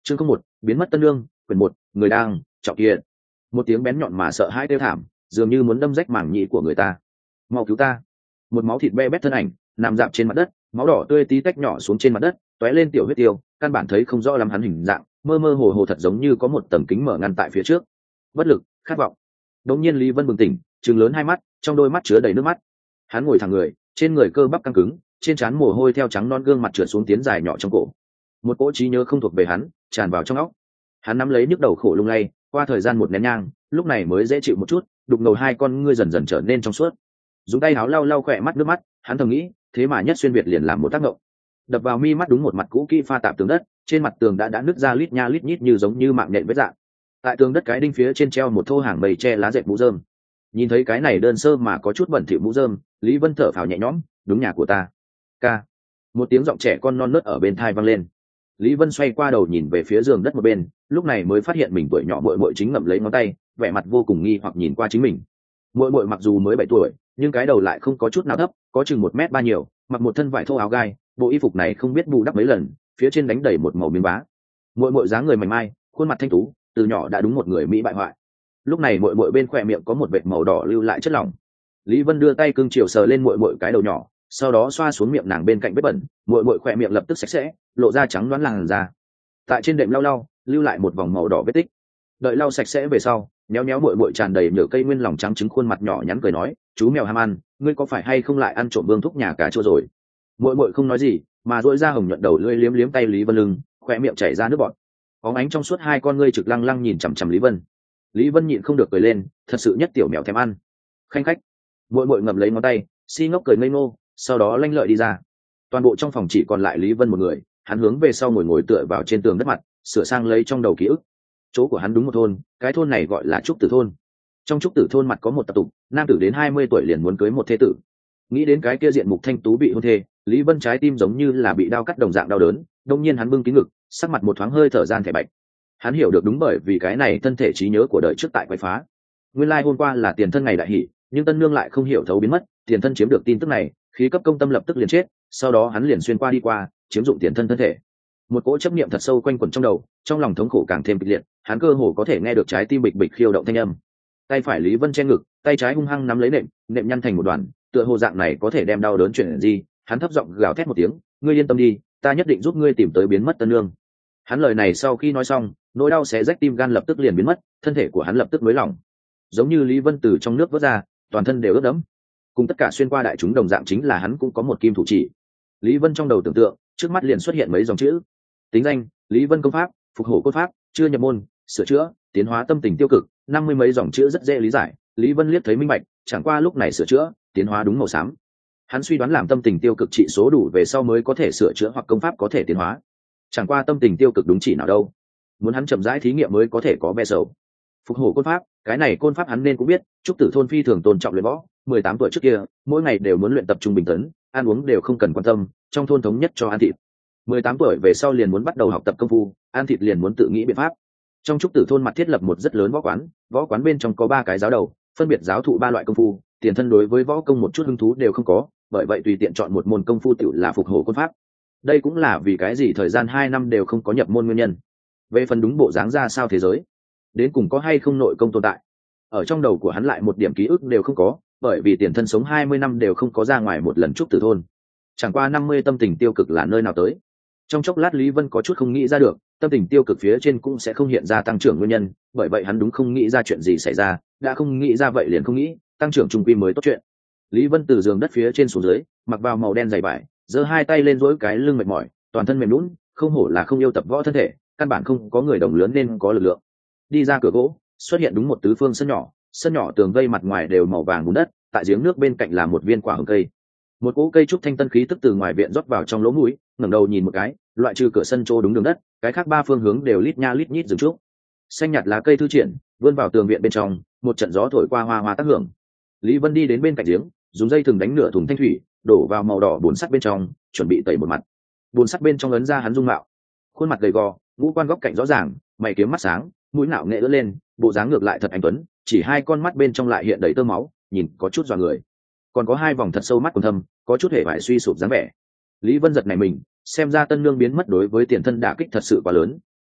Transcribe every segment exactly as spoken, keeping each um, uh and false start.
chương không một biến mất tân lương quyển một người đang trọng kiện. Một tiếng bén nhọn mà sợ hãi kêu thảm, dường như muốn đâm rách mảng nhĩ của người ta. Mau cứu ta! Một máu thịt be bét thân ảnh nằm dạp trên mặt đất, máu đỏ tươi tí tách nhỏ xuống trên mặt đất, tóe lên tiểu huyết tiêu, căn bản thấy không rõ lắm hắn hình dạng, mơ mơ hồ hồ thật giống như có một tầng kính mở ngăn tại phía trước. Bất lực, khát vọng. Đột nhiên Lý Vân bừng tỉnh, trừng lớn hai mắt, trong đôi mắt chứa đầy nước mắt. Hắn ngồi thẳng người, trên người cơ bắp căng cứng, trên trán mồ hôi theo trắng non gương mặt trượt xuống tiến dài nhỏ trong cổ. Một cỗ trí nhớ không thuộc về hắn tràn vào trong óc. Hắn nắm lấy nhức đầu khổ lung lay, qua thời gian một nén nhang, lúc này mới dễ chịu một chút, đục ngầu hai con ngươi dần dần trở nên trong suốt. Dùng tay áo lau lau khỏe mắt nước mắt, hắn thầm nghĩ, thế mà Nhất Xuyên Việt liền làm một tác động. Đập vào mi mắt đúng một mặt cũ kỹ pha tạp tường đất, trên mặt tường đã đã nứt ra lít nha lít nhít như giống như mạng nhện vết dạng. Tại tường đất cái đinh phía trên treo một thô hàng bầy che lá dệt mũ rơm. Nhìn thấy cái này đơn sơ mà có chút bẩn thỉu mũ rơm, Lý Vân thở phào nhẹ nhõm, đúng nhà của ta. Ca. Một tiếng giọng trẻ con non nớt ở bên tai vang lên. Lý Vân xoay qua đầu nhìn về phía giường đất một bên, lúc này mới phát hiện mình tuổi nhỏ muội muội chính ngậm lấy ngón tay, vẻ mặt vô cùng nghi hoặc nhìn qua chính mình. Muội muội mặc dù mới bảy tuổi, nhưng cái đầu lại không có chút nào thấp, có chừng một mét ba nhiều, mặc một thân vải thô áo gai, bộ y phục này không biết bù đắp mấy lần, phía trên đánh đầy một màu miếng vá. Muội muội dáng người mảnh mai, khuôn mặt thanh tú, từ nhỏ đã đúng một người mỹ bại hoại. Lúc này muội muội bên khóe miệng có một vệt màu đỏ lưu lại chất lỏng. Lý Vân đưa tay cưng chiều sờ lên muội muội cái đầu nhỏ, sau đó xoa xuống miệng nàng bên cạnh vết bẩn, muội muội khóe miệng lập tức sạch sẽ, lộ ra trắng đoán làn da. Tại trên đệm lau lau, lưu lại một vòng màu đỏ vết tích. Đợi lau sạch sẽ về sau, nhéo nhéo muội muội tràn đầy nhựa cây nguyên lòng trắng trứng khuôn mặt nhỏ nhắn cười nói, chú mèo ham ăn, ngươi có phải hay không lại ăn trộm Vương thúc nhà cà chua rồi? Muội muội không nói gì, mà duỗi ra hồng nhuận đầu lưỡi liếm liếm tay Lý Vân lưng, khóe miệng chảy ra nước bọt. Bóng ánh trong suốt hai con ngươi trực lăng lăng nhìn chằm chằm Lý Vân. Lý Vân nhịn không được cười lên, thật sự nhất tiểu mèo thèm ăn. Khanh khách. Muội muội ngậm lấy ngón tay, si ngốc cười ngây ngô, sau đó lanh lợi đi ra. Toàn bộ trong phòng chỉ còn lại Lý Vân một người, hắn hướng về sau ngồi ngồi tựa vào trên tường đất mặt, sửa sang lấy trong đầu ký ức. Chỗ của hắn đúng một thôn, cái thôn này gọi là Trúc Tử thôn. Trong Trúc Tử thôn mặt có một tập tục, nam tử đến hai mươi tuổi liền muốn cưới một thê tử. Nghĩ đến cái kia diện mục thanh tú bị hôn thê, Lý Vân trái tim giống như là bị đao cắt đồng dạng đau đớn, đột nhiên hắn bưng kín ngực, sắc mặt một thoáng hơi thở gian thẻ bạch. Hắn hiểu được đúng bởi vì cái này thân thể trí nhớ của đời trước tại quậy phá. Nguyên lai like hôm qua là tiền thân ngày đại hỷ, nhưng tân nương lại không hiểu thấu biến mất, tiền thân chiếm được tin tức này, khí cấp công tâm lập tức liền chết, sau đó hắn liền xuyên qua đi qua, chiếm dụng tiền thân thân thể. Một cỗ chấp niệm thật sâu quanh quẩn trong đầu, trong lòng thống khổ càng thêm kịch liệt, hắn cơ hồ có thể nghe được trái tim bịch bịch khiêu động thanh âm. Tay phải Lý Vân che ngực, tay trái hung hăng nắm lấy nệm, nệm nhăn thành một đoàn, tựa hồ dạng này có thể đem đau đớn chuyển gì, hắn thấp giọng gào thét một tiếng, ngươi yên tâm đi, ta nhất định giúp ngươi tìm tới biến mất tân nương. Hắn lời này sau khi nói xong, nỗi đau xé rách tim gan lập tức liền biến mất, thân thể của hắn lập tức nới lỏng, giống như Lý Vân từ trong nước vớt ra, toàn thân đều ướt đẫm. Cùng tất cả xuyên qua đại chúng đồng dạng chính là hắn cũng có một kim thủ chỉ. Lý Vân trong đầu tưởng tượng, trước mắt liền xuất hiện mấy dòng chữ. Tính danh: Lý Vân công pháp, phục hổ cốt pháp, chưa nhập môn, sửa chữa, tiến hóa tâm tình tiêu cực, năm mươi mấy dòng chữ rất dễ lý giải, Lý Vân liếc thấy minh bạch, chẳng qua lúc này sửa chữa, tiến hóa đúng màu xám. Hắn suy đoán làm tâm tình tiêu cực trị số đủ về sau mới có thể sửa chữa hoặc công pháp có thể tiến hóa. Chẳng qua tâm tình tiêu cực đúng chỉ nào đâu, muốn hắn chậm rãi thí nghiệm mới có thể có be sầu. Phục hổ côn pháp, cái này côn pháp hắn nên cũng biết, Trúc Tử thôn phi thường tôn trọng luyện võ, mười tám tuổi trước kia, mỗi ngày đều muốn luyện tập trung bình tấn, ăn uống đều không cần quan tâm, trong thôn thống nhất cho ăn thịt. mười tám tuổi về sau liền muốn bắt đầu học tập công phu, ăn thịt liền muốn tự nghĩ biện pháp. Trong Trúc Tử thôn mặt thiết lập một rất lớn võ quán, võ quán bên trong có ba cái giáo đầu, phân biệt giáo thụ ba loại công phu, tiền thân đối với võ công một chút hứng thú đều không có, bởi vậy tùy tiện chọn một môn công phu tiểu là phục hổ côn pháp. Đây cũng là vì cái gì thời gian hai năm đều không có nhập môn nguyên nhân. Về phần đúng bộ dáng ra sao thế giới, đến cùng có hay không nội công tồn tại, ở trong đầu của hắn lại một điểm ký ức đều không có, bởi vì tiền thân sống hai mươi năm đều không có ra ngoài một lần Trúc Tử thôn. Chẳng qua năm mươi tâm tình tiêu cực là nơi nào tới. Trong chốc lát Lý Vân có chút không nghĩ ra được, tâm tình tiêu cực phía trên cũng sẽ không hiện ra tăng trưởng nguyên nhân, bởi vậy hắn đúng không nghĩ ra chuyện gì xảy ra, đã không nghĩ ra vậy liền không nghĩ, tăng trưởng trung quy mới tốt chuyện. Lý Vân từ giường đất phía trên xuống dưới, mặc vào màu đen dày vải, giơ hai tay lên duỗi cái lưng mệt mỏi, toàn thân mềm nhũn, không hổ là không yêu tập võ thân thể, căn bản không có người đồng lớn nên có lực lượng. Đi ra cửa gỗ, xuất hiện đúng một tứ phương sân nhỏ, sân nhỏ tường vây mặt ngoài đều màu vàng bùn đất, tại giếng nước bên cạnh là một viên quả hồng cây. Một cỗ cây trúc thanh tân khí tức từ ngoài viện rót vào trong lỗ mũi, ngẩng đầu nhìn một cái, loại trừ cửa sân chỗ đúng đường đất, cái khác ba phương hướng đều lít nha lít nhít rừng trúc. Xanh nhạt lá cây thư triển, vươn vào tường viện bên trong, một trận gió thổi qua hoa hoa tác hưởng. Lý Vân đi đến bên cạnh giếng, dùng dây thừng đánh nửa thùng thanh thủy, đổ vào màu đỏ bùn sắt bên trong, chuẩn bị tẩy một mặt. Bùn sắt bên trong ấn ra hắn dung mạo, khuôn mặt gầy gò, ngũ quan góc cạnh rõ ràng, mày kiếm mắt sáng, mũi nạo nghệ ưỡn lên, bộ dáng ngược lại thật anh tuấn, chỉ hai con mắt bên trong lại hiện đầy tơ máu, nhìn có chút dọa người. Còn có hai vòng thật sâu mắt quầng thâm, có chút hề bại suy sụp dáng vẻ. Lý Vân giật này mình, xem ra tân nương biến mất đối với tiền thân đả kích thật sự quá lớn.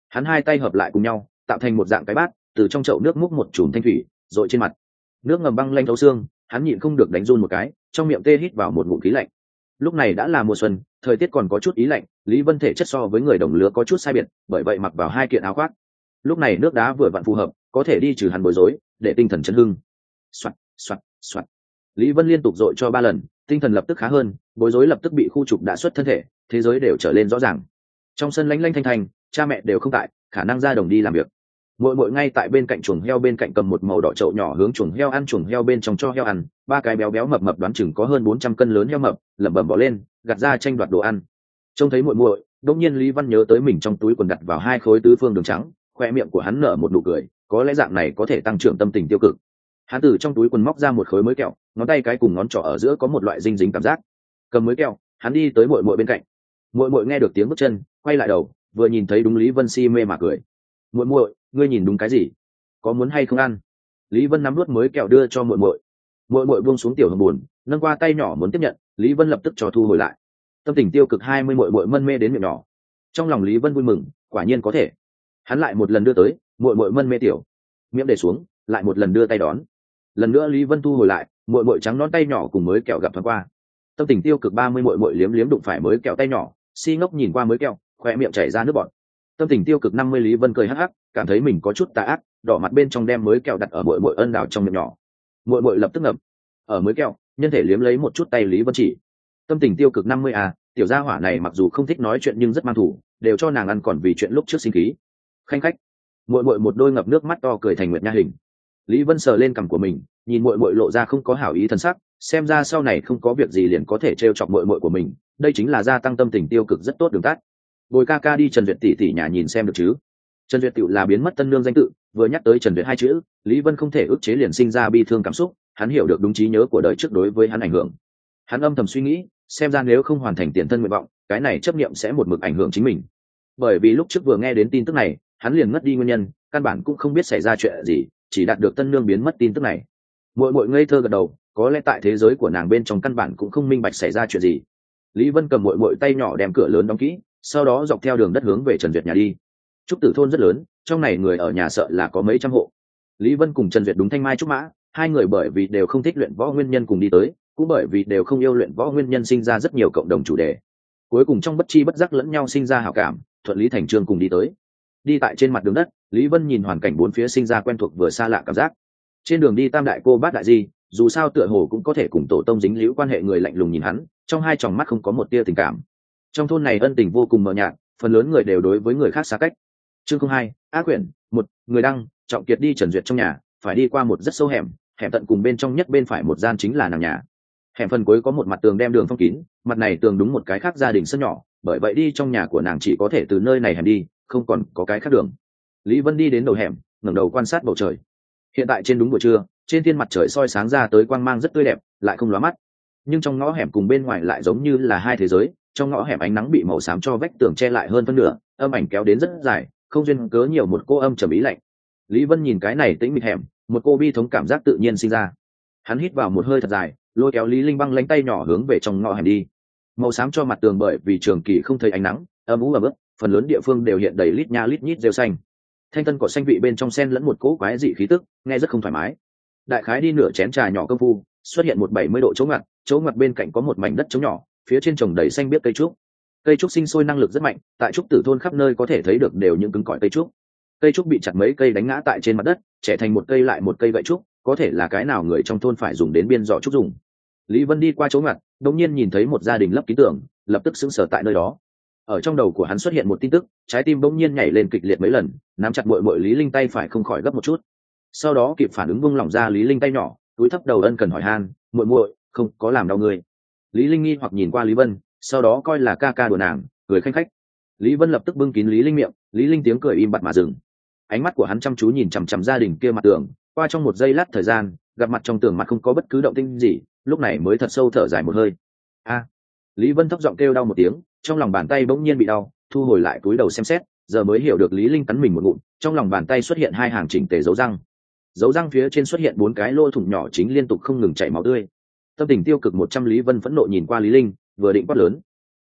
Hắn hai tay hợp lại cùng nhau tạo thành một dạng cái bát, từ trong chậu nước múc một chùm thanh thủy dội trên mặt. Nước ngầm băng lanh thấu xương, hắn nhịn không được đánh run một cái, trong miệng tê hít vào một ngụm khí lạnh. Lúc này đã là mùa xuân, thời tiết còn có chút ý lạnh, Lý Vân thể chất so với người đồng lứa có chút sai biệt, bởi vậy mặc vào hai kiện áo khoác. Lúc này nước đá vừa vặn phù hợp, có thể đi trừ hắn bối rối, để tinh thần chấn hưng. Soạt, soạt, soạt. Lý Vân liên tục dội cho ba lần, tinh thần lập tức khá hơn, bối rối lập tức bị khu trục đã xuất thân thể, thế giới đều trở lên rõ ràng. Trong sân lanh lanh thanh thanh, cha mẹ đều không tại, khả năng ra đồng đi làm việc. Muội muội ngay tại bên cạnh chuồng heo bên cạnh cầm một màu đỏ chậu nhỏ hướng chuồng heo ăn, chuồng heo bên trong cho heo ăn, ba cái béo béo mập mập đoán chừng có hơn bốn trăm cân lớn heo mập, lẩm bẩm bỏ lên, gạt ra tranh đoạt đồ ăn. Trông thấy muội muội, đột nhiên Lý Văn nhớ tới mình trong túi quần đặt vào hai khối tứ phương đường trắng, khoe miệng của hắn nở một nụ cười, có lẽ dạng này có thể tăng trưởng tâm tình tiêu cực. Hắn từ trong túi quần móc ra một khối mới kẹo, ngón tay cái cùng ngón trỏ ở giữa có một loại dinh dính cảm giác. Cầm mới kẹo, hắn đi tới muội muội bên cạnh. Muội muội nghe được tiếng bước chân, quay lại đầu, vừa nhìn thấy đúng Lý Vân si mê mà cười. Muội muội, ngươi nhìn đúng cái gì? Có muốn hay không ăn? Lý Vân nắm nuốt mới kẹo đưa cho muội muội. Muội muội buông xuống tiểu hồng buồn, nâng qua tay nhỏ muốn tiếp nhận, Lý Vân lập tức cho thu hồi lại. Tâm tình tiêu cực hai mươi muội muội mân mê đến miệng nhỏ. Trong lòng Lý Vân vui mừng, quả nhiên có thể. Hắn lại một lần đưa tới, muội muội mân mê tiểu, miệng để xuống, lại một lần đưa tay đón. Lần nữa Lý Vân thu hồi lại, muội muội trắng nón tay nhỏ cùng mới kẹo gặp thoáng qua. Tâm tình tiêu cực ba mươi muội muội liếm liếm đụng phải mới kẹo tay nhỏ, si ngốc nhìn qua mới kẹo, khoe miệng chảy ra nước bọt. Tâm tình tiêu cực năm mươi Lý Vân cười hắc hắc, cảm thấy mình có chút tà ác, đỏ mặt bên trong đem mới kẹo đặt ở muội muội ân đào trong miệng nhỏ. Muội muội lập tức ngậm ở mới kẹo, nhân thể liếm lấy một chút tay Lý Vân chỉ. Tâm tình tiêu cực năm mươi à, tiểu gia hỏa này mặc dù không thích nói chuyện nhưng rất mang thủ, đều cho nàng ăn còn vì chuyện lúc trước sinh khí. Khanh khách. Muội muội một đôi ngập nước mắt to cười thành nguyệt nha hình. Lý Vân sờ lên cằm của mình, nhìn muội muội lộ ra không có hảo ý thần sắc, xem ra sau này không có việc gì liền có thể trêu chọc muội muội của mình, đây chính là gia tăng tâm tình tiêu cực rất tốt đường tắt. Bồi ca ca đi Trần Duyệt tỷ tỷ nhà nhìn xem được chứ? Trần Duyệt tựu là biến mất tân nương danh tự, vừa nhắc tới Trần Duyệt hai chữ, Lý Vân không thể ức chế liền sinh ra bi thương cảm xúc, hắn hiểu được đúng trí nhớ của đời trước đối với hắn ảnh hưởng. Hắn âm thầm suy nghĩ, xem ra nếu không hoàn thành tiền thân nguyện vọng, cái này chấp niệm sẽ một mực ảnh hưởng chính mình. Bởi vì lúc trước vừa nghe đến tin tức này, hắn liền ngất đi nguyên nhân, căn bản cũng không biết xảy ra chuyện gì, chỉ đạt được tân nương biến mất tin tức này. Muội muội ngây thơ gật đầu, có lẽ tại thế giới của nàng bên trong căn bản cũng không minh bạch xảy ra chuyện gì. Lý Vân cầm muội muội tay nhỏ đem cửa lớn đóng kỹ, sau đó dọc theo đường đất hướng về Trần Duyệt nhà đi. Trúc Tử thôn rất lớn, trong này người ở nhà sợ là có mấy trăm hộ. Lý Vân cùng Trần Duyệt đúng thanh mai trúc mã, hai người bởi vì đều không thích luyện võ nguyên nhân cùng đi tới, cũng bởi vì đều không yêu luyện võ nguyên nhân sinh ra rất nhiều cộng đồng chủ đề. Cuối cùng trong bất chi bất giác lẫn nhau sinh ra hảo cảm, thuận lý thành chương cùng đi tới. Đi tại trên mặt đường đất, Lý Vân nhìn hoàn cảnh bốn phía sinh ra quen thuộc vừa xa lạ cảm giác. Trên đường đi tam đại cô bát đại di, dù sao tựa hồ cũng có thể cùng tổ tông dính liễu quan hệ, người lạnh lùng nhìn hắn, trong hai tròng mắt không có một tia tình cảm. Trong thôn này ân tình vô cùng mờ nhạt, phần lớn người đều đối với người khác xa cách. Chương không hai, ác quyển, một, người đăng, Trọng Kiệt đi Trần Duyệt trong nhà, phải đi qua một rất sâu hẻm, hẻm tận cùng bên trong nhất bên phải một gian chính là nàng nhà. Hẻm phần cuối có một mặt tường đem đường phong kín, mặt này tường đúng một cái khác gia đình sân nhỏ, bởi vậy đi trong nhà của nàng chỉ có thể từ nơi này hẻm đi, không còn có cái khác đường. Lý Vân đi đến đầu hẻm, ngẩng đầu quan sát bầu trời. Hiện tại trên đúng buổi trưa, trên thiên mặt trời soi sáng ra tới quang mang rất tươi đẹp, lại không lóa mắt. Nhưng trong ngõ hẻm cùng bên ngoài lại giống như là hai thế giới, trong ngõ hẻm ánh nắng bị màu xám cho vách tường che lại hơn phân nửa, âm ảnh kéo đến rất dài, không duyên cớ nhiều một cô âm trầm ý lạnh. Lý Vân nhìn cái này tĩnh mịch hẻm, một cô bi thống cảm giác tự nhiên sinh ra. Hắn hít vào một hơi thật dài, lôi kéo Lý Linh băng lánh tay nhỏ hướng về trong ngõ hẻm đi. Màu xám cho mặt tường bởi vì trường kỳ không thấy ánh nắng, âm u ẩm ướt, phần lớn địa phương đều hiện đầy lít nha lít nhít rêu xanh. Thanh tân cỏ xanh vị bên trong sen lẫn một cỗ quái dị khí tức, nghe rất không thoải mái. Đại khái đi nửa chén trà nhỏ công phu, xuất hiện một bảy mươi độ chỗ ngặt, chỗ ngặt bên cạnh có một mảnh đất trống nhỏ, phía trên trồng đầy xanh biếc cây trúc. Cây trúc sinh sôi năng lực rất mạnh, tại trúc tử thôn khắp nơi có thể thấy được đều những cứng cỏi cây trúc. Cây trúc bị chặt mấy cây đánh ngã tại trên mặt đất, trẻ thành một cây lại một cây gậy trúc, có thể là cái nào người trong thôn phải dùng đến biên giỏ trúc dùng. Lý Vân đi qua chỗ ngặt, đột nhiên nhìn thấy một gia đình lấp kín tường, lập tức sững sờ tại nơi đó. Ở trong đầu của hắn xuất hiện một tin tức, trái tim bỗng nhiên nhảy lên kịch liệt mấy lần, nắm chặt muội muội Lý Linh tay phải không khỏi gấp một chút. Sau đó kịp phản ứng buông lỏng ra Lý Linh tay nhỏ, cúi thấp đầu ân cần hỏi han, "Muội muội, không có làm đau người?" Lý Linh nghi hoặc nhìn qua Lý Vân, sau đó coi là ca ca đùa nàng, cười khanh khách. Lý Vân lập tức bưng kín Lý Linh miệng, Lý Linh tiếng cười im bặt mà dừng. Ánh mắt của hắn chăm chú nhìn chằm chằm gia đình kia mặt tường, qua trong một giây lát thời gian, gặp mặt trong tường mặt không có bất cứ động tĩnh gì, lúc này mới thật sâu thở dài một hơi. A! Lý Vân thấp giọng kêu đau một tiếng, trong lòng bàn tay bỗng nhiên bị đau, thu hồi lại cúi đầu xem xét, giờ mới hiểu được Lý Linh cắn mình một ngụm, trong lòng bàn tay xuất hiện hai hàng chỉnh tề dấu răng. Dấu răng phía trên xuất hiện bốn cái lỗ thủng nhỏ chính liên tục không ngừng chảy máu tươi. Tâm tình tiêu cực một trăm Lý Vân phẫn nộ nhìn qua Lý Linh, vừa định quát lớn.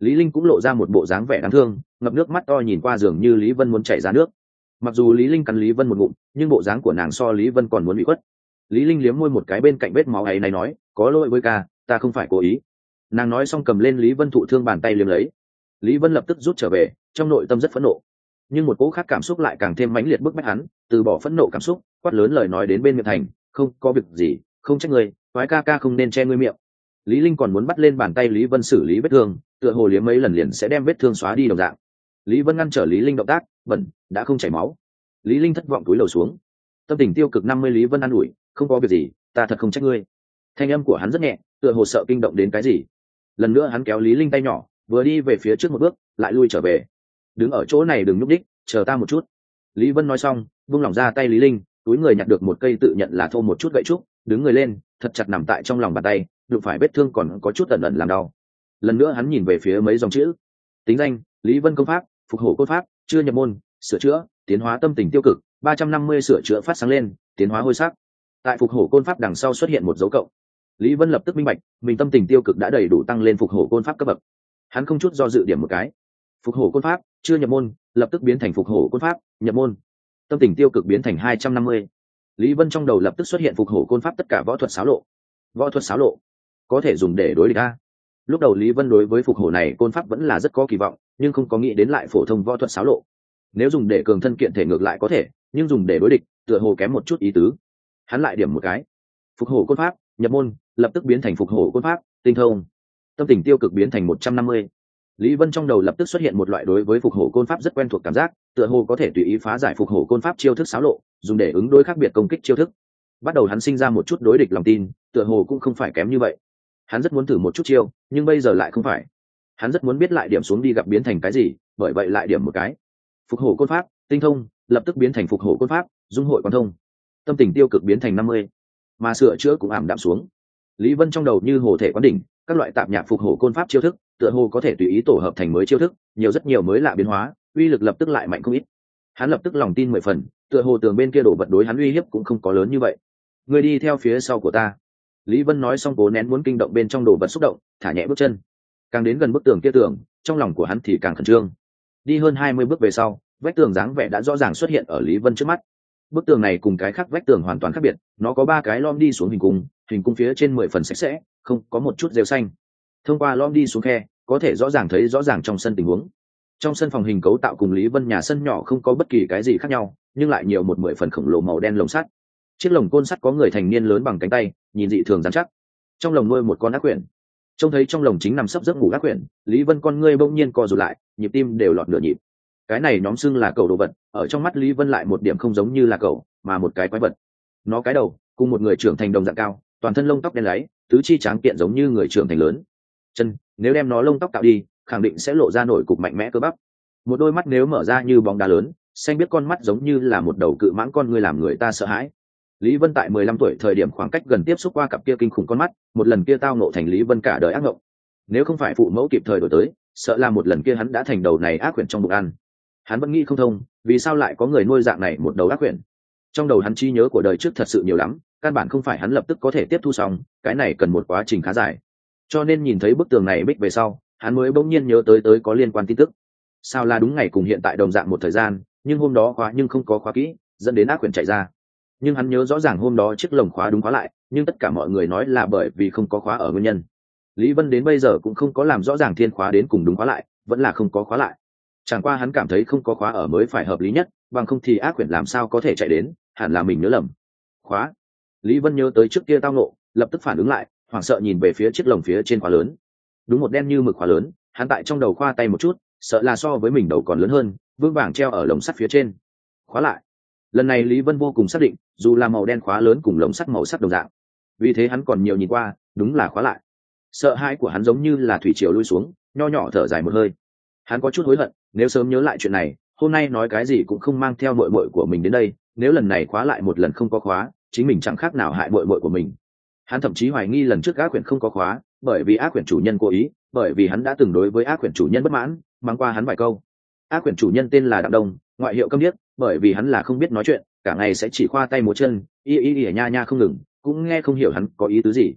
Lý Linh cũng lộ ra một bộ dáng vẻ đáng thương, ngập nước mắt to nhìn qua dường như Lý Vân muốn chảy ra nước. Mặc dù Lý Linh cắn Lý Vân một ngụm, nhưng bộ dáng của nàng so Lý Vân còn muốn bị khuất. Lý Linh liếm môi một cái bên cạnh vết máu ấy này nói, có lỗi với ca, ta không phải cố ý. Nàng nói xong cầm lên Lý Vân thụ thương bàn tay liếm lấy. Lý Vân lập tức rút trở về, trong nội tâm rất phẫn nộ, nhưng một cỗ khác cảm xúc lại càng thêm mãnh liệt bức bách hắn, từ bỏ phẫn nộ cảm xúc, quát lớn lời nói đến bên miệng thành, không có việc gì, không trách ngươi, quái ca ca không nên che ngươi miệng. Lý Linh còn muốn bắt lên bàn tay Lý Vân xử lý vết thương, tựa hồ liếm mấy lần liền sẽ đem vết thương xóa đi đồng dạng. Lý Vân ngăn trở Lý Linh động tác, bẩn, đã không chảy máu. Lý Linh thất vọng cúi đầu xuống. Tâm tình tiêu cực năm mươi Lý Vân an ủi, không có việc gì, ta thật không trách ngươi. Thanh âm của hắn rất nhẹ, tựa hồ sợ kinh động đến cái gì. Lần nữa hắn kéo Lý Linh tay nhỏ, vừa đi về phía trước một bước, lại lui trở về. Đứng ở chỗ này đừng nhúc nhích, chờ ta một chút. Lý Vân nói xong, buông lỏng ra tay Lý Linh, túi người nhặt được một cây tự nhận là thô một chút gậy trúc, đứng người lên, thật chặt nằm tại trong lòng bàn tay, đụng phải vết thương còn có chút ẩn ẩn làm đau. Lần nữa hắn nhìn về phía mấy dòng chữ. Tính danh: Lý Vân công pháp, phục hổ cốt pháp, chưa nhập môn, sửa chữa, tiến hóa tâm tình tiêu cực, ba trăm năm mươi sửa chữa phát sáng lên, tiến hóa hôi sắc. Tại phục hổ côn pháp đằng sau xuất hiện một dấu cộng. Lý Vân lập tức minh bạch, mình tâm tình tiêu cực đã đầy đủ tăng lên phục hổ côn pháp cấp bậc. Hắn không chút do dự điểm một cái. Phục hổ côn pháp, chưa nhập môn, lập tức biến thành phục hổ côn pháp, nhập môn. Tâm tình tiêu cực biến thành hai trăm năm mươi. Lý Vân trong đầu lập tức xuất hiện phục hổ côn pháp tất cả võ thuật xáo lộ. Võ thuật xáo lộ có thể dùng để đối địch a. Lúc đầu Lý Vân đối với phục hổ này côn pháp vẫn là rất có kỳ vọng, nhưng không có nghĩ đến lại phổ thông võ thuật xáo lộ. Nếu dùng để cường thân kiện thể ngược lại có thể, nhưng dùng để đối địch, tựa hồ kém một chút ý tứ. Hắn lại điểm một cái. Phục hổ côn pháp, nhập môn, lập tức biến thành phục hổ côn pháp, tinh thông. Tâm tình tiêu cực biến thành một trăm năm mươi. Lý Vân trong đầu lập tức xuất hiện một loại đối với phục hổ côn pháp rất quen thuộc cảm giác, tựa hồ có thể tùy ý phá giải phục hổ côn pháp chiêu thức xáo lộ, dùng để ứng đối khác biệt công kích chiêu thức. Bắt đầu hắn sinh ra một chút đối địch lòng tin, tựa hồ cũng không phải kém như vậy. Hắn rất muốn thử một chút chiêu, nhưng bây giờ lại không phải. Hắn rất muốn biết lại điểm xuống đi gặp biến thành cái gì, bởi vậy lại điểm một cái. Phục hổ côn pháp, tinh thông, lập tức biến thành phục hổ côn pháp, dung hội quan thông. Tâm tình tiêu cực biến thành năm mươi, mà sửa chữa cũng ảm đạm xuống. Lý Vân trong đầu như hồ thể quán đỉnh, các loại tạp nhạc phục hổ côn pháp chiêu thức, tựa hồ có thể tùy ý tổ hợp thành mới chiêu thức, nhiều rất nhiều mới lạ biến hóa, uy lực lập tức lại mạnh không ít. Hắn lập tức lòng tin mười phần, tựa hồ tường bên kia đổ vật đối hắn uy hiếp cũng không có lớn như vậy. Người đi theo phía sau của ta. Lý Vân nói xong cố nén muốn kinh động bên trong đồ vật xúc động, thả nhẹ bước chân. Càng đến gần bức tường kia tường, trong lòng của hắn thì càng khẩn trương. Đi hơn hai mươi bước về sau, vách tường dáng vẻ đã rõ ràng xuất hiện ở Lý Vân trước mắt. Bức tường này cùng cái khác vách tường hoàn toàn khác biệt, nó có ba cái lom đi xuống hình cung, hình cung phía trên mười phần sạch sẽ, không có một chút rêu xanh. Thông qua lom đi xuống khe, có thể rõ ràng thấy rõ ràng trong sân tình huống. Trong sân phòng hình cấu tạo cùng Lý Vân nhà sân nhỏ không có bất kỳ cái gì khác nhau, nhưng lại nhiều một mười phần khổng lồ màu đen lồng sắt. Chiếc lồng côn sắt có người thành niên lớn bằng cánh tay, nhìn dị thường rắn chắc. Trong lồng nuôi một con ác quyển. Trông thấy trong lồng chính nằm sấp giấc ngủ ác quyển, Lý Vân con ngươi bỗng nhiên co rụt lại, nhịp tim đều lọt nửa nhịp. Cái này nhóm xưng là cẩu đồ vật, ở trong mắt Lý Vân lại một điểm không giống như là cẩu, mà một cái quái vật. Nó cái đầu cùng một người trưởng thành đồng dạng cao, toàn thân lông tóc đen láy, tứ chi tráng kiện giống như người trưởng thành lớn. Chân, nếu đem nó lông tóc tạo đi, khẳng định sẽ lộ ra nổi cục mạnh mẽ cơ bắp. Một đôi mắt nếu mở ra như bóng đá lớn, xanh biết con mắt giống như là một đầu cự mãng con người làm người ta sợ hãi. Lý Vân tại mười lăm tuổi thời điểm khoảng cách gần tiếp xúc qua cặp kia kinh khủng con mắt, một lần kia tao ngộ thành Lý Vân cả đời ác ngộng. Nếu không phải phụ mẫu kịp thời đổi tới, sợ là một lần kia hắn đã thành đầu này ác quyển trong bụng ăn. Hắn vẫn nghĩ không thông, vì sao lại có người nuôi dạng này một đầu ác quyển. Trong đầu hắn trí nhớ của đời trước thật sự nhiều lắm, căn bản không phải hắn lập tức có thể tiếp thu xong, cái này cần một quá trình khá dài. Cho nên nhìn thấy bức tường này bích về sau, hắn mới bỗng nhiên nhớ tới tới có liên quan tin tức. Sao là đúng ngày cùng hiện tại đồng dạng một thời gian, nhưng hôm đó khóa nhưng không có khóa kỹ, dẫn đến ác quyển chạy ra. Nhưng hắn nhớ rõ ràng hôm đó chiếc lồng khóa đúng khóa lại, nhưng tất cả mọi người nói là bởi vì không có khóa ở nguyên nhân. Lý Vân đến bây giờ cũng không có làm rõ ràng thiên khóa đến cùng đúng khóa lại, vẫn là không có khóa lại. Chẳng qua hắn cảm thấy không có khóa ở mới phải hợp lý nhất, bằng không thì ác quyển làm sao có thể chạy đến, hẳn là mình nhớ lầm. Khóa. Lý Vân nhớ tới trước kia tao ngộ, lập tức phản ứng lại, hoảng sợ nhìn về phía chiếc lồng phía trên khóa lớn. Đúng một đen như mực khóa lớn, hắn tại trong đầu khoa tay một chút, sợ là so với mình đầu còn lớn hơn, vững vàng treo ở lồng sắt phía trên. Khóa lại. Lần này Lý Vân vô cùng xác định, dù là màu đen khóa lớn cùng lồng sắt màu sắc đồng dạng, vì thế hắn còn nhiều nhìn qua, đúng là khóa lại. Sợ hãi của hắn giống như là thủy triều lui xuống, nho nhỏ thở dài một hơi. Hắn có chút hối hận, nếu sớm nhớ lại chuyện này, hôm nay nói cái gì cũng không mang theo muội muội của mình đến đây, nếu lần này khóa lại một lần không có khóa, chính mình chẳng khác nào hại muội muội của mình. Hắn thậm chí hoài nghi lần trước ác quyển không có khóa, bởi vì ác quyển chủ nhân cố ý, bởi vì hắn đã từng đối với ác quyển chủ nhân bất mãn, mắng qua hắn vài câu. Ác quyển chủ nhân tên là Đặng Đông, ngoại hiệu câm điếc, bởi vì hắn là không biết nói chuyện, cả ngày sẽ chỉ khoa tay múa chân, y y y nha nha không ngừng, cũng nghe không hiểu hắn có ý tứ gì.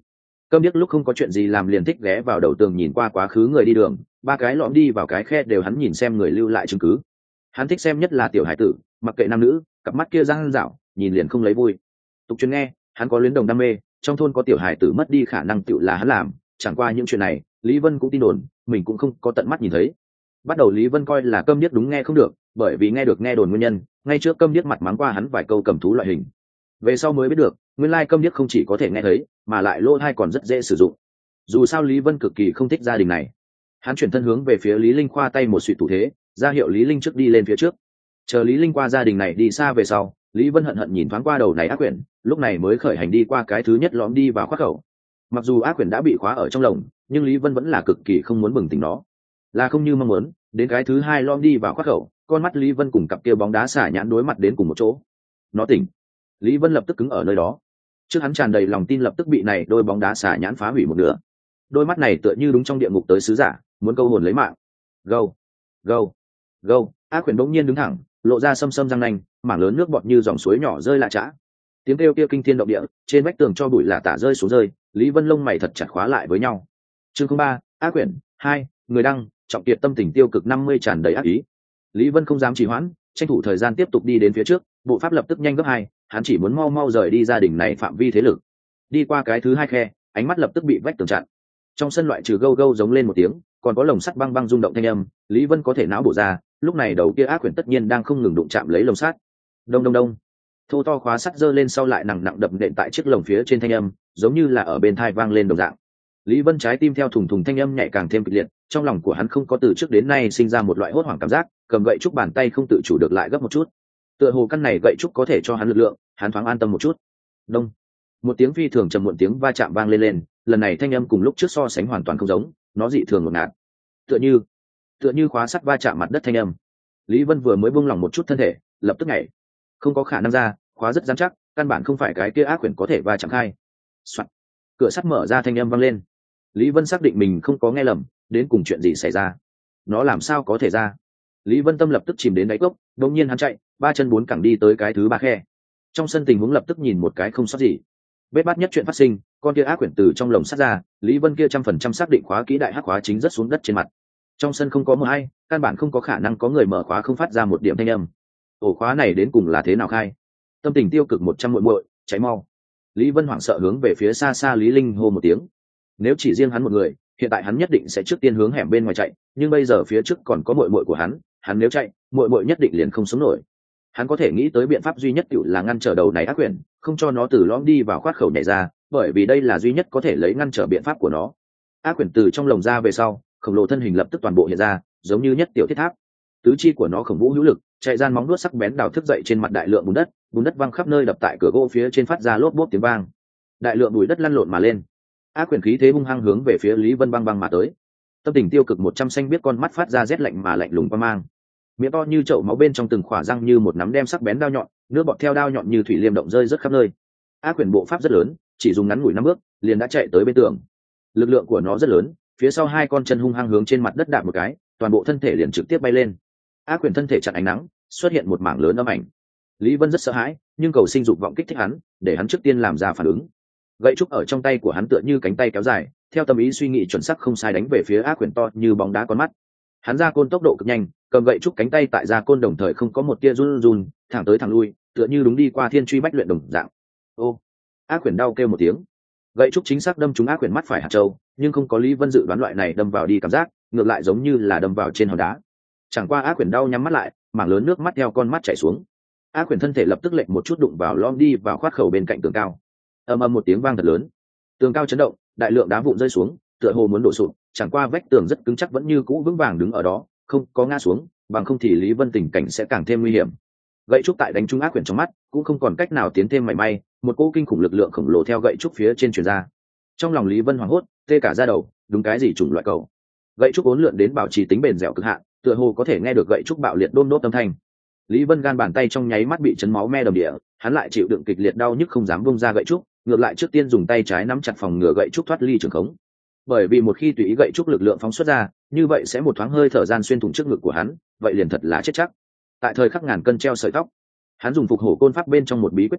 Câm điếc lúc không có chuyện gì làm liền thích ghé vào đầu tường nhìn qua quá khứ người đi đường, ba cái lõm đi vào cái khe đều hắn nhìn xem người lưu lại chứng cứ. Hắn thích xem nhất là tiểu hải tử, mặc kệ nam nữ, cặp mắt kia răng rảo, nhìn liền không lấy vui. Tục truyền nghe, hắn có luyến đồng đam mê, trong thôn có tiểu hải tử mất đi khả năng tựu là hắn làm, chẳng qua những chuyện này, Lý Vân cũng tin đồn, mình cũng không có tận mắt nhìn thấy. Bắt đầu Lý Vân coi là câm điếc đúng nghe không được, bởi vì nghe được nghe đồn nguyên nhân, ngay trước câm điếc mặt mắng qua hắn vài câu cầm thú loại hình. Về sau mới biết được, nguyên lai câm điếc không chỉ có thể nghe thấy, mà lại lỗ tai còn rất dễ sử dụng. Dù sao Lý Vân cực kỳ không thích gia đình này. Hắn chuyển thân hướng về phía Lý Linh khoa tay một suy thủ thế, ra hiệu Lý Linh trước đi lên phía trước. Chờ Lý Linh qua gia đình này đi xa về sau, Lý Vân hận hận nhìn thoáng qua đầu này ác quyển, lúc này mới khởi hành đi qua cái thứ nhất lõm đi vào khoát khẩu. Mặc dù ác quyển đã bị khóa ở trong lồng, nhưng Lý Vân vẫn là cực kỳ không muốn bừng tỉnh nó, là không như mong muốn. Đến cái thứ hai lõm đi vào khoát khẩu, con mắt Lý Vân cùng cặp kia bóng đá xả nhãn đối mặt đến cùng một chỗ. Nó tỉnh. Lý Vân lập tức cứng ở nơi đó. Trước hắn tràn đầy lòng tin lập tức bị này đôi bóng đá xả nhãn phá hủy một nửa. Đôi mắt này tựa như đúng trong địa ngục tới sứ giả, muốn câu hồn lấy mạng. Gâu, gâu, gâu, ác quyển bỗng nhiên đứng thẳng, lộ ra sâm sâm răng nanh, mảng lớn nước bọt như dòng suối nhỏ rơi lạ chã. Tiếng kêu kia kinh thiên động địa, trên vách tường cho bụi lạ tả rơi xuống rơi, Lý Vân lông mày thật chặt khóa lại với nhau. Chương không ba, ác quyển hai, người đăng, trọng kiệt tâm tình tiêu cực năm mươi tràn đầy ác ý. Lý Vân không dám trì hoãn, tranh thủ thời gian tiếp tục đi đến phía trước, bộ pháp lập tức nhanh gấp hai, hắn chỉ muốn mau mau rời đi gia đình này phạm vi thế lực. Đi qua cái thứ hai khe, ánh mắt lập tức bị vách tường chặn. Trong sân loại trừ gâu gâu giống lên một tiếng, còn có lồng sắt băng băng rung động thanh âm, Lý Vân có thể não bổ ra, lúc này đầu kia ác quyển tất nhiên đang không ngừng đụng chạm lấy lồng sắt. Đông đông đông. Thô to khóa sắt giơ lên sau lại nặng nặng đập nện tại chiếc lồng phía trên thanh âm, giống như là ở bên tai vang lên đồng dạng. Lý Vân trái tim theo thùng thùng thanh âm nhạy càng thêm kịch liệt, trong lòng của hắn không có từ trước đến nay sinh ra một loại hốt hoảng cảm giác, cầm gậy trúc bàn tay không tự chủ được lại gấp một chút. Tựa hồ căn này gậy trúc có thể cho hắn lực lượng, hắn thoáng an tâm một chút. Đông. Một tiếng phi thường trầm muộn tiếng va chạm vang lên lên, lần này thanh âm cùng lúc trước so sánh hoàn toàn không giống, nó dị thường ngột ngạt. Tựa như, tựa như khóa sắt va chạm mặt đất thanh âm. Lý Vân vừa mới buông lỏng một chút thân thể, lập tức nhảy. Không có khả năng ra, khóa rất rắn chắc, căn bản không phải cái kia ác quyển có thể va chạm khai. Soạt. Cửa sắt mở ra thanh âm vang lên. Lý Vân xác định mình không có nghe lầm, đến cùng chuyện gì xảy ra. Nó làm sao có thể ra? Lý Vân tâm lập tức chìm đến đáy cốc, đột nhiên hắn chạy, ba chân bốn cẳng đi tới cái thứ ba khe. Trong sân tình huống lập tức nhìn một cái không sót gì. Bết bát nhất chuyện phát sinh, con kia ác quyển từ trong lồng sắt ra, Lý Vân kia trăm phần trăm xác định khóa kỹ đại hắc khóa chính rất xuống đất trên mặt. Trong sân không có mờ hay, căn bản không có khả năng có người mở khóa không phát ra một điểm thanh âm. Ổ khóa này đến cùng là thế nào khai? Tâm tình tiêu cực một trăm muội muội, cháy mau. Lý Vân hoảng sợ hướng về phía xa xa Lý Linh hô một tiếng. Nếu chỉ riêng hắn một người, hiện tại hắn nhất định sẽ trước tiên hướng hẻm bên ngoài chạy, nhưng bây giờ phía trước còn có muội muội của hắn, hắn nếu chạy, muội muội nhất định liền không sống nổi. Hắn có thể nghĩ tới biện pháp duy nhất tựu là ngăn trở đầu này ác quyển, không cho nó từ lõm đi vào khoát khẩu nhảy ra, bởi vì đây là duy nhất có thể lấy ngăn trở biện pháp của nó. Ác quyển từ trong lồng ra về sau, khổng lồ thân hình lập tức toàn bộ hiện ra, giống như nhất tiểu thiết tháp. Tứ chi của nó khổng vũ hữu lực, chạy gian móng vuốt sắc bén đào thức dậy trên mặt đại lượng bùn đất, bùn đất văng khắp nơi đập tại cửa gỗ phía trên phát ra lốp bốp tiếng vang. Đại lượng bụi đất lăn lộn mà lên. Ác quyển khí thế hung hăng hướng về phía Lý Vân băng băng mà tới. Tâm tình tiêu cực một trăm xanh biết con mắt phát ra rét lạnh mà lạnh lùng qua mang. Miệng to như chậu máu bên trong từng khỏa răng như một nắm đem sắc bén đao nhọn, nước bọt theo đao nhọn như thủy liêm động rơi rất khắp nơi. Ác quyển bộ pháp rất lớn, chỉ dùng ngắn ngủi năm bước, liền đã chạy tới bên tường. Lực lượng của nó rất lớn, phía sau hai con chân hung hăng hướng trên mặt đất đạp một cái, toàn bộ thân thể liền trực tiếp bay lên. Ác quyển thân thể chặn ánh nắng, xuất hiện một mảng lớn âm ảnh. Lý Vân rất sợ hãi, nhưng cầu sinh dục vọng kích thích hắn, để hắn trước tiên làm ra phản ứng. Gậy trúc ở trong tay của hắn tựa như cánh tay kéo dài, theo tâm ý suy nghĩ chuẩn xác không sai đánh về phía ác quyển to như bóng đá con mắt. Hắn ra côn tốc độ cực nhanh, cầm gậy trúc cánh tay tại ra côn đồng thời không có một tia run run, thẳng tới thẳng lui, tựa như đúng đi qua thiên truy bách luyện đồng dạng. Ô! Ác quyển đau kêu một tiếng. Gậy trúc chính xác đâm trúng ác quyển mắt phải hạt châu, nhưng không có Lý Vân dự đoán loại này đâm vào đi cảm giác, ngược lại giống như là đâm vào trên hòn đá. Chẳng qua ác quyển đau nhắm mắt lại, mảng lớn nước mắt theo con mắt chảy xuống. Ác quyển thân thể lập tức lệch một chút đụng vào lom đi vào khoát khẩu bên cạnh tường cao. Ầm ầm một tiếng vang thật lớn, tường cao chấn động, đại lượng đá vụn rơi xuống, tựa hồ muốn đổ sụp. Chẳng qua vách tường rất cứng chắc vẫn như cũ vững vàng đứng ở đó, không có ngã xuống, bằng không thì Lý Vân tình cảnh sẽ càng thêm nguy hiểm. Gậy trúc tại đánh trúng ác quyển trong mắt, cũng không còn cách nào tiến thêm mảy may, một cỗ kinh khủng lực lượng khổng lồ theo gậy trúc phía trên truyền ra. Trong lòng Lý Vân hoảng hốt, tê cả da đầu, đúng cái gì chủng loại cầu. Gậy trúc uốn lượn đến bảo trì tính bền dẻo cực hạn, tựa hồ có thể nghe được gậy trúc bạo liệt đôm đốp âm thanh. Lý Vân gan bàn tay trong nháy mắt bị chấn máu me đầm địa, hắn lại chịu đựng kịch liệt đau nhức không dám buông ra gậy trúc, ngược lại trước tiên dùng tay trái nắm chặt phòng ngừa gậy trúc thoát ly trường khống. Bởi vì một khi tùy ý gậy trúc lực lượng phóng xuất ra, như vậy sẽ một thoáng hơi thở gian xuyên thủng trước ngực của hắn, vậy liền thật là chết chắc. Tại thời khắc ngàn cân treo sợi tóc, hắn dùng phục hổ côn pháp bên trong một bí quyết tá,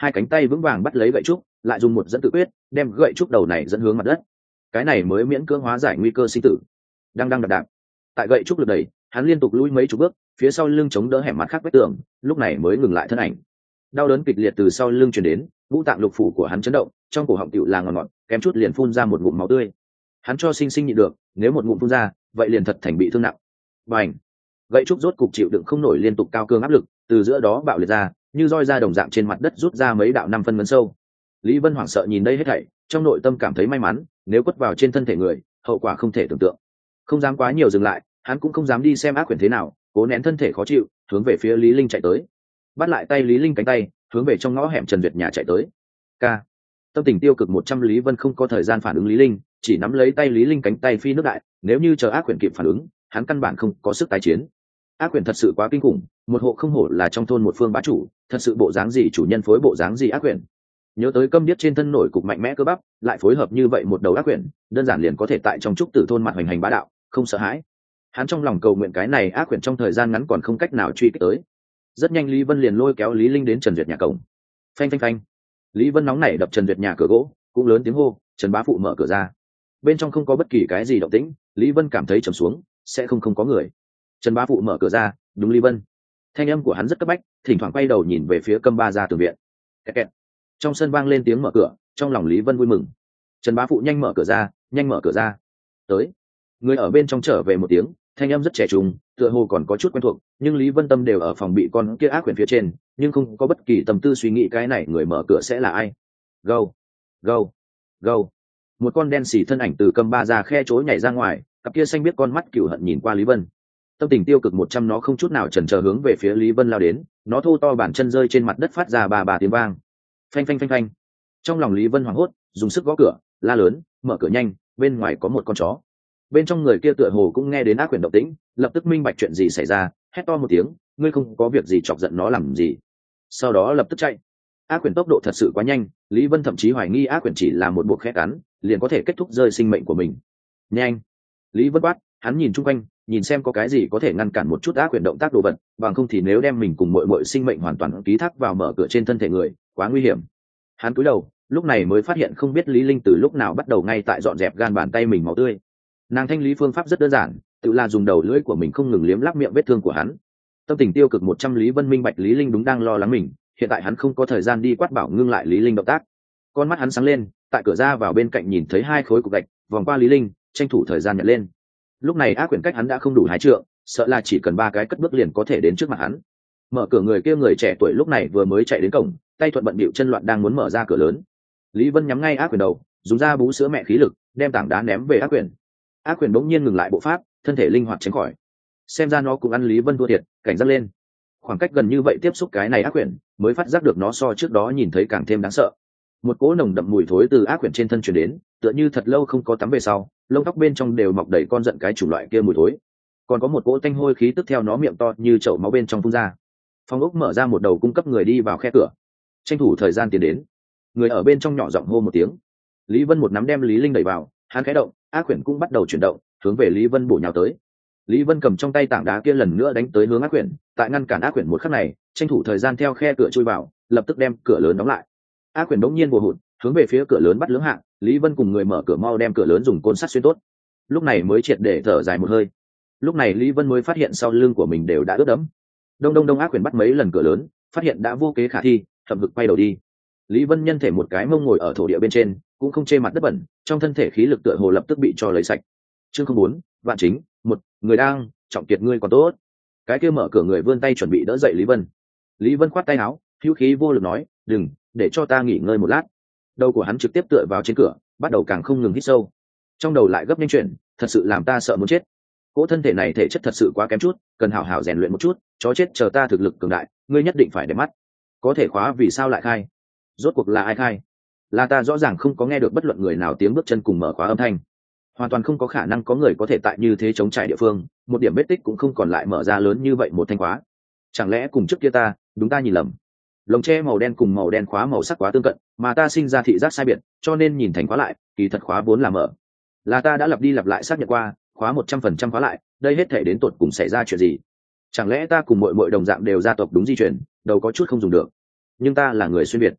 hai cánh tay vững vàng bắt lấy gậy trúc, lại dùng một dẫn tự quyết đem gậy trúc đầu này dẫn hướng mặt đất. Cái này mới miễn cưỡng hóa giải nguy cơ sinh tử. Đang đang đạp đạp, tại gậy trúc lực đẩy, hắn liên tục lùi mấy chục bước, phía sau lưng chống đỡ hẻm mặt khác vách tường, lúc này mới ngừng lại thân ảnh. Đau đớn kịch liệt từ sau lưng truyền đến, ngũ tạng lục phủ của hắn chấn động, trong cổ họng tựu là ngọt ngọt, kém chút liền phun ra một ngụm máu tươi. Hắn cho sinh sinh nhịn được, nếu một ngụm phun ra, vậy liền thật thành bị thương nặng. Bành! Gậy trúc rốt cục chịu đựng không nổi liên tục cao cương áp lực, từ giữa đó bạo liệt ra, như roi ra đồng dạng trên mặt đất rút ra mấy đạo năm phân ngấn sâu. Lý Vân hoảng sợ nhìn đây hết thảy, trong nội tâm cảm thấy may mắn, nếu quất vào trên thân thể người, hậu quả không thể tưởng tượng. Không dám quá nhiều dừng lại, hắn cũng không dám đi xem ác quyển thế nào, cố nén thân thể khó chịu, hướng về phía Lý Linh chạy tới. Bắt lại tay Lý Linh cánh tay, hướng về trong ngõ hẻm Trần Duyệt nhà chạy tới. Ca. Tâm tình tiêu cực một trăm Lý Vân không có thời gian phản ứng Lý Linh, chỉ nắm lấy tay Lý Linh cánh tay phi nước đại, nếu như chờ ác quyển kịp phản ứng, hắn căn bản không có sức tái chiến. Ác quyển thật sự quá kinh khủng, một hộ không hổ là trong thôn một phương bá chủ, thật sự bộ dáng gì chủ nhân phối bộ dáng gì ác quyển. Nhớ tới câm điếc trên thân nổi cục mạnh mẽ cơ bắp, lại phối hợp như vậy một đầu ác quyển, đơn giản liền có thể tại trong trúc tử thôn mặt hoành hành bá đạo, không sợ hãi. Hắn trong lòng cầu nguyện cái này ác quyển trong thời gian ngắn còn không cách nào truy kích tới. Rất nhanh Lý Vân liền lôi kéo Lý Linh đến Trần Duyệt nhà cổng. Phanh phanh phanh. Lý Vân nóng nảy đập Trần Duyệt nhà cửa gỗ, cũng lớn tiếng hô, "Trần bá phụ mở cửa ra." Bên trong không có bất kỳ cái gì động tĩnh, Lý Vân cảm thấy trầm xuống, sẽ không không có người. Trần bá phụ mở cửa ra, đúng Lý Vân. Thanh âm của hắn rất cấp bách, thỉnh thoảng quay đầu nhìn về phía Câm Ba gia tường viện. Kẹt kẹt. Trong sân vang lên tiếng mở cửa, trong lòng Lý Vân vui mừng. Trần bá phụ nhanh mở cửa ra, nhanh mở cửa ra. Tới. Người ở bên trong trở về một tiếng, thanh âm rất trẻ trung, tựa hồ còn có chút quen thuộc, nhưng Lý Vân tâm đều ở phòng bị con kia ác quyển phía trên, nhưng không có bất kỳ tâm tư suy nghĩ cái này người mở cửa sẽ là ai. Gâu, gâu, gâu. Một con đen xì thân ảnh từ Câm Ba ra khe chối nhảy ra ngoài, cặp kia xanh biết con mắt cừu hận nhìn qua Lý Vân. Tâm tình tiêu cực một trăm nó không chút nào chần chờ hướng về phía Lý Vân lao đến, nó thô to bàn chân rơi trên mặt đất phát ra ba ba tiếng vang. Phanh phanh phanh phanh. Trong lòng Lý Vân hoảng hốt, dùng sức gõ cửa, la lớn, "Mở cửa nhanh, bên ngoài có một con chó." Bên trong người kia tựa hồ cũng nghe đến ác quyển động tĩnh, lập tức minh bạch chuyện gì xảy ra, hét to một tiếng, "Ngươi không có việc gì chọc giận nó làm gì?" Sau đó lập tức chạy. Ác quyển tốc độ thật sự quá nhanh, Lý Vân thậm chí hoài nghi ác quyển chỉ là một buộc khẽ cắn, liền có thể kết thúc rơi sinh mệnh của mình. Nhanh! Lý Vân quát, hắn nhìn chung quanh, nhìn xem có cái gì có thể ngăn cản một chút ác quyển động tác đồ vật, bằng không thì nếu đem mình cùng mọi mọi sinh mệnh hoàn toàn ký thác vào mở cửa trên thân thể người, quá nguy hiểm. Hắn cúi đầu, lúc này mới phát hiện không biết Lý Linh từ lúc nào bắt đầu ngay tại dọn dẹp gan bàn tay mình máu tươi. Nàng thanh lý phương pháp rất đơn giản, tự là dùng đầu lưỡi của mình không ngừng liếm láp miệng vết thương của hắn. Tâm tình tiêu cực một trăm Lý Vân minh bạch Lý Linh đúng đang lo lắng mình, hiện tại hắn không có thời gian đi quát bảo ngưng lại Lý Linh động tác. Con mắt hắn sáng lên, tại cửa ra vào bên cạnh nhìn thấy hai khối cục gạch, vòng qua Lý Linh, tranh thủ thời gian nhặt lên. Lúc này ác quyển cách hắn đã không đủ hai trượng, sợ là chỉ cần ba cái cất bước liền có thể đến trước mặt hắn. Mở cửa người kia người trẻ tuổi lúc này vừa mới chạy đến cổng, tay thuận bận bịu chân loạn đang muốn mở ra cửa lớn. Lý Vân nhắm ngay ác quyển đầu, dùng ra bú sữa mẹ khí lực, đem tảng đá ném về ác quyển. Ác quyển bỗng nhiên ngừng lại bộ pháp, thân thể linh hoạt tránh khỏi. Xem ra nó cũng ăn Lý Vân thua thiệt, cảnh giác lên. Khoảng cách gần như vậy tiếp xúc cái này ác quyển, mới phát giác được nó so trước đó nhìn thấy càng thêm đáng sợ. Một cỗ nồng đậm mùi thối từ ác quyển trên thân truyền đến, tựa như thật lâu không có tắm về sau, lông tóc bên trong đều mọc đầy con giận cái chủng loại kia mùi thối. Còn có một cỗ tanh hôi khí tức theo nó miệng to như chậu máu bên trong phun ra. Phòng ốc mở ra một đầu cung cấp người đi vào khe cửa. Tranh thủ thời gian tiến đến. Người ở bên trong nhỏ giọng hô một tiếng. Lý Vân một nắm đem Lý Linh đẩy vào, hắn khẽ động, ác quyển cũng bắt đầu chuyển động, hướng về Lý Vân bổ nhào tới. Lý Vân cầm trong tay tảng đá kia lần nữa đánh tới hướng ác quyển, tại ngăn cản ác quyển một khắc này, tranh thủ thời gian theo khe cửa chui vào, lập tức đem cửa lớn đóng lại. Ác quyển đống nhiên bùa hụt, hướng về phía cửa lớn bắt lưỡng hạng, Lý Vân cùng người mở cửa mau đem cửa lớn dùng côn sắt xuyên tốt. Lúc này mới triệt để thở dài một hơi. Lúc này Lý Vân mới phát hiện sau lưng của mình đều đã ướt đẫm. Đông đông đông ác quyển bắt mấy lần cửa lớn, phát hiện đã vô kế khả thi, thầm hực quay đầu đi. Lý Vân nhân thể một cái mông ngồi ở thổ địa bên trên, cũng không chê mặt đất bẩn, trong thân thể khí lực tựa hồ lập tức bị cho lấy sạch. Chương không bốn, vạn chính, một, người đang, trọng kiệt ngươi còn tốt. Cái kia mở cửa người vươn tay chuẩn bị đỡ dậy Lý Vân. Lý Vân khoát tay áo, hữu khí vô lực nói, "Đừng, để cho ta nghỉ ngơi một lát." Đầu của hắn trực tiếp tựa vào trên cửa, bắt đầu càng không ngừng hít sâu. Trong đầu lại gấp nhanh chuyển, thật sự làm ta sợ muốn chết. Cỗ thân thể này thể chất thật sự quá kém chút, cần hảo hảo rèn luyện một chút, chó chết chờ ta thực lực cường đại, ngươi nhất định phải để mắt. Có thể khóa vì sao lại khai? Rốt cuộc là ai khai? Là ta rõ ràng không có nghe được bất luận người nào tiếng bước chân cùng mở khóa âm thanh. Hoàn toàn không có khả năng có người có thể tại như thế chống trải địa phương, một điểm vết tích cũng không còn lại mở ra lớn như vậy một thanh khóa. Chẳng lẽ cùng trước kia ta, đúng ta nhìn lầm? Lồng tre màu đen cùng màu đen khóa màu sắc quá tương cận, mà ta sinh ra thị giác sai biệt, cho nên nhìn thành khóa lại, kỳ thật khóa vốn là mở. Là ta đã lặp đi lặp lại xác nhận qua, khóa một trăm phần trăm khóa lại, đây hết thể đến tột cùng xảy ra chuyện gì? Chẳng lẽ ta cùng mọi mọi đồng dạng đều gia tộc đúng di chuyển, đầu có chút không dùng được. Nhưng ta là người xuyên việt,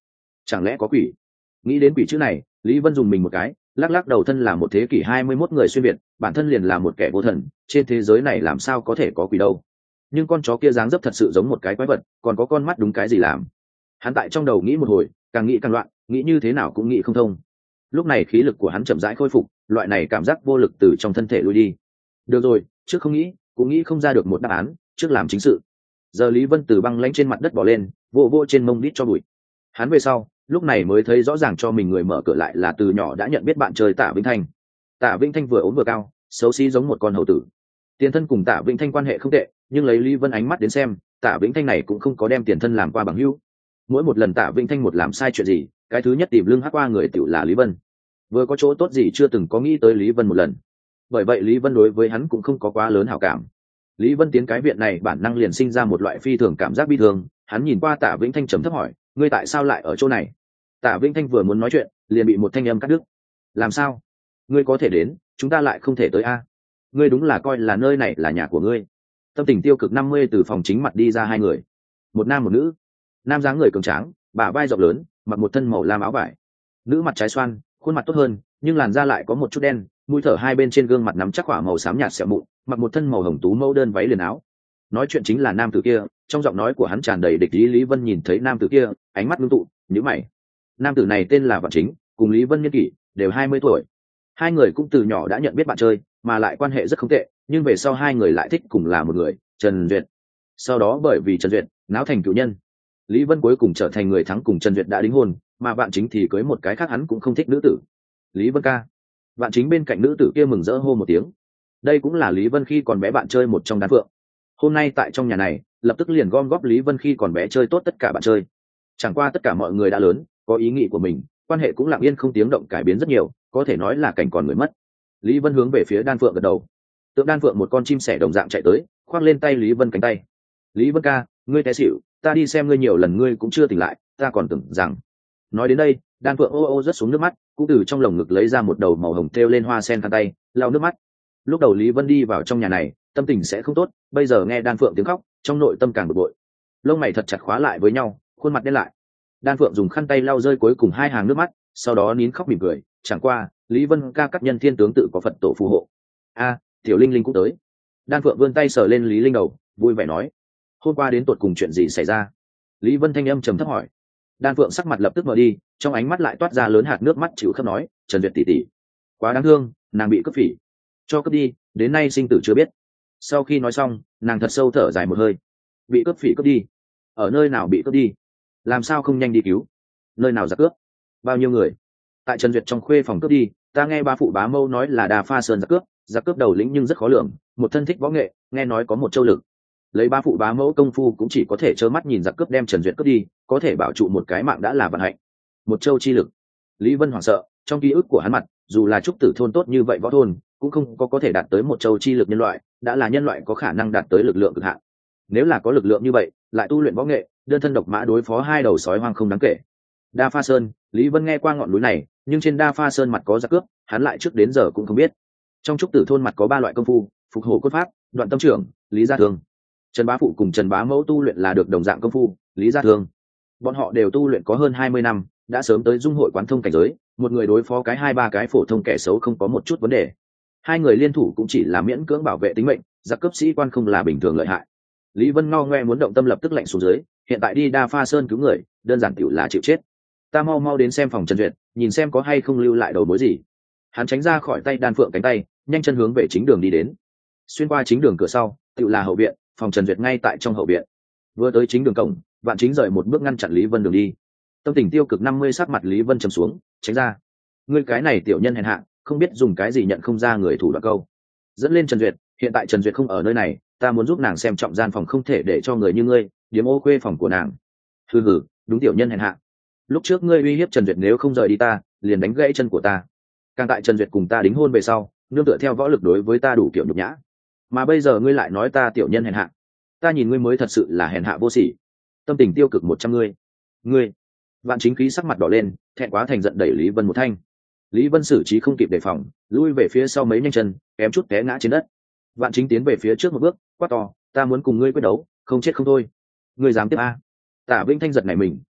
chẳng lẽ có quỷ? Nghĩ đến quỷ chữ này, Lý Vân dùng mình một cái, lắc lắc đầu, thân là một thế kỷ hai mươi mốt người xuyên việt, bản thân liền là một kẻ vô thần, trên thế giới này làm sao có thể có quỷ đâu. Nhưng con chó kia dáng dấp thật sự giống một cái quái vật, còn có con mắt đúng cái gì làm. Hắn tại trong đầu nghĩ một hồi, càng nghĩ càng loạn, nghĩ như thế nào cũng nghĩ không thông. Lúc này khí lực của hắn chậm rãi khôi phục, loại này cảm giác vô lực từ trong thân thể lui đi. Được rồi, trước không nghĩ, cũng nghĩ không ra được một đáp án, trước làm chính sự. Giờ Lý Vân từ băng lãnh trên mặt đất bỏ lên, vô vô trên mông đít cho bụi. Hắn về sau, lúc này mới thấy rõ ràng cho mình người mở cửa lại là từ nhỏ đã nhận biết bạn chơi Tạ Vĩnh Thanh. Tạ Vĩnh Thanh vừa ốm vừa cao, xấu xí giống một con hầu tử. Tiền thân cùng Tạ Vĩnh Thanh quan hệ không tệ, nhưng lấy Lý Vân ánh mắt đến xem, Tạ Vĩnh Thanh này cũng không có đem tiền thân làm qua bằng hữu. Mỗi một lần Tạ Vĩnh Thanh một làm sai chuyện gì, cái thứ nhất tìm lưng hắc qua người tiểu là Lý Vân. Vừa có chỗ tốt gì chưa từng có nghĩ tới Lý Vân một lần. Bởi vậy Lý Vân đối với hắn cũng không có quá lớn hảo cảm. Lý Vân tiến cái viện này bản năng liền sinh ra một loại phi thường cảm giác bi thương, hắn nhìn qua Tạ Vĩnh Thanh trầm thấp hỏi, ngươi tại sao lại ở chỗ này? Tạ Vĩnh Thanh vừa muốn nói chuyện, liền bị một thanh âm cắt đứt. Làm sao? Ngươi có thể đến, chúng ta lại không thể tới a? Ngươi đúng là coi là nơi này là nhà của ngươi. Tâm tình tiêu cực năm mươi từ phòng chính mặt đi ra hai người, một nam một nữ. Nam dáng người cường tráng, bả vai rộng lớn, mặc một thân màu lam áo vải. Nữ mặt trái xoan, khuôn mặt tốt hơn, nhưng làn da lại có một chút đen, mũi thở hai bên trên gương mặt nắm chắc quả màu xám nhạt sẹo mụn, mặc một thân màu hồng tú mẫu đơn váy liền áo. Nói chuyện chính là nam tử kia, trong giọng nói của hắn tràn đầy địch ý. Lý Vân nhìn thấy nam tử kia, ánh mắt ngưng tụ, nhíu mày. Nam tử này tên là Vạn Chính, cùng Lý Vân niên kỷ đều hai mươi tuổi. Hai người cũng từ nhỏ đã nhận biết bạn chơi, mà lại quan hệ rất không tệ, nhưng về sau hai người lại thích cùng là một người, Trần Duyệt. Sau đó bởi vì Trần Duyệt náo thành cựu nhân, Lý Vân cuối cùng trở thành người thắng, cùng Trần Duyệt đã đính hôn, mà Vạn Chính thì cưới một cái khác hắn cũng không thích nữ tử. Lý Vân ca. Vạn Chính bên cạnh nữ tử kia mừng rỡ hô một tiếng. Đây cũng là Lý Vân khi còn bé bạn chơi một trong đan phượng. Hôm nay tại trong nhà này, lập tức liền gom góp Lý Vân khi còn bé chơi tốt tất cả bạn chơi. Chẳng qua tất cả mọi người đã lớn, có ý nghĩ của mình, quan hệ cũng lặng yên không tiếng động cải biến rất nhiều, có thể nói là cảnh còn người mất. Lý Vân hướng về phía đan phượng gật đầu. Tượng đan phượng một con chim sẻ đồng dạng chạy tới, khoác lên tay Lý Vân cánh tay. Lý Vân ca, ngươi té xỉu, ta đi xem ngươi nhiều lần ngươi cũng chưa tỉnh lại, ta còn tưởng rằng. Nói đến đây, đan phượng ô ô rớt xuống nước mắt, cũng từ trong lồng ngực lấy ra một đầu màu hồng thêu lên hoa sen khăn tay, lau nước mắt. Lúc đầu Lý Vân đi vào trong nhà này, tâm tình sẽ không tốt, bây giờ nghe đan phượng tiếng khóc, trong nội tâm càng bực bội. Lông mày thật chặt khóa lại với nhau, khuôn mặt đen lại. Đan phượng dùng khăn tay lau rơi cuối cùng hai hàng nước mắt, sau đó nín khóc mỉm cười. Chẳng qua Lý Vân ca các nhân thiên tướng tự có Phật tổ phù hộ. A, tiểu linh linh cũng tới. Đan phượng vươn tay sờ lên Lý Linh đầu, vui vẻ nói, hôm qua đến tột cùng chuyện gì xảy ra? Lý Vân thanh âm trầm thấp hỏi. Đan phượng sắc mặt lập tức mở đi, trong ánh mắt lại toát ra lớn hạt nước mắt chịu khóc nói, Trần Duyệt tỷ tỷ quá đáng thương, nàng bị cướp phỉ, cho cướp đi, đến nay sinh tử chưa biết. Sau khi nói xong, nàng thật sâu thở dài một hơi. Bị cướp phỉ cướp đi? Ở nơi nào bị cướp đi? Làm sao không nhanh đi cứu? Nơi nào giặc cướp? Bao nhiêu người? Tại Trần Duyệt trong khuê phòng cướp đi, ta nghe ba phụ bá mâu nói là Đà Pha Sơn giặc cướp, giặc cướp đầu lĩnh nhưng rất khó lường, một thân thích võ nghệ, nghe nói có một châu lực. Lấy ba phụ bá mẫu công phu cũng chỉ có thể trơ mắt nhìn giặc cướp đem Trần Duyệt cướp đi, có thể bảo trụ một cái mạng đã là vận hạnh. Một châu chi lực. Lý Vân hoảng sợ, trong ký ức của hắn mặt, dù là trúc tử thôn tốt như vậy võ thôn, cũng không có có thể đạt tới một châu chi lực nhân loại, đã là nhân loại có khả năng đạt tới lực lượng cực hạn. Nếu là có lực lượng như vậy, lại tu luyện võ nghệ, đơn thân độc mã đối phó hai đầu sói hoang không đáng kể. Đa Pha Sơn, Lý Vân nghe qua ngọn núi này, nhưng trên Đa Pha Sơn mặt có giặc cướp, hắn lại trước đến giờ cũng không biết. Trong trúc tử thôn mặt có ba loại công phu, phục hổ cốt pháp, đoạn tâm trưởng, lý gia thương. Trần Bá Phụ cùng Trần Bá Mẫu tu luyện là được đồng dạng công phu, lý gia thương. Bọn họ đều tu luyện có hơn hai mươi năm, đã sớm tới dung hội quán thông cảnh giới, một người đối phó cái hai ba cái phổ thông kẻ xấu không có một chút vấn đề. Hai người liên thủ cũng chỉ là miễn cưỡng bảo vệ tính mệnh, giặc cướp sĩ quan không là bình thường lợi hại. Lý Vân ngao ngoe muốn động tâm lập tức lạnh xuống dưới, hiện tại đi Đa Pha Sơn cứu người, đơn giản tiểu là chịu chết. Ta mau mau đến xem phòng Trần Duyệt, nhìn xem có hay không lưu lại đầu mối gì. Hắn tránh ra khỏi tay đan phượng cánh tay, nhanh chân hướng về chính đường đi đến. Xuyên qua chính đường cửa sau, tự là hậu viện, phòng Trần Duyệt ngay tại trong hậu viện. Vừa tới chính đường cổng, Vạn Chính rời một bước ngăn chặn Lý Vân đường đi. Tâm tình tiêu cực năm mươi sắc mặt Lý Vân trầm xuống, tránh ra. Ngươi cái này tiểu nhân hèn hạ, không biết dùng cái gì nhận không ra người thủ đoạn câu. Dẫn lên Trần Duyệt, hiện tại Trần Duyệt không ở nơi này, ta muốn giúp nàng xem trọng gian phòng, không thể để cho người như ngươi điếm ô khuê phòng của nàng. Hừ hừ, đúng tiểu nhân hèn hạ. Lúc trước ngươi uy hiếp Trần Duyệt nếu không rời đi ta, liền đánh gãy chân của ta. Càng tại Trần Duyệt cùng ta đính hôn về sau, nương tựa theo võ lực đối với ta đủ kiểu nhục nhã. Mà bây giờ ngươi lại nói ta tiểu nhân hèn hạ, ta nhìn ngươi mới thật sự là hèn hạ vô sỉ. Tâm tình tiêu cực một trăm ngươi. Ngươi. Vạn Chính khí sắc mặt đỏ lên, thẹn quá thành giận đẩy Lý Vân một thanh. Lý Vân xử trí không kịp đề phòng, lui về phía sau mấy nhanh chân, kém chút té ngã trên đất. Vạn Chính tiến về phía trước một bước, quát to, ta muốn cùng ngươi quyết đấu, không chết không thôi. Ngươi dám tiếp a? Tạ Vĩnh Thanh giật nảy mình,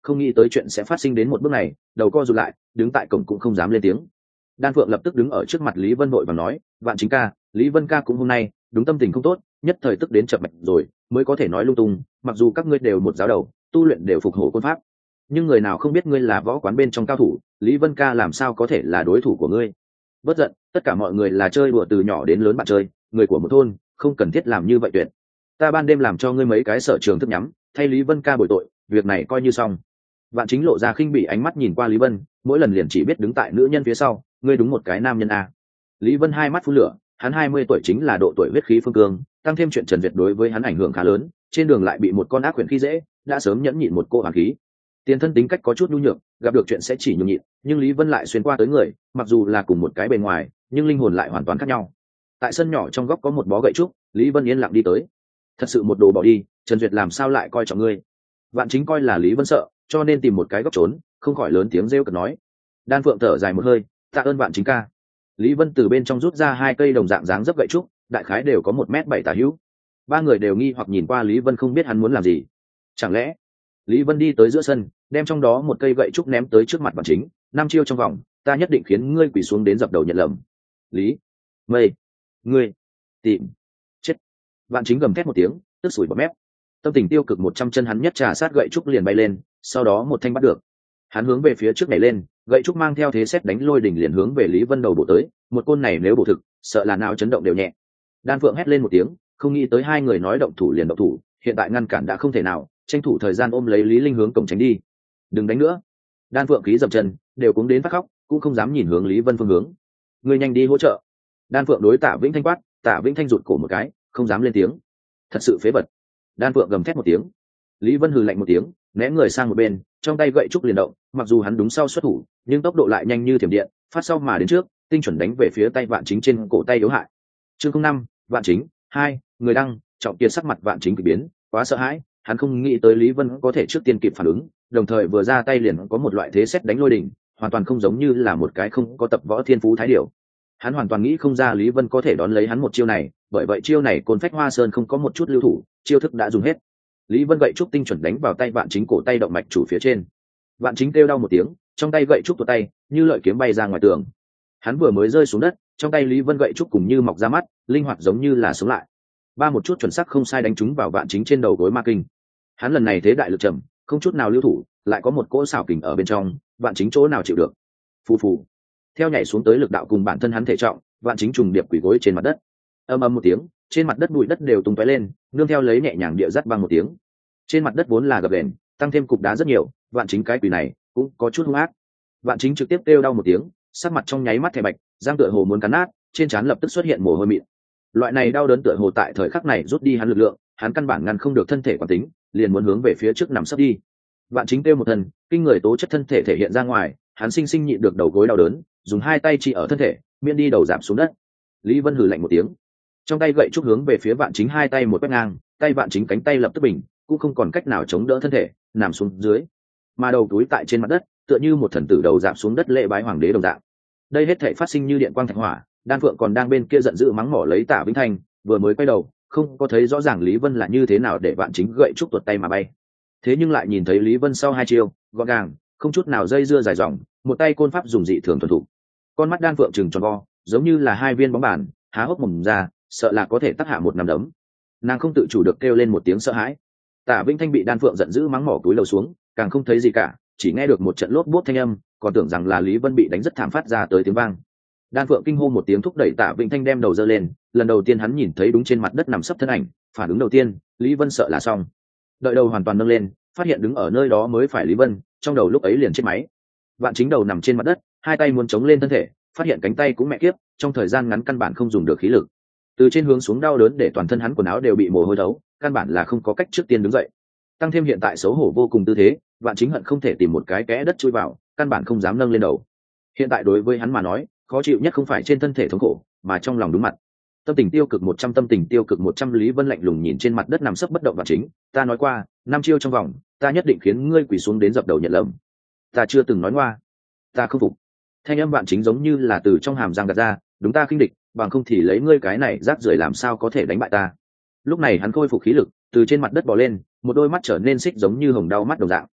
không nghĩ tới chuyện sẽ phát sinh đến một bước này, đầu co rụt lại, đứng tại cổng cũng không dám lên tiếng. Đan Phượng lập tức đứng ở trước mặt Lý Vân vội và nói, Vạn Chính ca, Lý Vân ca cũng hôm nay đúng tâm tình không tốt, nhất thời tức đến chập mạch rồi mới có thể nói lung tung, mặc dù các ngươi đều một giáo đầu, tu luyện đều phục hổ côn pháp, nhưng người nào không biết ngươi là võ quán bên trong cao thủ, Lý Vân ca làm sao có thể là đối thủ của ngươi. Bất giận, tất cả mọi người là chơi đùa từ nhỏ đến lớn bạn chơi, người của một thôn, không cần thiết làm như vậy tuyệt. Ta ban đêm làm cho ngươi mấy cái sở trường thức nhắm, thay Lý Vân ca bồi tội, việc này coi như xong. Vạn Chính lộ ra khinh bỉ ánh mắt nhìn qua Lý Vân, mỗi lần liền chỉ biết đứng tại nữ nhân phía sau, ngươi đúng một cái nam nhân a. Lý Vân hai mắt phun lửa, hắn hai mươi tuổi chính là độ tuổi huyết khí phương cương, tăng thêm chuyện Trần Việt đối với hắn ảnh hưởng khá lớn, trên đường lại bị một con ác quyển khi dễ, đã sớm nhẫn nhịn một cô hoàng khí. Tiền thân tính cách có chút nhu nhược, gặp được chuyện sẽ chỉ nhường nhịn, nhưng Lý Vân lại xuyên qua tới người, mặc dù là cùng một cái bề ngoài, nhưng linh hồn lại hoàn toàn khác nhau. Tại sân nhỏ trong góc có một bó gậy trúc, Lý Vân yên lặng đi tới. Thật sự một đồ bỏ đi, Trần Duyệt làm sao lại coi trọng ngươi? Vạn Chính coi là Lý Vân sợ, cho nên tìm một cái góc trốn, không khỏi lớn tiếng rêu cợt nói. Đan Phượng thở dài một hơi, tạ ơn Vạn Chính ca. Lý Vân từ bên trong rút ra hai cây đồng dạng dáng dấp gậy trúc, đại khái đều có một mét bảy tả hữu. Ba người đều nghi hoặc nhìn qua Lý Vân, không biết hắn muốn làm gì. Chẳng lẽ Lý Vân đi tới giữa sân, đem trong đó một cây gậy trúc ném tới trước mặt Vạn Chính, năm chiêu trong vòng, ta nhất định khiến ngươi quỳ xuống đến dập đầu nhận lầm. Lý Mây, ngươi tìm chết. Vạn Chính gầm thét một tiếng, tức sủi bọt mép. Tâm tình tiêu cực một trăm chân hắn nhất trà sát gậy trúc liền bay lên, sau đó một thanh bắt được. Hắn hướng về phía trước nhảy lên, gậy trúc mang theo thế xét đánh lôi đỉnh liền hướng về Lý Vân đầu bổ tới, một côn này nếu bổ thực, sợ là não chấn động đều nhẹ. Đan Phượng hét lên một tiếng, không nghĩ tới hai người nói động thủ liền động thủ, hiện tại ngăn cản đã không thể nào, tranh thủ thời gian ôm lấy Lý Linh hướng cổng tránh đi. Đừng đánh nữa. Đan Phượng khí dậm chân, đều cũng đến phát khóc, cũng không dám nhìn hướng Lý Vân phương hướng. Ngươi nhanh đi hỗ trợ. Đan Phượng đối Tạ Vĩnh Thanh quát, Tạ Vĩnh Thanh rụt cổ một cái, không dám lên tiếng. Thật sự phế vật. Đan Phượng gầm thét một tiếng. Lý Vân hừ lạnh một tiếng, né người sang một bên, trong tay gậy trúc liền động, mặc dù hắn đúng sau xuất thủ, nhưng tốc độ lại nhanh như thiểm điện, phát sau mà đến trước, tinh chuẩn đánh về phía tay Vạn Chính trên cổ tay yếu hại. Chương không năm, Vạn Chính hai, người đăng, Trọng Kiệt sắc mặt Vạn Chính kỳ biến, quá sợ hãi, hắn không nghĩ tới Lý Vân có thể trước tiên kịp phản ứng, đồng thời vừa ra tay liền có một loại thế xét đánh lôi đỉnh, hoàn toàn không giống như là một cái không có tập võ thiên phú thái điểu. Hắn hoàn toàn nghĩ không ra Lý Vân có thể đón lấy hắn một chiêu này, bởi vậy chiêu này Côn Phách Hoa Sơn không có một chút lưu thủ, chiêu thức đã dùng hết. Lý Vân gậy trúc tinh chuẩn đánh vào tay Vạn Chính cổ tay động mạch chủ phía trên. Vạn Chính kêu đau một tiếng, trong tay gậy trúc tuột tay, như lợi kiếm bay ra ngoài tường. Hắn vừa mới rơi xuống đất, trong tay Lý Vân gậy trúc cùng như mọc ra mắt, linh hoạt giống như là sống lại. Ba một chút chuẩn xác không sai đánh trúng vào Vạn Chính trên đầu gối ma kinh. Hắn lần này thế đại lực trầm, không chút nào lưu thủ, lại có một cỗ xảo kình ở bên trong, Vạn Chính chỗ nào chịu được. Phù phù. Theo nhảy xuống tới lực đạo cùng bản thân hắn thể trọng, Vạn Chính trùng điệp quỳ gối trên mặt đất. Ầm ầm một tiếng, trên mặt đất bụi đất đều tung tóe lên, nương theo lấy nhẹ nhàng địa dắt vang một tiếng. Trên mặt đất vốn là gập ghềnh, tăng thêm cục đá rất nhiều, Vạn Chính cái quỳ này cũng có chút hung ác. Vạn Chính trực tiếp kêu đau một tiếng, sắc mặt trong nháy mắt thẻ bạch, răng tựa hồ muốn cắn nát, trên trán lập tức xuất hiện mồ hôi mịn. Loại này đau đớn tựa hồ tại thời khắc này rút đi hắn lực lượng, hắn căn bản ngăn không được thân thể quán tính, liền muốn hướng về phía trước nằm sấp đi. Vạn Chính kêu một thần, kinh người tố chất thân thể thể hiện ra ngoài, hắn sinh sinh nhịn được đầu gối đau đớn, dùng hai tay chỉ ở thân thể, miễn đi đầu giảm xuống đất. Lý Vân hừ lạnh một tiếng, trong tay gậy trúc hướng về phía Vạn Chính hai tay một quét ngang, tay Vạn Chính cánh tay lập tức bình, cũng không còn cách nào chống đỡ thân thể, nằm xuống dưới, mà đầu túi tại trên mặt đất, tựa như một thần tử đầu giảm xuống đất lễ bái hoàng đế đồng dạng. Đây hết thảy phát sinh như điện quang thạch hỏa, Đan Phượng còn đang bên kia giận dữ mắng mỏ lấy Tạ Vĩnh Thanh, vừa mới quay đầu, không có thấy rõ ràng Lý Vân là như thế nào để Vạn Chính gậy trúc tuột tay mà bay. Thế nhưng lại nhìn thấy Lý Vân sau hai chiêu, gọn gàng, không chút nào dây dưa dài dòng, một tay côn pháp dùng dị thường thuần thục. Con mắt Đan Phượng trừng tròn vo, giống như là hai viên bóng bàn, há hốc mồm ra, sợ là có thể tác hạ một nắm đấm. Nàng không tự chủ được kêu lên một tiếng sợ hãi. Tạ Vĩnh Thanh bị Đan Phượng giận dữ mắng mỏ túi lầu xuống, càng không thấy gì cả, chỉ nghe được một trận lốp bốp thanh âm, còn tưởng rằng là Lý Vân bị đánh rất thảm phát ra tới tiếng vang. Đan Phượng kinh hô một tiếng thúc đẩy Tạ Vĩnh Thanh đem đầu giơ lên, lần đầu tiên hắn nhìn thấy đúng trên mặt đất nằm sấp thân ảnh, phản ứng đầu tiên, Lý Vân sợ là xong. Đợi đầu hoàn toàn nâng lên, phát hiện đứng ở nơi đó mới phải Lý Vân, trong đầu lúc ấy liền chết máy. Vạn Chính đầu nằm trên mặt đất, hai tay muốn chống lên thân thể, phát hiện cánh tay cũng mẹ kiếp, trong thời gian ngắn căn bản không dùng được khí lực. Từ trên hướng xuống đau đớn để toàn thân hắn quần áo đều bị mồ hôi thấu, căn bản là không có cách trước tiên đứng dậy. Tăng thêm hiện tại xấu hổ vô cùng tư thế, Vạn Chính hận không thể tìm một cái kẽ đất chui vào, căn bản không dám nâng lên đầu. Hiện tại đối với hắn mà nói, khó chịu nhất không phải trên thân thể thống khổ, mà trong lòng đúng mặt. Tâm tình tiêu cực một trăm, tâm tình tiêu cực một trăm. Lý Vân lạnh lùng nhìn trên mặt đất nằm sấp bất động Vạn Chính, ta nói qua, năm chiêu trong vòng, ta nhất định khiến ngươi quỳ xuống đến dập đầu nhận lầm. Ta chưa từng nói ngoa, ta không phục. Thanh âm Vạn Chính giống như là từ trong hàm răng gạt ra, đúng ta khinh địch, bằng không thì lấy ngươi cái này rác rưởi làm sao có thể đánh bại ta. Lúc này hắn khôi phục khí lực, từ trên mặt đất bò lên, một đôi mắt trở nên xích giống như hồng đau mắt đồng dạng.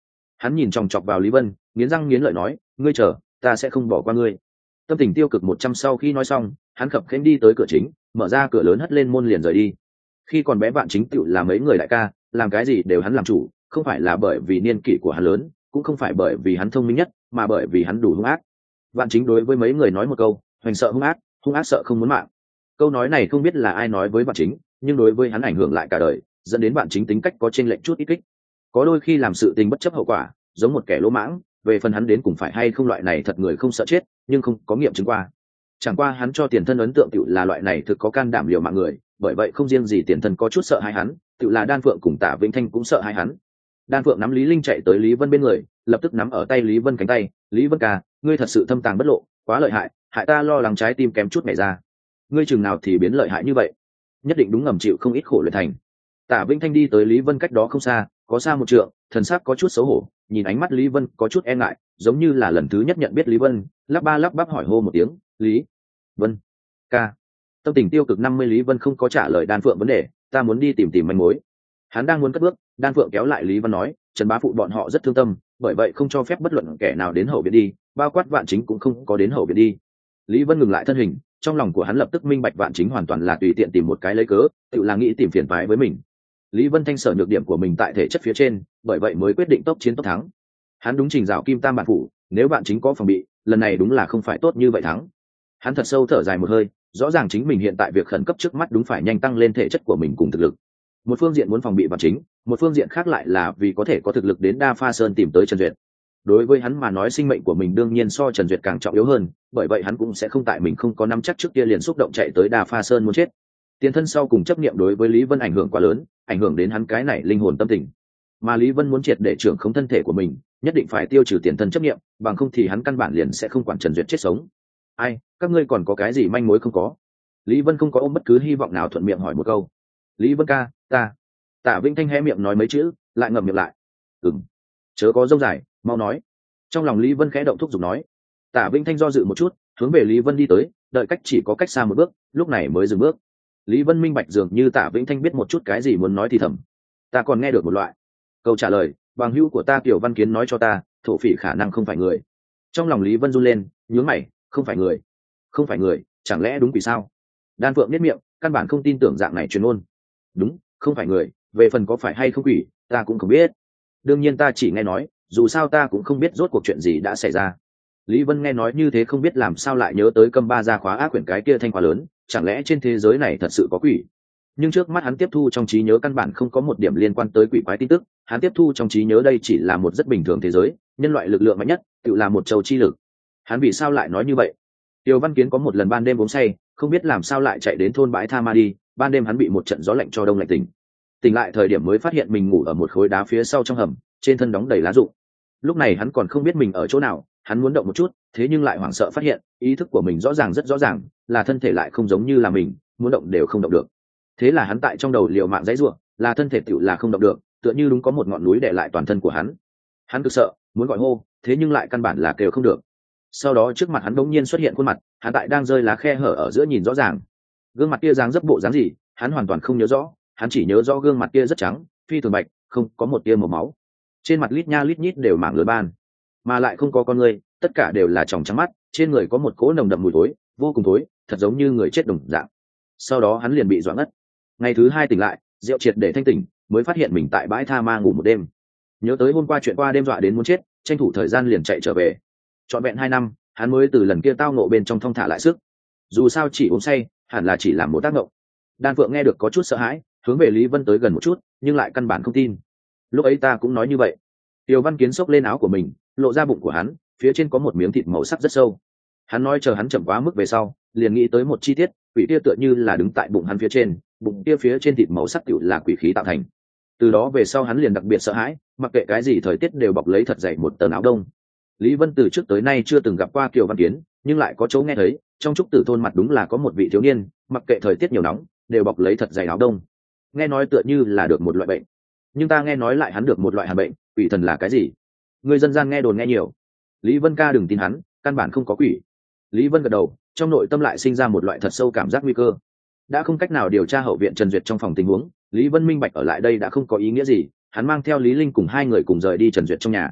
Hắn nhìn chòng chọc vào Lý Vân, nghiến răng nghiến lợi nói, ngươi chờ, ta sẽ không bỏ qua ngươi. Tâm tình tiêu cực một trăm sau khi nói xong, hắn khập khênh đi tới cửa chính, mở ra cửa lớn hất lên môn liền rời đi. Khi còn bé Vạn Chính tựu là mấy người đại ca, làm cái gì đều hắn làm chủ, không phải là bởi vì niên kỷ của hắn lớn, cũng không phải bởi vì hắn thông minh nhất, mà bởi vì hắn đủ hung ác. Vạn Chính đối với mấy người nói một câu, hoành sợ hung ác, hung ác sợ không muốn mạng. Câu nói này không biết là ai nói với Vạn Chính, nhưng đối với hắn ảnh hưởng lại cả đời, dẫn đến Vạn Chính tính cách có chênh lệch chút ít kích. Có đôi khi làm sự tình bất chấp hậu quả, giống một kẻ lỗ mãng, về phần hắn đến cùng phải hay không loại này thật người không sợ chết, nhưng không có nghiệm chứng qua. Chẳng qua hắn cho Tiền Thân ấn tượng tựu là loại này thực có can đảm liều mạng người, bởi vậy không riêng gì Tiền Thân có chút sợ hãi hắn, tựu là Đan Phượng cùng Tạ Vĩnh Thanh cũng sợ hãi hắn. Đan Phượng nắm Lý Linh chạy tới Lý Vân bên người, lập tức nắm ở tay Lý Vân cánh tay, Lý Vân ca, ngươi thật sự thâm tàng bất lộ, quá lợi hại, hại ta lo lắng trái tim kém chút mẹ ra. Ngươi chừng nào thì biến lợi hại như vậy? Nhất định đúng ngầm chịu không ít khổ luyện thành. Tạ Vĩnh Thanh đi tới Lý Vân cách đó không xa, có xa một trượng, thần sắc có chút xấu hổ, nhìn ánh mắt Lý Vân có chút e ngại, giống như là lần thứ nhất nhận biết Lý Vân, lắp ba lắp bắp hỏi hô một tiếng, Lý Vân ca. Tâm tình tiêu cực năm mươi Lý Vân không có trả lời Đan Phượng vấn đề, ta muốn đi tìm tìm manh mối. Hắn đang muốn cất bước, Đan Phượng kéo lại Lý Vân nói, Trần bá phụ bọn họ rất thương tâm, bởi vậy không cho phép bất luận kẻ nào đến hậu viện đi, bao quát Vạn Chính cũng không có đến hậu viện đi. Lý Vân ngừng lại thân hình, trong lòng của hắn lập tức minh bạch Vạn Chính hoàn toàn là tùy tiện tìm một cái lấy cớ, tự là nghĩ tìm phiền toái với mình. Lý Vân Thanh sở nhược điểm của mình tại thể chất phía trên, bởi vậy mới quyết định tốc chiến tốc thắng. Hắn đúng trình rào kim tam bản phủ, nếu Vạn Chính có phòng bị, lần này đúng là không phải tốt như vậy thắng. Hắn thật sâu thở dài một hơi, rõ ràng chính mình hiện tại việc khẩn cấp trước mắt đúng phải nhanh tăng lên thể chất của mình cùng thực lực. Một phương diện muốn phòng bị Vạn Chính, một phương diện khác lại là vì có thể có thực lực đến Đa Pha Sơn tìm tới Trần Duyệt. Đối với hắn mà nói sinh mệnh của mình đương nhiên so Trần Duyệt càng trọng yếu hơn, bởi vậy hắn cũng sẽ không tại mình không có nắm chắc trước kia liền xúc động chạy tới Đa Pha Sơn muốn chết. Tiền Thân sau cùng chấp niệm đối với Lý Vân ảnh hưởng quá lớn, ảnh hưởng đến hắn cái này linh hồn tâm tình. Mà Lý Vân muốn triệt để trưởng khống thân thể của mình, nhất định phải tiêu trừ Tiền Thân chấp niệm, bằng không thì hắn căn bản liền sẽ không quản Trần Duyệt chết sống. Ai, các ngươi còn có cái gì manh mối không có? Lý Vân không có ôm bất cứ hy vọng nào, thuận miệng hỏi một câu. Lý Vân ca, ta. Tạ Vĩnh Thanh hé miệng nói mấy chữ, lại ngậm miệng lại. Ừm, chớ có rông dài, mau nói. Trong lòng Lý Vân khẽ động thúc giục nói. Tạ Vĩnh Thanh do dự một chút, hướng về Lý Vân đi tới, đợi cách chỉ có cách xa một bước, lúc này mới dừng bước. Lý Vân minh bạch dường như Tạ Vĩnh Thanh biết một chút cái gì muốn nói thì thầm. Ta còn nghe được một loại. Câu trả lời, bằng hữu của ta Kiều Văn Kiến nói cho ta, thổ phỉ khả năng không phải người. Trong lòng Lý Vân run lên, nhướng mày, không phải người, không phải người, chẳng lẽ đúng vì sao? Đan Phượng nhếch miệng, căn bản không tin tưởng dạng này truyền ngôn. Đúng, không phải người, về phần có phải hay không quỷ, ta cũng không biết. Đương nhiên ta chỉ nghe nói, dù sao ta cũng không biết rốt cuộc chuyện gì đã xảy ra. Lý Vân nghe nói như thế không biết làm sao lại nhớ tới Câm Ba Gia khóa ác quyển cái kia thanh khóa lớn, chẳng lẽ trên thế giới này thật sự có quỷ? Nhưng trước mắt hắn tiếp thu trong trí nhớ căn bản không có một điểm liên quan tới quỷ quái tin tức, hắn tiếp thu trong trí nhớ đây chỉ là một rất bình thường thế giới, nhân loại lực lượng mạnh nhất, tự là một châu chi lực. Hắn vì sao lại nói như vậy? Tiêu Văn Kiến có một lần ban đêm uống say, không biết làm sao lại chạy đến thôn bãi Tha Ma đi, ban đêm hắn bị một trận gió lạnh cho đông lạnh tỉnh. Tỉnh lại thời điểm mới phát hiện mình ngủ ở một khối đá phía sau trong hầm, trên thân đóng đầy lá rụng. Lúc này hắn còn không biết mình ở chỗ nào, hắn muốn động một chút, thế nhưng lại hoảng sợ phát hiện, ý thức của mình rõ ràng rất rõ ràng, là thân thể lại không giống như là mình, muốn động đều không động được. Thế là hắn tại trong đầu liều mạng giãy giụa, là thân thể tựu là không động được, tựa như đúng có một ngọn núi đè lại toàn thân của hắn. Hắn cực sợ, muốn gọi hô, thế nhưng lại căn bản là kêu không được. Sau đó trước mặt hắn bỗng nhiên xuất hiện khuôn mặt, hắn tại đang rơi lá khe hở ở giữa nhìn rõ ràng. Gương mặt kia dáng dấp bộ dáng gì, hắn hoàn toàn không nhớ rõ, hắn chỉ nhớ rõ gương mặt kia rất trắng, phi thường bạch, không có một tia màu máu. Trên mặt lít nha lít nhít đều mảng lớn ban, mà lại không có con người, tất cả đều là tròng trắng mắt, trên người có một cỗ nồng đậm mùi thối, vô cùng thối, thật giống như người chết đồng dạng. Sau đó hắn liền bị dọa ngất. Ngày thứ hai tỉnh lại, rượu triệt để thanh tỉnh, mới phát hiện mình tại bãi Tha Ma ngủ một đêm. Nhớ tới hôm qua chuyện qua đêm dọa đến muốn chết, tranh thủ thời gian liền chạy trở về. Trọn vẹn hai năm, hắn mới từ lần kia tao ngộ bên trong thong thả lại sức. Dù sao chỉ uống say, hẳn là chỉ làm một tác ngộ. Đan Phượng nghe được có chút sợ hãi, hướng về Lý Vân tới gần một chút, nhưng lại căn bản không tin. Lúc ấy ta cũng nói như vậy. Tiêu Văn Kiến xốc lên áo của mình, lộ ra bụng của hắn, phía trên có một miếng thịt màu sắc rất sâu. Hắn nói chờ hắn chậm quá mức về sau, liền nghĩ tới một chi tiết, quỷ kia tựa như là đứng tại bụng hắn phía trên, bụng kia phía trên thịt màu sắc tựu là quỷ khí tạo thành. Từ đó về sau hắn liền đặc biệt sợ hãi, mặc kệ cái gì thời tiết đều bọc lấy thật dày một tờ áo đông. Lý Vân từ trước tới nay chưa từng gặp qua Kiều Văn Kiến, nhưng lại có chỗ nghe thấy, trong trúc tử thôn mặt đúng là có một vị thiếu niên, mặc kệ thời tiết nhiều nóng, đều bọc lấy thật dày áo đông. Nghe nói tựa như là được một loại bệnh, nhưng ta nghe nói lại hắn được một loại hàn bệnh, quỷ thần là cái gì? Người dân gian nghe đồn nghe nhiều. Lý Vân ca đừng tin hắn, căn bản không có quỷ. Lý Vân gật đầu, trong nội tâm lại sinh ra một loại thật sâu cảm giác nguy cơ. Đã không cách nào điều tra hậu viện Trần Duyệt trong phòng tình huống, Lý Vân minh bạch ở lại đây đã không có ý nghĩa gì, hắn mang theo Lý Linh cùng hai người cùng rời đi Trần Duyệt trong nhà.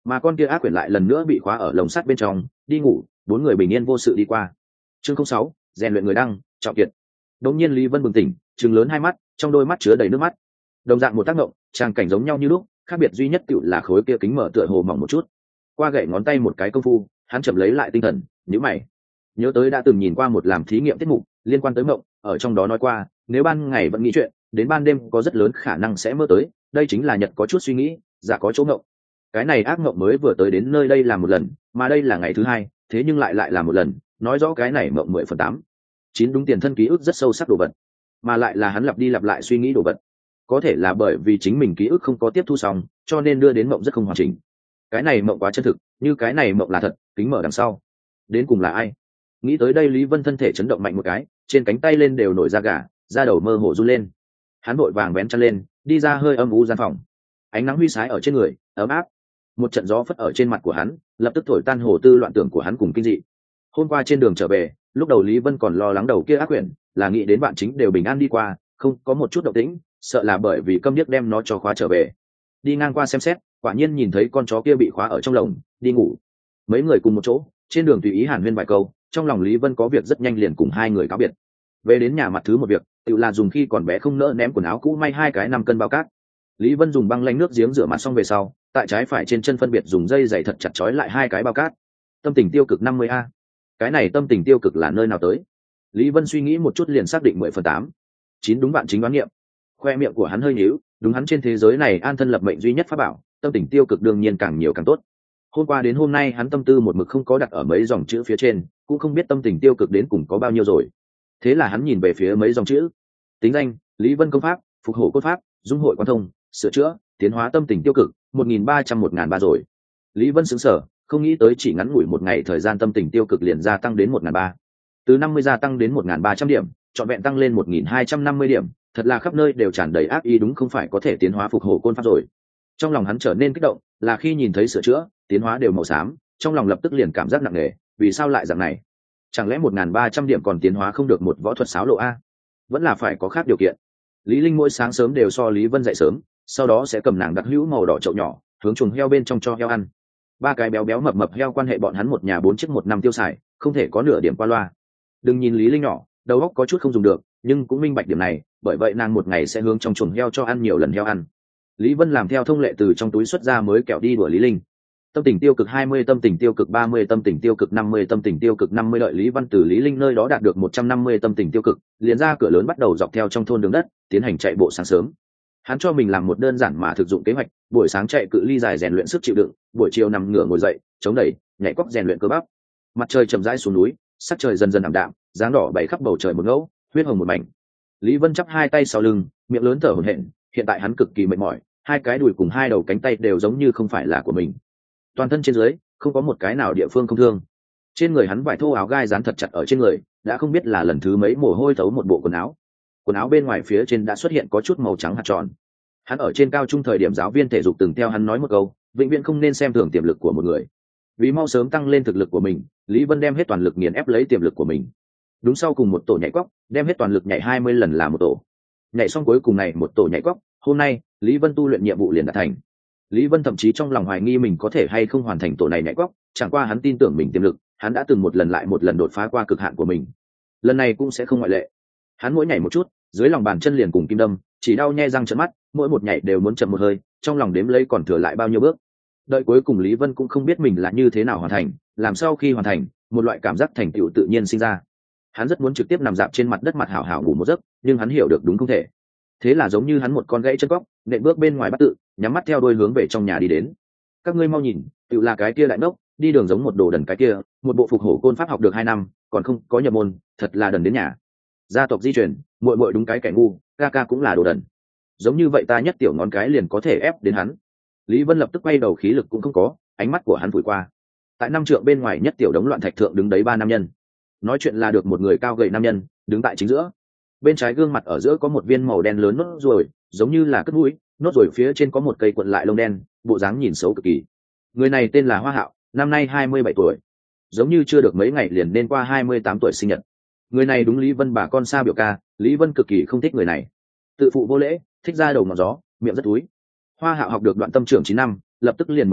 mà con kia ác quyển lại lần nữa bị khóa ở lồng sắt bên trong đi ngủ. Bốn người bình yên vô sự đi qua. Chương không sáu, rèn luyện người đăng, Trọng Kiệt. Đột nhiên Lý Vân bừng tỉnh, trừng lớn hai mắt, trong đôi mắt chứa đầy nước mắt. Đồng dạng một tác động, trang cảnh giống nhau như lúc, khác biệt duy nhất tựu là khối kia kính mở tựa hồ mỏng một chút. Qua gậy ngón tay một cái công phu, hắn chậm lấy lại tinh thần, nhíu mày. Nhớ tới đã từng nhìn qua một làm thí nghiệm tiết mục liên quan tới mộng, ở trong đó nói qua, nếu ban ngày vẫn nghĩ chuyện, đến ban đêm có rất lớn khả năng sẽ mơ tới, đây chính là nhật có chút suy nghĩ, giả có chỗ mộng. Cái này ác mộng mới vừa tới đến nơi đây làm một lần, mà đây là ngày thứ hai, thế nhưng lại lại là một lần, nói rõ cái này mộng mười phần tám chín đúng tiền thân ký ức rất sâu sắc đồ vật, mà lại là hắn lặp đi lặp lại suy nghĩ đồ vật. Có thể là bởi vì chính mình ký ức không có tiếp thu xong, cho nên đưa đến mộng rất không hoàn chỉnh. Cái này mộng quá chân thực, như cái này mộng là thật, kính mở đằng sau đến cùng là ai? Nghĩ tới đây Lý Vân thân thể chấn động mạnh một cái, trên cánh tay lên đều nổi da gà, da đầu mơ hồ run lên. Hắn vội vàng vén chăn lên, đi ra hơi âm u gian phòng. Ánh nắng huy sái ở trên người, ấm áp. Một trận gió phất ở trên mặt của hắn, lập tức thổi tan hồ tư loạn tưởng của hắn cùng kinh dị. Hôm qua trên đường trở về, lúc đầu Lý Vân còn lo lắng đầu kia ác quyển, là nghĩ đến bạn chính đều bình an đi qua, không có một chút động tĩnh, sợ là bởi vì câm điếc đem nó cho khóa trở về. Đi ngang qua xem xét, quả nhiên nhìn thấy con chó kia bị khóa ở trong lồng, đi ngủ. Mấy người cùng một chỗ, trên đường tùy ý hàn huyên vài câu, trong lòng Lý Vân có việc rất nhanh liền cùng hai người cáo biệt. Về đến nhà mặt thứ một việc, tự là dùng khi còn bé không nỡ ném quần áo cũ may hai cái năm cân bao cát. Lý Vân dùng băng lanh nước giếng rửa mặt xong về sau, tại trái phải trên chân phân biệt dùng dây giày thật chặt trói lại hai cái bao cát. Tâm tình tiêu cực năm mươi a. Cái này tâm tình tiêu cực là nơi nào tới? Lý Vân suy nghĩ một chút liền xác định mười phần tám chín đúng bạn chính đoán nghiệm. Khoe miệng của hắn hơi nhíu, đúng hắn trên thế giới này an thân lập mệnh duy nhất pháp bảo, tâm tình tiêu cực đương nhiên càng nhiều càng tốt. Hôm qua đến hôm nay hắn tâm tư một mực không có đặt ở mấy dòng chữ phía trên, cũng không biết tâm tình tiêu cực đến cùng có bao nhiêu rồi. Thế là hắn nhìn về phía mấy dòng chữ. Tính danh: Lý Vân công pháp, phục hổ cốt pháp, dung hội quan thông, sửa chữa, tiến hóa tâm tình tiêu cực, một nghìn ba trăm một nghìn ba rồi. Lý Vân sững sờ, không nghĩ tới chỉ ngắn ngủi một ngày thời gian tâm tình tiêu cực liền gia tăng đến một nghìn ba, từ năm mươi gia tăng đến một nghìn ba trăm điểm, trọn vẹn tăng lên một nghìn hai trăm năm mươi điểm, thật là khắp nơi đều tràn đầy ác ý, đúng không phải có thể tiến hóa phục hổ côn pháp rồi. Trong lòng hắn trở nên kích động, là khi nhìn thấy sửa chữa, tiến hóa đều màu xám, trong lòng lập tức liền cảm giác nặng nề, vì sao lại dạng này? Chẳng lẽ một nghìn ba trăm điểm còn tiến hóa không được một võ thuật sáo lộ a? Vẫn là phải có khác điều kiện. Lý Linh mỗi sáng sớm đều so Lý Vân dậy sớm, sau đó sẽ cầm nàng đặc hữu màu đỏ chậu nhỏ, hướng chuồng heo bên trong cho heo ăn. Ba cái béo béo mập mập heo quan hệ bọn hắn một nhà bốn chiếc một năm tiêu xài, không thể có nửa điểm qua loa. Đừng nhìn Lý Linh nhỏ, đầu óc có chút không dùng được, nhưng cũng minh bạch điểm này, bởi vậy nàng một ngày sẽ hướng trong chuồng heo cho ăn nhiều lần heo ăn. Lý Vân làm theo thông lệ từ trong túi xuất ra mới kẹo đi đuổi Lý Linh. Tâm tình tiêu cực hai mươi, tâm tình tiêu cực ba mươi, tâm tình tiêu cực năm mươi, tâm tình tiêu cực năm mươi, đợi Lý Văn từ Lý Linh nơi đó đạt được một trăm năm mươi tâm tình tiêu cực, liền ra cửa lớn bắt đầu dọc theo trong thôn đường đất, tiến hành chạy bộ sáng sớm. Hắn cho mình làm một đơn giản mà thực dụng kế hoạch, buổi sáng chạy cự ly dài rèn luyện sức chịu đựng, buổi chiều nằm ngửa ngồi dậy, chống đẩy, nhảy cóc rèn luyện cơ bắp. Mặt trời chậm rãi xuống núi, sắc trời dần dần ảm đạm, dáng đỏ bảy khắp bầu trời một ngẫu, huyết hồng một mảnh. Lý Vân chắp hai tay sau lưng, miệng lớn thở hổn hển, hiện tại hắn cực kỳ mệt mỏi, hai cái đùi cùng hai đầu cánh tay đều giống như không phải là của mình. Toàn thân trên dưới không có một cái nào địa phương không thương. Trên người hắn vải thô áo gai dán thật chặt ở trên người, đã không biết là lần thứ mấy mồ hôi thấu một bộ quần áo. Quần áo bên ngoài phía trên đã xuất hiện có chút màu trắng hạt tròn. Hắn ở trên cao trung thời điểm giáo viên thể dục từng theo hắn nói một câu, vĩnh viễn không nên xem thường tiềm lực của một người. Vì mau sớm tăng lên thực lực của mình, Lý Vân đem hết toàn lực nghiền ép lấy tiềm lực của mình. Đúng sau cùng một tổ nhảy quóc, đem hết toàn lực nhảy hai mươi lần là một tổ. Nhảy xong cuối cùng này một tổ nhảy quóc, hôm nay Lý Vân tu luyện nhiệm vụ liền đạt thành. Lý Vân thậm chí trong lòng hoài nghi mình có thể hay không hoàn thành tổ này nhảy quóc, chẳng qua hắn tin tưởng mình tiềm lực, hắn đã từng một lần lại một lần đột phá qua cực hạn của mình. Lần này cũng sẽ không ngoại lệ. Hắn mỗi nhảy một chút, dưới lòng bàn chân liền cùng kim đâm, chỉ đau nhe răng trợn mắt, mỗi một nhảy đều muốn chậm một hơi, trong lòng đếm lấy còn thừa lại bao nhiêu bước. Đợi cuối cùng Lý Vân cũng không biết mình là như thế nào hoàn thành, làm sau khi hoàn thành, một loại cảm giác thành tựu tự nhiên sinh ra. Hắn rất muốn trực tiếp nằm dạp trên mặt đất mặt hảo hảo ngủ một giấc, nhưng hắn hiểu được đúng không thể. Thế là giống như hắn một con gãy chân cóc, nện bước bên ngoài bắt tự, nhắm mắt theo đuôi hướng về trong nhà đi đến. Các ngươi mau nhìn, tựu là cái kia đại ngốc, đi đường giống một đồ đần cái kia, một bộ phục hổ côn pháp học được hai năm, còn không có nhập môn, thật là đần đến nhà. Gia tộc di truyền, muội muội đúng cái kẻ ngu, ca ca cũng là đồ đần. Giống như vậy ta nhất tiểu ngón cái liền có thể ép đến hắn. Lý Vân lập tức quay đầu, khí lực cũng không có, ánh mắt của hắn vùi qua. Tại năm trượng bên ngoài nhất tiểu đống loạn thạch thượng đứng đấy ba nam nhân. Nói chuyện là được một người cao gầy nam nhân, đứng tại chính giữa. Bên trái gương mặt ở giữa có một viên màu đen lớn nốt ruồi, giống như là cất mũi, nốt ruồi phía trên có một cây cuộn lại lông đen, bộ dáng nhìn xấu cực kỳ. Người này tên là Hoa Hạo, năm nay hai mươi bảy tuổi, giống như chưa được mấy ngày liền nên qua hai mươi tám tuổi sinh nhật. Người này đúng Lý Vân bà con xa biểu ca, Lý Vân cực kỳ không thích người này. Tự phụ vô lễ, thích ra đầu ngọn gió, miệng rất túi. Hoa Hạo học được Đoạn Tâm trưởng chín năm, lập tức liền mười năm,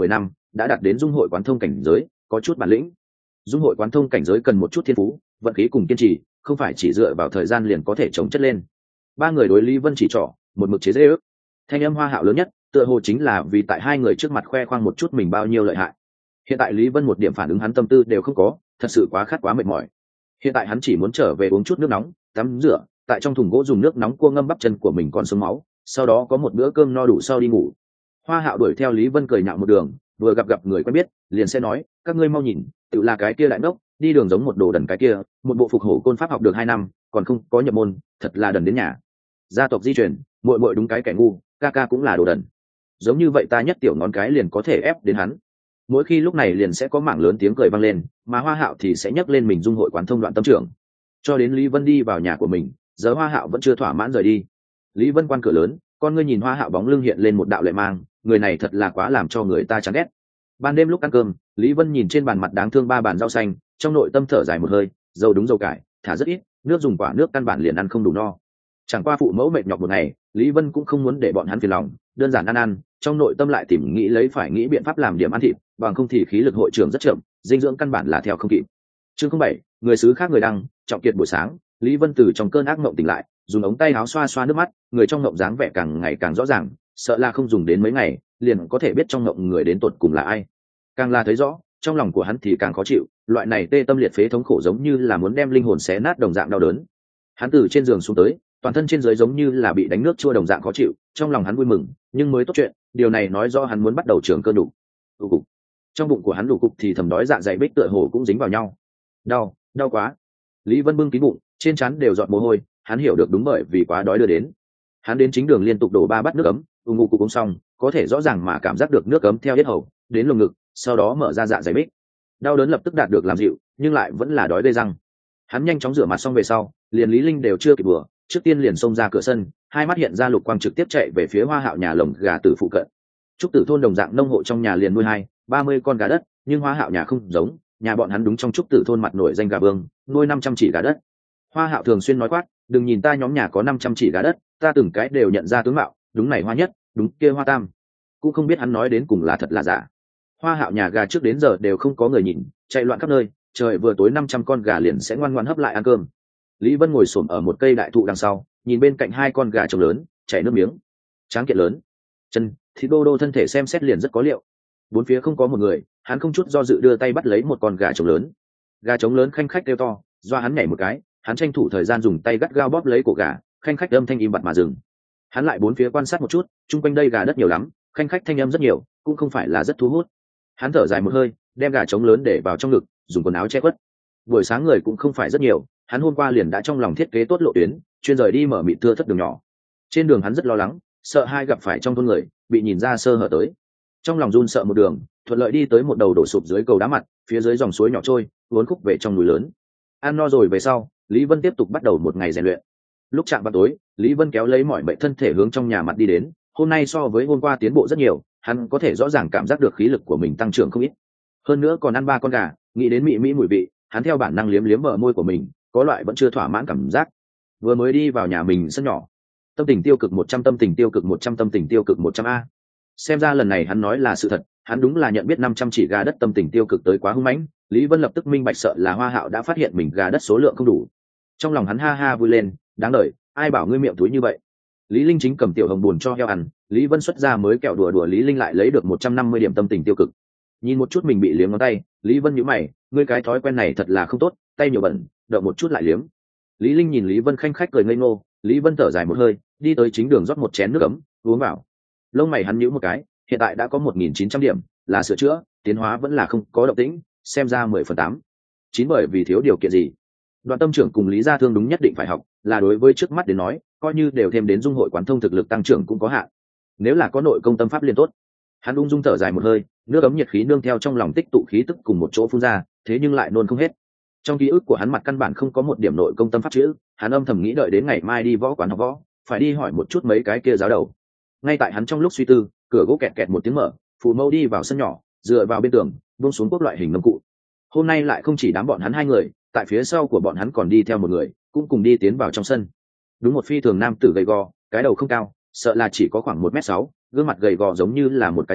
đã đạt đến dung hội quán thông cảnh giới, có chút bản lĩnh. Dung hội quán thông cảnh giới cần một chút thiên phú, vận khí cùng kiên trì, không phải chỉ dựa vào thời gian liền có thể chống chất lên. Ba người đối Lý Vân chỉ trỏ, một mực chế giễu. Thanh âm Hoa Hạo lớn nhất, tựa hồ chính là vì tại hai người trước mặt khoe khoang một chút mình bao nhiêu lợi hại. Hiện tại Lý Vân một điểm phản ứng hắn tâm tư đều không có, thật sự quá khát quá mệt mỏi. Hiện tại hắn chỉ muốn trở về uống chút nước nóng, tắm rửa, tại trong thùng gỗ dùng nước nóng cua ngâm bắp chân của mình còn sống máu, sau đó có một bữa cơm no đủ sau đi ngủ. Hoa Hạo đuổi theo Lý Vân cười nhạo một đường, vừa gặp gặp người quen biết, liền sẽ nói, các ngươi mau nhìn, tự là cái kia đại ngốc, đi đường giống một đồ đần cái kia, một bộ phục hổ côn pháp học được hai năm, còn không có nhập môn, thật là đần đến nhà. Gia tộc di truyền, muội muội đúng cái kẻ ngu, ca ca cũng là đồ đần. Giống như vậy ta nhất tiểu ngón cái liền có thể ép đến hắn. Mỗi khi lúc này liền sẽ có mảng lớn tiếng cười vang lên, mà Hoa Hạo thì sẽ nhấc lên mình dung hội quán thông đoạn tâm trưởng. Cho đến Lý Vân đi vào nhà của mình, giờ Hoa Hạo vẫn chưa thỏa mãn rời đi. Lý Vân quan cửa lớn, con ngươi nhìn Hoa Hạo bóng lưng hiện lên một đạo lệ mang, người này thật là quá làm cho người ta chán ghét. Ban đêm lúc ăn cơm, Lý Vân nhìn trên bàn mặt đáng thương ba bàn rau xanh, trong nội tâm thở dài một hơi, dầu đúng dầu cải, thả rất ít, nước dùng quả nước căn bản liền ăn không đủ no. Chẳng qua phụ mẫu mệt nhọc một ngày, Lý Vân cũng không muốn để bọn hắn phiền lòng, đơn giản ăn ăn, trong nội tâm lại tìm nghĩ lấy phải nghĩ biện pháp làm điểm ăn thịt, bằng không thì khí lực hội trưởng rất chậm, dinh dưỡng căn bản là theo không kịp. Chương không bảy, người xứ khác người đăng, trọng kiệt buổi sáng, Lý Vân từ trong cơn ác mộng tỉnh lại, dùng ống tay áo xoa xoa nước mắt, người trong mộng dáng vẻ càng ngày càng rõ ràng, sợ là không dùng đến mấy ngày, liền có thể biết trong mộng người đến tột cùng là ai. Càng là thấy rõ, trong lòng của hắn thì càng khó chịu, loại này tê tâm liệt phế thống khổ giống như là muốn đem linh hồn xé nát đồng dạng đau đớn. Hắn từ trên giường xuống tới, toàn thân trên dưới giống như là bị đánh nước chua đồng dạng khó chịu, trong lòng hắn vui mừng, nhưng mới tốt chuyện, điều này nói rõ hắn muốn bắt đầu trưởng cơn đủ. Đủ cục. Trong bụng của hắn đủ cục thì thầm đói dạ dày bích tựa hồ cũng dính vào nhau. Đau, đau quá. Lý Vân bưng kín bụng, trên trán đều giọt mồ hôi, hắn hiểu được đúng bởi vì quá đói đưa đến. Hắn đến chính đường liên tục đổ ba bát nước ấm, ù ngụ cục uống xong, có thể rõ ràng mà cảm giác được nước ấm theo yết hầu, đến lồng ngực, sau đó mở ra dạ dày bích. Đau đớn lập tức đạt được làm dịu, nhưng lại vẫn là đói gây răng. Hắn nhanh chóng rửa mặt xong về sau, liền Lý Linh đều chưa kịp bữa, trước tiên liền xông ra cửa sân, hai mắt hiện ra lục quang trực tiếp chạy về phía Hoa Hạo nhà lồng gà tử phụ cận. Trúc Tử thôn đồng dạng nông hộ trong nhà liền nuôi hai, ba mươi con gà đất, nhưng Hoa Hạo nhà không giống, nhà bọn hắn đúng trong Trúc Tử thôn mặt nổi danh gà vương, nuôi năm trăm chỉ gà đất. Hoa Hạo thường xuyên nói quát, đừng nhìn ta nhóm nhà có năm trăm chỉ gà đất, ta từng cái đều nhận ra tướng mạo, đúng này Hoa nhất, đúng kia Hoa tam. Cũng không biết hắn nói đến cùng là thật là giả. Hoa Hạo nhà gà trước đến giờ đều không có người nhìn, chạy loạn khắp nơi, trời vừa tối năm trăm con gà liền sẽ ngoan ngoãn hấp lại ăn cơm. Lý Vân ngồi xổm ở một cây đại thụ đằng sau, nhìn bên cạnh hai con gà trống lớn, chảy nước miếng. Tráng kiện lớn, chân, thịt đô đô thân thể xem xét liền rất có liệu. Bốn phía không có một người, hắn không chút do dự đưa tay bắt lấy một con gà trống lớn. Gà trống lớn khanh khách kêu to, doa hắn nhảy một cái, hắn tranh thủ thời gian dùng tay gắt gao bóp lấy cổ gà, khanh khách âm thanh im bặt mà dừng. Hắn lại bốn phía quan sát một chút, chung quanh đây gà đất nhiều lắm, khanh khách thanh âm rất nhiều, cũng không phải là rất thu hút. Hắn thở dài một hơi, đem gà trống lớn để vào trong ngực, dùng quần áo che khuất. Buổi sáng người cũng không phải rất nhiều, hắn hôm qua liền đã trong lòng thiết kế tốt lộ tuyến, chuyên rời đi mở mịt thưa thất đường nhỏ. Trên đường hắn rất lo lắng, sợ hai gặp phải trong thôn người, bị nhìn ra sơ hở tới. Trong lòng run sợ một đường, thuận lợi đi tới một đầu đổ sụp dưới cầu đá mặt, phía dưới dòng suối nhỏ trôi, uốn khúc về trong núi lớn. Ăn no rồi về sau, Lý Vân tiếp tục bắt đầu một ngày rèn luyện. Lúc chạm vào tối, Lý Vân kéo lấy mọi bệnh thân thể hướng trong nhà mặt đi đến. Hôm nay so với hôm qua tiến bộ rất nhiều, hắn có thể rõ ràng cảm giác được khí lực của mình tăng trưởng không ít. Hơn nữa còn ăn ba con gà, nghĩ đến mị mỹ mùi vị, hắn theo bản năng liếm liếm bờ môi của mình, có loại vẫn chưa thỏa mãn cảm giác. Vừa mới đi vào nhà mình sân nhỏ, tâm tình tiêu cực một trăm, tâm tình tiêu cực một trăm, tâm tình tiêu cực một trăm a. Xem ra lần này hắn nói là sự thật, hắn đúng là nhận biết năm trăm chỉ gà đất tâm tình tiêu cực tới quá hung mãnh. Lý Vân lập tức minh bạch sợ là Hoa Hạo đã phát hiện mình gà đất số lượng không đủ. Trong lòng hắn ha ha vui lên, đáng đời, ai bảo ngươi miệng túi như vậy. Lý Linh chính cầm tiểu hồng buồn cho heo ăn, Lý Vân xuất ra mới kẹo đùa đùa Lý Linh lại lấy được một trăm năm mươi điểm tâm tình tiêu cực. Nhìn một chút mình bị liếm ngón tay, Lý Vân nhíu mày, ngươi cái thói quen này thật là không tốt, tay nhiều bẩn, đợi một chút lại liếm. Lý Linh nhìn Lý Vân khanh khách cười ngây ngô, Lý Vân thở dài một hơi, đi tới chính đường rót một chén nước ấm, uống vào. Lông mày hắn nhíu một cái, hiện tại đã có một nghìn chín trăm điểm, là sửa chữa, tiến hóa vẫn là không có động tĩnh, xem ra mười phần tám. Chín bởi vì thiếu điều kiện gì? Đoàn tâm trưởng cùng Lý Gia Thương đúng nhất định phải học, là đối với trước mắt đến nói, coi như đều thêm đến dung hội quán thông thực lực tăng trưởng cũng có hạn. Nếu là có nội công tâm pháp liên tốt. Hắn ung dung thở dài một hơi, nước ấm nhiệt khí nương theo trong lòng tích tụ khí tức cùng một chỗ phun ra, thế nhưng lại nôn không hết. Trong ký ức của hắn mặt căn bản không có một điểm nội công tâm pháp chữ, hắn âm thầm nghĩ đợi đến ngày mai đi võ quán học võ, phải đi hỏi một chút mấy cái kia giáo đầu. Ngay tại hắn trong lúc suy tư, cửa gỗ kẹt kẹt một tiếng mở, phụ mẫu đi vào sân nhỏ, dựa vào bên tường, buông xuống quốc loại hình nông cụ. Hôm nay lại không chỉ đám bọn hắn hai người, tại phía sau của bọn hắn còn đi theo một người, cũng cùng đi tiến vào trong sân. Đúng một phi thường nam tử gầy gò, cái đầu không cao, sợ là chỉ có khoảng một mét sáu, gương mặt gầy gò giống như là một cái dùi,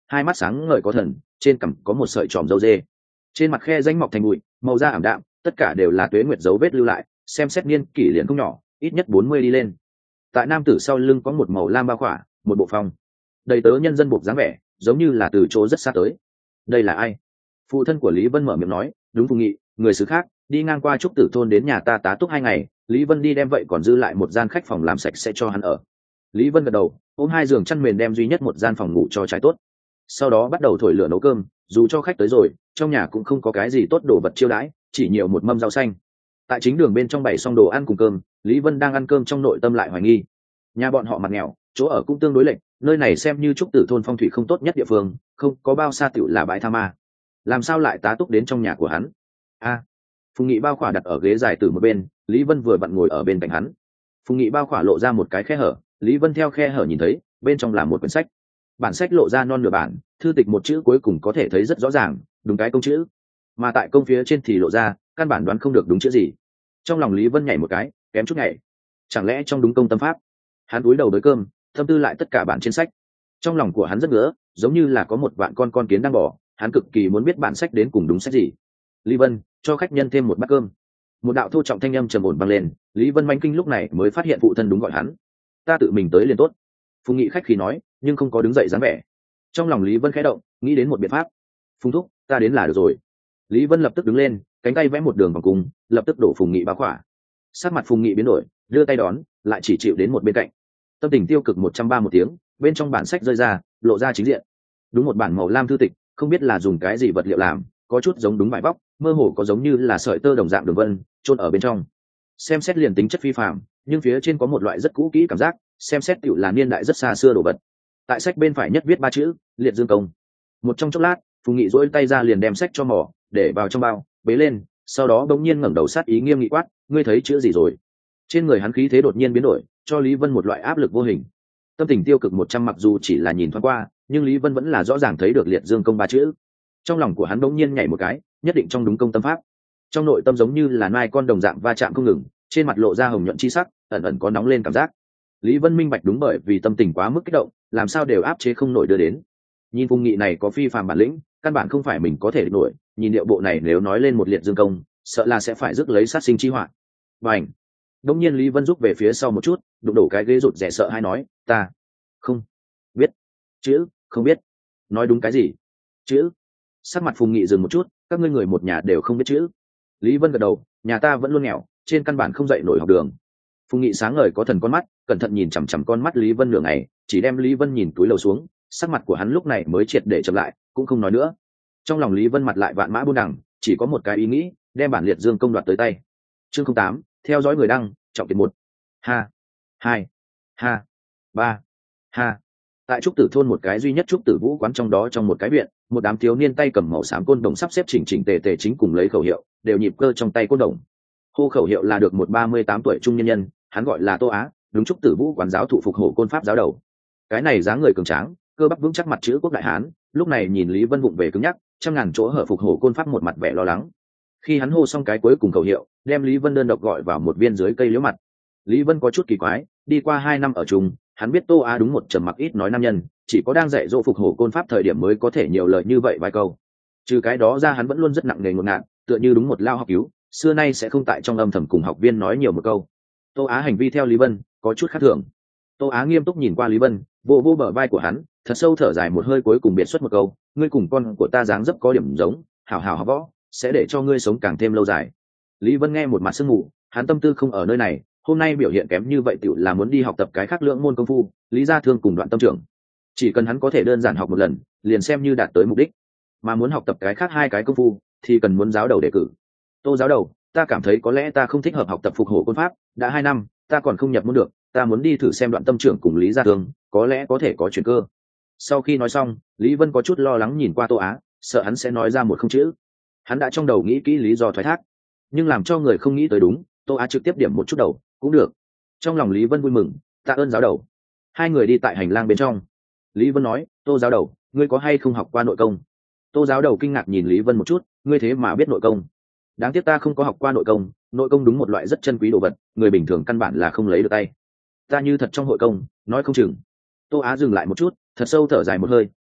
hai mắt sáng ngời có thần, trên cằm có một sợi tròm râu dê, trên mặt khe danh mọc thành bụi, màu da ảm đạm, tất cả đều là tuế nguyệt dấu vết lưu lại, xem xét niên kỷ liền không nhỏ, ít nhất bốn mươi đi lên. Tại nam tử sau lưng có một màu lam bao khỏa, một bộ phong đầy tớ nhân dân buộc dáng vẻ, giống như là từ chỗ rất xa tới. Đây là ai? Phụ thân của Lý Vân mở miệng nói. Đúng, Phùng Nghị, người xứ khác, đi ngang qua Trúc Tử thôn đến nhà ta tá túc hai ngày. Lý Vân đi đem vậy còn dư lại một gian khách phòng làm sạch sẽ cho hắn ở. Lý Vân gật đầu, ôm hai giường chăn mền đem duy nhất một gian phòng ngủ cho trái tốt. Sau đó bắt đầu thổi lửa nấu cơm, dù cho khách tới rồi, trong nhà cũng không có cái gì tốt đồ vật chiêu đãi, chỉ nhiều một mâm rau xanh. Tại chính đường bên trong bày xong đồ ăn cùng cơm, Lý Vân đang ăn cơm trong nội tâm lại hoài nghi. Nhà bọn họ mặt nghèo, chỗ ở cũng tương đối lệch, nơi này xem như Trúc Tử thôn phong thủy không tốt nhất địa phương, không có bao xa tựu là bãi tha ma. Làm sao lại tá túc đến trong nhà của hắn? A. Phùng Nghị bao khỏa đặt ở ghế dài từ một bên, Lý Vân vừa vặn ngồi ở bên cạnh hắn. Phùng Nghị bao khỏa lộ ra một cái khe hở, Lý Vân theo khe hở nhìn thấy, bên trong là một quyển sách. Bản sách lộ ra non nửa bản, thư tịch một chữ cuối cùng có thể thấy rất rõ ràng, đúng cái công chữ. Mà tại công phía trên thì lộ ra, căn bản đoán không được đúng chữ gì. Trong lòng Lý Vân nhảy một cái, kém chút nhảy. Chẳng lẽ trong đúng công tâm pháp? Hắn cúi đầu tới cơm, thâm tư lại tất cả bản trên sách. Trong lòng của hắn rất ngứa, giống như là có một vạn con con kiến đang bỏ, hắn cực kỳ muốn biết bản sách đến cùng đúng sách gì. Lý Vân, cho khách nhân thêm một bát cơm. Một đạo thô trọng thanh âm trầm ổn vang lên, Lý Vân manh kinh lúc này mới phát hiện phụ thân đúng gọi hắn. Ta tự mình tới liền tốt. Phùng Nghị khách khí nói, nhưng không có đứng dậy dáng vẻ. Trong lòng Lý Vân khẽ động, nghĩ đến một biện pháp. Phùng thúc, ta đến là được rồi. Lý Vân lập tức đứng lên, cánh tay vẽ một đường vòng cung, lập tức đổ Phùng Nghị bao khỏa. Sắc mặt Phùng Nghị biến đổi, đưa tay đón, lại chỉ chịu đến một bên cạnh. Tâm tình tiêu cực một trăm ba một tiếng, bên trong bản sách rơi ra, lộ ra chính diện. Đúng một bản màu lam thư tịch, không biết là dùng cái gì vật liệu làm, có chút giống đúng vải vóc, mơ hồ có giống như là sợi tơ đồng dạng đường vân chôn ở bên trong. Xem xét liền tính chất phi phàm, nhưng phía trên có một loại rất cũ kỹ cảm giác, xem xét tựu là niên đại rất xa xưa đồ vật. Tại sách bên phải nhất viết ba chữ Liệt Dương Công. Một trong chốc lát, Phùng Nghị duỗi tay ra liền đem sách cho mỏ, để vào trong bao, bế lên, sau đó bỗng nhiên ngẩng đầu sát ý nghiêm nghị quát, ngươi thấy chữ gì rồi? Trên người hắn khí thế đột nhiên biến đổi, cho Lý Vân một loại áp lực vô hình. Tâm tình tiêu cực một trăm mặc dù chỉ là nhìn thoáng qua, nhưng Lý Vân vẫn là rõ ràng thấy được Liệt Dương Công ba chữ. Trong lòng của hắn bỗng nhiên nhảy một cái, nhất định trong đúng công tâm pháp. Trong nội tâm giống như là nai con đồng dạng va chạm không ngừng, trên mặt lộ ra hồng nhuận chi sắc, ẩn ẩn có nóng lên cảm giác. Lý Vân minh bạch đúng bởi vì tâm tình quá mức kích động, làm sao đều áp chế không nổi đưa đến. Nhìn Phùng Nghị này có phi phàm bản lĩnh, căn bản không phải mình có thể nổi, nhìn điệu bộ này nếu nói lên một Liệt Dương Công, sợ là sẽ phải rước lấy sát sinh chi họa. Bành! Đống nhiên Lý Vân rút về phía sau một chút, đụng đổ cái ghế rụt rè sợ hay nói, ta không biết chữ, không biết. Nói đúng cái gì? Chữ? Sắc mặt Phùng Nghị dừng một chút, các ngươi người một nhà đều không biết chữ. Lý Vân gật đầu, nhà ta vẫn luôn nghèo, trên căn bản không dạy nổi học đường. Phùng Nghị sáng ngời có thần con mắt, cẩn thận nhìn chằm chằm con mắt Lý Vân nửa ngày, chỉ đem Lý Vân nhìn túi lầu xuống, sắc mặt của hắn lúc này mới triệt để chậm lại, cũng không nói nữa. Trong lòng Lý Vân mặt lại vạn mã buôn đằng, chỉ có một cái ý nghĩ, đem bản Liệt Dương Công đoạt tới tay. Chương không tám, theo dõi người đăng, trọng tiền một. Ha, hai, ha, ba, ha. Tại Trúc Tử thôn một cái duy nhất Trúc Tử Vũ quán trong đó trong một cái viện, một đám thiếu niên tay cầm màu xám côn đồng sắp xếp chỉnh chỉnh tề tề chính cùng lấy khẩu hiệu, đều nhịp cơ trong tay côn đồng. Hô khẩu hiệu là được một ba mươi tám tuổi trung nhân nhân, hắn gọi là Tô Á, đúng Trúc Tử Vũ quán giáo thụ phục hổ côn pháp giáo đầu. Cái này dáng người cường tráng, cơ bắp vững chắc mặt chữ quốc đại hán, lúc này nhìn Lý Vân vụng về cứng nhắc, trăm ngàn chỗ hở phục hổ côn pháp một mặt vẻ lo lắng. Khi hắn hô xong cái cuối cùng khẩu hiệu, đem Lý Vân đơn độc gọi vào một viên dưới cây liễu mặt. Lý Vân có chút kỳ quái, đi qua hai năm ở chung, hắn biết Tô Á đúng một trầm mặc ít nói nam nhân, chỉ có đang dạy dỗ phục hổ côn pháp thời điểm mới có thể nhiều lời như vậy vài câu. Trừ cái đó ra hắn vẫn luôn rất nặng nề ngột ngạt, tựa như đúng một lao học cứu, xưa nay sẽ không tại trong âm thầm cùng học viên nói nhiều một câu. Tô Á hành vi theo Lý Vân có chút khác thường. Tô Á nghiêm túc nhìn qua Lý Vân, vô vô bờ vai của hắn, thật sâu thở dài một hơi cuối cùng biệt xuất một câu, ngươi cùng con của ta dáng dấp có điểm giống, hảo hảo học võ, sẽ để cho ngươi sống càng thêm lâu dài. Lý Vân nghe một mặt sương mù, hắn tâm tư không ở nơi này, hôm nay biểu hiện kém như vậy tiểu là muốn đi học tập cái khác lưỡng môn công phu, Lý Gia Thương cùng Đoạn Tâm trưởng. Chỉ cần hắn có thể đơn giản học một lần, liền xem như đạt tới mục đích. Mà muốn học tập cái khác hai cái công phu, thì cần muốn giáo đầu đề cử. Tô giáo đầu, ta cảm thấy có lẽ ta không thích hợp học tập phục hổ côn pháp, đã hai năm, ta còn không nhập môn được, ta muốn đi thử xem Đoạn Tâm trưởng cùng Lý Gia Thương, có lẽ có thể có chuyển cơ. Sau khi nói xong, Lý Vân có chút lo lắng nhìn qua Tô Á, sợ hắn sẽ nói ra một không chữ. Hắn đã trong đầu nghĩ kỹ lý do thoái thác, nhưng làm cho người không nghĩ tới đúng, Tô Á trực tiếp điểm một chút đầu, cũng được. Trong lòng Lý Vân vui mừng, tạ ơn giáo đầu. Hai người đi tại hành lang bên trong. Lý Vân nói, Tô giáo đầu, ngươi có hay không học qua nội công? Tô giáo đầu kinh ngạc nhìn Lý Vân một chút, ngươi thế mà biết nội công? Đáng tiếc ta không có học qua nội công, nội công đúng một loại rất chân quý đồ vật, người bình thường căn bản là không lấy được tay. Ta như thật trong hội công, nói không chừng. Tô Á dừng lại một chút, thật sâu thở dài một hơi,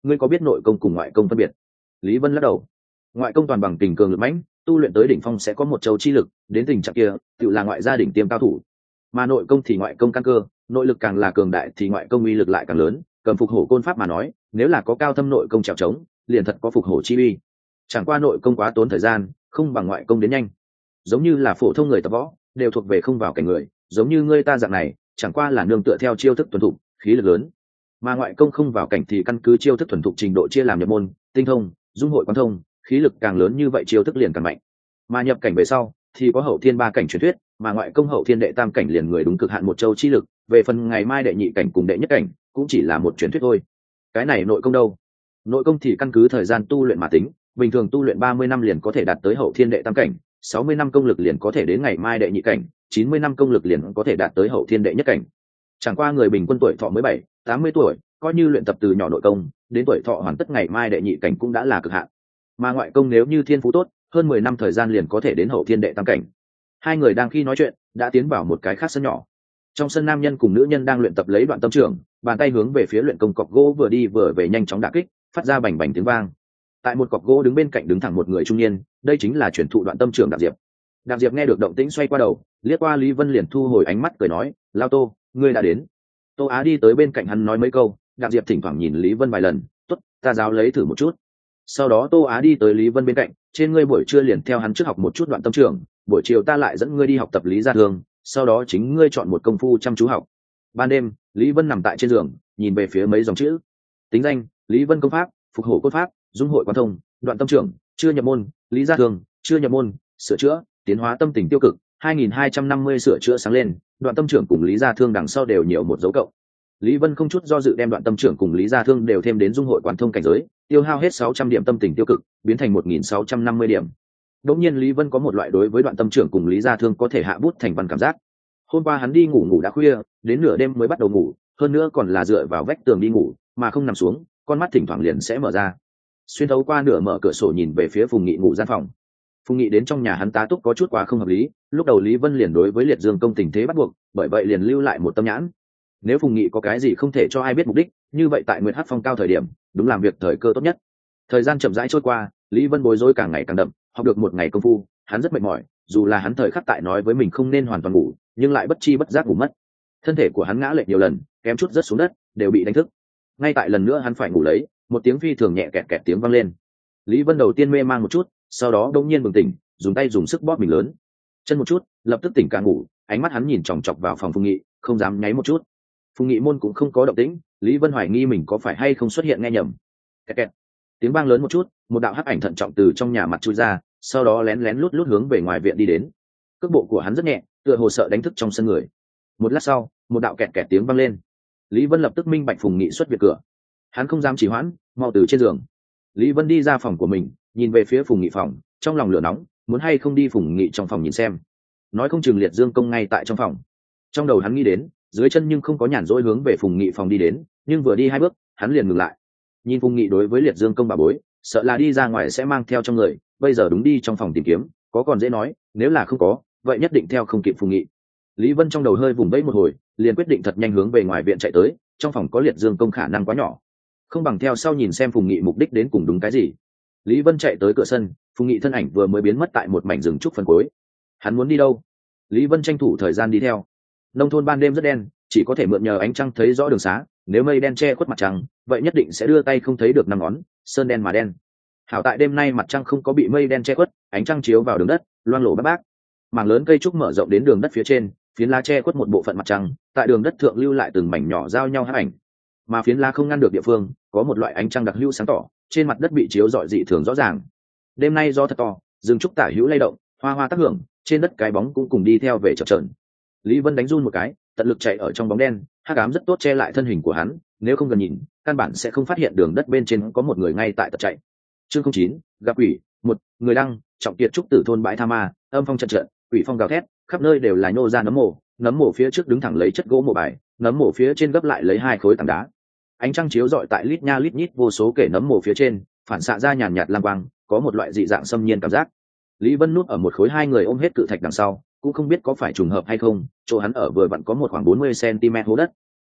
ngươi có biết nội công cùng ngoại công phân biệt? Lý Vân lắc đầu. Ngoại công toàn bằng tình cường lực mãnh, tu luyện tới đỉnh phong sẽ có một châu chi lực, đến tình trạng kia tự là ngoại gia đỉnh tiêm cao thủ. Mà nội công thì ngoại công căn cơ, nội lực càng là cường đại thì ngoại công uy lực lại càng lớn. Cầm phục hổ côn pháp mà nói, nếu là có cao thâm nội công trèo trống, liền thật có phục hổ chi uy. Chẳng qua nội công quá tốn thời gian, không bằng ngoại công đến nhanh. Giống như là phổ thông người tập võ, đều thuộc về không vào cảnh người, giống như ngươi ta dạng này, chẳng qua là nương tựa theo chiêu thức thuần thục, khí lực lớn. Mà ngoại công không vào cảnh thì căn cứ chiêu thức thuần thục trình độ chia làm nhập môn, tinh thông, dung hội quán thông, khí lực càng lớn như vậy chiêu thức liền càng mạnh. Mà nhập cảnh về sau thì có hậu thiên ba cảnh truyền thuyết, mà ngoại công hậu thiên đệ tam cảnh liền người đúng cực hạn một châu chi lực, về phần ngày mai đệ nhị cảnh cùng đệ nhất cảnh cũng chỉ là một truyền thuyết thôi. Cái này nội công đâu? Nội công thì căn cứ thời gian tu luyện mà tính, bình thường tu luyện ba mươi năm liền có thể đạt tới hậu thiên đệ tam cảnh, sáu mươi năm công lực liền có thể đến ngày mai đệ nhị cảnh, chín mươi năm công lực liền có thể đạt tới hậu thiên đệ nhất cảnh. Chẳng qua người bình quân tuổi thọ mới bảy, tám mươi tuổi, coi như luyện tập từ nhỏ nội công, đến tuổi thọ hoàn tất ngày mai đệ nhị cảnh cũng đã là cực hạn. Mà ngoại công nếu như thiên phú tốt, hơn mười năm thời gian liền có thể đến hậu thiên đệ tam cảnh. Hai người đang khi nói chuyện, đã tiến vào một cái khác sân nhỏ. Trong sân nam nhân cùng nữ nhân đang luyện tập lấy đoạn tâm trưởng, bàn tay hướng về phía luyện công cọc gỗ vừa đi vừa về nhanh chóng đả kích, phát ra bành bành tiếng vang. Tại một cọc gỗ đứng bên cạnh đứng thẳng một người trung niên, đây chính là truyền thụ đoạn tâm trưởng Đạp Diệp. Đạp Diệp nghe được động tĩnh xoay qua đầu, liếc qua Lý Vân liền thu hồi ánh mắt cười nói, "Lao Tô, ngươi đã đến." Tô Á đi tới bên cạnh hắn nói mấy câu, Đạp Diệp thỉnh thoảng nhìn Lý Vân vài lần, "Tốt, ta giáo lấy thử một chút." Sau đó Tô Á đi tới Lý Vân bên cạnh, "Trên ngươi buổi trưa liền theo hắn trước học một chút đoạn tâm trưởng, buổi chiều ta lại dẫn ngươi đi học tập Lý Gia Thương, sau đó chính ngươi chọn một công phu chăm chú học." Ban đêm, Lý Vân nằm tại trên giường, nhìn về phía mấy dòng chữ. Tính danh: Lý Vân công pháp, phục hổ cốt pháp, dung hội quan thông, đoạn tâm trưởng, chưa nhập môn, Lý Gia Thương, chưa nhập môn, sửa chữa, tiến hóa tâm tình tiêu cực, hai nghìn hai trăm năm mươi sửa chữa sáng lên, đoạn tâm trưởng cùng Lý Gia Thương đằng sau đều nhiều một dấu cộng. Lý Vân không chút do dự đem đoạn tâm trưởng cùng Lý Gia Thương đều thêm đến dung hội quán thông cảnh giới, tiêu hao hết sáu trăm điểm tâm tình tiêu cực, biến thành một nghìn sáu trăm năm mươi điểm. Đột nhiên Lý Vân có một loại đối với đoạn tâm trưởng cùng Lý Gia Thương có thể hạ bút thành văn cảm giác. Hôm qua hắn đi ngủ ngủ đã khuya, đến nửa đêm mới bắt đầu ngủ, hơn nữa còn là dựa vào vách tường đi ngủ, mà không nằm xuống, con mắt thỉnh thoảng liền sẽ mở ra. Xuyên thấu qua nửa mở cửa sổ nhìn về phía Phùng Nghị ngủ gian phòng. Phùng Nghị đến trong nhà hắn tá túc có chút quá không hợp lý, lúc đầu Lý Vân liền đối với Liệt Dương công tình thế bắt buộc, bởi vậy liền lưu lại một tâm nhãn. Nếu Phùng Nghị có cái gì không thể cho ai biết mục đích, như vậy tại Nguyệt Hắc Phong cao thời điểm, đúng làm việc thời cơ tốt nhất. Thời gian chậm rãi trôi qua, Lý Vân bối rối càng ngày càng đậm, học được một ngày công phu, hắn rất mệt mỏi, dù là hắn thời khắc tại nói với mình không nên hoàn toàn ngủ, nhưng lại bất chi bất giác ngủ mất. Thân thể của hắn ngã lệch nhiều lần, kém chút rớt xuống đất, đều bị đánh thức. Ngay tại lần nữa hắn phải ngủ lấy, một tiếng phi thường nhẹ kẹt kẹt tiếng vang lên. Lý Vân đầu tiên mê man một chút, sau đó đột nhiên bừng tỉnh, dùng tay dùng sức bóp mình lớn chân một chút, lập tức tỉnh cả ngủ, ánh mắt hắn nhìn chòng chọc vào phòng Phùng Nghị, không dám nháy một chút. Phùng Nghị môn cũng không có động tĩnh, Lý Vân hoài nghi mình có phải hay không xuất hiện nghe nhầm. Kẹt kẹt. Tiếng vang lớn một chút, một đạo hắc ảnh thận trọng từ trong nhà mặt chui ra, sau đó lén lén lút lút hướng về ngoài viện đi đến. Cước bộ của hắn rất nhẹ, tựa hồ sợ đánh thức trong sân người. Một lát sau, một đạo kẹt kẹt tiếng vang lên. Lý Vân lập tức minh bạch Phùng Nghị xuất viện cửa. Hắn không dám trì hoãn, mau từ trên giường. Lý Vân đi ra phòng của mình, nhìn về phía Phùng Nghị phòng, trong lòng lửa nóng, muốn hay không đi Phùng Nghị trong phòng nhìn xem. Nói không chừng Liệt Dương công ngay tại trong phòng. Trong đầu hắn nghĩ đến, dưới chân nhưng không có nhàn rỗi hướng về Phùng Nghị phòng đi đến, nhưng vừa đi hai bước, hắn liền ngừng lại. Nhìn Phùng Nghị đối với Liệt Dương công bà bối, sợ là đi ra ngoài sẽ mang theo trong người, bây giờ đúng đi trong phòng tìm kiếm, có còn dễ nói, nếu là không có, vậy nhất định theo không kịp Phùng Nghị. Lý Vân trong đầu hơi vùng vẫy một hồi, liền quyết định thật nhanh hướng về ngoài viện chạy tới, trong phòng có Liệt Dương công khả năng quá nhỏ, không bằng theo sau nhìn xem Phùng Nghị mục đích đến cùng đúng cái gì. Lý Vân chạy tới cửa sân, Phùng Nghị thân ảnh vừa mới biến mất tại một mảnh rừng trúc phần cuối. Hắn muốn đi đâu? Lý Vân tranh thủ thời gian đi theo. Nông thôn ban đêm rất đen, chỉ có thể mượn nhờ ánh trăng thấy rõ đường xá, nếu mây đen che khuất mặt trăng, vậy nhất định sẽ đưa tay không thấy được năm ngón, sơn đen mà đen. Hảo tại đêm nay mặt trăng không có bị mây đen che khuất, ánh trăng chiếu vào đường đất, loang lổ bát bát. Mảng lớn cây trúc mở rộng đến đường đất phía trên, phiến lá che khuất một bộ phận mặt trăng, tại đường đất thượng lưu lại từng mảnh nhỏ giao nhau hắc ảnh. Mà phiến lá không ngăn được địa phương, có một loại ánh trăng đặc hữu sáng tỏ, trên mặt đất bị chiếu rọi dị thường rõ ràng. Đêm nay do thật to, rừng trúc tả hữu lay động, hoa hoa tác hưởng, trên đất cái bóng cũng cùng đi theo về chập chờn. Lý Vân đánh run một cái, tận lực chạy ở trong bóng đen, hắc ám rất tốt che lại thân hình của hắn, nếu không gần nhìn, căn bản sẽ không phát hiện đường đất bên trên có một người ngay tại tật chạy. Chương không chín, gặp quỷ, một, người đăng, trọng kiệt trúc tử thôn bãi tha ma, âm phong trận trận, quỷ phong gào thét, khắp nơi đều là nhô ra nấm mồ, nấm mồ phía trước đứng thẳng lấy chất gỗ mộ bài, nấm mồ phía trên gấp lại lấy hai khối tảng đá. Ánh trăng chiếu rọi tại lít nha lít nhít vô số kể nấm mồ phía trên, phản xạ ra nhàn nhạt lam quang, có một loại dị dạng xâm nhiên cảm giác. Lý Vân núp ở một khối hai người ôm hết cự thạch đằng sau, cũng không biết có phải trùng hợp hay không, chỗ hắn ở vừa vặn có một khoảng bốn mươi xăng ti mét hố đất.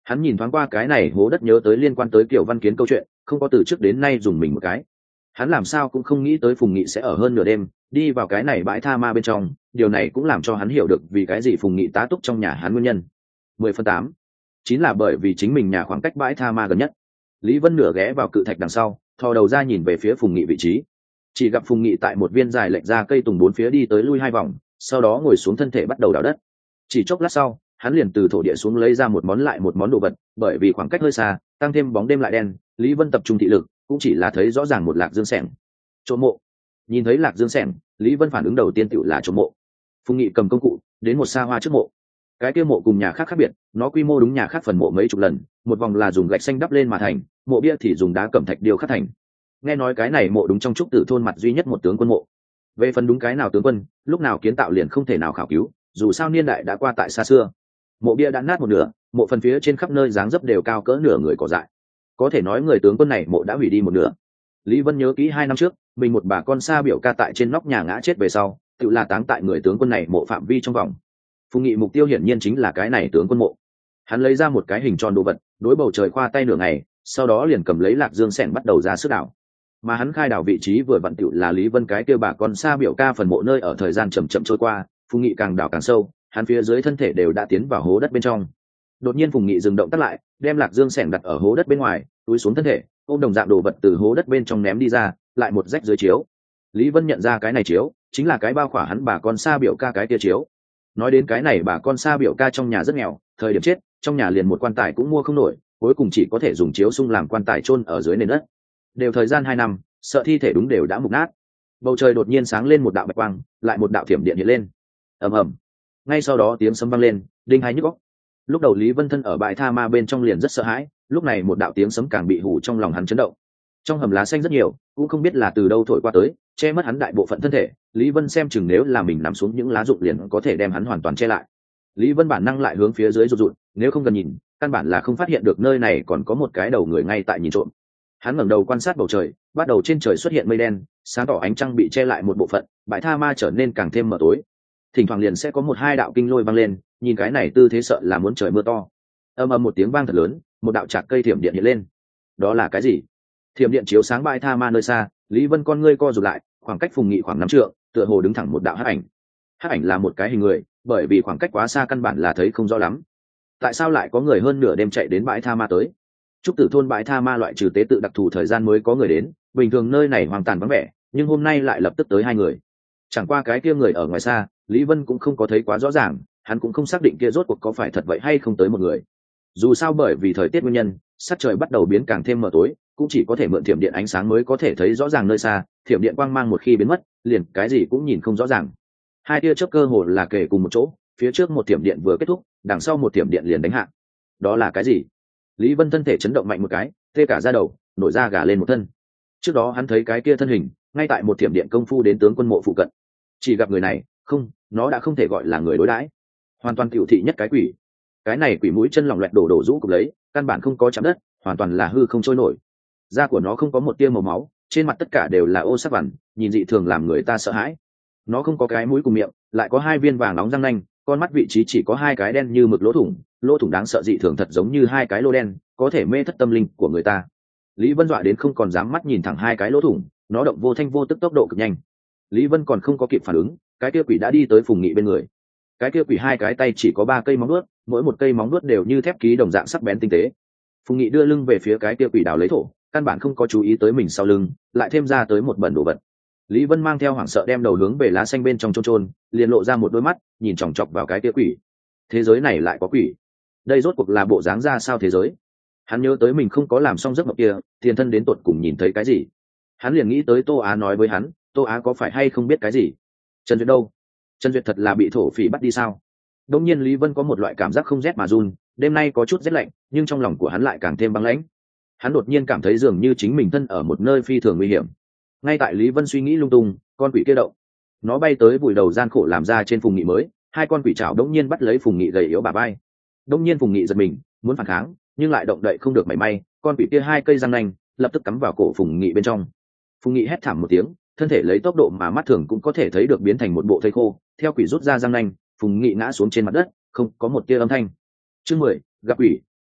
Hắn nhìn thoáng qua cái này hố đất, nhớ tới liên quan tới Kiều Văn Kiến câu chuyện, không có từ trước đến nay dùng mình một cái. Hắn làm sao cũng không nghĩ tới Phùng Nghị sẽ ở hơn nửa đêm đi vào cái này bãi tha ma bên trong, điều này cũng làm cho hắn hiểu được vì cái gì Phùng Nghị tá túc trong nhà hắn nguyên nhân. Mười phần tám, chính là bởi vì chính mình nhà khoảng cách bãi tha ma gần nhất. Lý Vân nửa ghé vào cự thạch đằng sau, thò đầu ra nhìn về phía Phùng Nghị vị trí, chỉ gặp Phùng Nghị tại một viên dài lệch ra cây tùng bốn phía đi tới lui hai vòng, sau đó ngồi xuống thân thể bắt đầu đào đất. Chỉ chốc lát sau, hắn liền từ thổ địa xuống lấy ra một món lại một món đồ vật, bởi vì khoảng cách hơi xa, tăng thêm bóng đêm lại đen, Lý Vân tập trung thị lực, cũng chỉ là thấy rõ ràng một lạc dương sẻng. Trộm mộ. Nhìn thấy lạc dương sẻng, Lý Vân phản ứng đầu tiên tựu là trộm mộ. Phùng Nghị cầm công cụ đến một xa hoa trước mộ. Cái kia mộ cùng nhà khác khác biệt, nó quy mô đúng nhà khác phần mộ mấy chục lần, một vòng là dùng gạch xanh đắp lên mà thành, mộ bia thì dùng đá cẩm thạch điêu khắc thành. Nghe nói cái này mộ đúng trong trúc tử thôn mặt duy nhất một tướng quân mộ. Về phần đúng cái nào tướng quân, lúc nào kiến tạo liền không thể nào khảo cứu, dù sao niên đại đã qua tại xa xưa. Mộ bia đã nát một nửa, mộ phần phía trên khắp nơi dáng dấp đều cao cỡ nửa người cỏ dại, có thể nói người tướng quân này mộ đã hủy đi một nửa. Lý Vân nhớ kỹ hai năm trước mình một bà con xa biểu ca tại trên nóc nhà ngã chết về sau, tự là táng tại người tướng quân này mộ phạm vi trong vòng. Phùng Nghị mục tiêu hiển nhiên chính là cái này tướng quân mộ. Hắn lấy ra một cái hình tròn đồ vật, đối bầu trời khoa tay nửa ngày, sau đó liền cầm lấy lạc dương sẻng bắt đầu ra sức đào. Mà hắn khai đào vị trí vừa vặn tựu là Lý Vân cái kia bà con xa biểu ca phần mộ nơi ở. Thời gian chậm chậm trôi qua, Phùng Nghị càng đào càng sâu, hắn phía dưới thân thể đều đã tiến vào hố đất bên trong. Đột nhiên Phùng Nghị dừng động tác lại, đem lạc dương sẻng đặt ở hố đất bên ngoài, túi xuống thân thể, ôm đồng dạng đồ vật từ hố đất bên trong ném đi ra, lại một rách dưới chiếu. Lý Vân nhận ra cái này chiếu chính là cái bao khỏa hắn bà con xa biểu ca cái kia chiếu. Nói đến cái này bà con xa biểu ca trong nhà rất nghèo, thời điểm chết trong nhà liền một quan tài cũng mua không nổi, cuối cùng chỉ có thể dùng chiếu sung làm quan tài chôn ở dưới nền đất. Đều thời gian hai năm, sợ thi thể đúng đều đã mục nát. Bầu trời đột nhiên sáng lên một đạo bạch quang, lại một đạo thiểm điện hiện lên. Ầm ầm. Ngay sau đó tiếng sấm vang lên, đinh hai nhức óc. Lúc đầu Lý Vân thân ở bãi tha ma bên trong liền rất sợ hãi, lúc này một đạo tiếng sấm càng bị hù trong lòng hắn chấn động. Trong hầm lá xanh rất nhiều, cũng không biết là từ đâu thổi qua tới, che mất hắn đại bộ phận thân thể. Lý Vân xem chừng nếu là mình nằm xuống những lá rụng liền có thể đem hắn hoàn toàn che lại. Lý Vân bản năng lại hướng phía dưới rụt rụt, nếu không gần nhìn, căn bản là không phát hiện được nơi này còn có một cái đầu người ngay tại nhìn trộm. Hắn ngẩng đầu quan sát bầu trời, bắt đầu trên trời xuất hiện mây đen, sáng tỏ ánh trăng bị che lại một bộ phận, bãi tha ma trở nên càng thêm mờ tối. Thỉnh thoảng liền sẽ có một hai đạo kinh lôi vang lên, nhìn cái này tư thế sợ là muốn trời mưa to. Ầm ầm một tiếng vang thật lớn, một đạo chạc cây thiểm điện hiện lên. Đó là cái gì? Thiểm điện chiếu sáng bãi tha ma nơi xa, Lý Vân con ngươi co rụt lại, khoảng cách Phùng Nghị khoảng năm trượng, tựa hồ đứng thẳng một đạo hắc ảnh. Hắc ảnh là một cái hình người, bởi vì khoảng cách quá xa căn bản là thấy không rõ lắm. Tại sao lại có người hơn nửa đêm chạy đến bãi tha ma tới? Trúc Tử thôn bãi tha ma loại trừ tế tự đặc thù thời gian mới có người đến, bình thường nơi này hoang tàn vắng vẻ, nhưng hôm nay lại lập tức tới hai người. Chẳng qua cái kia người ở ngoài xa, Lý Vân cũng không có thấy quá rõ ràng, hắn cũng không xác định kia rốt cuộc có phải thật vậy hay không tới một người. Dù sao bởi vì thời tiết nguyên nhân, sắc trời bắt đầu biến càng thêm mờ tối, cũng chỉ có thể mượn thiểm điện ánh sáng mới có thể thấy rõ ràng nơi xa, thiểm điện quang mang một khi biến mất, liền cái gì cũng nhìn không rõ ràng. Hai tia chớp cơ hồ là kề cùng một chỗ, phía trước một thiểm điện vừa kết thúc, đằng sau một thiểm điện liền đánh hạ. Đó là cái gì? Lý Vân thân thể chấn động mạnh một cái, tê cả da đầu, nổi da gà lên một thân. Trước đó hắn thấy cái kia thân hình, ngay tại một thiểm điện công phu đến tướng quân mộ phụ cận. Chỉ gặp người này, không, nó đã không thể gọi là người đối đãi, hoàn toàn tiểu thị nhất cái quỷ. Cái này quỷ mũi chân lỏng loẹt đổ đổ rũ cục lấy, căn bản không có chạm đất, hoàn toàn là hư không trôi nổi. Da của nó không có một tia màu máu, trên mặt tất cả đều là ô sắc vằn, nhìn dị thường làm người ta sợ hãi. Nó không có cái mũi cùng miệng, lại có hai viên vàng nóng răng nanh, con mắt vị trí chỉ có hai cái đen như mực lỗ thủng, lỗ thủng đáng sợ dị thường thật giống như hai cái lô đen, có thể mê thất tâm linh của người ta. Lý Vân dọa đến không còn dám mắt nhìn thẳng hai cái lỗ thủng, nó động vô thanh vô tức tốc độ cực nhanh. Lý Vân còn không có kịp phản ứng, cái kia quỷ đã đi tới Phùng Nghị bên người. Cái kia quỷ hai cái tay chỉ có ba cây móng vuốt, mỗi một cây móng vuốt đều như thép ký đồng dạng sắc bén tinh tế. Phùng Nghị đưa lưng về phía cái kia quỷ đào lấy thổ, căn bản không có chú ý tới mình sau lưng, lại thêm ra tới một bẩn đồ vật. Lý Vân mang theo hoảng sợ đem đầu hướng về lá xanh bên trong chôn chôn, liền lộ ra một đôi mắt, nhìn chòng chọc vào cái kia quỷ. Thế giới này lại có quỷ? Đây rốt cuộc là bộ dáng ra sao thế giới? Hắn nhớ tới mình không có làm xong giấc mộng kia, tiền thân đến tột cùng nhìn thấy cái gì? Hắn liền nghĩ tới Tô Á nói với hắn, Tô Á có phải hay không biết cái gì? Trần Duyệt đâu? Trần Duyệt thật là bị thổ phỉ bắt đi sao? Đương nhiên Lý Vân có một loại cảm giác không rét mà run, đêm nay có chút rét lạnh, nhưng trong lòng của hắn lại càng thêm băng lãnh. Hắn đột nhiên cảm thấy dường như chính mình thân ở một nơi phi thường nguy hiểm. Ngay tại Lý Vân suy nghĩ lung tung, con quỷ kia động, nó bay tới vùi đầu gian khổ làm ra trên Phùng Nghị mới, hai con quỷ chảo đống nhiên bắt lấy Phùng Nghị gầy yếu bà bay. Đống nhiên Phùng Nghị giật mình, muốn phản kháng, nhưng lại động đậy không được mảy may, con quỷ kia hai cây răng nanh lập tức cắm vào cổ Phùng Nghị bên trong. Phùng Nghị hét thảm một tiếng, thân thể lấy tốc độ mà mắt thường cũng có thể thấy được biến thành một bộ thây khô, theo quỷ rút ra răng nanh, Phùng Nghị ngã xuống trên mặt đất, không có một tia âm thanh. Chương mười, gặp quỷ,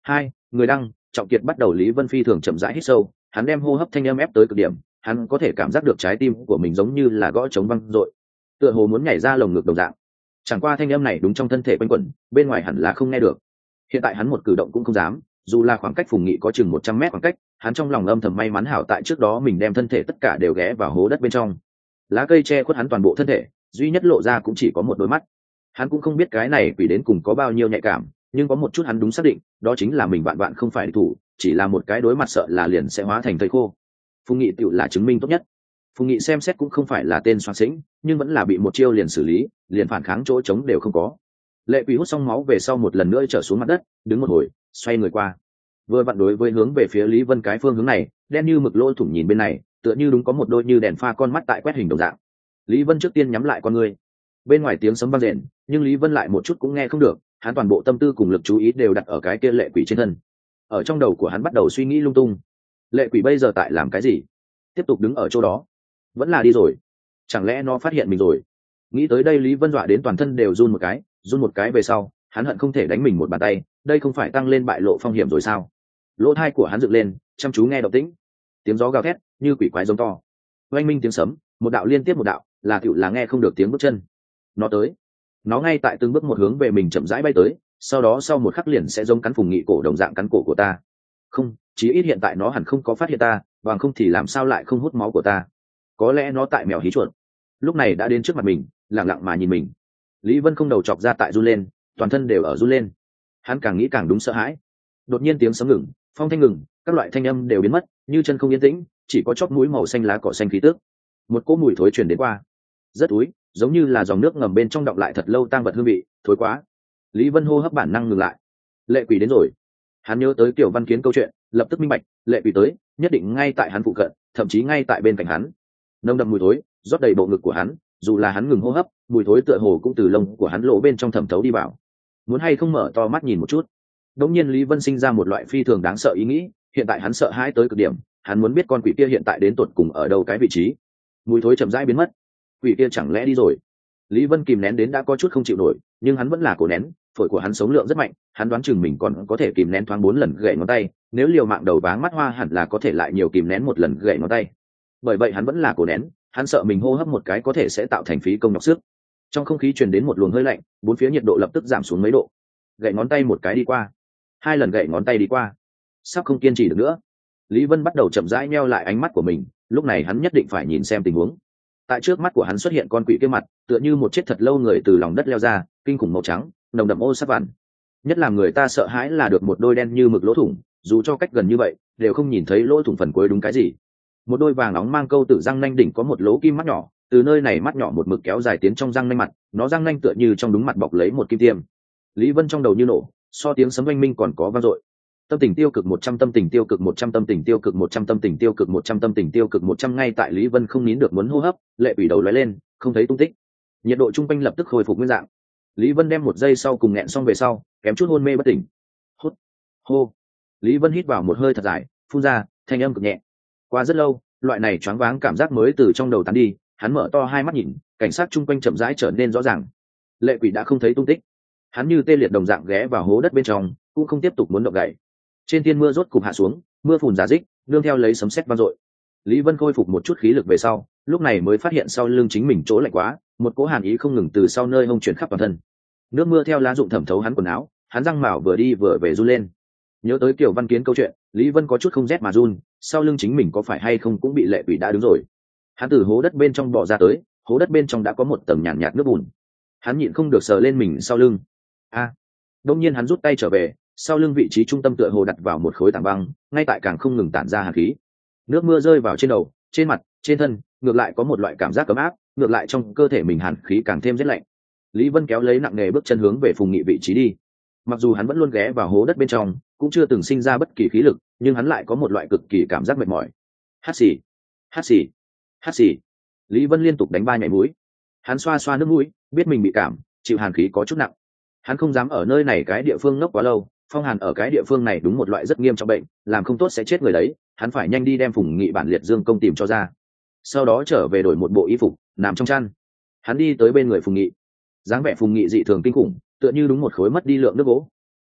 hai người đăng trọng kiệt bắt đầu. Lý Vân phi thường chậm rãi hít sâu, hắn đem hô hấp thanh âm ép tới cực điểm, hắn có thể cảm giác được trái tim của mình giống như là gõ trống văng dội, tựa hồ muốn nhảy ra lồng ngực đồng dạng. Chẳng qua thanh âm này đúng trong thân thể quanh quẩn, bên ngoài hẳn là không nghe được. Hiện tại hắn một cử động cũng không dám, dù là khoảng cách Phùng Nghị có chừng một trăm mét khoảng cách, hắn trong lòng âm thầm may mắn hảo tại trước đó mình đem thân thể tất cả đều ghé vào hố đất bên trong. Lá cây che khuất hắn toàn bộ thân thể, duy nhất lộ ra cũng chỉ có một đôi mắt. Hắn cũng không biết cái này quỷ đến cùng có bao nhiêu nhạy cảm, nhưng có một chút hắn đúng xác định, đó chính là mình vạn vạn không phải địch thủ, chỉ là một cái đối mặt sợ là liền sẽ hóa thành thây khô. Phùng Nghị tựu là chứng minh tốt nhất. Phùng Nghị xem xét cũng không phải là tên xoắn xĩnh, nhưng vẫn là bị một chiêu liền xử lý, liền phản kháng chỗ trống đều không có. Lệ Quỷ hút xong máu về sau một lần nữa trở xuống mặt đất, đứng một hồi, xoay người qua. Vừa vặn đối với hướng về phía Lý Vân cái phương hướng này, đen như mực lỗ thủng nhìn bên này, tựa như đúng có một đôi như đèn pha con mắt tại quét hình đồng dạng. Lý Vân trước tiên nhắm lại con người. Bên ngoài tiếng sấm vang rền, nhưng Lý Vân lại một chút cũng nghe không được, hắn toàn bộ tâm tư cùng lực chú ý đều đặt ở cái kia Lệ Quỷ trên thân. Ở trong đầu của hắn bắt đầu suy nghĩ lung tung. Lệ Quỷ bây giờ tại làm cái gì? Tiếp tục đứng ở chỗ đó, vẫn là đi rồi? Chẳng lẽ nó phát hiện mình rồi? Nghĩ tới đây Lý Vân dọa đến toàn thân đều run một cái, run một cái về sau, hắn hận không thể đánh mình một bàn tay, đây không phải tăng lên bại lộ phong hiểm rồi sao? Lỗ tai của hắn dựng lên, chăm chú nghe động tĩnh. Tiếng gió gào thét, như quỷ quái giống to. Oanh minh tiếng sấm, một đạo liên tiếp một đạo, là tựu là nghe không được tiếng bước chân. Nó tới. Nó ngay tại từng bước một hướng về mình chậm rãi bay tới, sau đó sau một khắc liền sẽ giống cắn Phùng Nghị cổ đồng dạng cắn cổ của ta. Không, chí ít hiện tại nó hẳn không có phát hiện ta, bằng không thì làm sao lại không hút máu của ta? Có lẽ nó tại mèo hí chuột. Lúc này đã đến trước mặt mình, lặng lặng mà nhìn mình. Lý Vân không đầu chọc ra tại run lên, toàn thân đều ở run lên. Hắn càng nghĩ càng đúng sợ hãi. Đột nhiên tiếng sấm ngừng, phong thanh ngừng, các loại thanh âm đều biến mất, như chân không yên tĩnh, chỉ có chóp mũi màu xanh lá cỏ xanh khí tước. Một cỗ mùi thối truyền đến qua. Rất úi, giống như là dòng nước ngầm bên trong đọng lại thật lâu tang vật hương vị, thối quá. Lý Vân hô hấp bản năng ngừng lại. Lệ Quỷ đến rồi. Hắn nhớ tới Tiểu Văn Kiến câu chuyện, lập tức minh bạch, Lệ Quỷ tới, nhất định ngay tại hắn phụ cận, thậm chí ngay tại bên cạnh hắn. Nồng đậm mùi thối rót đầy bộ ngực của hắn, dù là hắn ngừng hô hấp, mùi thối tựa hồ cũng từ lông của hắn lỗ bên trong thẩm thấu đi vào. Muốn hay không mở to mắt nhìn một chút? Đống nhiên Lý Vân sinh ra một loại phi thường đáng sợ ý nghĩ, hiện tại hắn sợ hãi tới cực điểm, hắn muốn biết con quỷ kia hiện tại đến tột cùng ở đâu cái vị trí. Mùi thối chậm rãi biến mất, quỷ kia chẳng lẽ đi rồi? Lý Vân kìm nén đến đã có chút không chịu nổi, nhưng hắn vẫn là cố nén, phổi của hắn sống lượng rất mạnh, hắn đoán chừng mình còn có thể kìm nén thoáng bốn lần gậy ngón tay, nếu liều mạng đầu váng mắt hoa hẳn là có thể lại nhiều kìm nén một lần gậy ngón tay. Bởi vậy hắn vẫn là cố nén, hắn sợ mình hô hấp một cái có thể sẽ tạo thành phí công nhọc sức. Trong không khí truyền đến một luồng hơi lạnh, bốn phía nhiệt độ lập tức giảm xuống mấy độ. Gậy ngón tay một cái đi qua, hai lần gậy ngón tay đi qua, sắp không kiên trì được nữa. Lý Vân bắt đầu chậm rãi nheo lại ánh mắt của mình, lúc này hắn nhất định phải nhìn xem tình huống. Tại trước mắt của hắn xuất hiện con quỷ kia mặt, tựa như một chết thật lâu người từ lòng đất leo ra, kinh khủng màu trắng, nồng đậm ô sắc vằn. Nhất là người ta sợ hãi là được một đôi đen như mực lỗ thủng, dù cho cách gần như vậy, đều không nhìn thấy lỗ thủng phần cuối đúng cái gì. Một đôi vàng nóng mang câu tử răng nanh đỉnh có một lỗ kim mắt nhỏ, từ nơi này mắt nhỏ một mực kéo dài tiến trong răng nanh mặt, nó răng nanh tựa như trong đúng mặt bọc lấy một kim tiêm. Lý Vân trong đầu như nổ, so tiếng sấm oanh minh còn có vang dội. Tâm tình tiêu cực một trăm, tâm tình tiêu cực một trăm, tâm tình tiêu cực một trăm, tâm tình tiêu cực một trăm, tâm tình tiêu cực một trăm. Ngay tại Lý Vân không nín được muốn hô hấp, Lệ Quỷ đầu lóe lên, không thấy tung tích. Nhiệt độ trung quanh lập tức khôi phục nguyên dạng. Lý Vân đem một giây sau cùng nghẹn xong về sau, kém chút hôn mê bất tỉnh. Hút, hô. Lý Vân hít vào một hơi thật dài, phun ra, thanh âm cực nhẹ. Qua rất lâu, loại này choáng váng cảm giác mới từ trong đầu tán đi, hắn mở to hai mắt nhìn, cảnh sát chung quanh chậm rãi trở nên rõ ràng. Lệ Quỷ đã không thấy tung tích. Hắn như tê liệt đồng dạng ghé vào hố đất bên trong, cũng không tiếp tục muốn động đậy. Trên thiên mưa rốt cục hạ xuống, mưa phùn rả rích, nương theo lấy sấm sét vang dội. Lý Vân khôi phục một chút khí lực về sau, lúc này mới phát hiện sau lưng chính mình chỗ lạnh quá, một cỗ hàn ý không ngừng từ sau nơi hông chuyển khắp toàn thân. Nước mưa theo lá rụng thẩm thấu hắn quần áo, hắn răng mào vừa đi vừa về run lên. Nhớ tới Kiều Văn Kiến câu chuyện, Lý Vân có chút không rét mà run, sau lưng chính mình có phải hay không cũng bị Lệ Quỷ đã đứng rồi. Hắn từ hố đất bên trong bò ra tới, hố đất bên trong đã có một tầng nhàn nhạt, nhạt nước bùn. Hắn nhịn không được sờ lên mình sau lưng. A! À, đông nhiên hắn rút tay trở về, sau lưng vị trí trung tâm tựa hồ đặt vào một khối tảng băng, ngay tại càng không ngừng tản ra hàn khí. Nước mưa rơi vào trên đầu, trên mặt, trên thân, ngược lại có một loại cảm giác ấm áp, ngược lại trong cơ thể mình hàn khí càng thêm rét lạnh. Lý Vân kéo lấy nặng nề bước chân hướng về Phùng Nghị vị trí đi. Mặc dù hắn vẫn luôn ghé vào hố đất bên trong, cũng chưa từng sinh ra bất kỳ khí lực, nhưng hắn lại có một loại cực kỳ cảm giác mệt mỏi. Hát xì, hát xì, hát xì. Lý Vân liên tục đánh ba nhảy mũi. Hắn xoa xoa nước mũi, biết mình bị cảm, chịu hàn khí có chút nặng. Hắn không dám ở nơi này cái địa phương ngốc quá lâu, phong hàn ở cái địa phương này đúng một loại rất nghiêm trọng bệnh, làm không tốt sẽ chết người đấy. Hắn phải nhanh đi đem Phùng Nghị bản liệt dương công tìm cho ra, sau đó trở về đổi một bộ y phục, nằm trong chăn. Hắn đi tới bên người Phùng Nghị, dáng vẻ Phùng Nghị dị thường kinh khủng, tựa như đúng một khối mất đi lượng nước gỗ.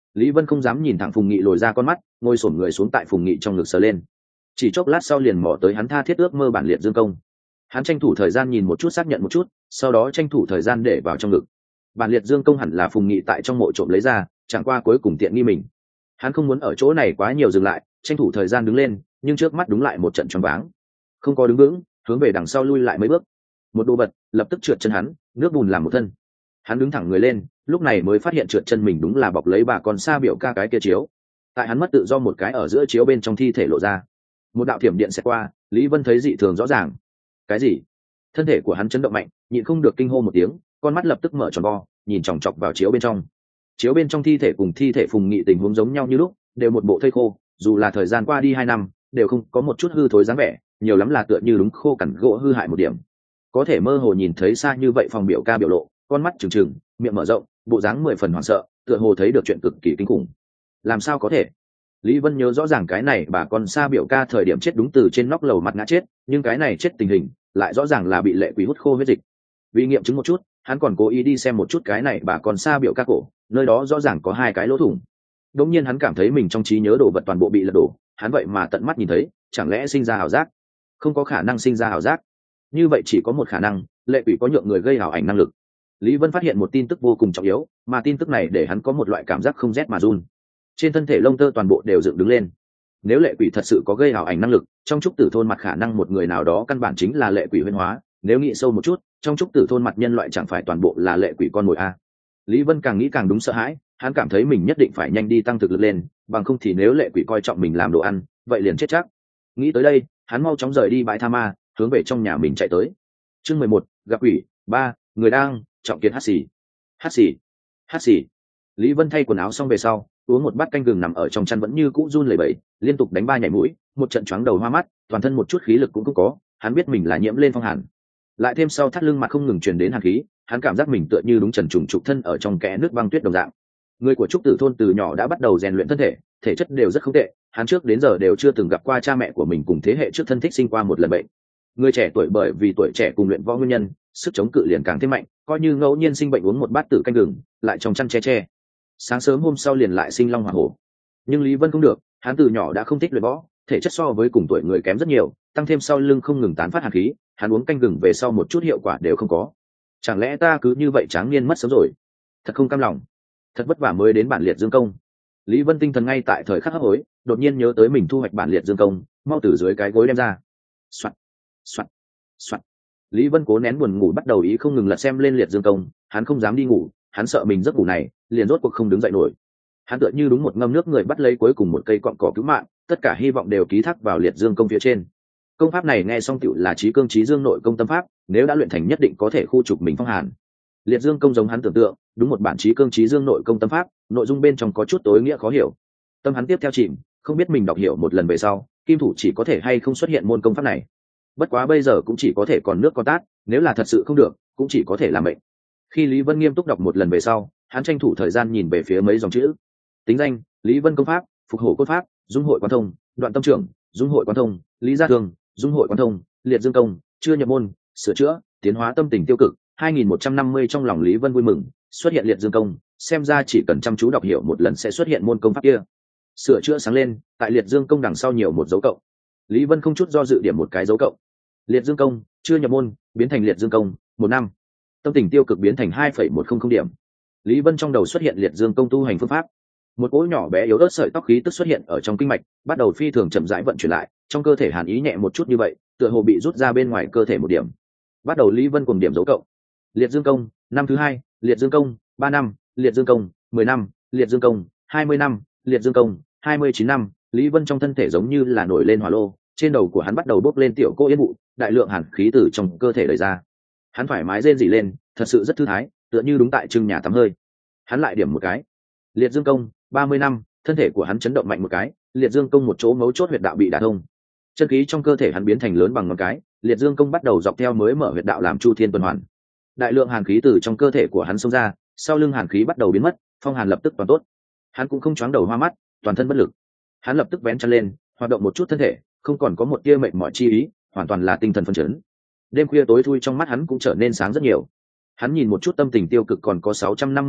Lý Vân không dám nhìn thẳng Phùng Nghị lồi ra con mắt, ngồi xổm người xuống tại Phùng Nghị trong ngực sờ lên. Chỉ chốc lát sau liền mò tới hắn tha thiết ước mơ bản liệt dương công. Hắn tranh thủ thời gian nhìn một chút xác nhận một chút, sau đó tranh thủ thời gian để vào trong ngực. Bản liệt dương công hẳn là Phùng Nghị tại trong mộ trộm lấy ra, chẳng qua cuối cùng tiện nghi mình. Hắn không muốn ở chỗ này quá nhiều dừng lại, tranh thủ thời gian đứng lên, nhưng trước mắt đúng lại một trận choáng váng. Không có đứng vững, hướng về đằng sau lui lại mấy bước. Một đồ vật lập tức trượt chân hắn, nước bùn làm một thân. Hắn đứng thẳng người lên, lúc này mới phát hiện trượt chân mình đúng là bọc lấy bà con xa biểu ca cái kia chiếu. Tại hắn mất tự do một cái ở giữa chiếu bên trong thi thể lộ ra. Một đạo thiểm điện xẹt qua, Lý Vân thấy dị thường rõ ràng. Cái gì? Thân thể của hắn chấn động mạnh, nhịn không được kinh hô một tiếng, con mắt lập tức mở tròn vo, nhìn chòng chọc vào chiếu bên trong. Chiếu bên trong thi thể cùng thi thể Phùng Nghị tình huống giống nhau như lúc, đều một bộ thây khô, dù là thời gian qua đi hai năm, đều không có một chút hư thối dáng vẻ, nhiều lắm là tựa như đúng khô cằn gỗ hư hại một điểm. Có thể mơ hồ nhìn thấy xa như vậy phòng biểu ca biểu lộ, con mắt trừng trừng, miệng mở rộng, bộ dáng mười phần hoảng sợ, tựa hồ thấy được chuyện cực kỳ kinh khủng. Làm sao có thể? Lý Vân nhớ rõ ràng cái này bà con xa biểu ca thời điểm chết đúng từ trên nóc lầu mặt ngã chết, nhưng cái này chết tình hình lại rõ ràng là bị lệ quỷ hút khô huyết dịch. Vì nghiệm chứng một chút, hắn còn cố ý đi xem một chút cái này bà con xa biểu ca cổ, nơi đó rõ ràng có hai cái lỗ thủng. Đống nhiên hắn cảm thấy mình trong trí nhớ đồ vật toàn bộ bị lật đổ, hắn vậy mà tận mắt nhìn thấy, chẳng lẽ sinh ra ảo giác? Không có khả năng sinh ra ảo giác. Như vậy chỉ có một khả năng, lệ quỷ có nhượng người gây ảo ảnh năng lực. Lý Vân phát hiện một tin tức vô cùng trọng yếu, mà tin tức này để hắn có một loại cảm giác không rét mà run. Trên thân thể lông tơ toàn bộ đều dựng đứng lên. Nếu lệ quỷ thật sự có gây ảo ảnh năng lực, trong trúc tử thôn mặt khả năng một người nào đó căn bản chính là lệ quỷ huyễn hóa, nếu nghĩ sâu một chút, trong trúc tử thôn mặt nhân loại chẳng phải toàn bộ là lệ quỷ con mồi a. Lý Vân càng nghĩ càng đúng sợ hãi, hắn cảm thấy mình nhất định phải nhanh đi tăng thực lực lên, bằng không thì nếu lệ quỷ coi trọng mình làm đồ ăn, vậy liền chết chắc. Nghĩ tới đây, hắn mau chóng rời đi bãi tha ma, hướng về trong nhà mình chạy tới. Chương mười một, gặp quỷ. Ba, người đang trọng kiến hát xì. Hát xì, hát xì. Lý Vân thay quần áo xong về sau, uống một bát canh gừng nằm ở trong chăn vẫn như cũ run lẩy bẩy, liên tục đánh ba nhảy mũi, một trận choáng đầu hoa mắt, toàn thân một chút khí lực cũng không có, hắn biết mình là nhiễm lên phong hàn. Lại thêm sau thắt lưng mặt không ngừng truyền đến hàn khí, hắn cảm giác mình tựa như đúng trần trùng trục thân ở trong kẽ nước băng tuyết đồng dạng. Người của trúc tử thôn từ nhỏ đã bắt đầu rèn luyện thân thể, thể chất đều rất không tệ, hắn trước đến giờ đều chưa từng gặp qua cha mẹ của mình cùng thế hệ trước thân thích sinh qua một lần bệnh. Người trẻ tuổi bởi vì tuổi trẻ cùng luyện võ nguyên nhân, sức chống cự liền càng thêm mạnh, coi như ngẫu nhiên sinh bệnh uống một bát tử canh gừng, lại trong chăn che che. Sáng sớm hôm sau liền lại sinh long hỏa hổ. Nhưng Lý Vân không được, hắn từ nhỏ đã không thích luyện võ, thể chất so với cùng tuổi người kém rất nhiều, tăng thêm sau lưng không ngừng tán phát hàn khí, hắn uống canh gừng về sau một chút hiệu quả đều không có. Chẳng lẽ ta cứ như vậy tráng niên mất sớm rồi? Thật không cam lòng, thật vất vả mới đến bản liệt dương công. Lý Vân tinh thần ngay tại thời khắc hấp hối, đột nhiên nhớ tới mình thu hoạch bản liệt dương công, mau từ dưới cái gối đem ra. Soạt, soạt, soạt. Lý Vân cố nén buồn ngủ bắt đầu ý không ngừng lật xem lên liệt dương công, hắn không dám đi ngủ, hắn sợ mình giấc ngủ này liền rốt cuộc không đứng dậy nổi. Hắn tựa như đúng một ngâm nước người bắt lấy cuối cùng một cây cọn cỏ cứu mạng, tất cả hy vọng đều ký thác vào liệt dương công phía trên. Công pháp này nghe xong tựu là trí cương trí dương nội công tâm pháp, nếu đã luyện thành nhất định có thể khu trục mình phong hàn. Liệt dương công giống hắn tưởng tượng, đúng một bản trí cương trí dương nội công tâm pháp, nội dung bên trong có chút tối nghĩa khó hiểu. Tâm hắn tiếp theo chìm, không biết mình đọc hiểu một lần về sau, kim thủ chỉ có thể hay không xuất hiện môn công pháp này. Bất quá bây giờ cũng chỉ có thể còn nước con tát, nếu là thật sự không được, cũng chỉ có thể làm bệnh. Khi Lý Vân nghiêm túc đọc một lần về sau, hắn tranh thủ thời gian nhìn về phía mấy dòng chữ. Tính danh: Lý Vân công pháp, phục hổ cốt pháp, dung hội quan thông, đoạn tâm trưởng, dung hội quan thông, lý gia thường, dung hội quan thông, liệt dương công, chưa nhập môn, sửa chữa, tiến hóa tâm tình tiêu cực. hai nghìn một trăm năm mươi trong lòng Lý Vân vui mừng, xuất hiện liệt dương công, xem ra chỉ cần chăm chú đọc hiểu một lần sẽ xuất hiện môn công pháp kia. Sửa chữa sáng lên, tại liệt dương công đằng sau nhiều một dấu cộng. Lý Vân không chút do dự điểm một cái dấu cộng. Liệt dương công, chưa nhập môn, biến thành liệt dương công, một năm. Tâm tình tiêu cực biến thành hai phẩy một không không điểm. Lý Vân trong đầu xuất hiện liệt dương công tu hành phương pháp. Một cỗ nhỏ bé yếu ớt sợi tóc khí tức xuất hiện ở trong kinh mạch, bắt đầu phi thường chậm rãi vận chuyển lại, trong cơ thể hàn ý nhẹ một chút như vậy, tựa hồ bị rút ra bên ngoài cơ thể một điểm. Bắt đầu Lý Vân cùng điểm dấu cộng. Liệt dương công, năm thứ hai, liệt dương công, ba năm, liệt dương công, mười năm, liệt dương công, hai mươi năm, liệt dương công, hai mươi chín năm. Lý Vân trong thân thể giống như là nổi lên hỏa lô, trên đầu của hắn bắt đầu bốc lên tiểu cô yên vụ, đại lượng hàn khí từ trong cơ thể đẩy ra. Hắn thoải mái rên rỉ lên, thật sự rất thư thái, tựa như đúng tại trưng nhà tắm hơi. Hắn lại điểm một cái. Liệt dương công, ba mươi năm, thân thể của hắn chấn động mạnh một cái, liệt dương công một chỗ mấu chốt huyệt đạo bị đả thông. Chân khí trong cơ thể hắn biến thành lớn bằng ngón cái, liệt dương công bắt đầu dọc theo mới mở huyệt đạo làm chu thiên tuần hoàn. Đại lượng hàn khí từ trong cơ thể của hắn xông ra, sau lưng hàn khí bắt đầu biến mất, phong hàn lập tức toàn tốt. Hắn cũng không choáng đầu hoa mắt, toàn thân bất lực. Hắn lập tức vén chân lên, hoạt động một chút thân thể, không còn có một tia mệt mỏi chi ý, hoàn toàn là tinh thần phấn chấn. Đêm khuya tối thui trong mắt hắn cũng trở nên sáng rất nhiều. Hắn nhìn một chút tâm tình tiêu cực còn có sáu trăm năm mươi điểm,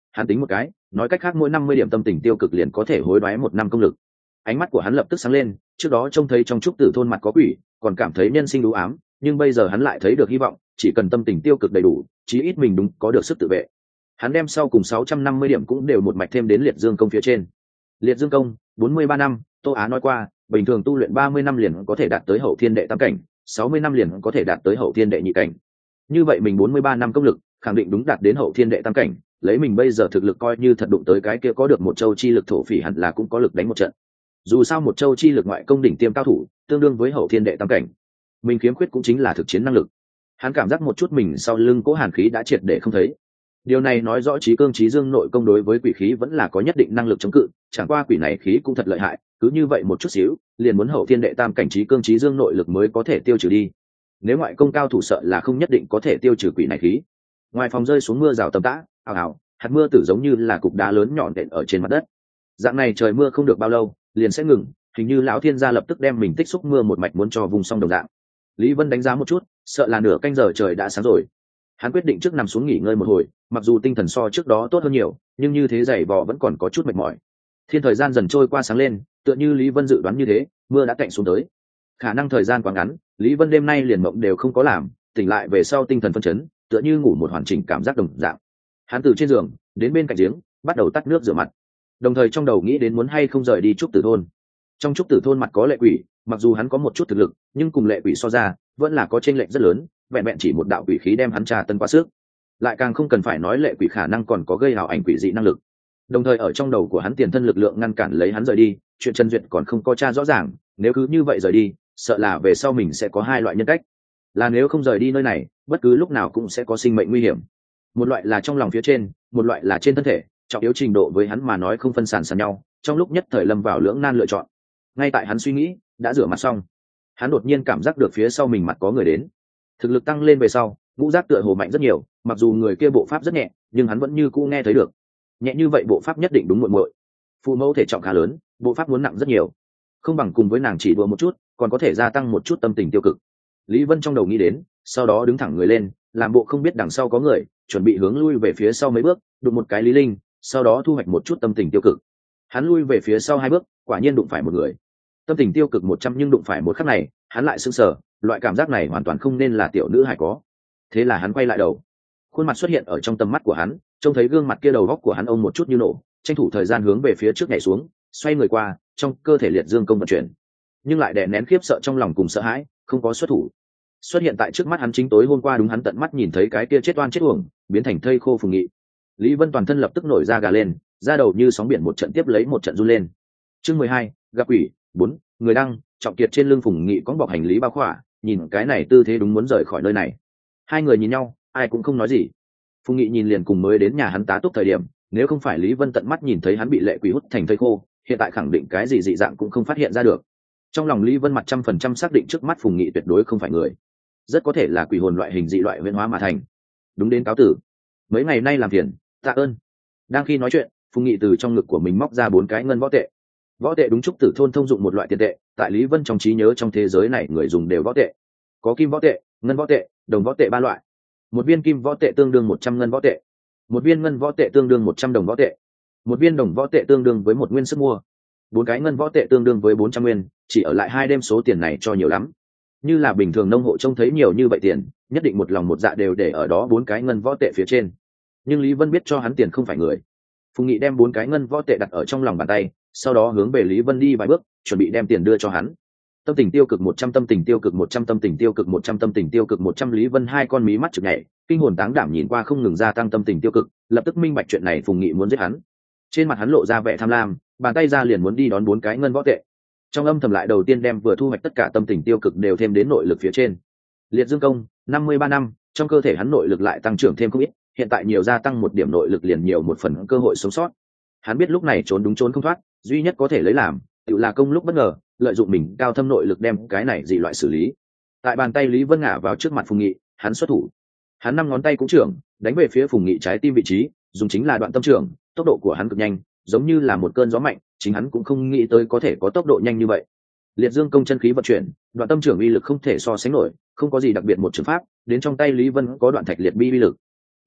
hắn tính một cái, nói cách khác mỗi năm mươi điểm tâm tình tiêu cực liền có thể hối đoái một năm công lực. Ánh mắt của hắn lập tức sáng lên, trước đó trông thấy trong trúc tử thôn mặt có quỷ, còn cảm thấy nhân sinh u ám, nhưng bây giờ hắn lại thấy được hy vọng, chỉ cần tâm tình tiêu cực đầy đủ, chí ít mình đúng có được sức tự vệ. Hắn đem sau cùng sáu trăm năm mươi điểm cũng đều một mạch thêm đến liệt dương công phía trên. Liệt dương công bốn mươi ba năm, Tô Á nói qua, bình thường tu luyện ba mươi năm liền có thể đạt tới hậu thiên đệ tam cảnh, sáu mươi năm liền có thể đạt tới hậu thiên đệ nhị cảnh. Như vậy mình bốn mươi ba năm công lực, khẳng định đúng đạt đến hậu thiên đệ tam cảnh, lấy mình bây giờ thực lực coi như thật đụng tới cái kia có được một châu chi lực thổ phỉ hẳn là cũng có lực đánh một trận. Dù sao một châu chi lực ngoại công đỉnh tiêm cao thủ, tương đương với hậu thiên đệ tam cảnh. Mình khiếm khuyết cũng chính là thực chiến năng lực. Hắn cảm giác một chút mình sau lưng cỗ hàn khí đã triệt để không thấy. Điều này nói rõ trí cương trí dương nội công đối với quỷ khí vẫn là có nhất định năng lực chống cự, chẳng qua quỷ này khí cũng thật lợi hại, cứ như vậy một chút xíu, liền muốn hậu thiên đệ tam cảnh trí cương trí dương nội lực mới có thể tiêu trừ đi. Nếu ngoại công cao thủ sợ là không nhất định có thể tiêu trừ quỷ này khí. Ngoài phòng rơi xuống mưa rào tầm tã, ào ào, hạt mưa tử giống như là cục đá lớn nhọn đện ở trên mặt đất. Dạng này trời mưa không được bao lâu, liền sẽ ngừng, hình như lão thiên gia lập tức đem mình tích xúc mưa một mạch muốn cho vùng xong đồng dạng. Lý Vân đánh giá một chút, sợ là nửa canh giờ trời đã sáng rồi. Hắn quyết định trước nằm xuống nghỉ ngơi một hồi, mặc dù tinh thần so trước đó tốt hơn nhiều, nhưng như thế giày vò vẫn còn có chút mệt mỏi. Thiên thời gian dần trôi qua sáng lên, tựa như Lý Vân dự đoán như thế, mưa đã cạnh xuống tới. Khả năng thời gian quá ngắn, Lý Vân đêm nay liền mộng đều không có làm, tỉnh lại về sau tinh thần phân chấn, tựa như ngủ một hoàn chỉnh cảm giác đồng dạng. Hắn từ trên giường đến bên cạnh giếng, bắt đầu tắt nước rửa mặt, đồng thời trong đầu nghĩ đến muốn hay không rời đi trúc tử thôn. Trong trúc tử thôn mặt có lệ quỷ, mặc dù hắn có một chút thực lực, nhưng cùng lệ quỷ so ra, vẫn là có chênh lệch rất lớn, vẹn vẹn chỉ một đạo quỷ khí đem hắn trà tân quá sức. Lại càng không cần phải nói lệ quỷ khả năng còn có gây hào ảnh quỷ dị năng lực. Đồng thời ở trong đầu của hắn tiền thân lực lượng ngăn cản lấy hắn rời đi, chuyện Trần Duyệt còn không có tra rõ ràng, nếu cứ như vậy rời đi, sợ là về sau mình sẽ có hai loại nhân cách. Là nếu không rời đi nơi này, bất cứ lúc nào cũng sẽ có sinh mệnh nguy hiểm. Một loại là trong lòng phía trên, một loại là trên thân thể, trọng yếu trình độ với hắn mà nói không phân sản sàn nhau, trong lúc nhất thời lâm vào lưỡng nan lựa chọn. Ngay tại hắn suy nghĩ, đã rửa mặt xong, hắn đột nhiên cảm giác được phía sau mình mặt có người đến. Thực lực tăng lên về sau, ngũ giác tựa hồ mạnh rất nhiều, mặc dù người kia bộ pháp rất nhẹ, nhưng hắn vẫn như cũ nghe thấy được. Nhẹ như vậy bộ pháp nhất định đúng muội muội. Phụ mẫu thể trọng khá lớn, bộ pháp muốn nặng rất nhiều, không bằng cùng với nàng chỉ đùa một chút, còn có thể gia tăng một chút tâm tình tiêu cực. Lý Vân trong đầu nghĩ đến, sau đó đứng thẳng người lên, làm bộ không biết đằng sau có người, chuẩn bị hướng lui về phía sau mấy bước, đụng một cái Lý Linh, sau đó thu hoạch một chút tâm tình tiêu cực. Hắn lui về phía sau hai bước, quả nhiên đụng phải một người. Tâm tình tiêu cực một trăm nhưng đụng phải một khắc này, hắn lại sững sờ, loại cảm giác này hoàn toàn không nên là tiểu nữ hài có. Thế là hắn quay lại đầu, khuôn mặt xuất hiện ở trong tầm mắt của hắn, trông thấy gương mặt kia đầu góc của hắn ông một chút như nổ, tranh thủ thời gian hướng về phía trước nhảy xuống, xoay người qua, trong cơ thể liệt dương công vận chuyển, nhưng lại đè nén khiếp sợ trong lòng cùng sợ hãi, không có xuất thủ. Xuất hiện tại trước mắt hắn chính tối hôm qua đúng hắn tận mắt nhìn thấy cái kia chết oan chết uổng, biến thành thây khô Phùng Nghị. Lý Vân toàn thân lập tức nổi da gà lên, da đầu như sóng biển một trận tiếp lấy một trận run lên. Chương mười hai, gặp quỷ. Bốn, người đăng, trọng kiệt trên lưng Phùng Nghị có bọc hành lý bao khỏa, nhìn cái này tư thế đúng muốn rời khỏi nơi này. Hai người nhìn nhau, ai cũng không nói gì. Phùng Nghị nhìn liền cùng mới đến nhà hắn tá túc thời điểm, nếu không phải Lý Vân tận mắt nhìn thấy hắn bị lệ quỷ hút thành thây khô, hiện tại khẳng định cái gì dị dạng cũng không phát hiện ra được. Trong lòng Lý Vân mặt trăm phần trăm xác định trước mắt Phùng Nghị tuyệt đối không phải người, rất có thể là quỷ hồn loại hình dị loại huyễn hóa mà thành. Đúng đến cáo tử, mấy ngày nay làm phiền, tạ ơn. Đang khi nói chuyện, Phùng Nghị từ trong ngực của mình móc ra bốn cái ngân võ tệ. Võ tệ đúng trúc tử thôn thông dụng một loại tiền tệ, tại Lý Vân trong trí nhớ trong thế giới này người dùng đều võ tệ, có kim võ tệ, ngân võ tệ, đồng võ tệ ba loại. Một viên kim võ tệ tương đương một trăm ngân võ tệ, một viên ngân võ tệ tương đương một trăm đồng võ tệ, một viên đồng võ tệ tương đương với một nguyên sức mua, bốn cái ngân võ tệ tương đương với bốn trăm nguyên. Chỉ ở lại hai đêm số tiền này cho nhiều lắm. Như là bình thường nông hộ trông thấy nhiều như vậy tiền, nhất định một lòng một dạ đều để ở đó bốn cái ngân võ tệ phía trên. Nhưng Lý Vân biết cho hắn tiền không phải người. Phùng Nghị đem bốn cái ngân võ tệ đặt ở trong lòng bàn tay, sau đó hướng về Lý Vân đi vài bước, chuẩn bị đem tiền đưa cho hắn. Tâm tình tiêu cực một trăm, tâm tình tiêu cực một trăm, tâm tình tiêu cực một trăm, tâm tình tiêu cực một trăm. Lý Vân hai con mí mắt chực nhảy, kinh hồn táng đảm nhìn qua không ngừng gia tăng tâm tình tiêu cực, lập tức minh bạch chuyện này Phùng Nghị muốn giết hắn. Trên mặt hắn lộ ra vẻ tham lam, bàn tay ra liền muốn đi đón bốn cái ngân võ tệ. Trong âm thầm lại đầu tiên đem vừa thu hoạch tất cả tâm tình tiêu cực đều thêm đến nội lực phía trên. Liệt dương công năm mươi ba năm, trong cơ thể hắn nội lực lại tăng trưởng thêm không ít, hiện tại nhiều gia tăng một điểm nội lực liền nhiều một phần cơ hội sống sót. Hắn biết lúc này trốn đúng trốn không thoát, duy nhất có thể lấy làm tự là công lúc bất ngờ, lợi dụng mình cao thâm nội lực đem cái này dị loại xử lý. Tại bàn tay Lý Vân ngả vào trước mặt Phùng Nghị, hắn xuất thủ. Hắn năm ngón tay cũng trưởng, đánh về phía Phùng Nghị trái tim vị trí, dùng chính là đoạn tâm trưởng, tốc độ của hắn cực nhanh, giống như là một cơn gió mạnh, chính hắn cũng không nghĩ tới có thể có tốc độ nhanh như vậy. Liệt dương công chân khí vận chuyển, đoạn tâm trưởng uy lực không thể so sánh nổi, không có gì đặc biệt một trường pháp, đến trong tay Lý Vân có đoạn thạch liệt bi uy lực.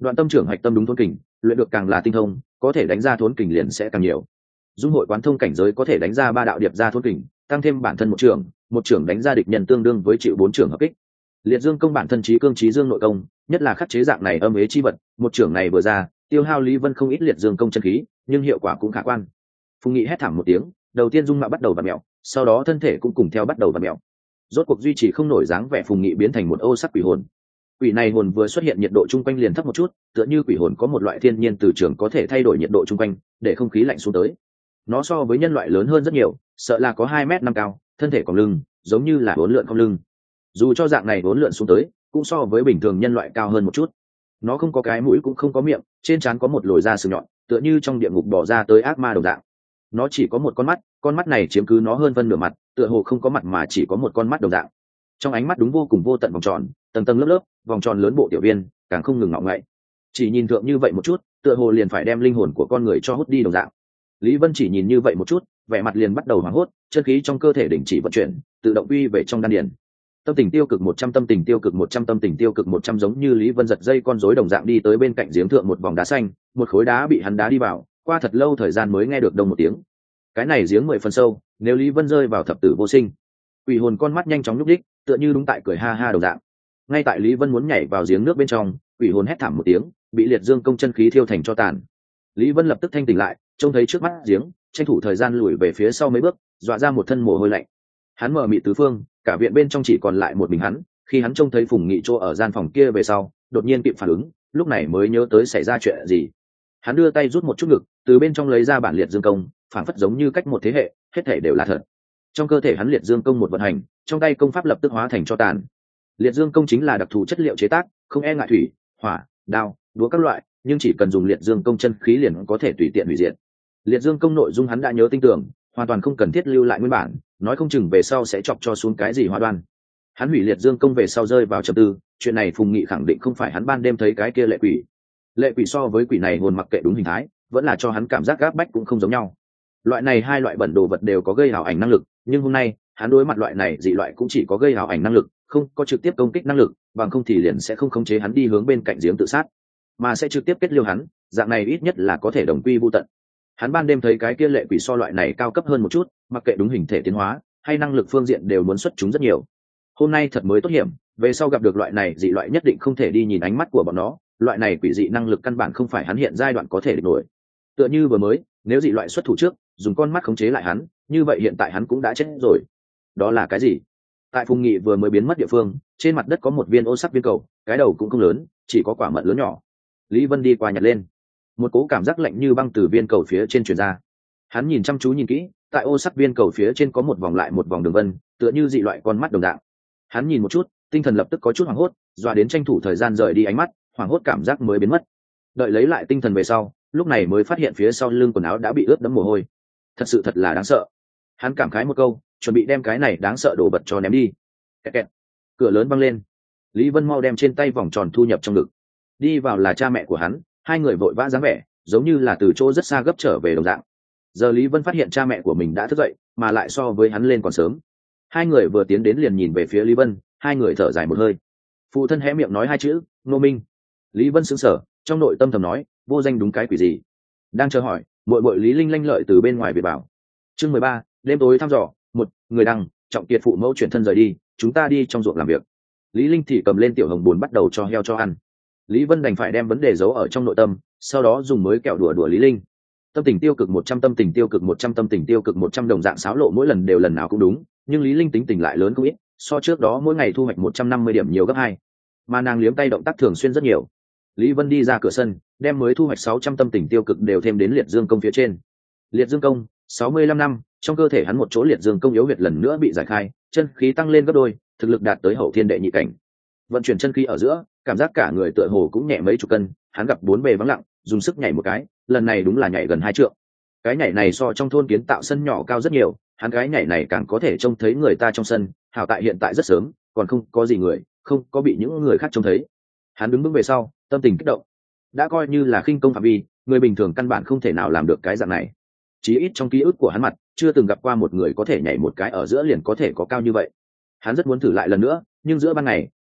Đoạn tâm trưởng hạch tâm đúng thốn kình, luyện được càng là tinh thông, có thể đánh ra thốn kình liền sẽ càng nhiều. Dung hội quán thông cảnh giới có thể đánh ra ba đạo điệp ra thốn kình, tăng thêm bản thân một trưởng, một trưởng đánh ra địch nhân tương đương với chịu bốn trưởng hợp kích. Liệt dương công bản thân trí cương trí dương nội công, nhất là khắc chế dạng này âm ế chi vật, một trưởng này vừa ra, tiêu hao Lý Vân không ít liệt dương công chân khí, nhưng hiệu quả cũng khả quan. Phùng Nghị hét thảm một tiếng, đầu tiên dung mạo bắt đầu vặn mèo, sau đó thân thể cũng cùng theo bắt đầu vặn mèo. Rốt cuộc duy trì không nổi dáng vẻ Phùng Nghị biến thành một ô sắc quỷ hồn. Quỷ này hồn vừa xuất hiện nhiệt độ chung quanh liền thấp một chút, tựa như quỷ hồn có một loại thiên nhiên từ trường có thể thay đổi nhiệt độ chung quanh, để không khí lạnh xuống tới. Nó so với nhân loại lớn hơn rất nhiều, sợ là có hai mét năm cao, thân thể còn lưng, giống như là bốn lượn không lưng. Dù cho dạng này bốn lượn xuống tới, cũng so với bình thường nhân loại cao hơn một chút. Nó không có cái mũi cũng không có miệng, trên trán có một lồi da sừng nhọn, tựa như trong địa ngục bỏ ra tới ác ma đồng dạng. Nó chỉ có một con mắt, con mắt này chiếm cứ nó hơn phân nửa mặt, tựa hồ không có mặt mà chỉ có một con mắt đồng dạng. Trong ánh mắt đúng vô cùng vô tận vòng tròn, tầng tầng lớp lớp, vòng tròn lớn bộ tiểu viên, càng không ngừng ngọng ngậy. Chỉ nhìn thượng như vậy một chút, tựa hồ liền phải đem linh hồn của con người cho hút đi đồng dạng. Lý Vân chỉ nhìn như vậy một chút, vẻ mặt liền bắt đầu hoảng hốt, chân khí trong cơ thể đình chỉ vận chuyển, tự động quy về trong đan điền. Tâm tình tiêu cực một trăm, tâm tình tiêu cực một trăm, tâm tình tiêu cực một trăm, giống như Lý Vân giật dây con rối đồng dạng đi tới bên cạnh giếng thượng một vòng đá xanh, một khối đá bị hắn đá đi vào, qua thật lâu thời gian mới nghe được đông một tiếng. Cái này giếng mười phần sâu, nếu Lý Vân rơi vào thập tử vô sinh. Quỷ hồn con mắt nhanh chóng nhúc đích, tựa như đúng tại cười ha ha đồng dạng. Ngay tại Lý Vân muốn nhảy vào giếng nước bên trong, quỷ hồn hét thảm một tiếng, bị liệt dương công chân khí thiêu thành cho tàn. Lý Vân lập tức thanh tỉnh lại, trông thấy trước mắt giếng, tranh thủ thời gian lùi về phía sau mấy bước, dọa ra một thân mồ hôi lạnh. Hắn mở mịt tứ phương, cả viện bên trong chỉ còn lại một mình hắn. Khi hắn trông thấy Phùng Nghị chỗ ở gian phòng kia về sau, đột nhiên kịp phản ứng, lúc này mới nhớ tới xảy ra chuyện gì. Hắn đưa tay rút một chút ngực, từ bên trong lấy ra bản liệt dương công, phản phất giống như cách một thế hệ, hết thể đều là thật. Trong cơ thể hắn liệt dương công một vận hành, trong tay công pháp lập tức hóa thành cho tàn. Liệt dương công chính là đặc thù chất liệu chế tác, không e ngại thủy, hỏa, đao, đũa các loại, nhưng chỉ cần dùng liệt dương công chân khí liền có thể tùy tiện hủy diệt. Liệt dương công nội dung hắn đã nhớ tinh tưởng, hoàn toàn không cần thiết lưu lại nguyên bản, nói không chừng về sau sẽ chọc cho xuống cái gì hoa đoan. Hắn hủy liệt dương công về sau rơi vào trầm tư, chuyện này Phùng Nghị khẳng định không phải hắn ban đêm thấy cái kia lệ quỷ. Lệ quỷ so với quỷ này hồn mặc kệ đúng hình thái, vẫn là cho hắn cảm giác gáp bách cũng không giống nhau. Loại này hai loại bẩn đồ vật đều có gây ảo ảnh năng lực, nhưng hôm nay hắn đối mặt loại này dị loại cũng chỉ có gây ảo ảnh năng lực, không có trực tiếp công kích năng lực, bằng không thì liền sẽ không khống chế hắn đi hướng bên cạnh giếng tự sát, mà sẽ trực tiếp kết liêu hắn, dạng này ít nhất là có thể đồng quy vu tận. Hắn ban đêm thấy cái kia lệ quỷ so loại này cao cấp hơn một chút, mặc kệ đúng hình thể tiến hóa hay năng lực phương diện đều muốn xuất chúng rất nhiều. Hôm nay thật mới tốt hiểm, về sau gặp được loại này dị loại nhất định không thể đi nhìn ánh mắt của bọn nó, loại này quỷ dị năng lực căn bản không phải hắn hiện giai đoạn có thể địch nổi. Tựa như vừa mới, nếu dị loại xuất thủ trước, dùng con mắt khống chế lại hắn, như vậy hiện tại hắn cũng đã chết rồi. Đó là cái gì? Tại Phùng Nghị vừa mới biến mất địa phương, trên mặt đất có một viên ô sắc viên cầu, cái đầu cũng không lớn, chỉ có quả mận lớn nhỏ. Lý Vân đi qua nhặt lên, một cố cảm giác lạnh như băng từ viên cầu phía trên truyền ra. Hắn nhìn chăm chú nhìn kỹ, tại ô sắc viên cầu phía trên có một vòng lại một vòng đường vân, tựa như dị loại con mắt đồng dạng. Hắn nhìn một chút, tinh thần lập tức có chút hoảng hốt, dọa đến tranh thủ thời gian rời đi ánh mắt, hoảng hốt cảm giác mới biến mất. Đợi lấy lại tinh thần về sau, lúc này mới phát hiện phía sau lưng quần áo đã bị ướt đẫm mồ hôi. Thật sự thật là đáng sợ. Hắn cảm khái một câu, chuẩn bị đem cái này đáng sợ đồ vật cho ném đi. Kẹt kẹt. Cửa lớn văng lên. Lý Vân mau đem trên tay vòng tròn thu nhập trong ngực. Đi vào là cha mẹ của hắn, hai người vội vã dáng vẻ, giống như là từ chỗ rất xa gấp trở về đồng dạng. Giờ Lý Vân phát hiện cha mẹ của mình đã thức dậy, mà lại so với hắn lên còn sớm. Hai người vừa tiến đến liền nhìn về phía Lý Vân, hai người thở dài một hơi. Phụ thân hé miệng nói hai chữ, Ngô Minh. Lý Vân sững sờ, trong nội tâm thầm nói, vô danh đúng cái quỷ gì. Đang chờ hỏi, muội muội Lý Linh lanh lợi từ bên ngoài về bảo. Chương mười ba, đêm tối thăm dò, một, người đăng, Trọng Kiệt phụ mẫu chuyển thân rời đi, chúng ta đi trong ruộng làm việc. Lý Linh thì cầm lên tiểu hồng buồn bắt đầu cho heo cho ăn. Lý Vân đành phải đem vấn đề giấu ở trong nội tâm, sau đó dùng mới kẹo đùa đùa Lý Linh. Tâm tình tiêu cực một trăm, tâm tình tiêu cực một trăm, tâm tình tiêu cực một trăm đồng dạng xáo lộ mỗi lần đều lần nào cũng đúng, nhưng Lý Linh tính tình lại lớn không ít, so trước đó mỗi ngày thu hoạch một trăm năm mươi điểm nhiều gấp hai. Mà nàng liếm tay động tác thường xuyên rất nhiều. Lý Vân đi ra cửa sân, đem mới thu hoạch sáu trăm tâm tình tiêu cực đều thêm đến liệt dương công phía trên. Liệt dương công, sáu mươi lăm năm, trong cơ thể hắn một chỗ liệt dương công yếu huyệt lần nữa bị giải khai, chân khí tăng lên gấp đôi, thực lực đạt tới hậu thiên đệ nhị cảnh. Vận chuyển chân khí ở giữa, cảm giác cả người tựa hồ cũng nhẹ mấy chục cân, hắn gặp bốn bề vắng lặng, dùng sức nhảy một cái, lần này đúng là nhảy gần hai trượng. Cái nhảy này so trong thôn kiến tạo sân nhỏ cao rất nhiều, hắn cái nhảy này càng có thể trông thấy người ta trong sân, hảo tại hiện tại rất sớm, còn không có gì người, không có bị những người khác trông thấy. Hắn đứng bước về sau, tâm tình kích động. Đã coi như là khinh công phạm vi, người bình thường căn bản không thể nào làm được cái dạng này. Chí ít trong ký ức của hắn mặt, chưa từng gặp qua một người có thể nhảy một cái ở giữa liền có thể có cao như vậy. Hắn rất muốn thử lại lần nữa, nhưng giữa ban ngày,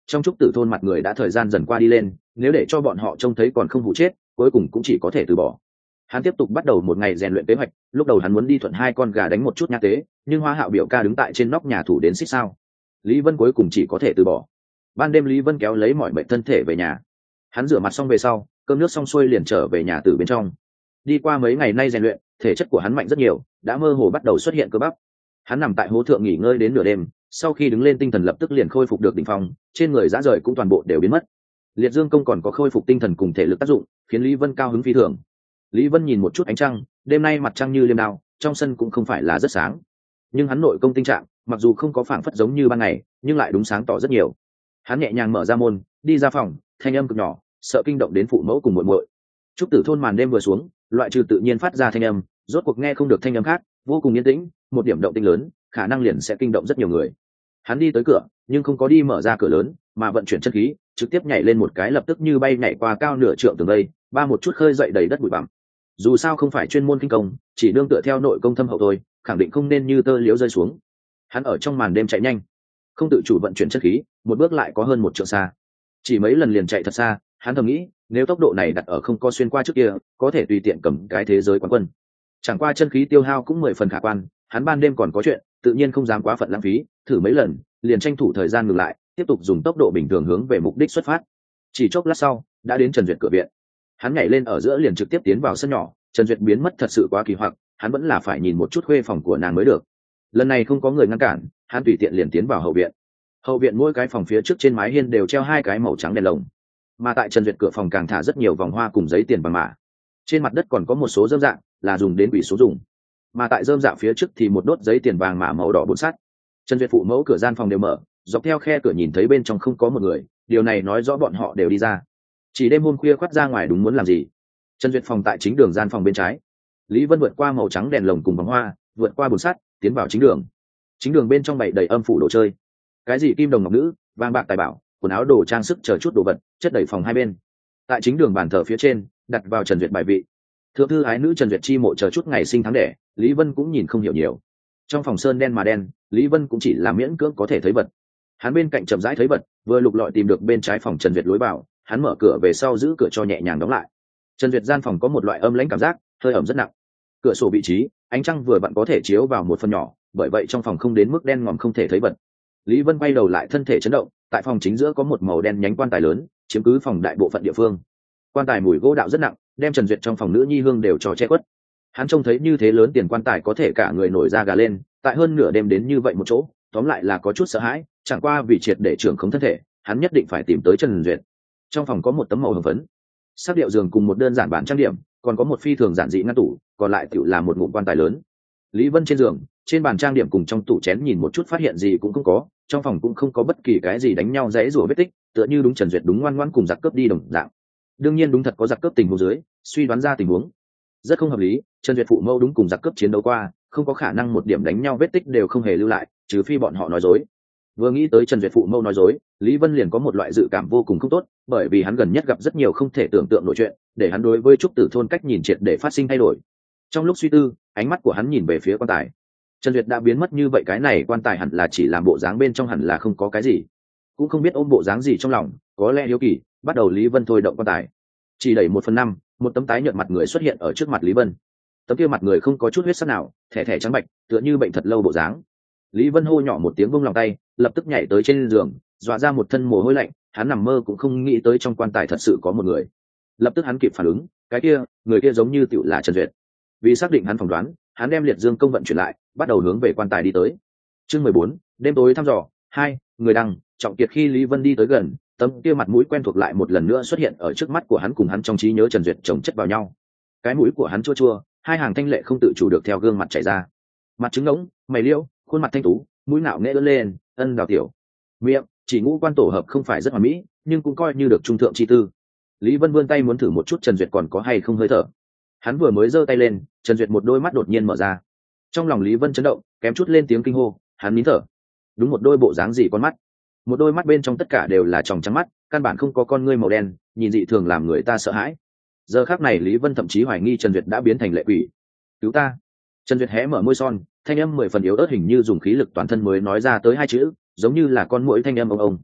trong trúc tử thôn mặt người đã thời gian dần qua đi lên, nếu để cho bọn họ trông thấy còn không vụ chết, cuối cùng cũng chỉ có thể từ bỏ. Hắn tiếp tục bắt đầu một ngày rèn luyện kế hoạch. Lúc đầu hắn muốn đi thuận hai con gà đánh một chút nhã tế, nhưng Hoa Hạo biểu ca đứng tại trên nóc nhà thủ đến xích sao, Lý Vân cuối cùng chỉ có thể từ bỏ. Ban đêm Lý Vân kéo lấy mọi mệnh thân thể về nhà. Hắn rửa mặt xong về sau, cơm nước xong xuôi liền trở về nhà từ bên trong. Đi qua mấy ngày nay rèn luyện, thể chất của hắn mạnh rất nhiều, đã mơ hồ bắt đầu xuất hiện cơ bắp. Hắn nằm tại hố thượng nghỉ ngơi đến nửa đêm, sau khi đứng lên tinh thần lập tức liền khôi phục được đỉnh phong, trên người dã rời cũng toàn bộ đều biến mất. Liệt dương công còn có khôi phục tinh thần cùng thể lực tác dụng, khiến Lý Vân cao hứng phi thường. Lý Vân nhìn một chút ánh trăng, đêm nay mặt trăng như liêm đao, trong sân cũng không phải là rất sáng, nhưng hắn nội công tinh trạng mặc dù không có phảng phất giống như ban ngày, nhưng lại đúng sáng tỏ rất nhiều. Hắn nhẹ nhàng mở ra môn, đi ra phòng, thanh âm cực nhỏ, sợ kinh động đến phụ mẫu cùng muội muội. Trúc tử thôn màn đêm vừa xuống, loại trừ tự nhiên phát ra thanh âm, rốt cuộc nghe không được thanh âm khác, vô cùng yên tĩnh, một điểm động tĩnh lớn, khả năng liền sẽ kinh động rất nhiều người. Hắn đi tới cửa, nhưng không có đi mở ra cửa lớn, mà vận chuyển chân khí, trực tiếp nhảy lên một cái lập tức như bay nhảy qua cao nửa trượng tường đây, ba một chút khơi dậy đầy đất bụi bặm. Dù sao không phải chuyên môn kinh công, chỉ nương tựa theo nội công thâm hậu thôi, khẳng định không nên như tơ liễu rơi xuống. Hắn ở trong màn đêm chạy nhanh, không tự chủ vận chuyển chân khí, một bước lại có hơn một trượng xa. Chỉ mấy lần liền chạy thật xa, hắn thầm nghĩ, nếu tốc độ này đặt ở không có xuyên qua trước kia, có thể tùy tiện cầm cái thế giới quán quân. Chẳng qua chân khí tiêu hao cũng mười phần khả quan, hắn ban đêm còn có chuyện, tự nhiên không dám quá phận lãng phí, thử mấy lần, liền tranh thủ thời gian ngừng lại, tiếp tục dùng tốc độ bình thường hướng về mục đích xuất phát. Chỉ chốc lát sau, đã đến Trần Duyệt cửa viện. Hắn nhảy lên ở giữa liền trực tiếp tiến vào sân nhỏ. Trần Duyệt biến mất thật sự quá kỳ hoặc, hắn vẫn là phải nhìn một chút khuê phòng của nàng mới được. Lần này không có người ngăn cản, hắn tùy tiện liền tiến vào hậu viện. Hậu viện mỗi cái phòng phía trước trên mái hiên đều treo hai cái màu trắng đèn lồng, mà tại Trần Duyệt cửa phòng càng thả rất nhiều vòng hoa cùng giấy tiền bằng mã. Trên mặt đất còn có một số rơm rạ, là dùng đến quỷ số dùng. Mà tại rơm rạ phía trước thì một đốt giấy tiền vàng mã màu đỏ bốn sắt. Trần Duyệt phụ mẫu cửa gian phòng đều mở, dọc theo khe cửa nhìn thấy bên trong không có một người, điều này nói rõ bọn họ đều đi ra. Chỉ đêm hôm khuya khoắt ra ngoài đúng muốn làm gì? Trần Duyệt phòng tại chính đường gian phòng bên trái. Lý Vân vượt qua màu trắng đèn lồng cùng vòng hoa, vượt qua bồn sắt, tiến vào chính đường. Chính đường bên trong bày đầy âm phủ đồ chơi, cái gì kim đồng ngọc nữ, vàng bạc tài bảo, quần áo đồ trang sức chờ chút đồ vật, chất đầy phòng hai bên. Tại chính đường bàn thờ phía trên, đặt vào Trần Duyệt bài vị. Thượng thư ái nữ Trần Duyệt chi mộ chờ chút ngày sinh tháng đẻ, Lý Vân cũng nhìn không hiểu nhiều. Trong phòng sơn đen mà đen, Lý Vân cũng chỉ là miễn cưỡng có thể thấy vật. Hắn bên cạnh chậm rãi thấy vật, vừa lục lọi tìm được bên trái phòng Trần Duyệt lối vào, hắn mở cửa về sau giữ cửa cho nhẹ nhàng đóng lại. Trần Duyệt gian phòng có một loại âm lãnh cảm giác, hơi ẩm rất nặng. Cửa sổ vị trí, ánh trăng vừa vặn có thể chiếu vào một phần nhỏ, bởi vậy trong phòng không đến mức đen ngòm không thể thấy vật. Lý Vân quay đầu lại, thân thể chấn động, tại phòng chính giữa có một màu đen nhánh quan tài lớn, chiếm cứ phòng đại bộ phận địa phương. Quan tài mùi gỗ đạo rất nặng, đem Trần Duyệt trong phòng nữ nhi hương đều cho che khuất. Hắn trông thấy như thế lớn tiền quan tài có thể cả người nổi da gà lên, tại hơn nửa đêm đến như vậy một chỗ, tóm lại là có chút sợ hãi, chẳng qua vì triệt để trưởng khống thân thể, hắn nhất định phải tìm tới Trần Duyệt. Trong phòng có một tấm màu hồng phấn sắc điệu giường cùng một đơn giản bản trang điểm, còn có một phi thường giản dị ngăn tủ, còn lại tựu là một ngụm quan tài lớn. Lý Vân trên giường, trên bàn trang điểm cùng trong tủ chén nhìn một chút phát hiện gì cũng không có, trong phòng cũng không có bất kỳ cái gì đánh nhau dãy rủa vết tích, tựa như đúng Trần Duyệt đúng ngoan ngoãn cùng giặc cướp đi đồng dạng. Đương nhiên đúng thật có giặc cướp tình huống dưới, suy đoán ra tình huống rất không hợp lý. Trần Duyệt phụ mẫu đúng cùng giặc cướp chiến đấu qua, không có khả năng một điểm đánh nhau vết tích đều không hề lưu lại, trừ phi bọn họ nói dối. Vừa nghĩ tới Trần Duyệt phụ mẫu nói dối, Lý Vân liền có một loại dự cảm vô cùng không tốt, bởi vì hắn gần nhất gặp rất nhiều không thể tưởng tượng nổi chuyện, để hắn đối với trúc tử thôn cách nhìn triệt để phát sinh thay đổi. Trong lúc suy tư, ánh mắt của hắn nhìn về phía quan tài. Trần Duyệt đã biến mất như vậy, cái này quan tài hẳn là chỉ làm bộ dáng, bên trong hẳn là không có cái gì, cũng không biết ôm bộ dáng gì trong lòng, có lẽ hiếu kỳ. Bắt đầu Lý Vân thôi động quan tài, chỉ đẩy một phần năm, một tấm tái nhợt mặt người xuất hiện ở trước mặt Lý Vân. Tấm kia mặt người không có chút huyết sắc nào, thẻ thẻ trắng bạch, tựa như bệnh thật lâu bộ dáng. Lý Vân hô nhỏ một tiếng buông lòng tay, lập tức nhảy tới trên giường, dọa ra một thân mồ hôi lạnh. Hắn nằm mơ cũng không nghĩ tới trong quan tài thật sự có một người. Lập tức hắn kịp phản ứng, cái kia người kia giống như tựu là Trần Duyệt. Vì xác định hắn phỏng đoán, hắn đem liệt dương công vận chuyển lại, bắt đầu hướng về quan tài đi tới. Chương mười bốn, đêm tối thăm dò hai, người đăng trọng kiệt. Khi Lý Vân đi tới gần, tấm kia mặt mũi quen thuộc lại một lần nữa xuất hiện ở trước mắt của hắn, cùng hắn trong trí nhớ Trần Duyệt chồng chất vào nhau. Cái mũi của hắn chua chua, hai hàng thanh lệ không tự chủ được theo gương mặt chảy ra. Mặt trứng ngỗng, mày liêu, khuôn mặt thanh tú, mũi nạo nghễ lớn lên, ân đào tiểu miệng, chỉ ngũ quan tổ hợp không phải rất hoàn mỹ, nhưng cũng coi như được trung thượng chi tư. Lý Vân vươn tay muốn thử một chút Trần Duyệt còn có hay không hơi thở. Hắn vừa mới giơ tay lên, Trần Duyệt một đôi mắt đột nhiên mở ra. Trong lòng Lý Vân chấn động, kém chút lên tiếng kinh hô. Hắn nín thở. Đúng một đôi bộ dáng gì con mắt, một đôi mắt bên trong tất cả đều là tròng trắng mắt, căn bản không có con ngươi màu đen, nhìn dị thường làm người ta sợ hãi. Giờ khắc này Lý Vân thậm chí hoài nghi Trần Duyệt đã biến thành lệ quỷ. Cứu ta! Trần Duyệt hé mở môi son, thanh âm mười phần yếu ớt, hình như dùng khí lực toàn thân mới nói ra tới hai chữ, giống như là con muỗi thanh âm ông ông.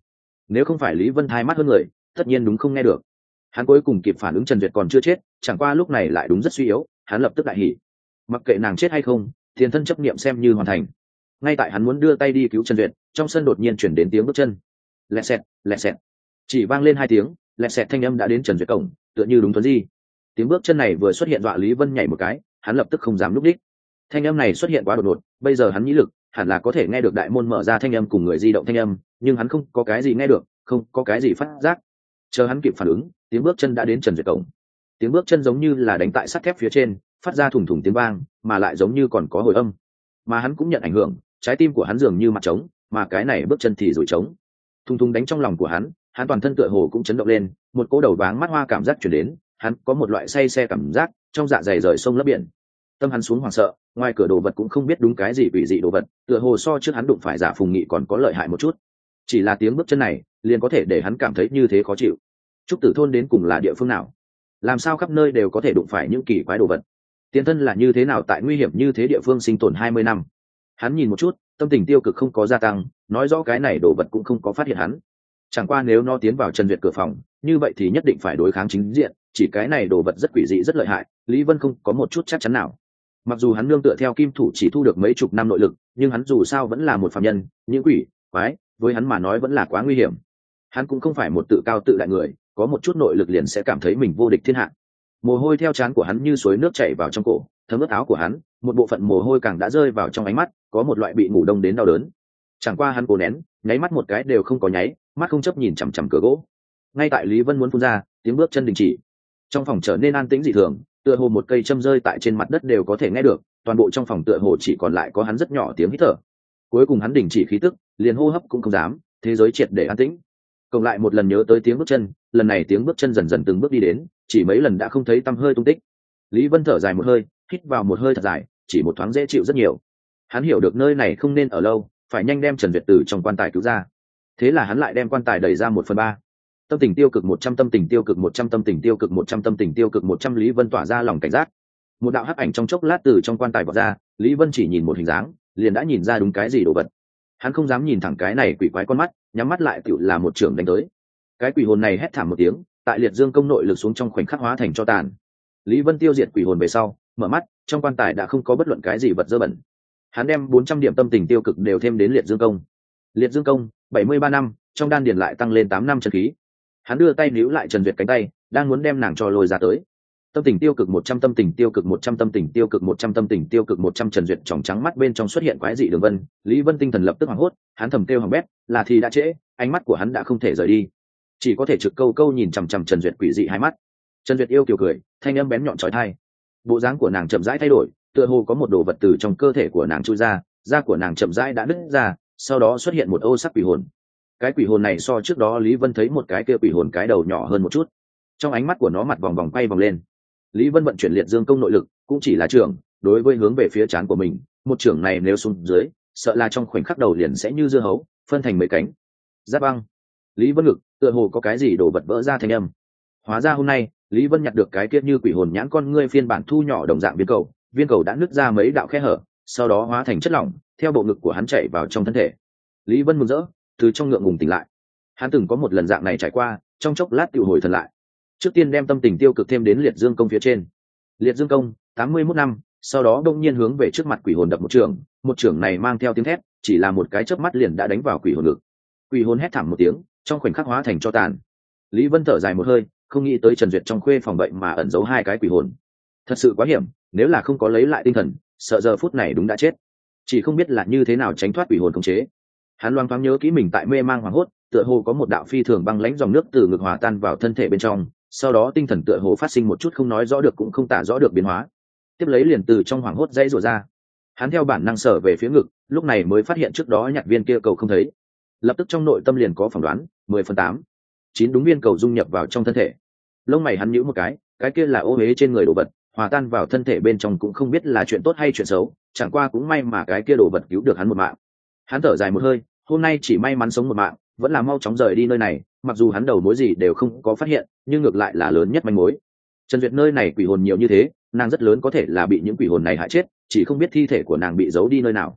nếu không phải Lý Vân thai mắt hơn người, tất nhiên đúng không nghe được. Hắn cuối cùng kịp phản ứng Trần Duyệt còn chưa chết, chẳng qua lúc này lại đúng rất suy yếu, hắn lập tức đại hỉ. Mặc kệ nàng chết hay không, tiền thân chấp niệm xem như hoàn thành. Ngay tại hắn muốn đưa tay đi cứu Trần Duyệt, trong sân đột nhiên chuyển đến tiếng bước chân. Lẹt xẹt, lẹt xẹt. Chỉ vang lên hai tiếng, lẹt xẹt thanh âm đã đến Trần Duyệt cổng, tựa như đúng thuấn di. Tiếng bước chân này vừa xuất hiện dọa Lý Vân nhảy một cái, hắn lập tức không dám lúc đích. Thanh âm này xuất hiện quá đột ngột, bây giờ hắn nghĩ lực, hẳn là có thể nghe được đại môn mở ra thanh âm cùng người di động thanh âm, nhưng hắn không có cái gì nghe được, không có cái gì phát giác. Chờ hắn kịp phản ứng, tiếng bước chân đã đến Trần Duyệt cổng. Tiếng bước chân giống như là đánh tại sắt thép phía trên, phát ra thủng thủng tiếng vang, mà lại giống như còn có hồi âm. Mà hắn cũng nhận ảnh hưởng, trái tim của hắn dường như mặt trống, mà cái này bước chân thì rủi trống. Thùng thùng đánh trong lòng của hắn, hắn toàn thân tựa hồ cũng chấn động lên, một cỗ đầu váng mắt hoa cảm giác truyền đến, hắn có một loại say xe cảm giác, trong dạ dày rời sông lấp biển. Tâm hắn xuống hoảng sợ, ngoài cửa đồ vật cũng không biết đúng cái gì quỷ dị đồ vật, tựa hồ so trước hắn đụng phải Giả Phùng Nghị còn có lợi hại một chút. Chỉ là tiếng bước chân này, liền có thể để hắn cảm thấy như thế khó chịu. Trúc Tử thôn đến cùng là địa phương nào? Làm sao khắp nơi đều có thể đụng phải những kỳ quái đồ vật? Tiền thân là như thế nào tại nguy hiểm như thế địa phương sinh tồn hai mươi năm? Hắn nhìn một chút, tâm tình tiêu cực không có gia tăng, nói rõ cái này đồ vật cũng không có phát hiện hắn. Chẳng qua nếu nó tiến vào Trần Duyệt cửa phòng, như vậy thì nhất định phải đối kháng chính diện, chỉ cái này đồ vật rất quỷ dị rất lợi hại, Lý Vân không có một chút chắc chắn nào. Mặc dù hắn nương tựa theo kim thủ chỉ thu được mấy chục năm nội lực, nhưng hắn dù sao vẫn là một phàm nhân, những quỷ quái với hắn mà nói vẫn là quá nguy hiểm. Hắn cũng không phải một tự cao tự đại người, có một chút nội lực liền sẽ cảm thấy mình vô địch thiên hạ. Mồ hôi theo trán của hắn như suối nước chảy vào trong cổ, thấm ướt áo của hắn, một bộ phận mồ hôi càng đã rơi vào trong ánh mắt, có một loại bị ngủ đông đến đau đớn. Chẳng qua hắn cố nén, nháy mắt một cái đều không có nháy, mắt không chấp nhìn chằm chằm cửa gỗ. Ngay tại Lý Vân muốn phun ra, tiếng bước chân đình chỉ. Trong phòng trở nên an tĩnh dị thường, tựa hồ một cây châm rơi tại trên mặt đất đều có thể nghe được, toàn bộ trong phòng tựa hồ chỉ còn lại có hắn rất nhỏ tiếng hít thở. Cuối cùng hắn đình chỉ khí tức, liền hô hấp cũng không dám, thế giới triệt để an tĩnh. Cộng lại một lần nhớ tới tiếng bước chân, lần này tiếng bước chân dần dần từng bước đi đến, chỉ mấy lần đã không thấy tăm hơi tung tích. Lý Vân thở dài một hơi, hít vào một hơi thật dài, chỉ một thoáng dễ chịu rất nhiều. Hắn hiểu được nơi này không nên ở lâu, phải nhanh đem Trần Việt từ trong quan tài cứu ra. Thế là hắn lại đem quan tài đẩy ra một phần ba. Tâm tình tiêu cực một trăm, tâm tình tiêu cực một trăm, tâm tình tiêu cực một trăm, tâm tình tiêu cực một trăm. Lý Vân tỏa ra lòng cảnh giác. Một đạo hắc ảnh trong chốc lát từ trong quan tài vọt ra, Lý Vân chỉ nhìn một hình dáng, liền đã nhìn ra đúng cái gì đồ vật. Hắn không dám nhìn thẳng cái này quỷ quái con mắt, nhắm mắt lại tựu là một trường đánh tới. Cái quỷ hồn này hét thảm một tiếng, tại liệt dương công nội lực xuống trong khoảnh khắc hóa thành cho tàn. Lý Vân tiêu diệt quỷ hồn về sau, mở mắt, trong quan tài đã không có bất luận cái gì vật dơ bẩn. Hắn đem bốn trăm điểm tâm tình tiêu cực đều thêm đến liệt dương công. Liệt dương công, bảy mươi ba năm, trong đan điền lại tăng lên tám năm chân khí. Hắn đưa tay níu lại Trần Việt cánh tay, đang muốn đem nàng cho lôi ra tới. Tâm tình tiêu cực một trăm, tâm tình tiêu cực một trăm, tâm tình tiêu cực một trăm, tâm tình tiêu cực một trăm. Trần Duyệt tròng trắng mắt bên trong xuất hiện quái dị đường vân, Lý Vân tinh thần lập tức hoảng hốt, hắn thầm kêu hỏng bét, là thì đã trễ, ánh mắt của hắn đã không thể rời đi, chỉ có thể trực câu câu nhìn chằm chằm Trần Duyệt quỷ dị hai mắt. Trần Duyệt yêu kiều cười, thanh âm bén nhọn chói tai. Bộ dáng của nàng chậm rãi thay đổi, tựa hồ có một đồ vật từ trong cơ thể của nàng chui ra, da của nàng chậm rãi đã nứt ra, sau đó xuất hiện một ô sắc quỷ hồn. Cái quỷ hồn này so trước đó Lý Vân thấy một cái kia quỷ hồn cái đầu nhỏ hơn một chút, trong ánh mắt của nó mặt vòng vòng quay vòng lên. Lý Vân vận chuyển liệt dương công nội lực, cũng chỉ là trưởng, đối với hướng về phía trán của mình, một trưởng này nếu xuống dưới, sợ là trong khoảnh khắc đầu liền sẽ như dưa hấu, phân thành mấy cánh. Giáp băng. Lý Vân ngực, tựa hồ có cái gì đổ vật vỡ ra thanh âm. Hóa ra hôm nay, Lý Vân nhặt được cái kia như quỷ hồn nhãn con ngươi phiên bản thu nhỏ đồng dạng viên cầu, viên cầu đã nứt ra mấy đạo khe hở, sau đó hóa thành chất lỏng, theo bộ ngực của hắn chảy vào trong thân thể. Lý Vân mừng rỡ, từ trong ngượng ngùng tỉnh lại. Hắn từng có một lần dạng này trải qua, trong chốc lát tiêu hồi thần lại. Trước tiên đem tâm tình tiêu cực thêm đến liệt dương công phía trên. Liệt dương công, tám mươi mốt năm, sau đó đông nhiên hướng về trước mặt quỷ hồn đập một trường, một trường này mang theo tiếng thét, chỉ là một cái chớp mắt liền đã đánh vào quỷ hồn ngực. Quỷ hồn hét thảm một tiếng, trong khoảnh khắc hóa thành tro tàn. Lý Vân thở dài một hơi, không nghĩ tới Trần Duyệt trong khuê phòng bệnh mà ẩn giấu hai cái quỷ hồn. Thật sự quá hiểm, nếu là không có lấy lại tinh thần, sợ giờ phút này đúng đã chết. Chỉ không biết là như thế nào tránh thoát quỷ hồn khống chế. Hắn loáng thoáng nhớ kỹ mình tại mê mang hoảng hốt, tựa hồ có một đạo phi thường băng lãnh dòng nước từ ngực hòa tan vào thân thể bên trong, sau đó tinh thần tựa hồ phát sinh một chút không nói rõ được cũng không tả rõ được biến hóa. Tiếp lấy liền từ trong hoảng hốt dãy rủa ra. Hắn theo bản năng sở về phía ngực, lúc này mới phát hiện trước đó nhặt viên kia cầu không thấy. Lập tức trong nội tâm liền có phỏng đoán, mười phần tám, chín đúng viên cầu dung nhập vào trong thân thể. Lông mày hắn nhíu một cái, cái kia là ô uế trên người đồ vật, hòa tan vào thân thể bên trong cũng không biết là chuyện tốt hay chuyện xấu, chẳng qua cũng may mà cái kia đồ vật cứu được hắn một mạng. Hắn thở dài một hơi, hôm nay chỉ may mắn sống một mạng, vẫn là mau chóng rời đi nơi này, mặc dù hắn đầu mối gì đều không có phát hiện, nhưng ngược lại là lớn nhất manh mối. Trần Duyệt nơi này quỷ hồn nhiều như thế, nàng rất lớn có thể là bị những quỷ hồn này hại chết, chỉ không biết thi thể của nàng bị giấu đi nơi nào.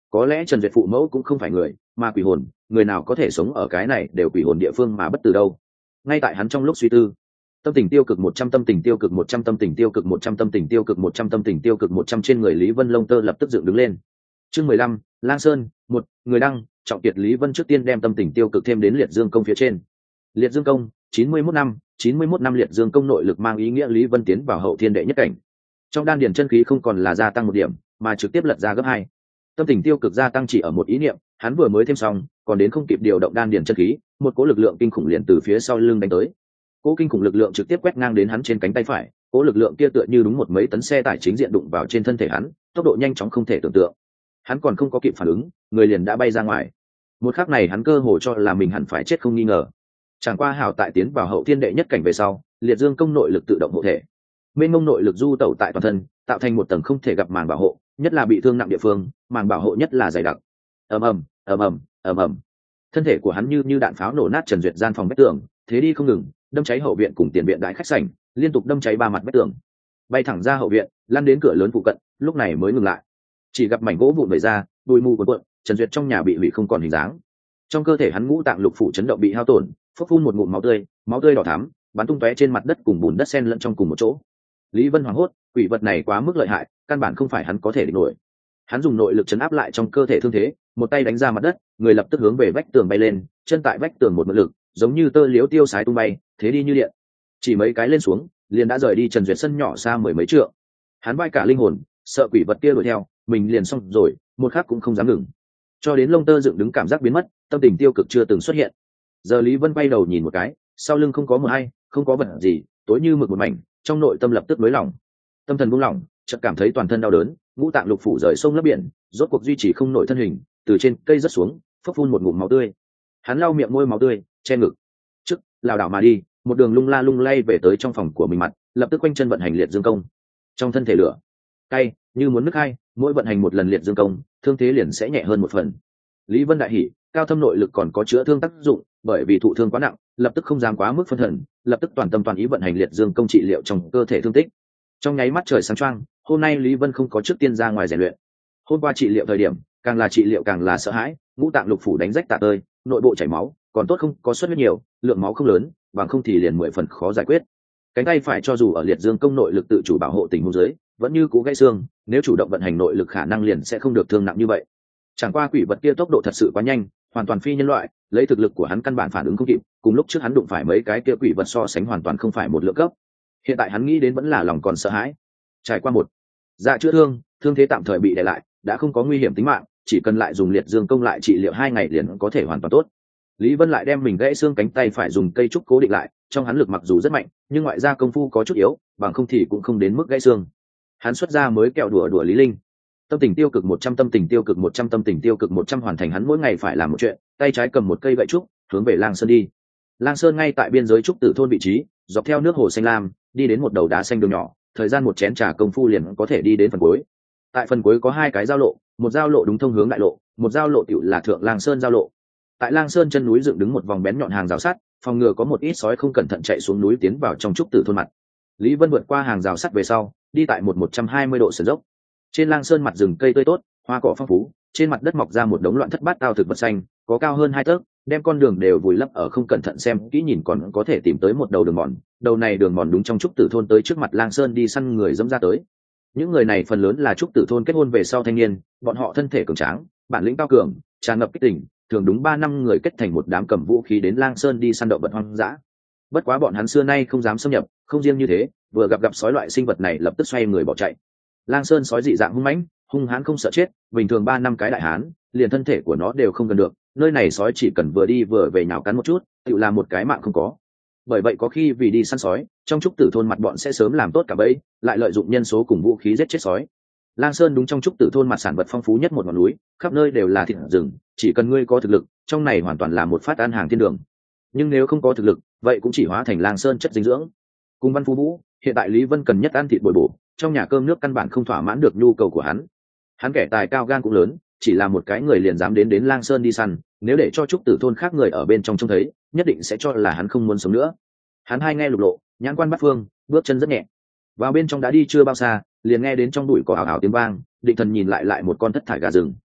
có lẽ Trần Duyệt phụ mẫu cũng không phải người, mà quỷ hồn, người nào có thể sống ở cái này đều quỷ hồn địa phương mà bất tử đâu. Ngay tại hắn trong lúc suy tư, tâm tình tiêu cực một trăm tâm tình tiêu cực một trăm tâm tình tiêu cực một trăm tâm tình tiêu cực một trăm tâm tình tiêu cực một trăm trên người Lý Vân lông tơ lập tức dựng đứng lên. Chương mười lăm, Lang Sơn, một, người đăng, trọng kiệt. Lý Vân trước tiên đem tâm tình tiêu cực thêm đến Liệt Dương công phía trên. Liệt Dương công, chín mươi mốt năm, chín mươi mốt năm Liệt Dương công nội lực mang ý nghĩa Lý Vân tiến vào hậu thiên đệ nhất cảnh. Trong đan điền chân khí không còn là gia tăng một điểm, mà trực tiếp lật ra gấp hai. Tâm tình tiêu cực gia tăng chỉ ở một ý niệm, hắn vừa mới thêm xong, còn đến không kịp điều động đan điền chân khí, một cỗ lực lượng kinh khủng liền từ phía sau lưng đánh tới. Cỗ kinh khủng lực lượng trực tiếp quét ngang đến hắn trên cánh tay phải, cỗ lực lượng kia tựa như đúng một mấy tấn xe tải chính diện đụng vào trên thân thể hắn, tốc độ nhanh chóng không thể tưởng tượng. Hắn còn không có kịp phản ứng, người liền đã bay ra ngoài. Một khắc này hắn cơ hồ cho là mình hẳn phải chết không nghi ngờ. Chẳng qua hảo tại tiến vào hậu thiên đệ nhất cảnh về sau, Liệt Dương công nội lực tự động hộ thể. Mênh mông nội lực du tẩu tại toàn thân, tạo thành một tầng không thể gặp màn bảo hộ, nhất là bị thương nặng địa phương, màn bảo hộ nhất là dày đặc. Ầm ầm, ầm ầm, ầm ầm. Thân thể của hắn như như đạn pháo nổ nát Trần Duyệt gian phòng vách tường, thế đi không ngừng, đâm cháy hậu viện cùng tiền viện đại khách sảnh, liên tục đâm cháy ba mặt vách tường. Bay thẳng ra hậu viện, lăn đến cửa lớn phụ cận, lúc này mới ngừng lại. Chỉ gặp mảnh gỗ vụn vẩy ra, bụi mù cuồn cuộn, Trần Duyệt trong nhà bị hủy không còn hình dáng. Trong cơ thể hắn ngũ tạng lục phủ chấn động bị hao tổn, phốc phun một ngụm máu tươi, máu tươi đỏ thắm, bắn tung tóe trên mặt đất cùng bùn đất xen lẫn trong cùng một chỗ. Lý Vân hoảng hốt, quỷ vật này quá mức lợi hại, căn bản không phải hắn có thể địch nổi. Hắn dùng nội lực chấn áp lại trong cơ thể thương thế, một tay đánh ra mặt đất, người lập tức hướng về vách tường bay lên, chân tại vách tường một mượn lực, giống như tơ liếu tiêu sái tung bay, thế đi như điện. Chỉ mấy cái lên xuống, liền đã rời đi Trần Duyệt sân nhỏ xa mười mấy trượng. Hắn bay cả linh hồn, sợ quỷ vật kia đuổi theo, mình liền xong rồi, một khắc cũng không dám ngừng. Cho đến lông tơ dựng đứng cảm giác biến mất, tâm tình tiêu cực chưa từng xuất hiện. Giờ Lý Vân bay đầu nhìn một cái, sau lưng không có một ai, không có vật gì, tối như mực một mảnh, trong nội tâm lập tức nới lỏng. Tâm thần buông lỏng, chợt cảm thấy toàn thân đau đớn, ngũ tạng lục phủ rời sông lấp biển, rốt cuộc duy trì không nổi thân hình, từ trên cây rớt xuống, phốc phun một ngụm máu tươi. Hắn lau miệng môi máu tươi, che ngực, trước lảo đảo mà đi, một đường lung la lung lay về tới trong phòng của mình mặt, lập tức quanh chân vận hành Liệt Dương công. Trong thân thể lửa cay như muốn nứt hai, mỗi vận hành một lần Liệt Dương công, thương thế liền sẽ nhẹ hơn một phần. Lý Vân đại hỉ, cao thâm nội lực còn có chữa thương tác dụng, bởi vì thụ thương quá nặng, lập tức không dám quá mức phân thần, lập tức toàn tâm toàn ý vận hành Liệt Dương công trị liệu trong cơ thể thương tích. Trong nháy mắt trời sáng choang, hôm nay Lý Vân không có trước tiên ra ngoài rèn luyện. Hôm qua trị liệu thời điểm, càng là trị liệu càng là sợ hãi, ngũ tạng lục phủ đánh rách tạ tơi, nội bộ chảy máu, còn tốt không có xuất huyết nhiều, lượng máu không lớn, bằng không thì liền mười phần khó giải quyết. Cánh tay phải cho dù ở Liệt Dương công nội lực tự chủ bảo hộ tình huống dưới, vẫn như cũ gãy xương, nếu chủ động vận hành nội lực khả năng liền sẽ không được thương nặng như vậy. Chẳng qua quỷ vật kia tốc độ thật sự quá nhanh, hoàn toàn phi nhân loại, lấy thực lực của hắn căn bản phản ứng không kịp, cùng lúc trước hắn đụng phải mấy cái kia quỷ vật so sánh hoàn toàn không phải một lượng cấp. Hiện tại hắn nghĩ đến vẫn là lòng còn sợ hãi. Trải qua một dạ chữa thương, thương thế tạm thời bị đè lại, đã không có nguy hiểm tính mạng, chỉ cần lại dùng Liệt Dương công lại trị liệu hai ngày liền có thể hoàn toàn tốt. Lý Vân lại đem mình gãy xương cánh tay phải dùng cây trúc cố định lại, trong hắn lực mặc dù rất mạnh, nhưng ngoại gia công phu có chút yếu, bằng không thì cũng không đến mức gãy xương. Hắn xuất ra mới kẹo đùa đùa Lý Linh. Tâm tình tiêu cực một trăm tâm tình tiêu cực một trăm tâm tình tiêu cực một trăm hoàn thành hắn mỗi ngày phải làm một chuyện, tay trái cầm một cây gậy trúc, hướng về Lang Sơn đi. Lang Sơn ngay tại biên giới trúc tử thôn vị trí, dọc theo nước hồ xanh lam, đi đến một đầu đá xanh đường nhỏ, thời gian một chén trà công phu liền có thể đi đến phần cuối. Tại phần cuối có hai cái giao lộ, một giao lộ đúng thông hướng đại lộ, một giao lộ tiểu là thượng Lang Sơn giao lộ. Tại Lang Sơn chân núi dựng đứng một vòng bén nhọn hàng rào sắt, phòng ngừa có một ít sói không cẩn thận chạy xuống núi tiến vào trong trúc tử thôn mặt. Lý Vân vượt qua hàng rào sắt về sau, đi tại một một trăm hai mươi độ sườn dốc. Trên Lang Sơn mặt rừng cây tươi tốt, hoa cỏ phong phú, trên mặt đất mọc ra một đống loạn thất bát tao thực vật xanh, có cao hơn hai tấc, đem con đường đều vùi lấp ở, không cẩn thận xem kỹ nhìn còn có thể tìm tới một đầu đường mòn. Đầu này đường mòn đúng trong trúc tử thôn tới trước mặt Lang Sơn đi săn người dẫm ra tới. Những người này phần lớn là trúc tử thôn kết hôn về sau thanh niên, bọn họ thân thể cường tráng, bản lĩnh cao cường, tràn ngập kích tỉnh, thường đúng ba năm người kết thành một đám cầm vũ khí đến Lang Sơn đi săn động vật hoang dã. Bất quá bọn hắn xưa nay không dám xâm nhập, không riêng như thế, vừa gặp gặp sói loại sinh vật này lập tức xoay người bỏ chạy. Lang Sơn sói dị dạng hung mãnh, hung hãn không sợ chết, bình thường ba năm cái đại hán, liền thân thể của nó đều không gần được, nơi này sói chỉ cần vừa đi vừa về nhào cắn một chút, tự làm một cái mạng không có. Bởi vậy có khi vì đi săn sói, trong trúc tử thôn mặt bọn sẽ sớm làm tốt cả bẫy, lại lợi dụng nhân số cùng vũ khí giết chết sói. Lang Sơn đúng trong trúc tử thôn mặt sản vật phong phú nhất một ngọn núi, khắp nơi đều là thịt rừng, chỉ cần ngươi có thực lực, trong này hoàn toàn là một phát ăn hàng thiên đường. Nhưng nếu không có thực lực, vậy cũng chỉ hóa thành Lang Sơn chất dinh dưỡng. Cùng Văn Phú Vũ, hiện tại Lý Vân cần nhất ăn thịt bồi bổ, trong nhà cơm nước căn bản không thỏa mãn được nhu cầu của hắn. Hắn kẻ tài cao gan cũng lớn, chỉ là một cái người liền dám đến đến Lang Sơn đi săn, nếu để cho trúc tử thôn khác người ở bên trong trông thấy, nhất định sẽ cho là hắn không muốn sống nữa. Hắn hai nghe lục lộ, nhãn quan bắt phương, bước chân rất nhẹ. Vào bên trong đã đi chưa bao xa, liền nghe đến trong bụi cỏ ảo ảo tiếng vang, định thần nhìn lại lại một con thất thải gà rừng.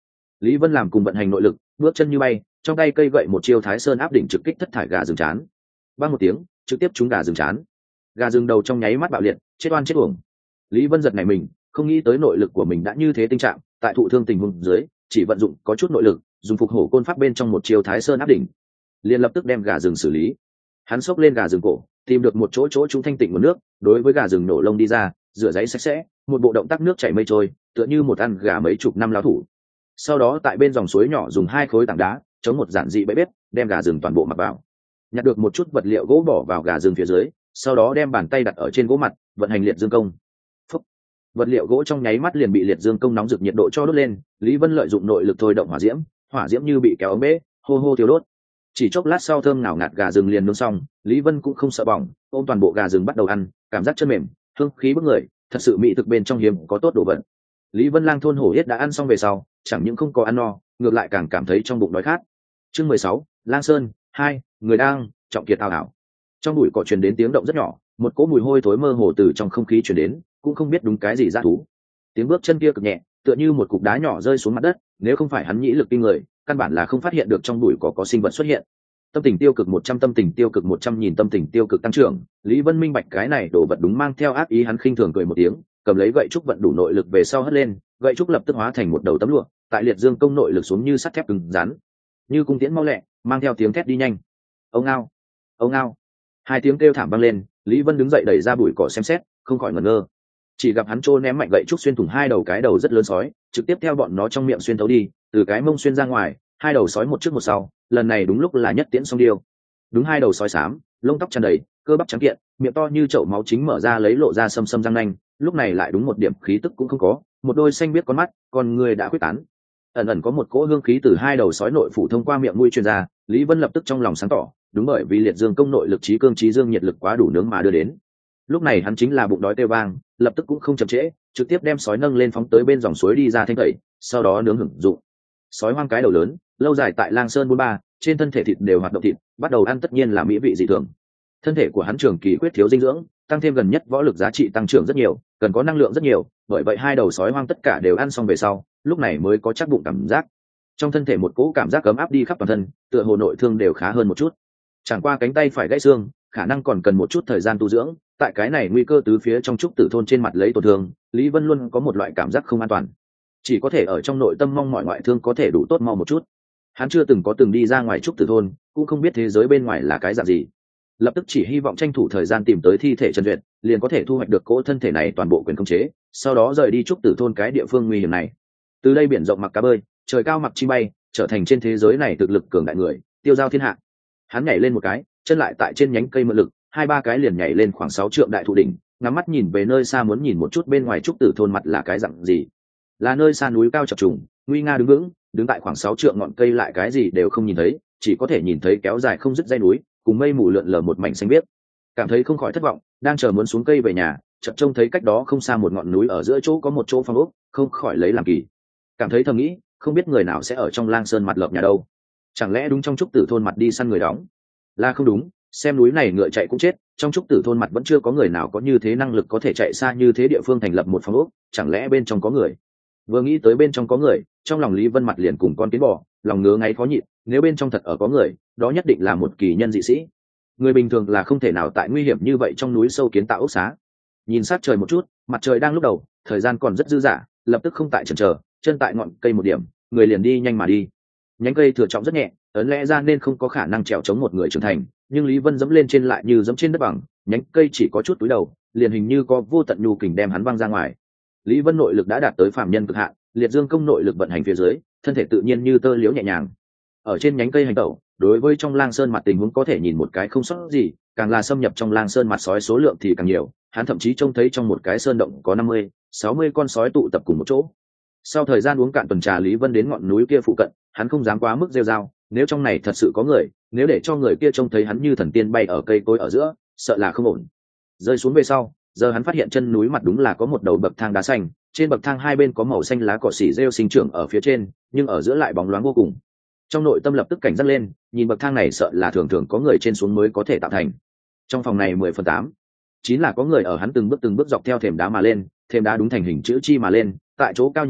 Lý Vân làm cùng vận hành nội lực, bước chân như bay, trong tay cây gậy một chiêu Thái Sơn áp đỉnh trực kích thất thải gà rừng chán. Vang một tiếng, trực tiếp trúng gà rừng chán. Gà rừng đầu trong nháy mắt bạo liệt, chết oan chết uổng. Lý Vân giật nảy mình, không nghĩ tới nội lực của mình đã như thế tình trạng, tại thụ thương tình huống dưới, chỉ vận dụng có chút nội lực, dùng phục hổ côn pháp bên trong một chiêu Thái Sơn áp đỉnh, liền lập tức đem gà rừng xử lý. Hắn xốc lên gà rừng cổ, tìm được một chỗ chỗ chúng thanh tịnh nguồn nước, đối với gà rừng nổ lông đi ra, rửa giấy sạch sẽ, một bộ động tác nước chảy mây trôi, tựa như một ăn gà mấy chục năm lão thủ. Sau đó tại bên dòng suối nhỏ dùng hai khối tảng đá chống một giản dị bẫy bếp, đem gà rừng toàn bộ mặc vào, nhặt được một chút vật liệu gỗ bỏ vào gà rừng phía dưới, sau đó đem bàn tay đặt ở trên gỗ mặt, vận hành liệt dương công. Phúc. Vật liệu gỗ trong nháy mắt liền bị liệt dương công nóng rực nhiệt độ cho đốt lên. Lý Vân lợi dụng nội lực thôi động hỏa diễm, hỏa diễm như bị kéo ống bể, hô hô thiêu đốt. Chỉ chốc lát sau thơm ngào ngạt gà rừng liền nướng xong, Lý Vân cũng không sợ bỏng, ôm toàn bộ gà rừng bắt đầu ăn, cảm giác chân mềm, hương khí bức người, thật sự mỹ thực bên trong hiếm có tốt đồ vật. Lý Vân lang thôn hổ yết đã ăn xong về sau, chẳng những không có ăn no, ngược lại càng cảm thấy trong bụng đói khát. Chương mười sáu, Lang Sơn hai, người đang trọng kiệt ảo ảo. Trong bụi cỏ truyền đến tiếng động rất nhỏ, một cỗ mùi hôi thối mơ hồ từ trong không khí truyền đến, cũng không biết đúng cái gì dã thú. Tiếng bước chân kia cực nhẹ, tựa như một cục đá nhỏ rơi xuống mặt đất, nếu không phải hắn nhĩ lực kinh người, căn bản là không phát hiện được trong bụi cỏ có sinh vật xuất hiện. Tâm tình tiêu cực một trăm, tâm tình tiêu cực một trăm, nhìn tâm tình tiêu cực tăng trưởng, Lý Vân minh bạch cái này đồ vật đúng mang theo ác ý, hắn khinh thường cười một tiếng, cầm lấy gậy trúc vận đủ nội lực về sau hất lên, gậy trúc lập tức hóa thành một đầu tấm lụa, tại liệt dương công nội lực xuống như sắt thép cứng rắn, như cung tiễn mau lẹ, mang theo tiếng thét đi nhanh. Ông ngao, ông ngao, hai tiếng kêu thảm vang lên. Lý Vân đứng dậy đẩy ra bụi cỏ xem xét, không khỏi ngẩn ngơ. Chỉ gặp hắn trô ném mạnh gậy trúc xuyên thủng hai đầu cái đầu rất lớn sói, trực tiếp theo bọn nó trong miệng xuyên thấu đi, từ cái mông xuyên ra ngoài, hai đầu sói một trước một sau, lần này đúng lúc là nhất tiễn song điêu. Đúng hai đầu sói xám, lông tóc tràn đầy, cơ bắp trắng kiện, miệng to như chậu máu chính mở ra lấy lộ ra sâm sâm răng nanh, lúc này lại đúng một điểm khí tức cũng không có, một đôi xanh biết con mắt, con người đã quyết tán. Ẩn ẩn có một cỗ hương khí từ hai đầu sói nội phủ thông qua miệng mũi truyền ra. Lý Vân lập tức trong lòng sáng tỏ, đúng bởi vì liệt dương công nội lực trí cương trí dương nhiệt lực quá đủ nướng mà đưa đến. Lúc này hắn chính là bụng đói kêu vang, lập tức cũng không chậm trễ, trực tiếp đem sói nâng lên phóng tới bên dòng suối đi ra thanh tẩy, sau đó nướng hưởng dụng. Sói hoang cái đầu lớn, lâu dài tại Lang Sơn bốn ba, trên thân thể thịt đều hoạt động thịt, bắt đầu ăn tất nhiên là mỹ vị dị thường. Thân thể của hắn trường kỳ khuyết thiếu dinh dưỡng, tăng thêm gần nhất võ lực giá trị tăng trưởng rất nhiều, cần có năng lượng rất nhiều, bởi vậy hai đầu sói hoang tất cả đều ăn xong về sau, lúc này mới có chắc bụng cảm giác. Trong thân thể một cỗ cảm giác ấm áp đi khắp toàn thân, tựa hồ nội thương đều khá hơn một chút. Chẳng qua cánh tay phải gãy xương, khả năng còn cần một chút thời gian tu dưỡng. Tại cái này nguy cơ tứ phía trong trúc tử thôn trên mặt lấy tổn thương, Lý Vân luôn có một loại cảm giác không an toàn, chỉ có thể ở trong nội tâm mong mọi ngoại thương có thể đủ tốt mau một chút. Hắn chưa từng có từng đi ra ngoài trúc tử thôn, cũng không biết thế giới bên ngoài là cái dạng gì, lập tức chỉ hy vọng tranh thủ thời gian tìm tới thi thể Trần Duyệt, liền có thể thu hoạch được cỗ thân thể này toàn bộ quyền khống chế, sau đó rời đi trúc tử thôn cái địa phương nguy hiểm này. Từ đây biển rộng mặc cá bơi, trời cao mặc chim bay, trở thành trên thế giới này thực lực cường đại người, tiêu giao thiên hạ. Hắn nhảy lên một cái, chân lại tại trên nhánh cây mượn lực, hai ba cái liền nhảy lên khoảng sáu trượng đại thụ đỉnh, ngắm mắt nhìn về nơi xa, muốn nhìn một chút bên ngoài trúc tử thôn mặt là cái dạng gì. Là nơi xa núi cao chập trùng, nguy nga đứng vững, đứng tại khoảng sáu trượng ngọn cây lại cái gì đều không nhìn thấy, chỉ có thể nhìn thấy kéo dài không dứt dãy núi, cùng mây mù lượn lờ một mảnh xanh biếc. Cảm thấy không khỏi thất vọng, đang chờ muốn xuống cây về nhà, chợt trông thấy cách đó không xa một ngọn núi ở giữa chỗ có một chỗ phong ốc, không khỏi lấy làm kỳ. Cảm thấy thầm nghĩ, không biết người nào sẽ ở trong Lang Sơn mặt lợp nhà đâu. Chẳng lẽ đúng trong trúc tử thôn mặt đi săn người đóng? Là không đúng, xem núi này ngựa chạy cũng chết, trong trúc tử thôn mặt vẫn chưa có người nào có như thế năng lực có thể chạy xa như thế địa phương thành lập một phong ốc, chẳng lẽ bên trong có người? Vừa nghĩ tới bên trong có người, trong lòng Lý Vân mặt liền cùng con kiến bò, lòng ngứa ngáy khó nhịn, nếu bên trong thật ở có người, đó nhất định là một kỳ nhân dị sĩ. Người bình thường là không thể nào tại nguy hiểm như vậy trong núi sâu kiến tạo ốc xá. Nhìn sát trời một chút, mặt trời đang lúc đầu, thời gian còn rất dư dả, lập tức không tại chần chờ, chân tại ngọn cây một điểm, người liền đi nhanh mà đi. Nhánh cây thừa trọng rất nhẹ, ấn lẽ ra nên không có khả năng trèo chống một người trưởng thành, nhưng Lý Vân dẫm lên trên lại như dẫm trên đất bằng, nhánh cây chỉ có chút túi đầu, liền hình như có vô tận nhu kình đem hắn văng ra ngoài. Lý Vân nội lực đã đạt tới phàm nhân cực hạn, liệt dương công nội lực vận hành phía dưới, thân thể tự nhiên như tơ liễu nhẹ nhàng. Ở trên nhánh cây hành tẩu, đối với trong Lang Sơn mặt tình huống có thể nhìn một cái không sót gì, càng là xâm nhập trong Lang Sơn mặt sói số lượng thì càng nhiều, hắn thậm chí trông thấy trong một cái sơn động có năm mươi, sáu mươi con sói tụ tập cùng một chỗ. Sau thời gian uống cạn tuần trà, Lý Vân đến ngọn núi kia phụ cận, hắn không dám quá mức rêu rao, nếu trong này thật sự có người, nếu để cho người kia trông thấy hắn như thần tiên bay ở cây cối ở giữa, sợ là không ổn. Rơi xuống về sau, giờ hắn phát hiện chân núi mặt đúng là có một đầu bậc thang đá xanh, trên bậc thang hai bên có màu xanh lá cỏ xỉ rêu sinh trưởng ở phía trên, nhưng ở giữa lại bóng loáng vô cùng. Trong nội tâm lập tức cảnh giác lên, nhìn bậc thang này sợ là thường thường có người trên xuống mới có thể tạo thành. Trong phòng này mười phần tám, chín là có người ở, hắn từng bước từng bước dọc theo thềm đá mà lên, thềm đá đúng thành hình chữ chi mà lên, tại chỗ cao nhìn lại,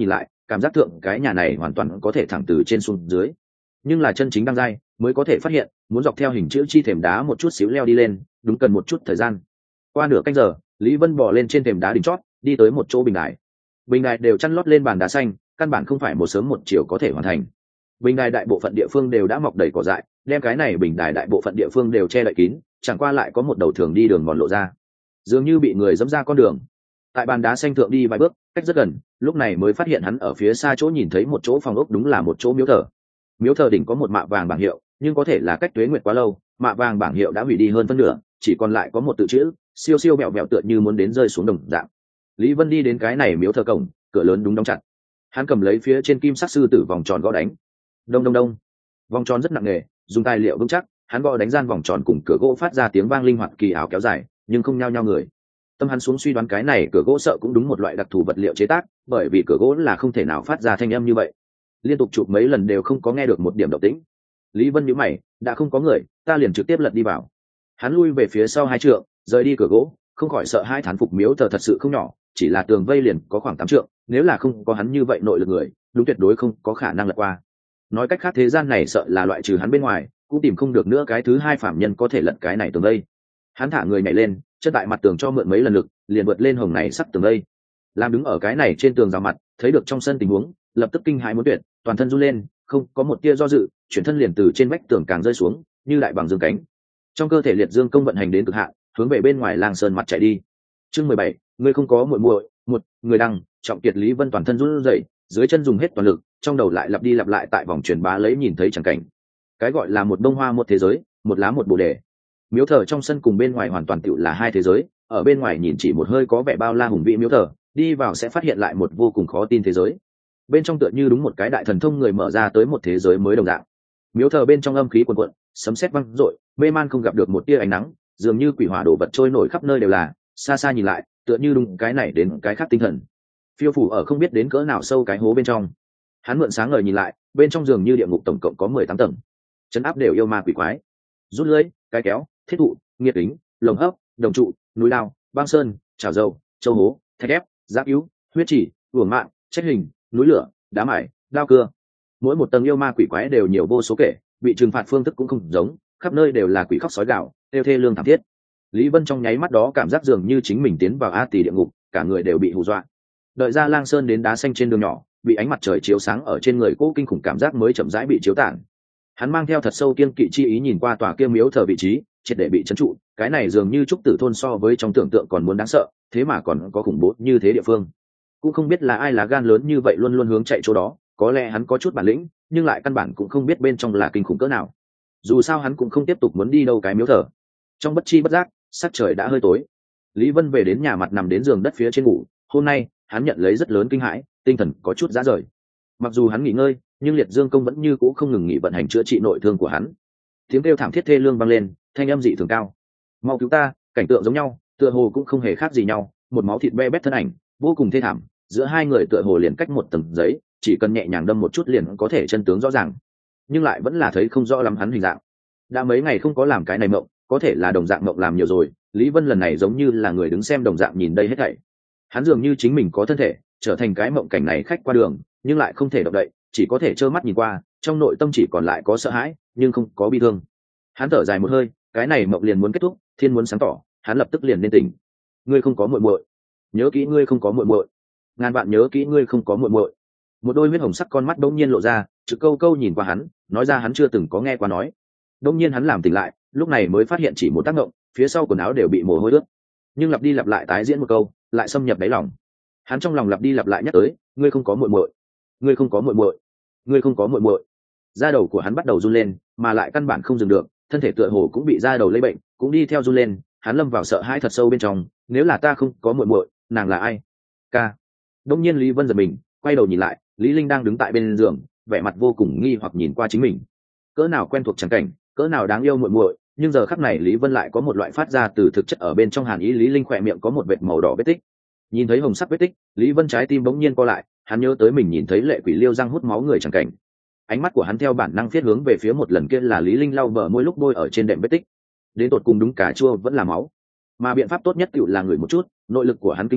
cảm giác thượng cái nhà này hoàn toàn có thể thẳng từ trên xuống dưới, nhưng là chân chính đăng giai mới có thể phát hiện muốn dọc theo hình chữ chi thềm đá một chút xíu leo đi lên đúng cần một chút thời gian. Qua nửa canh giờ Lý Vân bò lên trên thềm đá đỉnh chót, đi tới một chỗ bình đài. Bình đài đều chăn lót lên bàn đá xanh, căn bản không phải một sớm một chiều có thể hoàn thành. Bình đài đại bộ phận địa phương đều đã mọc đầy cỏ dại, đem cái này bình đài đại bộ phận địa phương đều che đậy kín, chẳng qua lại có một đầu thường đi đường mòn lộ ra, dường như bị người dẫm ra con đường. Tại bàn đá xanh thượng đi vài bước, cách rất gần, lúc này mới phát hiện hắn ở phía xa chỗ nhìn thấy một chỗ phòng ốc, đúng là một chỗ miếu thờ. Miếu thờ đỉnh có một mạ vàng bảng hiệu, nhưng có thể là cách tuế nguyệt quá lâu, mạ vàng bảng hiệu đã hủy đi hơn phân nửa, chỉ còn lại có một tự chữ, siêu siêu bẹo bẹo tựa như muốn đến rơi xuống đồng dạng. Lý Vân đi đến cái này miếu thờ cổng, cửa lớn đúng đóng chặt. Hắn cầm lấy phía trên kim sắc sư tử vòng tròn gõ đánh. Đông đông đông. Vòng tròn rất nặng nề, dùng tài liệu vững chắc, hắn gõ đánh gian vòng tròn cùng cửa gỗ phát ra tiếng vang linh hoạt kỳ ảo kéo dài, nhưng không nhao nhao người. Tâm hắn xuống suy đoán cái này cửa gỗ sợ cũng đúng một loại đặc thù vật liệu chế tác, bởi vì cửa gỗ là không thể nào phát ra thanh âm như vậy. Liên tục chụp mấy lần đều không có nghe được một điểm động tĩnh. Lý Vân nhíu mày, đã không có người, ta liền trực tiếp lật đi vào. Hắn lui về phía sau hai trượng, rời đi cửa gỗ, không khỏi sợ hai thán phục miếu thờ thật sự không nhỏ, chỉ là tường vây liền có khoảng tám trượng, nếu là không có hắn như vậy nội lực người, đúng tuyệt đối không có khả năng lật qua. Nói cách khác thế gian này sợ là loại trừ hắn bên ngoài, cũng tìm không được nữa cái thứ hai phạm nhân có thể lật cái này tường vây. Hắn thả người nhảy lên, chân tại mặt tường cho mượn mấy lần lực, liền vượt lên hồng này sắc tường vây. Làm đứng ở cái này trên tường rào mặt, thấy được trong sân tình huống, lập tức kinh hãi muốn tuyệt, toàn thân run lên, không có một tia do dự, chuyển thân liền từ trên vách tường càng rơi xuống, như đại bằng dương cánh. Trong cơ thể liệt dương công vận hành đến cực hạn, hướng về bên ngoài lang sơn mặt chạy đi. Chương mười bảy, ngươi không có muội muội, một người đăng, trọng kiệt. Lý Vân toàn thân run rẩy, dưới chân dùng hết toàn lực, trong đầu lại lặp đi lặp lại tại vòng truyền bá lấy nhìn thấy chẳng cảnh. Cái gọi là một bông hoa một thế giới, một lá một bồ đề. Miếu thờ trong sân cùng bên ngoài hoàn toàn tựu là hai thế giới, ở bên ngoài nhìn chỉ một hơi có vẻ bao la hùng vĩ miếu thờ, đi vào sẽ phát hiện lại một vô cùng khó tin thế giới. Bên trong tựa như đúng một cái đại thần thông người mở ra tới một thế giới mới đồng dạng. Miếu thờ bên trong âm khí cuồn cuộn, sấm sét vang rội, mê man không gặp được một tia ánh nắng, dường như quỷ hỏa đổ vật trôi nổi khắp nơi đều là, xa xa nhìn lại, tựa như đúng cái này đến cái khác tinh thần. Phiêu phủ ở không biết đến cỡ nào sâu cái hố bên trong. Hắn mượn sáng ngời nhìn lại, bên trong dường như địa ngục tổng cộng có mười tám tầng. Trấn áp đều yêu ma quỷ quái. Rút lưới, cái kéo, thiết thụ, nghiệt tính, lồng hấp, đồng trụ, núi lao, băng sơn, chảo dầu, châu hố, thạch ép, giáp yếu, huyết chỉ, uổng mạng, trách hình, núi lửa, đá mải, đao cưa. Mỗi một tầng yêu ma quỷ quái đều nhiều vô số kể, bị trừng phạt phương thức cũng không giống, khắp nơi đều là quỷ khóc sói gạo, tiêu thê lương thảm thiết. Lý Vân trong nháy mắt đó cảm giác dường như chính mình tiến vào a tỳ địa ngục, cả người đều bị hù dọa. Đợi ra lang sơn đến đá xanh trên đường nhỏ, bị ánh mặt trời chiếu sáng ở trên người, cố kinh khủng cảm giác mới chậm rãi bị chiếu tản. Hắn mang theo thật sâu kiên kỵ chi ý nhìn qua tòa kia miếu thờ vị trí, triệt để bị trấn trụ. Cái này dường như trúc tử thôn so với trong tưởng tượng còn muốn đáng sợ, thế mà còn có khủng bố như thế địa phương. Cũng không biết là ai lá gan lớn như vậy luôn luôn hướng chạy chỗ đó, có lẽ hắn có chút bản lĩnh, nhưng lại căn bản cũng không biết bên trong là kinh khủng cỡ nào. Dù sao hắn cũng không tiếp tục muốn đi đâu cái miếu thờ. Trong bất chi bất giác, sắc trời đã hơi tối. Lý Vân về đến nhà mặt nằm đến giường đất phía trên ngủ. Hôm nay hắn nhận lấy rất lớn kinh hãi, tinh thần có chút rã rời. Mặc dù hắn nghỉ ngơi, nhưng liệt dương công vẫn như cũ không ngừng nghỉ vận hành chữa trị nội thương của hắn. Tiếng kêu thảm thiết thê lương vang lên, thanh âm dị thường cao. Mau cứu ta! Cảnh tượng giống nhau, tựa hồ cũng không hề khác gì nhau. Một máu thịt be bét thân ảnh, vô cùng thê thảm. Giữa hai người tựa hồ liền cách một tầng giấy, chỉ cần nhẹ nhàng đâm một chút liền có thể chân tướng rõ ràng, nhưng lại vẫn là thấy không rõ lắm hắn hình dạng. Đã mấy ngày không có làm cái này mộng, có thể là đồng dạng mộng làm nhiều rồi. Lý Vân lần này giống như là người đứng xem đồng dạng nhìn đây hết thảy. Hắn dường như chính mình có thân thể, trở thành cái mộng cảnh này khách qua đường, nhưng lại không thể động đậy, chỉ có thể trơ mắt nhìn qua, trong nội tâm chỉ còn lại có sợ hãi, nhưng không có bi thương. Hắn thở dài một hơi, cái này mộng liền muốn kết thúc, thiên muốn sáng tỏ, hắn lập tức liền nên tỉnh. Ngươi không có muội muội, nhớ kỹ ngươi không có muội muội, ngàn vạn nhớ kỹ ngươi không có muội muội. Một đôi huyết hồng sắc con mắt đột nhiên lộ ra, trực câu câu nhìn qua hắn, nói ra hắn chưa từng có nghe qua nói. Đột nhiên hắn làm tỉnh lại, lúc này mới phát hiện chỉ một tác động, phía sau quần áo đều bị mồ hôi ướt. Nhưng lặp đi lặp lại tái diễn một câu, lại xâm nhập đáy lòng. Hắn trong lòng lặp đi lặp lại nhắc tới, ngươi không có muội muội, ngươi không có muội muội, ngươi không có muội muội. Da đầu của hắn bắt đầu run lên, mà lại căn bản không dừng được, thân thể tựa hồ cũng bị da đầu lấy bệnh, cũng đi theo run lên. Hắn lâm vào sợ hãi thật sâu bên trong, nếu là ta không có muội muội, nàng là ai? Ca. Đột nhiên Lý Vân giật mình, quay đầu nhìn lại, Lý Linh đang đứng tại bên giường, vẻ mặt vô cùng nghi hoặc nhìn qua chính mình. Cỡ nào quen thuộc chẳng cảnh, cỡ nào đáng yêu muội muội, nhưng giờ khắc này Lý Vân lại có một loại phát ra từ thực chất ở bên trong hàn ý. Lý Linh khỏe miệng có một vệt màu đỏ vết tích. Nhìn thấy hồng sắc vết tích, Lý Vân trái tim bỗng nhiên co lại, hắn nhớ tới mình nhìn thấy lệ quỷ liêu răng hút máu người chẳng cảnh. Ánh mắt của hắn theo bản năng phiết hướng về phía một lần kia là Lý Linh lau bờ môi lúc bôi ở trên đệm vết tích. Đến tột cùng đúng cà chua vẫn là máu, mà biện pháp tốt nhất tựu là người một chút. Nội lực của hắn kinh người,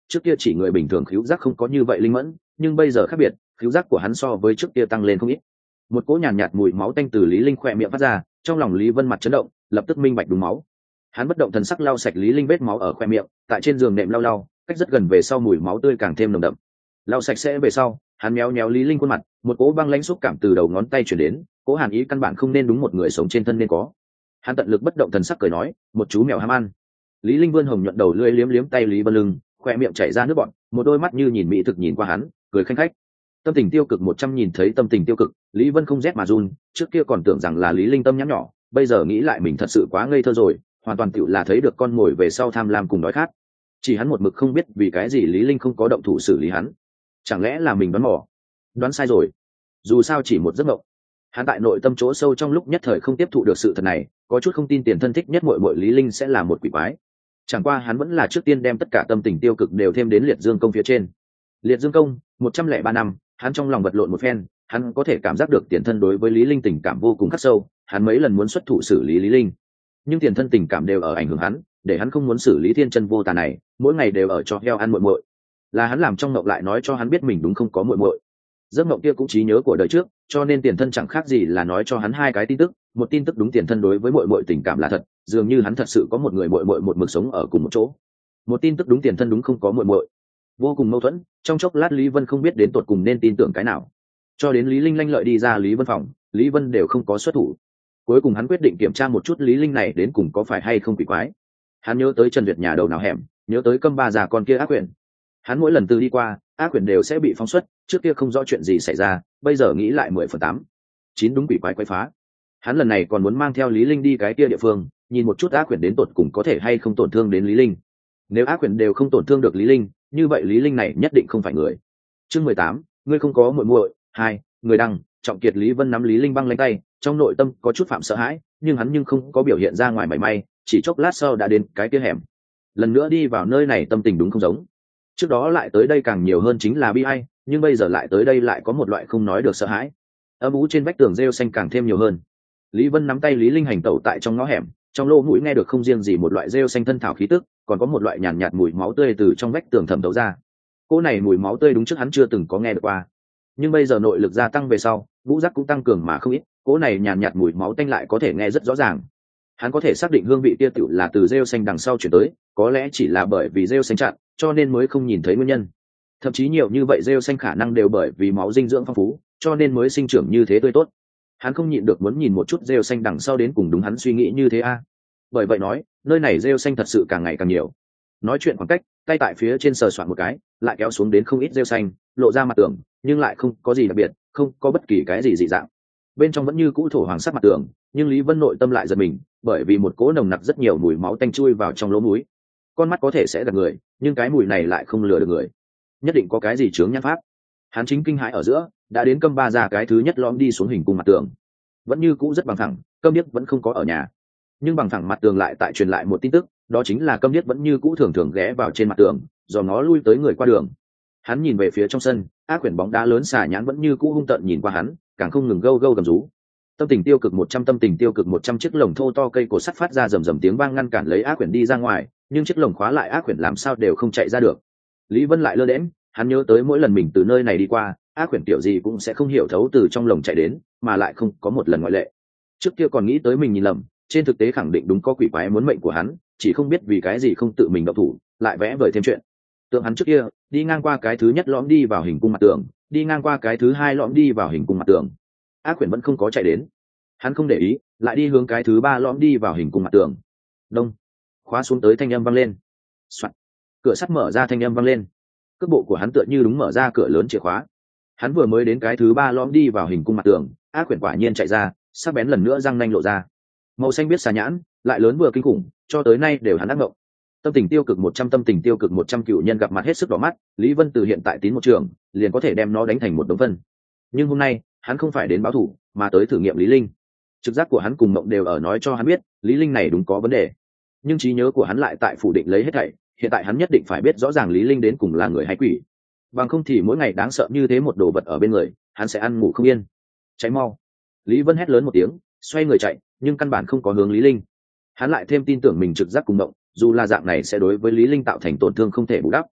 trước kia chỉ người bình thường khứu giác không có như vậy linh mẫn, nhưng bây giờ khác biệt, khứu giác của hắn so với trước kia tăng lên không ít. Một cỗ nhàn nhạt, nhạt mùi máu tanh từ Lý Linh khỏe miệng phát ra, trong lòng Lý Vân mặt chấn động, lập tức minh bạch đúng máu. Hắn bất động thần sắc lau sạch Lý Linh vết máu ở khóe miệng, tại trên giường nệm lau lau, cách rất gần về sau mùi máu tươi càng thêm nồng đậm. Lau sạch sẽ về sau, hắn méo méo Lý Linh khuôn mặt, một cỗ băng lãnh xúc cảm từ đầu ngón tay truyền đến, cỗ hàn ý căn bản không nên đúng một người sống trên thân nên có. Hắn tận lực bất động thần sắc cười nói, một chú mèo ham ăn. Lý Linh vươn hồng nhuận đầu lưỡi liếm liếm tay Lý Vân lưng, khóe miệng chảy ra nước bọt, một đôi mắt như nhìn mỹ thực nhìn qua hắn, cười khanh khách. Tâm tình tiêu cực một trăm nhìn thấy tâm tình tiêu cực, Lý Vân không rét mà run, trước kia còn tưởng rằng là Lý Linh tâm nhắn nhỏ, bây giờ nghĩ lại mình thật sự quá ngây thơ rồi, hoàn toàn tựu là thấy được con mồi về sau tham lam cùng đói khát. Chỉ hắn một mực không biết vì cái gì Lý Linh không có động thủ xử lý hắn, chẳng lẽ là mình đoán mò? Đoán sai rồi. Dù sao chỉ một giấc mộng. Hắn tại nội tâm chỗ sâu trong lúc nhất thời không tiếp thụ được sự thật này, có chút không tin tiền thân thích nhất muội muội Lý Linh sẽ là một quỷ quái. Chẳng qua hắn vẫn là trước tiên đem tất cả tâm tình tiêu cực đều thêm đến liệt dương công phía trên. Liệt dương công, một trăm lẻ ba năm, hắn trong lòng vật lộn một phen, hắn có thể cảm giác được tiền thân đối với Lý Linh tình cảm vô cùng khắc sâu, hắn mấy lần muốn xuất thủ xử lý Lý Linh, nhưng tiền thân tình cảm đều ở ảnh hưởng hắn, để hắn không muốn xử lý thiên chân vô tà này, mỗi ngày đều ở cho heo ăn muội muội. Là hắn làm trong mộng lại nói cho hắn biết mình đúng không có muội muội. Giấc mộng kia cũng trí nhớ của đời trước, cho nên tiền thân chẳng khác gì là nói cho hắn hai cái tin tức, một tin tức đúng tiền thân đối với muội muội tình cảm là thật, dường như hắn thật sự có một người muội muội một mực sống ở cùng một chỗ. Một tin tức đúng tiền thân đúng không có muội muội. Vô cùng mâu thuẫn, trong chốc lát Lý Vân không biết đến tột cùng nên tin tưởng cái nào. Cho đến Lý Linh lanh lợi đi ra Lý Vân phòng, Lý Vân đều không có xuất thủ. Cuối cùng hắn quyết định kiểm tra một chút Lý Linh này đến cùng có phải hay không quỷ quái. Hắn nhớ tới Trần Duyệt nhà đầu nào hẻm, nhớ tới Câm Ba già con kia ác quyển. Hắn mỗi lần từ đi qua, ác quyển đều sẽ bị phóng xuất, trước kia không rõ chuyện gì xảy ra, bây giờ nghĩ lại mười phần tám, chín đúng quỷ quái quái phá. Hắn lần này còn muốn mang theo Lý Linh đi cái kia địa phương, nhìn một chút ác quyển đến tột cùng có thể hay không tổn thương đến Lý Linh. Nếu ác quyển đều không tổn thương được Lý Linh, như vậy Lý Linh này nhất định không phải người. Chương mười tám, ngươi không có muội muội. Hai, người đăng, Trọng Kiệt. Lý Vân nắm Lý Linh băng lãnh tay, trong nội tâm có chút phạm sợ hãi, nhưng hắn nhưng không có biểu hiện ra ngoài mảy may, chỉ chốc lát sau đã đến cái kia hẻm. Lần nữa đi vào nơi này tâm tình đúng không giống. Trước đó lại tới đây càng nhiều hơn chính là bi ai, nhưng bây giờ lại tới đây lại có một loại không nói được sợ hãi. Âm u trên vách tường rêu xanh càng thêm nhiều hơn. Lý Vân nắm tay Lý Linh hành tẩu tại trong ngõ hẻm, trong lỗ mũi nghe được không riêng gì một loại rêu xanh thân thảo khí tức, còn có một loại nhàn nhạt, nhạt mùi máu tươi từ trong vách tường thẩm thấu ra. Cô này mùi máu tươi đúng trước hắn chưa từng có nghe được qua, nhưng bây giờ nội lực gia tăng về sau, vũ giác cũng tăng cường mà không ít, cô này nhàn nhạt, nhạt mùi máu tanh lại có thể nghe rất rõ ràng. Hắn có thể xác định hương vị kia tiểu là từ rêu xanh đằng sau chuyển tới, có lẽ chỉ là bởi vì rêu xanh chặn, cho nên mới không nhìn thấy nguyên nhân. Thậm chí nhiều như vậy rêu xanh khả năng đều bởi vì máu dinh dưỡng phong phú, cho nên mới sinh trưởng như thế tươi tốt. Hắn không nhịn được muốn nhìn một chút rêu xanh đằng sau đến cùng đúng hắn suy nghĩ như thế a. À. Bởi vậy nói, nơi này rêu xanh thật sự càng ngày càng nhiều. Nói chuyện khoảng cách, tay tại phía trên sờ soạn một cái, lại kéo xuống đến không ít rêu xanh, lộ ra mặt tường, nhưng lại không có gì đặc biệt, không có bất kỳ cái gì dị dạng. Bên trong vẫn như cũ thổ hoàng sắc mặt tường, nhưng Lý Vân nội tâm lại giật mình, bởi vì một cỗ nồng nặc rất nhiều mùi máu tanh chui vào trong lỗ mũi. Con mắt có thể sẽ gạt người, nhưng cái mùi này lại không lừa được người. Nhất định có cái gì chướng nhãn pháp. Hắn chính kinh hãi ở giữa, đã đến Câm Ba già cái thứ nhất lõm đi xuống hình cung mặt tường. Vẫn như cũ rất bằng thẳng, Câm Điếc vẫn không có ở nhà. Nhưng bằng thẳng mặt tường lại tại truyền lại một tin tức, đó chính là Câm Điếc vẫn như cũ thường thường ghé vào trên mặt tường, do nó lui tới người qua đường. Hắn nhìn về phía trong sân, ác quyển bóng đá lớn xà nhãn vẫn như cũ hung tợn nhìn qua hắn, càng không ngừng gâu gâu gầm rú. Tâm tình tiêu cực một trăm, tâm tình tiêu cực một trăm, chiếc lồng thô to cây cổ sắt phát ra rầm rầm tiếng vang ngăn cản lấy ác quyển đi ra ngoài, nhưng chiếc lồng khóa lại ác quyển làm sao đều không chạy ra được. Lý Vân lại lơ đễnh, hắn nhớ tới mỗi lần mình từ nơi này đi qua, ác quyển tiểu gì cũng sẽ không hiểu thấu từ trong lồng chạy đến, mà lại không có một lần ngoại lệ. Trước kia còn nghĩ tới mình nhìn lầm, trên thực tế khẳng định đúng có quỷ quái muốn mệnh của hắn, chỉ không biết vì cái gì không tự mình động thủ, lại vẽ vời thêm chuyện. Tượng hắn trước kia, đi ngang qua cái thứ nhất lõm đi vào hình cung mặt tường, đi ngang qua cái thứ hai lõm đi vào hình cung mặt tường. Ác quyển vẫn không có chạy đến. Hắn không để ý, lại đi hướng cái thứ ba lõm đi vào hình cung mặt tường. Đông, khóa xuống tới thanh âm vang lên. Soạn. Cửa sắt mở ra thanh âm vang lên. Cước bộ của hắn tựa như đúng mở ra cửa lớn chìa khóa. Hắn vừa mới đến cái thứ ba lõm đi vào hình cung mặt tường, ác quyển quả nhiên chạy ra, sắc bén lần nữa răng nanh lộ ra. Màu xanh biết xà nhãn, lại lớn vừa kinh khủng, cho tới nay đều hắn ác mộng. Tâm tình tiêu cực một trăm, tâm tình tiêu cực một trăm, cựu nhân gặp mặt hết sức đỏ mắt, Lý Vân từ hiện tại tín một trường, liền có thể đem nó đánh thành một đống phân. Nhưng hôm nay, hắn không phải đến báo thủ, mà tới thử nghiệm Lý Linh. Trực giác của hắn cùng mộng đều ở nói cho hắn biết, Lý Linh này đúng có vấn đề. Nhưng trí nhớ của hắn lại tại phủ định lấy hết thảy, hiện tại hắn nhất định phải biết rõ ràng Lý Linh đến cùng là người hay quỷ. Bằng không thì mỗi ngày đáng sợ như thế một đồ vật ở bên người, hắn sẽ ăn ngủ không yên. Cháy mau. Lý Vân hét lớn một tiếng, xoay người chạy, nhưng căn bản không có hướng Lý Linh. Hắn lại thêm tin tưởng mình trực giác cùng mộng, dù là dạng này sẽ đối với Lý Linh tạo thành tổn thương không thể bù đắp.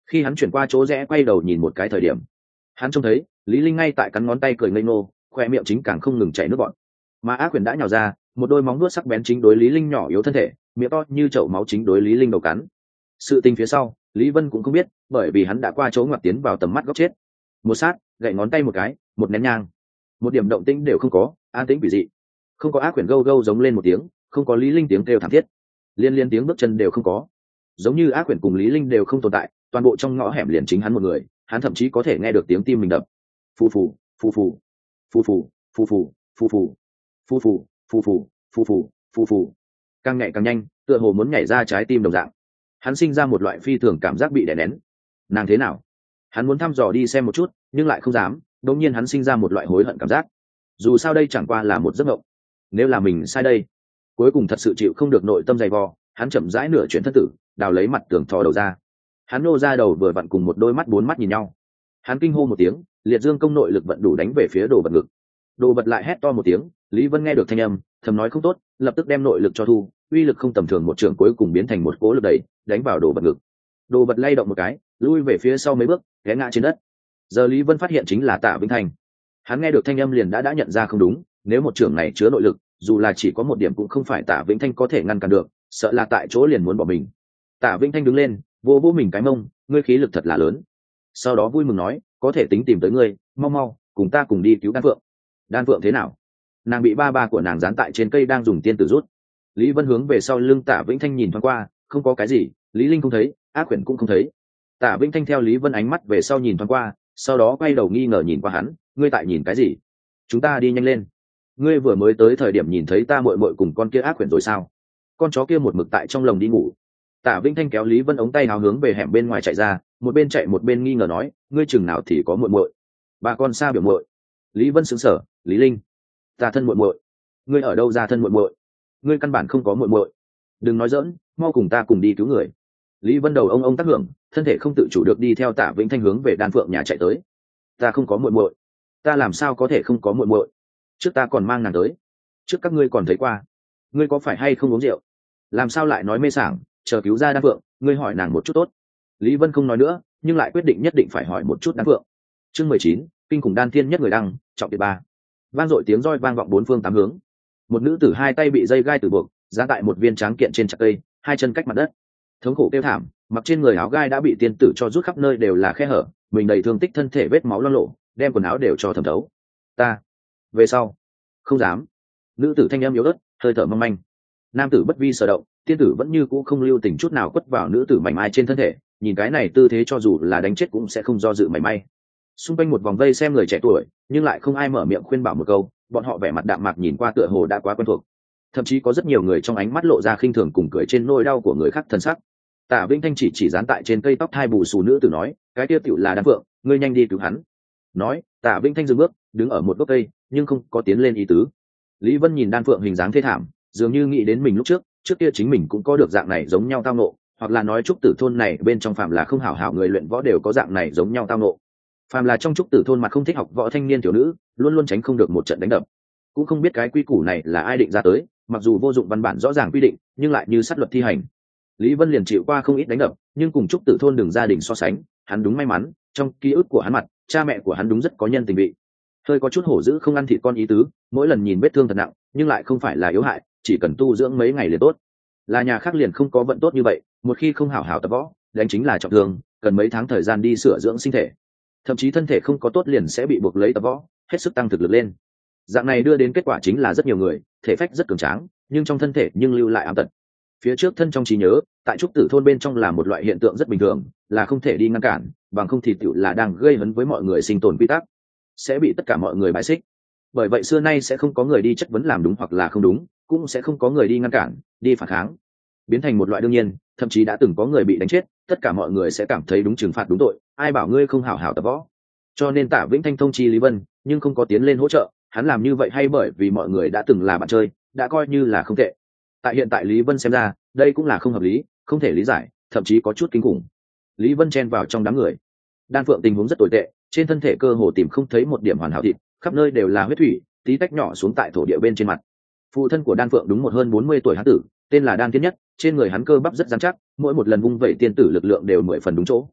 Khi hắn chuyển qua chỗ rẽ quay đầu nhìn một cái thời điểm, hắn trông thấy Lý Linh ngay tại cắn ngón tay cười ngây ngô, khoe miệng chính càng không ngừng chảy nước bọt. Mà ác quyền đã nhào ra, một đôi móng vuốt sắc bén chính đối Lý Linh nhỏ yếu thân thể, miệng to như chậu máu chính đối Lý Linh đầu cắn. Sự tình phía sau, Lý Vân cũng không biết, bởi vì hắn đã qua chỗ ngoặt tiến vào tầm mắt góc chết. Một sát, gậy ngón tay một cái, một nén nhang, một điểm động tĩnh đều không có, an tĩnh quỷ dị. Không có ác quyền gâu gâu giống lên một tiếng, không có Lý Linh tiếng kêu thảm thiết, liên liên tiếng bước chân đều không có, giống như ác quyền cùng Lý Linh đều không tồn tại, toàn bộ trong ngõ hẻm liền chính hắn một người, hắn thậm chí có thể nghe được tiếng tim mình đập. Phù phù, phù phù, phù phù, phù phù, phù phù, phù phù, phù phù, phù phù, phù phù, càng nhảy càng nhanh, tựa hồ muốn nhảy ra trái tim đồng dạng. Hắn sinh ra một loại phi thường cảm giác bị đè nén. Nàng thế nào? Hắn muốn thăm dò đi xem một chút, nhưng lại không dám. Đột nhiên hắn sinh ra một loại hối hận cảm giác. Dù sao đây chẳng qua là một giấc mộng. Nếu là mình sai đây, cuối cùng thật sự chịu không được nội tâm dày vò, hắn chậm rãi nửa chuyển thân tử, đào lấy mặt tường thò đầu ra. Hắn nô ra đầu vừa vặn cùng một đôi mắt bốn mắt nhìn nhau. Hắn kinh hô một tiếng, liệt dương công nội lực vận đủ đánh về phía đồ vật ngực. Đồ vật lại hét to một tiếng, Lý Vân nghe được thanh âm, thầm nói không tốt, lập tức đem nội lực cho thu, uy lực không tầm thường, một trường cuối cùng biến thành một cỗ lực đẩy, đánh vào đồ vật ngực. Đồ vật lay động một cái, lui về phía sau mấy bước, té ngã trên đất. Giờ Lý Vân phát hiện chính là Tạ Vĩnh Thành. Hắn nghe được thanh âm liền đã đã nhận ra không đúng, nếu một trường này chứa nội lực, dù là chỉ có một điểm cũng không phải Tạ Vĩnh Thanh có thể ngăn cản được, sợ là tại chỗ liền muốn bỏ mình. Tạ Vĩnh Thanh đứng lên, vô vô mình cái mông, ngươi khí lực thật là lớn. Sau đó vui mừng nói, có thể tính tìm tới ngươi, mau mau, cùng ta cùng đi cứu Đan Phượng. Đan Phượng thế nào? Nàng bị ba ba của nàng dán tại trên cây đang dùng tiên tử rút. Lý Vân hướng về sau lưng Tạ Vĩnh Thanh nhìn thoáng qua, không có cái gì, Lý Linh không thấy, ác quyển cũng không thấy. Tạ Vĩnh Thanh theo Lý Vân ánh mắt về sau nhìn thoáng qua, sau đó quay đầu nghi ngờ nhìn qua hắn, ngươi tại nhìn cái gì? Chúng ta đi nhanh lên. Ngươi vừa mới tới thời điểm nhìn thấy ta muội muội cùng con kia ác quyển rồi sao? Con chó kia một mực tại trong lồng đi ngủ. Tạ Vĩnh Thanh kéo Lý Vân ống tay hào hướng về hẻm bên ngoài chạy ra, một bên chạy một bên nghi ngờ nói, ngươi chừng nào thì có muội muội? Bà con xa biểu muội. Lý Vân sững sờ, Lý Linh, ta thân muội muội. Ngươi ở đâu ra thân muội muội? Ngươi căn bản không có muội muội. Đừng nói giỡn, mau cùng ta cùng đi cứu người. Lý Vân đầu ông ông tác hưởng, thân thể không tự chủ được đi theo Tạ Vĩnh Thanh hướng về Đan Phượng nhà chạy tới. Ta không có muội muội. Ta làm sao có thể không có muội muội? Trước ta còn mang nàng tới, trước các ngươi còn thấy qua. Ngươi có phải hay không uống rượu? Làm sao lại nói mê sảng, chờ cứu ra Đan Phượng, ngươi hỏi nàng một chút tốt. Lý Vân không nói nữa, nhưng lại quyết định nhất định phải hỏi một chút Đan Phượng. Chương mười chín, kinh khủng đan thiên nhất người đăng, trọng địa ba. Vang dội tiếng roi vang vọng bốn phương tám hướng. Một nữ tử hai tay bị dây gai tử buộc, giá tại một viên tráng kiện trên chặt cây, hai chân cách mặt đất. Thống khổ kêu thảm, mặc trên người áo gai đã bị tiên tử cho rút khắp nơi đều là khe hở, mình đầy thương tích, thân thể vết máu loang lổ, đem quần áo đều cho thấm thấu. Ta, về sau, không dám. Nữ tử thanh âm yếu ớt, hơi thở mong manh. Nam tử bất vi sở động, tiên tử vẫn như cũ không lưu tình chút nào quất vào nữ tử mảnh mai trên thân thể, nhìn cái này tư thế cho dù là đánh chết cũng sẽ không do dự mảy may. Xung quanh một vòng vây xem người trẻ tuổi, nhưng lại không ai mở miệng khuyên bảo một câu, bọn họ vẻ mặt đạm mạc nhìn qua tựa hồ đã quá quen thuộc. Thậm chí có rất nhiều người trong ánh mắt lộ ra khinh thường cùng cười trên nỗi đau của người khác thân sắc. Tạ Vĩnh Thanh chỉ chỉ dán tại trên cây tóc thai bù xù nữ tử nói, cái tiêu tiểu là Đan Phượng, ngươi nhanh đi cứu hắn. Nói, Tạ Vĩnh Thanh dừng bước, đứng ở một gốc cây, nhưng không có tiến lên ý tứ. Lý Vân nhìn Đan Phượng hình dáng thê thảm, dường như nghĩ đến mình lúc trước, trước kia chính mình cũng có được dạng này giống nhau tao nộ, hoặc là nói trúc tử thôn này bên trong phàm là không hảo hảo người luyện võ đều có dạng này giống nhau tao nộ. Phàm là trong trúc tử thôn mặt không thích học võ thanh niên tiểu nữ, luôn luôn tránh không được một trận đánh đập. Cũng không biết cái quy củ này là ai định ra tới, mặc dù vô dụng văn bản rõ ràng quy định, nhưng lại như sát luật thi hành. Lý Vân liền chịu qua không ít đánh đập, nhưng cùng trúc tử thôn đường gia đình so sánh, hắn đúng may mắn, trong ký ức của hắn mặt, cha mẹ của hắn đúng rất có nhân tình vị. Hơi có chút hổ dữ không ăn thịt con ý tứ, mỗi lần nhìn vết thương thật nặng, nhưng lại không phải là yếu hại, chỉ cần tu dưỡng mấy ngày liền tốt. Là nhà khác liền không có vận tốt như vậy, một khi không hảo hảo tập võ, đánh chính là trọng thương, cần mấy tháng thời gian đi sửa dưỡng sinh thể. Thậm chí thân thể không có tốt liền sẽ bị buộc lấy tập võ, hết sức tăng thực lực lên. Dạng này đưa đến kết quả chính là rất nhiều người thể phách rất cường tráng, nhưng trong thân thể nhưng lưu lại ám tật. Phía trước thân trong trí nhớ, tại trúc tử thôn bên trong là một loại hiện tượng rất bình thường, là không thể đi ngăn cản, bằng không thì tựu là đang gây hấn với mọi người sinh tồn quy tắc, sẽ bị tất cả mọi người bài xích. Bởi vậy xưa nay sẽ không có người đi chất vấn làm đúng hoặc là không đúng, cũng sẽ không có người đi ngăn cản, đi phản kháng, biến thành một loại đương nhiên. Thậm chí đã từng có người bị đánh chết, tất cả mọi người sẽ cảm thấy đúng trừng phạt đúng tội, ai bảo ngươi không hảo hảo tập võ. Cho nên Tạ Vĩnh Thanh thông chi Lý Vân, nhưng không có tiến lên hỗ trợ. Hắn làm như vậy hay bởi vì mọi người đã từng là bạn chơi, đã coi như là không tệ. Tại hiện tại Lý Vân xem ra, đây cũng là không hợp lý, không thể lý giải, thậm chí có chút kinh khủng. Lý Vân chen vào trong đám người. Đan Phượng tình huống rất tồi tệ, trên thân thể cơ hồ tìm không thấy một điểm hoàn hảo thịt, khắp nơi đều là huyết thủy, tí tách nhỏ xuống tại thổ địa bên trên mặt. Phụ thân của Đan Phượng đúng một hơn bốn mươi tuổi hán tử, tên là Đan Thiên Nhất, trên người hắn cơ bắp rất rắn chắc, mỗi một lần vung vẩy tiên tử lực lượng đều mười phần đúng chỗ.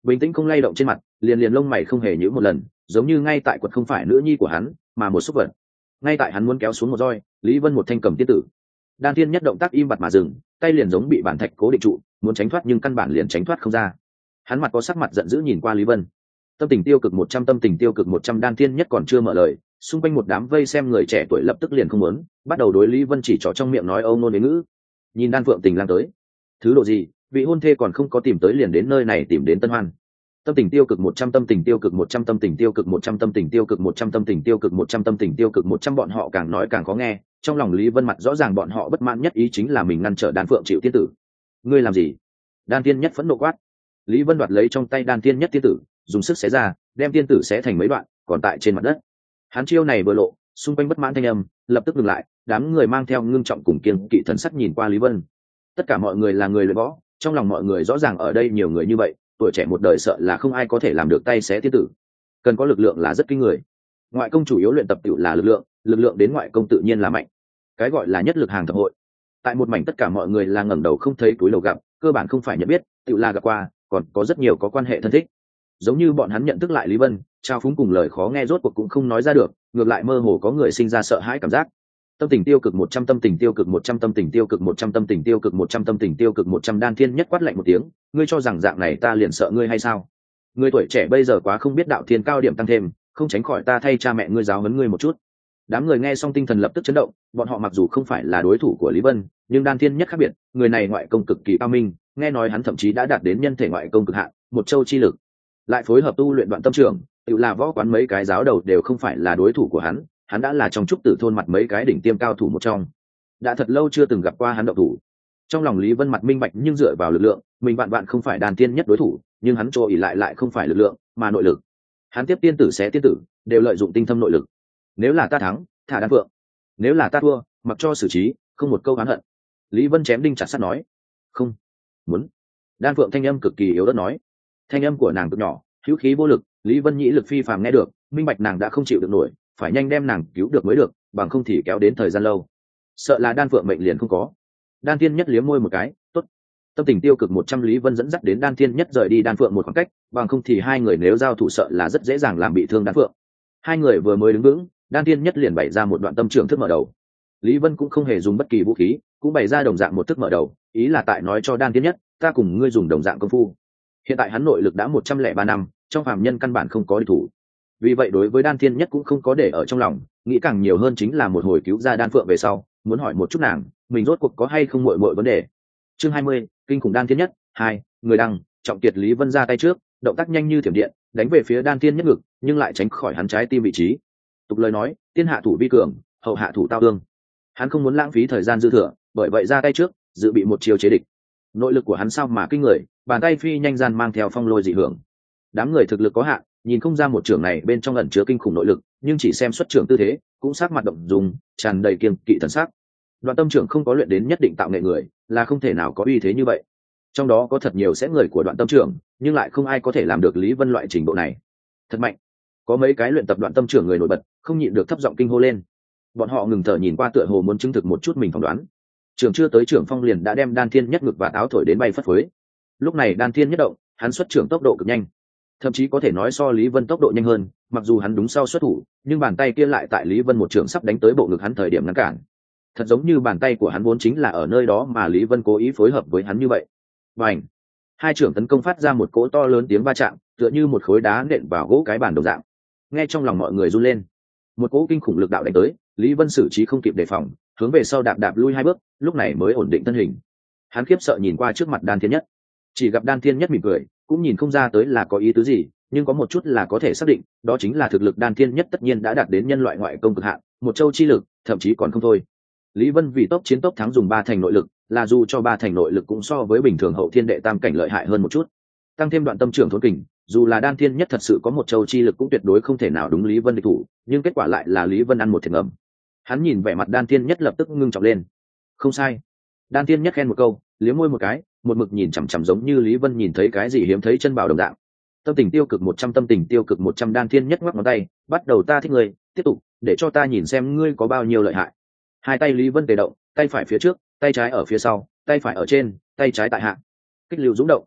bình tĩnh không lay động trên mặt, liền liền lông mày không hề nhíu một lần, giống như ngay tại quật không phải nữ nhi của hắn mà một xúc vật. Ngay tại hắn muốn kéo xuống một roi, Lý Vân một thanh cầm tiên tử. Đan Thiên Nhất động tác im bặt mà dừng, tay liền giống bị bản thạch cố định trụ, muốn tránh thoát nhưng căn bản liền tránh thoát không ra. Hắn mặt có sắc mặt giận dữ nhìn qua Lý Vân. Tâm tình tiêu cực một trăm, tâm tình tiêu cực một trăm. Đan Thiên Nhất còn chưa mở lời, xung quanh một đám vây xem người trẻ tuổi lập tức liền không muốn, bắt đầu đối Lý Vân chỉ trỏ trong miệng nói âu nôn đến ngữ. Nhìn Đan Phượng Tình lang tới, thứ độ gì, vị hôn thê còn không có tìm tới liền đến nơi này tìm đến tân hoan. Tâm tình tiêu cực một trăm, tâm tình tiêu cực một trăm, tâm tình tiêu cực một trăm, tâm tình tiêu cực một trăm, tâm tình tiêu cực một trăm, tâm tình tiêu cực một trăm. Bọn họ càng nói càng khó nghe, trong lòng Lý Vân mặt rõ ràng bọn họ bất mãn nhất ý chính là mình ngăn trở Đan Phượng chịu tiên tử. Ngươi làm gì? Đan Thiên Nhất phẫn nộ quát. Lý Vân đoạt lấy trong tay Đan Thiên Nhất tiên tử, dùng sức xé ra, đem tiên tử xé thành mấy đoạn, còn tại trên mặt đất. Hắn chiêu này vừa lộ, xung quanh bất mãn thanh âm lập tức dừng lại, đám người mang theo ngưng trọng cùng kiêng kỵ thần sắc nhìn qua Lý Vân. Tất cả mọi người là người luyện võ, trong lòng mọi người rõ ràng ở đây nhiều người như vậy, tuổi trẻ một đời sợ là không ai có thể làm được tay xé tiên tử. Cần có lực lượng là rất kinh người. Ngoại công chủ yếu luyện tập tựu là lực lượng, lực lượng đến ngoại công tự nhiên là mạnh. Cái gọi là nhất lực hàng thập hội. Tại một mảnh tất cả mọi người là ngẩng đầu không thấy túi lầu gặp, cơ bản không phải nhận biết, tựu là gặp qua, còn có rất nhiều có quan hệ thân thích. Giống như bọn hắn nhận thức lại Lý Vân, trao phúng cùng lời khó nghe rốt cuộc cũng không nói ra được, ngược lại mơ hồ có người sinh ra sợ hãi cảm giác. Tâm tình tiêu cực một trăm, tâm tình tiêu cực một trăm, tâm tình tiêu cực một trăm, tâm tình tiêu cực một trăm, tâm tình tiêu cực một trăm. Đan Thiên Nhất quát lạnh một tiếng, ngươi cho rằng dạng này ta liền sợ ngươi hay sao? Ngươi tuổi trẻ bây giờ quá không biết đạo thiên cao điểm tăng thêm, không tránh khỏi ta thay cha mẹ ngươi giáo huấn ngươi một chút. Đám người nghe xong tinh thần lập tức chấn động, bọn họ mặc dù không phải là đối thủ của Lý Vân, nhưng Đan Thiên Nhất khác biệt, người này ngoại công cực kỳ cao minh, nghe nói hắn thậm chí đã đạt đến nhân thể ngoại công cực hạn, một châu chi lực. Lại phối hợp tu luyện đoạn tâm trưởng, tự là võ quán mấy cái giáo đầu đều không phải là đối thủ của hắn, hắn đã là trong trúc tử thôn mặt mấy cái đỉnh tiêm cao thủ một trong. Đã thật lâu chưa từng gặp qua hắn động thủ. Trong lòng Lý Vân mặt minh bạch nhưng dựa vào lực lượng, mình bạn bạn không phải Đan Thiên Nhất đối thủ, nhưng hắn trô ỉ lại lại không phải lực lượng, mà nội lực. Hắn tiếp tiên tử xé tiên tử, đều lợi dụng tinh thâm nội lực. Nếu là ta thắng, thả Đan Phượng. Nếu là ta thua, mặc cho xử trí, không một câu oán hận. Lý Vân chém đinh chặt sắt nói. Không, muốn. Đan Phượng thanh âm cực kỳ yếu ớt nói. Thanh âm của nàng cực nhỏ, hữu khí vô lực, Lý Vân nhĩ lực phi phàm nghe được, minh bạch nàng đã không chịu được nổi, phải nhanh đem nàng cứu được mới được, bằng không thì kéo đến thời gian lâu. Sợ là Đan Phượng mệnh liền không có. Đan Thiên Nhất liếm môi một cái, tốt. Tâm tình tiêu cực một trăm. Lý Vân dẫn dắt đến Đan Thiên Nhất rời đi Đan Phượng một khoảng cách, bằng không thì hai người nếu giao thủ sợ là rất dễ dàng làm bị thương Đan Phượng. Hai người vừa mới đứng vững, Đan Thiên Nhất liền bày ra một đoạn tâm trưởng thức mở đầu. Lý Vân cũng không hề dùng bất kỳ vũ khí, cũng bày ra đồng dạng một thức mở đầu, ý là tại nói cho Đan Thiên Nhất, ta cùng ngươi dùng đồng dạng công phu. Hiện tại hắn nội lực đã một trăm lẻ ba năm, trong phàm nhân căn bản không có địch thủ. Vì vậy đối với Đan Thiên Nhất cũng không có để ở trong lòng, nghĩ càng nhiều hơn chính là một hồi cứu ra Đan Phượng về sau, muốn hỏi một chút nàng, mình rốt cuộc có hay không muội muội vấn đề. Chương hai mươi, kinh khủng Đan Thiên Nhất hai, người đăng, trọng kiệt. Lý Vân ra tay trước, động tác nhanh như thiểm điện, đánh về phía Đan Thiên Nhất ngực, nhưng lại tránh khỏi hắn trái tim vị trí. Tục lời nói, tiên hạ thủ vi cường, hậu hạ thủ tao tương. Hắn không muốn lãng phí thời gian dư thừa, bởi vậy ra tay trước, dự bị một chiêu chế địch. Nội lực của hắn sao mà kinh người, bàn tay phi nhanh gian mang theo phong lôi dị hưởng. Đám người thực lực có hạn, nhìn không ra một trưởng này bên trong ẩn chứa kinh khủng nội lực, nhưng chỉ xem xuất trưởng tư thế, cũng sắc mặt động dùng, tràn đầy kiêng kỵ thần sắc. Đoạn tâm trưởng không có luyện đến nhất định tạo nghệ người, là không thể nào có uy thế như vậy. Trong đó có thật nhiều sẽ người của đoạn tâm trưởng, nhưng lại không ai có thể làm được Lý Vân loại trình độ này. Thật mạnh. Có mấy cái luyện tập đoạn tâm trưởng người nổi bật, không nhịn được thấp giọng kinh hô lên. Bọn họ ngừng thở nhìn qua tựa hồ muốn chứng thực một chút mình phỏng đoán. Trưởng chưa tới trưởng phong liền đã đem Đan Thiên Nhất ngực và áo thổi đến bay phất phới. Lúc này Đan Thiên Nhất động, hắn xuất trưởng tốc độ cực nhanh, thậm chí có thể nói so Lý Vân tốc độ nhanh hơn. Mặc dù hắn đúng sau xuất thủ, nhưng bàn tay kia lại tại Lý Vân một trưởng sắp đánh tới bộ ngực hắn thời điểm ngăn cản. Thật giống như bàn tay của hắn vốn chính là ở nơi đó mà Lý Vân cố ý phối hợp với hắn như vậy. Bành! Hai trưởng tấn công phát ra một cỗ to lớn tiếng va chạm, tựa như một khối đá nện vào gỗ cái bàn đồng dạng. Nghe trong lòng mọi người run lên. Một cỗ kinh khủng lực đạo đánh tới, Lý Vân xử trí không kịp đề phòng, hướng về sau đạp đạp lui hai bước, lúc này mới ổn định thân hình. Hắn khiếp sợ nhìn qua trước mặt Đan Thiên Nhất, chỉ gặp Đan Thiên Nhất mỉm cười, cũng nhìn không ra tới là có ý tứ gì, nhưng có một chút là có thể xác định, đó chính là thực lực Đan Thiên Nhất tất nhiên đã đạt đến nhân loại ngoại công cực hạn, một châu chi lực, thậm chí còn không thôi. Lý Vân vì tốc chiến tốc thắng dùng ba thành nội lực, là dù cho ba thành nội lực cũng so với bình thường hậu thiên đệ tam cảnh lợi hại hơn một chút. Tăng thêm đoạn tâm trưởng thốn kình, dù là Đan Thiên Nhất thật sự có một châu chi lực cũng tuyệt đối không thể nào đúng Lý Vân địch thủ, nhưng kết quả lại là Lý Vân ăn một thiệt ngầm. Hắn nhìn vẻ mặt Đan Thiên Nhất lập tức ngưng trọng lên. Không sai. Đan Thiên Nhất khen một câu, liếm môi một cái, một mực nhìn chằm chằm giống như Lý Vân nhìn thấy cái gì hiếm thấy chân bảo đồng dạng. Tâm tình tiêu cực một trăm, tâm tình tiêu cực một trăm. Đan Thiên Nhất ngoắc ngón tay, bắt đầu ta thích ngươi, tiếp tục, để cho ta nhìn xem ngươi có bao nhiêu lợi hại. Hai tay Lý Vân tề động, tay phải phía trước, tay trái ở phía sau, tay phải ở trên, tay trái tại hạ. Kích lưu dũng động.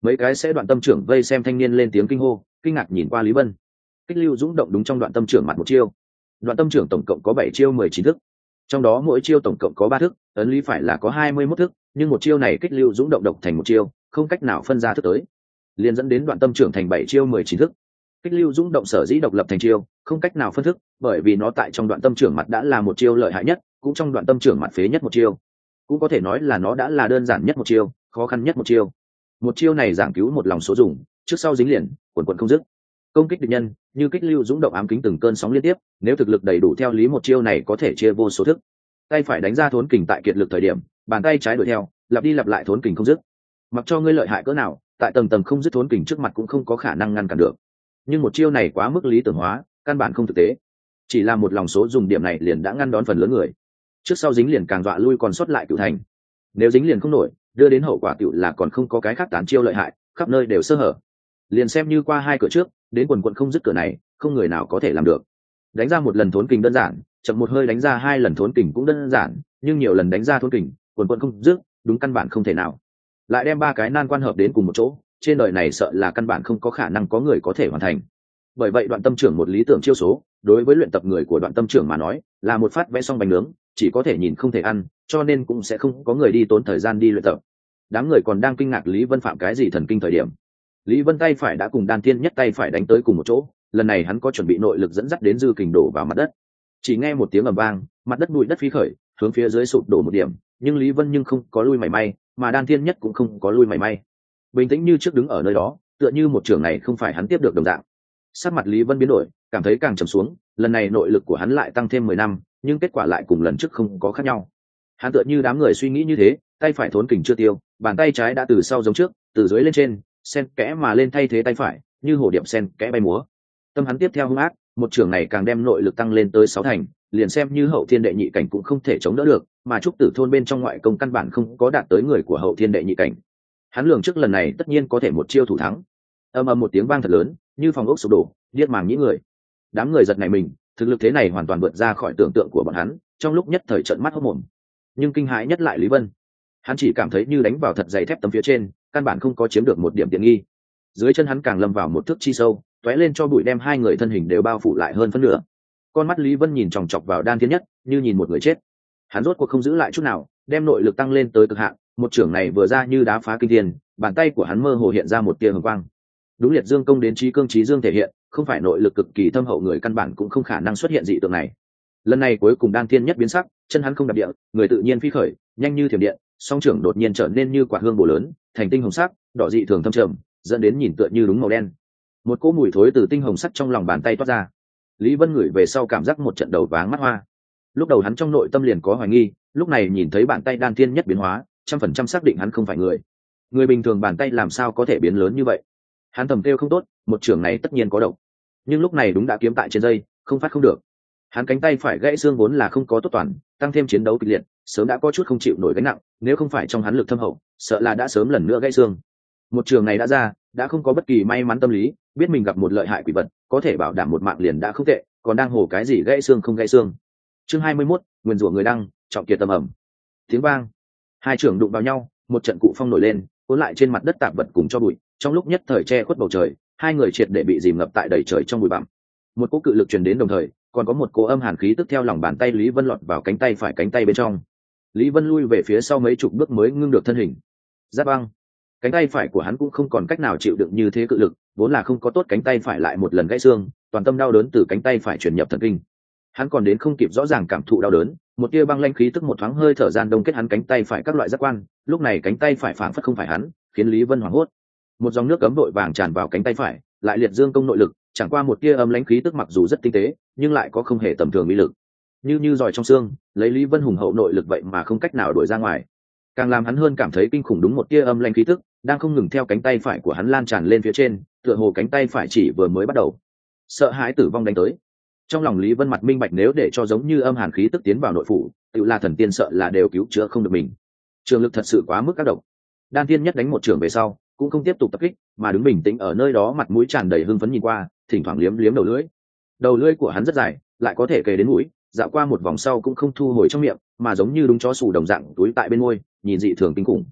Mấy cái sẽ đoạn tâm trưởng vây xem thanh niên lên tiếng kinh hô, kinh ngạc nhìn qua Lý Vân. Kích lưu dũng động đúng trong đoạn tâm trưởng mặt một chiêu. Đoạn tâm trưởng tổng cộng có bảy chiêu mười chín thức, trong đó mỗi chiêu tổng cộng có ba thức, ấn lý phải là có hai mươi mốt thức, nhưng một chiêu này kích lưu dũng động độc thành một chiêu, không cách nào phân ra thức tới, liền dẫn đến đoạn tâm trưởng thành bảy chiêu mười chín thức. Kích lưu dũng động sở dĩ độc lập thành chiêu, không cách nào phân thức, bởi vì nó tại trong đoạn tâm trưởng mặt đã là một chiêu lợi hại nhất, cũng trong đoạn tâm trưởng mặt phế nhất một chiêu, cũng có thể nói là nó đã là đơn giản nhất một chiêu, khó khăn nhất một chiêu. Một chiêu này giảng cứu một lòng số dùng, trước sau dính liền, quần quần không dứt. Công kích địch nhân, như kích lưu dũng động ám kính từng cơn sóng liên tiếp, nếu thực lực đầy đủ theo lý một chiêu này có thể chia vô số thức. Tay phải đánh ra thốn kình tại kiệt lực thời điểm, bàn tay trái đuổi theo, lặp đi lặp lại thốn kình không dứt. Mặc cho ngươi lợi hại cỡ nào, tại tầng tầng không dứt thốn kình trước mặt cũng không có khả năng ngăn cản được. Nhưng một chiêu này quá mức lý tưởng hóa, căn bản không thực tế. Chỉ là một lòng số dùng điểm này liền đã ngăn đón phần lớn người. Trước sau dính liền càng dọa lui còn sót lại cửu thành. Nếu dính liền không nổi, đưa đến hậu quả tiểu là còn không có cái khác tán chiêu lợi hại, khắp nơi đều sơ hở. Liền xem như qua hai cửa trước, đến quần quần không dứt cửa này, không người nào có thể làm được. Đánh ra một lần thốn kình đơn giản, chậm một hơi đánh ra hai lần thốn kình cũng đơn giản, nhưng nhiều lần đánh ra thốn kình, quần quần không dứt, đúng căn bản không thể nào. Lại đem ba cái nan quan hợp đến cùng một chỗ, trên đời này sợ là căn bản không có khả năng có người có thể hoàn thành. Bởi vậy đoạn tâm trưởng một lý tưởng chiêu số, đối với luyện tập người của đoạn tâm trưởng mà nói, là một phát vẽ xong bánh nướng, chỉ có thể nhìn không thể ăn, cho nên cũng sẽ không có người đi tốn thời gian đi luyện tập. Đám người còn đang kinh ngạc Lý Vân phạm cái gì thần kinh thời điểm, Lý Vân tay phải đã cùng Đan Thiên Nhất tay phải đánh tới cùng một chỗ, lần này hắn có chuẩn bị nội lực dẫn dắt đến dư kình đổ vào mặt đất. Chỉ nghe một tiếng ầm vang, mặt đất bụi đất phi khởi, hướng phía dưới sụp đổ một điểm, nhưng Lý Vân nhưng không có lui mảy may, mà Đan Thiên Nhất cũng không có lui mảy may. Bình tĩnh như trước đứng ở nơi đó, tựa như một trường này không phải hắn tiếp được đồng dạng. Sắc mặt Lý Vân biến đổi, cảm thấy càng trầm xuống, lần này nội lực của hắn lại tăng thêm mười năm, nhưng kết quả lại cùng lần trước không có khác nhau. Hắn tựa như đám người suy nghĩ như thế, tay phải thốn kình chưa tiêu, bàn tay trái đã từ sau giống trước, từ dưới lên trên, sen kẽ mà lên thay thế tay phải, như hổ điệp sen kẽ bay múa. Tâm hắn tiếp theo hung ác, một trường này càng đem nội lực tăng lên tới sáu thành, liền xem như hậu thiên đệ nhị cảnh cũng không thể chống đỡ được, mà trúc tử thôn bên trong ngoại công căn bản không có đạt tới người của hậu thiên đệ nhị cảnh. Hắn lường trước lần này tất nhiên có thể một chiêu thủ thắng. Âm ầm một tiếng vang thật lớn, như phòng ốc sụp đổ, điếc màng nhĩ người. Đám người giật nảy mình, thực lực thế này hoàn toàn vượt ra khỏi tưởng tượng của bọn hắn, trong lúc nhất thời trợn mắt hốt mồm. Nhưng kinh hãi nhất lại Lý Vân, hắn chỉ cảm thấy như đánh vào thật dày thép tấm phía trên, căn bản không có chiếm được một điểm tiện nghi. Dưới chân hắn càng lâm vào một thước chi sâu, tóe lên cho bụi đem hai người thân hình đều bao phủ lại hơn phân nửa. Con mắt Lý Vân nhìn chòng chọc vào Đan Thiên Nhất, như nhìn một người chết. Hắn rốt cuộc không giữ lại chút nào, đem nội lực tăng lên tới cực hạn, một chưởng này vừa ra như đá phá kinh thiên, bàn tay của hắn mơ hồ hiện ra một tia hồng quang. Đúng liệt dương công đến trí cương trí dương thể hiện, không phải nội lực cực kỳ thâm hậu người căn bản cũng không khả năng xuất hiện dị tượng này. Lần này cuối cùng Đan Thiên Nhất biến sắc, chân hắn không đạp địa, người tự nhiên phi khởi, nhanh như thiểm điện, song trưởng đột nhiên trở nên như quả hương bổ lớn, thành tinh hồng sắc, đỏ dị thường thâm trầm, dẫn đến nhìn tựa như đúng màu đen. Một cỗ mùi thối từ tinh hồng sắc trong lòng bàn tay toát ra. Lý Vân ngửi về sau cảm giác một trận đầu váng mắt hoa. Lúc đầu hắn trong nội tâm liền có hoài nghi, lúc này nhìn thấy bàn tay Đan Thiên Nhất biến hóa, trăm phần trăm xác định hắn không phải người. Người bình thường bàn tay làm sao có thể biến lớn như vậy? Hắn thầm kêu không tốt, một trưởng này tất nhiên có độc. Nhưng lúc này đúng đã kiếm tại trên dây, không phát không được. Hắn cánh tay phải gãy xương vốn là không có tốt toàn, tăng thêm chiến đấu kịch liệt, sớm đã có chút không chịu nổi gánh nặng, nếu không phải trong hắn lực thâm hậu, sợ là đã sớm lần nữa gãy xương. Một trường này đã ra, đã không có bất kỳ may mắn tâm lý, biết mình gặp một lợi hại quỷ vật, có thể bảo đảm một mạng liền đã không tệ, còn đang hồ cái gì gãy xương không gãy xương. Chương hai mươi mốt, nguyên rủa người đăng, trọng kiệt tầm ẩm. Tiếng vang, hai trưởng đụng vào nhau, một trận cụ phong nổi lên, cuốn lại trên mặt đất tạp vật cùng cho bụi, trong lúc nhất thời che khuất bầu trời, hai người triệt để bị dìm ngập tại đầy trời trong bụi bặm. Một cỗ cự lực truyền đến đồng thời, còn có một cỗ âm hàn khí tức theo lòng bàn tay Lý Vân lọt vào cánh tay phải cánh tay bên trong. Lý Vân lui về phía sau mấy chục bước mới ngưng được thân hình. Giáp băng, cánh tay phải của hắn cũng không còn cách nào chịu đựng như thế cự lực, vốn là không có tốt cánh tay phải lại một lần gãy xương, toàn tâm đau đớn từ cánh tay phải truyền nhập thần kinh. Hắn còn đến không kịp rõ ràng cảm thụ đau đớn, một tia băng lanh khí tức một thoáng hơi thở gian đông kết hắn cánh tay phải các loại giác quan, lúc này cánh tay phải phảng phất không phải hắn, khiến Lý Vân hoảng hốt. Một dòng nước cấm đội vàng tràn vào cánh tay phải, lại liệt dương công nội lực, chẳng qua một tia âm lãnh khí tức mặc dù rất tinh tế, nhưng lại có không hề tầm thường uy lực. Như như giỏi trong xương, lấy Lý Vân hùng hậu nội lực vậy mà không cách nào đuổi ra ngoài. Càng làm hắn hơn cảm thấy kinh khủng đúng một tia âm lãnh khí tức đang không ngừng theo cánh tay phải của hắn lan tràn lên phía trên, tựa hồ cánh tay phải chỉ vừa mới bắt đầu. Sợ hãi tử vong đánh tới. Trong lòng Lý Vân mặt minh bạch nếu để cho giống như âm hàn khí tức tiến vào nội phủ, tự là thần tiên sợ là đều cứu chữa không được mình. Trường lực thật sự quá mức các độc. Đan Tiên Nhất đánh một trường về sau, cũng không tiếp tục tập kích, mà đứng bình tĩnh ở nơi đó mặt mũi tràn đầy hưng phấn nhìn qua, thỉnh thoảng liếm liếm đầu lưỡi. Đầu lưỡi của hắn rất dài, lại có thể kề đến mũi, dạo qua một vòng sau cũng không thu hồi trong miệng, mà giống như đúng chó sủ đồng dạng túi tại bên môi, nhìn dị thường kinh khủng.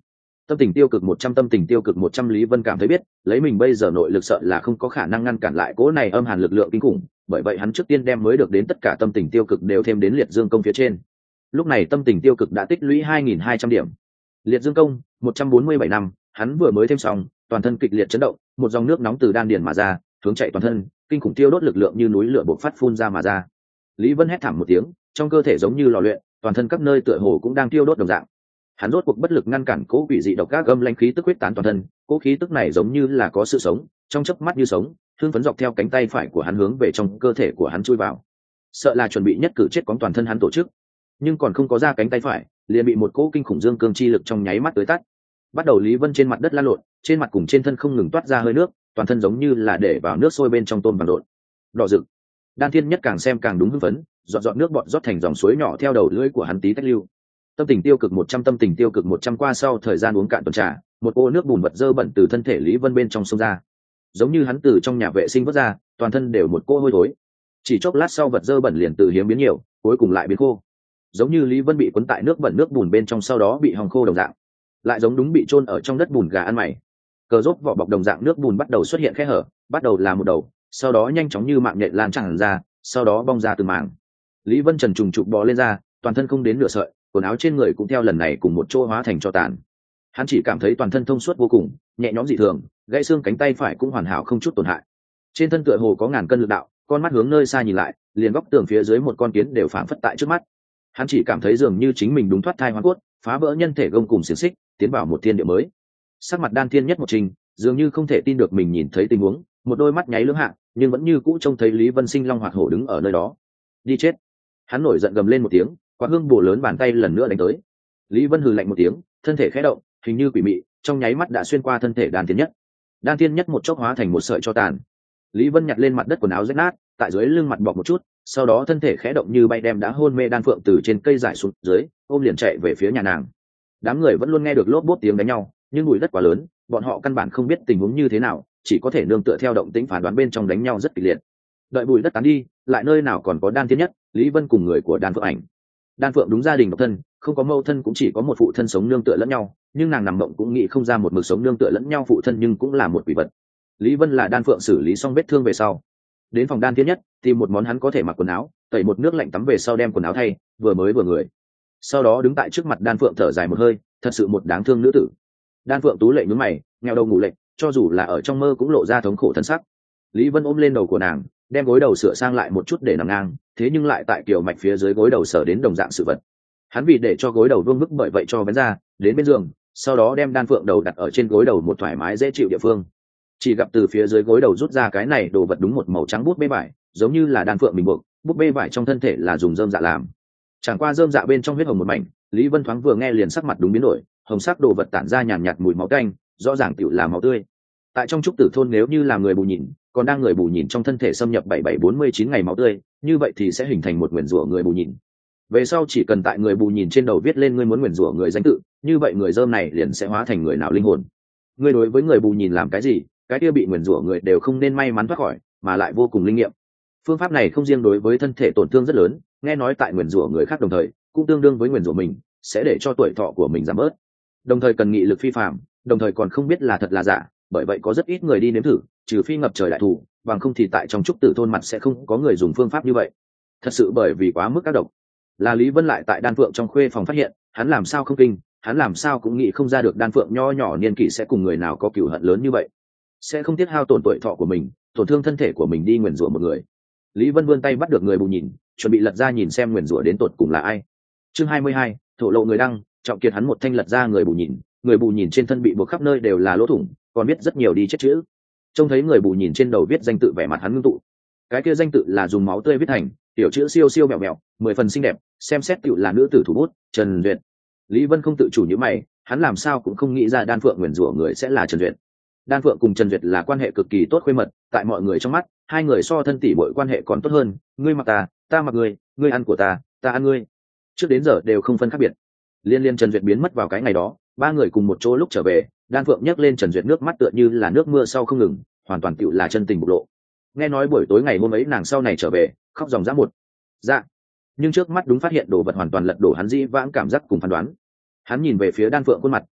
Tâm tình tiêu cực một trăm, tâm tình tiêu cực một trăm. Lý Vân cảm thấy biết lấy mình bây giờ nội lực sợ là không có khả năng ngăn cản lại cỗ này âm hàn lực lượng kinh khủng, bởi vậy hắn trước tiên đem mới được đến tất cả tâm tình tiêu cực đều thêm đến liệt dương công phía trên. Lúc này tâm tình tiêu cực đã tích lũy hai nghìn hai trăm điểm. Liệt dương công một trăm bốn mươi bảy năm, hắn vừa mới thêm xong, toàn thân kịch liệt chấn động, một dòng nước nóng từ đan điền mà ra, hướng chạy toàn thân, kinh khủng tiêu đốt lực lượng như núi lửa bộc phát phun ra mà ra. Lý Vân hét thảm một tiếng, trong cơ thể giống như lò luyện, toàn thân các nơi tựa hồ cũng đang tiêu đốt đồng dạng. Hắn rốt cuộc bất lực ngăn cản cố quỷ dị độc ác gâm lãnh khí tức huyết tán toàn thân, cố khí tức này giống như là có sự sống, trong chớp mắt như sống, thương phấn dọc theo cánh tay phải của hắn hướng về trong cơ thể của hắn chui vào. Sợ là chuẩn bị nhất cử chết cóng toàn thân hắn tổ chức, nhưng còn không có ra cánh tay phải, liền bị một cỗ kinh khủng dương cương chi lực trong nháy mắt tới tắt. Bắt đầu Lý Vân trên mặt đất lăn lộn, trên mặt cùng trên thân không ngừng toát ra hơi nước, toàn thân giống như là để vào nước sôi bên trong tôm vàng độn. Đỏ rực. Đan Thiên Nhất càng xem càng đúng hưng phấn, giọt giọt nước bọt rót thành dòng suối nhỏ theo đầu lưỡi của hắn tí tách lưu. Tâm tình tiêu cực một trăm, tâm tình tiêu cực một trăm. Qua sau thời gian uống cạn tuần trà, một ô nước bùn vật dơ bẩn từ thân thể Lý Vân bên trong sông ra, giống như hắn từ trong nhà vệ sinh vớt ra, toàn thân đều một cỗ hôi thối. Chỉ chốc lát sau vật dơ bẩn liền từ hiếm biến nhiều, cuối cùng lại biến khô, giống như Lý Vân bị cuốn tại nước bẩn nước bùn bên trong sau đó bị hòng khô đồng dạng, lại giống đúng bị chôn ở trong đất bùn gà ăn mày. Cờ rốt vỏ bọc đồng dạng nước bùn bắt đầu xuất hiện khe hở, bắt đầu là một đầu, sau đó nhanh chóng như mạng nhện lan tràn ra, sau đó bong ra từng mảng. Lý Vân trần trùng trục bò lên ra, toàn thân không đến nửa sợi, quần áo trên người cũng theo lần này cùng một chỗ hóa thành tro tàn. Hắn chỉ cảm thấy toàn thân thông suốt vô cùng, nhẹ nhõm dị thường, gãy xương cánh tay phải cũng hoàn hảo không chút tổn hại. Trên thân tựa hồ có ngàn cân lực đạo, con mắt hướng nơi xa nhìn lại, liền góc tường phía dưới một con kiến đều phảng phất tại trước mắt. Hắn chỉ cảm thấy dường như chính mình đúng thoát thai hóa cốt, phá vỡ nhân thể gông cùng xiềng xích, tiến vào một thiên địa mới. Sắc mặt Đan Thiên Nhất một trình, dường như không thể tin được mình nhìn thấy tình huống, một đôi mắt nháy lưỡng hạ, nhưng vẫn như cũ trông thấy Lý Vân sinh long hoạt hổ đứng ở nơi đó. Đi chết! Hắn nổi giận gầm lên một tiếng, quả hương bổ lớn bàn tay lần nữa đánh tới. Lý Vân hừ lạnh một tiếng, thân thể khẽ động, hình như quỷ mị, trong nháy mắt đã xuyên qua thân thể Đan Thiên Nhất. Đan Thiên Nhất một chốc hóa thành một sợi tro tàn. Lý Vân nhặt lên mặt đất quần áo rách nát, tại dưới lưng mặt bọc một chút, sau đó thân thể khẽ động như bay đem đã hôn mê Đan Phượng từ trên cây giải xuống dưới, ôm liền chạy về phía nhà nàng. Đám người vẫn luôn nghe được lốp bốp tiếng đánh nhau, nhưng bụi đất quá lớn, bọn họ căn bản không biết tình huống như thế nào, chỉ có thể nương tựa theo động tĩnh phán đoán bên trong đánh nhau rất kịch liệt. Đợi bụi đất tán đi, lại nơi nào còn có Đan Thiên Nhất, Lý Vân cùng người của Đan Phượng Ảnh. Đan Phượng đúng gia đình độc thân, không có mâu thân cũng chỉ có một phụ thân sống nương tựa lẫn nhau, nhưng nàng nằm mộng cũng nghĩ không ra một mực sống nương tựa lẫn nhau phụ thân nhưng cũng là một quỷ vật. Lý Vân là Đan Phượng xử lý xong vết thương về sau, đến phòng Đan Thiên Nhất tìm một món hắn có thể mặc quần áo, tẩy một nước lạnh tắm về sau đem quần áo thay, vừa mới vừa người. Sau đó đứng tại trước mặt Đan Phượng thở dài một hơi, thật sự một đáng thương nữ tử. Đan Phượng tú lệ nhún mày, nghèo đầu ngủ lệ, cho dù là ở trong mơ cũng lộ ra thống khổ thân sắc. Lý Vân ôm lên đầu của nàng, đem gối đầu sửa sang lại một chút để nằm ngang, thế nhưng lại tại kiểu mạch phía dưới gối đầu sở đến đồng dạng sự vật. Hắn vì để cho gối đầu vương bức bởi vậy cho vén ra, đến bên giường, sau đó đem Đan Phượng đầu đặt ở trên gối đầu một thoải mái dễ chịu địa phương. Chỉ gặp từ phía dưới gối đầu rút ra cái này đồ vật đúng một màu trắng bút bê vải, giống như là Đan Phượng mình buộc, bút bê vải trong thân thể là dùng rơm dạ làm. Chẳng qua rơm dạ bên trong huyết hồng một mảnh, Lý Vân thoáng vừa nghe liền sắc mặt đúng biến đổi, hồng sắc đồ vật tản ra nhàn nhạt mùi máu tanh, rõ ràng tiểu là máu tươi. Tại trong trúc tử thôn nếu như là người bù nhìn, còn đang người bù nhìn trong thân thể xâm nhập bảy bảy bốn mươi chín ngày máu tươi, như vậy thì sẽ hình thành một nguyền rủa người bù nhìn. Về sau chỉ cần tại người bù nhìn trên đầu viết lên ngươi muốn nguyền rủa người danh tự, như vậy người dơm này liền sẽ hóa thành người nào linh hồn. Ngươi đối với người bù nhìn làm cái gì, cái kia bị nguyền rủa người đều không nên may mắn thoát khỏi, mà lại vô cùng linh nghiệm. Phương pháp này không riêng đối với thân thể tổn thương rất lớn, nghe nói tại nguyền rủa người khác đồng thời, cũng tương đương với nguyền rủa mình, sẽ để cho tuổi thọ của mình giảm bớt. Đồng thời cần nghị lực phi phàm, đồng thời còn không biết là thật là giả, bởi vậy có rất ít người đi nếm thử, trừ phi ngập trời đại thủ, bằng không thì tại trong trúc tử thôn mặt sẽ không có người dùng phương pháp như vậy. Thật sự bởi vì quá mức các độc. Là Lý Vân lại tại Đan Phượng trong khuê phòng phát hiện, hắn làm sao không kinh, hắn làm sao cũng nghĩ không ra được Đan Phượng nho nhỏ niên kỷ sẽ cùng người nào có cừu hận lớn như vậy, sẽ không tiết hao tổn tuổi thọ của mình, tổn thương thân thể của mình đi nguyền rủa một người. Lý Vân vươn tay bắt được người bù nhìn, chuẩn bị lật ra nhìn xem nguyền rủa đến tột cùng là ai. Chương hai mươi hai, thổ lộ người đăng, trọng kiệt hắn một thanh lật ra người bù nhìn, người bù nhìn trên thân bị buộc khắp nơi đều là lỗ thủng, còn biết rất nhiều đi chết chữ. Trông thấy người bù nhìn trên đầu viết danh tự, vẻ mặt hắn ngưng tụ. Cái kia danh tự là dùng máu tươi viết thành, tiểu chữ siêu siêu mèo mèo, mười phần xinh đẹp, xem xét tựu là nữ tử thủ bút, Trần Duyệt. Lý Vân không tự chủ nhíu mày, hắn làm sao cũng không nghĩ ra Đan Phượng nguyền rủa người sẽ là Trần Duyệt. Đan Phượng cùng Trần Duyệt là quan hệ cực kỳ tốt khuê mật, tại mọi người trong mắt, hai người so thân tỷ muội quan hệ còn tốt hơn, ngươi mặc ta, ta mặc ngươi, ngươi ăn của ta, ta ăn ngươi. Trước đến giờ đều không phân khác biệt. Liên liên Trần Duyệt biến mất vào cái ngày đó, ba người cùng một chỗ lúc trở về, Đan Phượng nhấc lên Trần Duyệt nước mắt tựa như là nước mưa sau không ngừng, hoàn toàn tựu là chân tình bộc lộ. Nghe nói buổi tối ngày hôm ấy nàng sau này trở về, khóc ròng rã một dạ, nhưng trước mắt đúng phát hiện đồ vật hoàn toàn lật đổ hắn dĩ vãng cảm giác cùng phán đoán. Hắn nhìn về phía Đan Phượng khuôn mặt,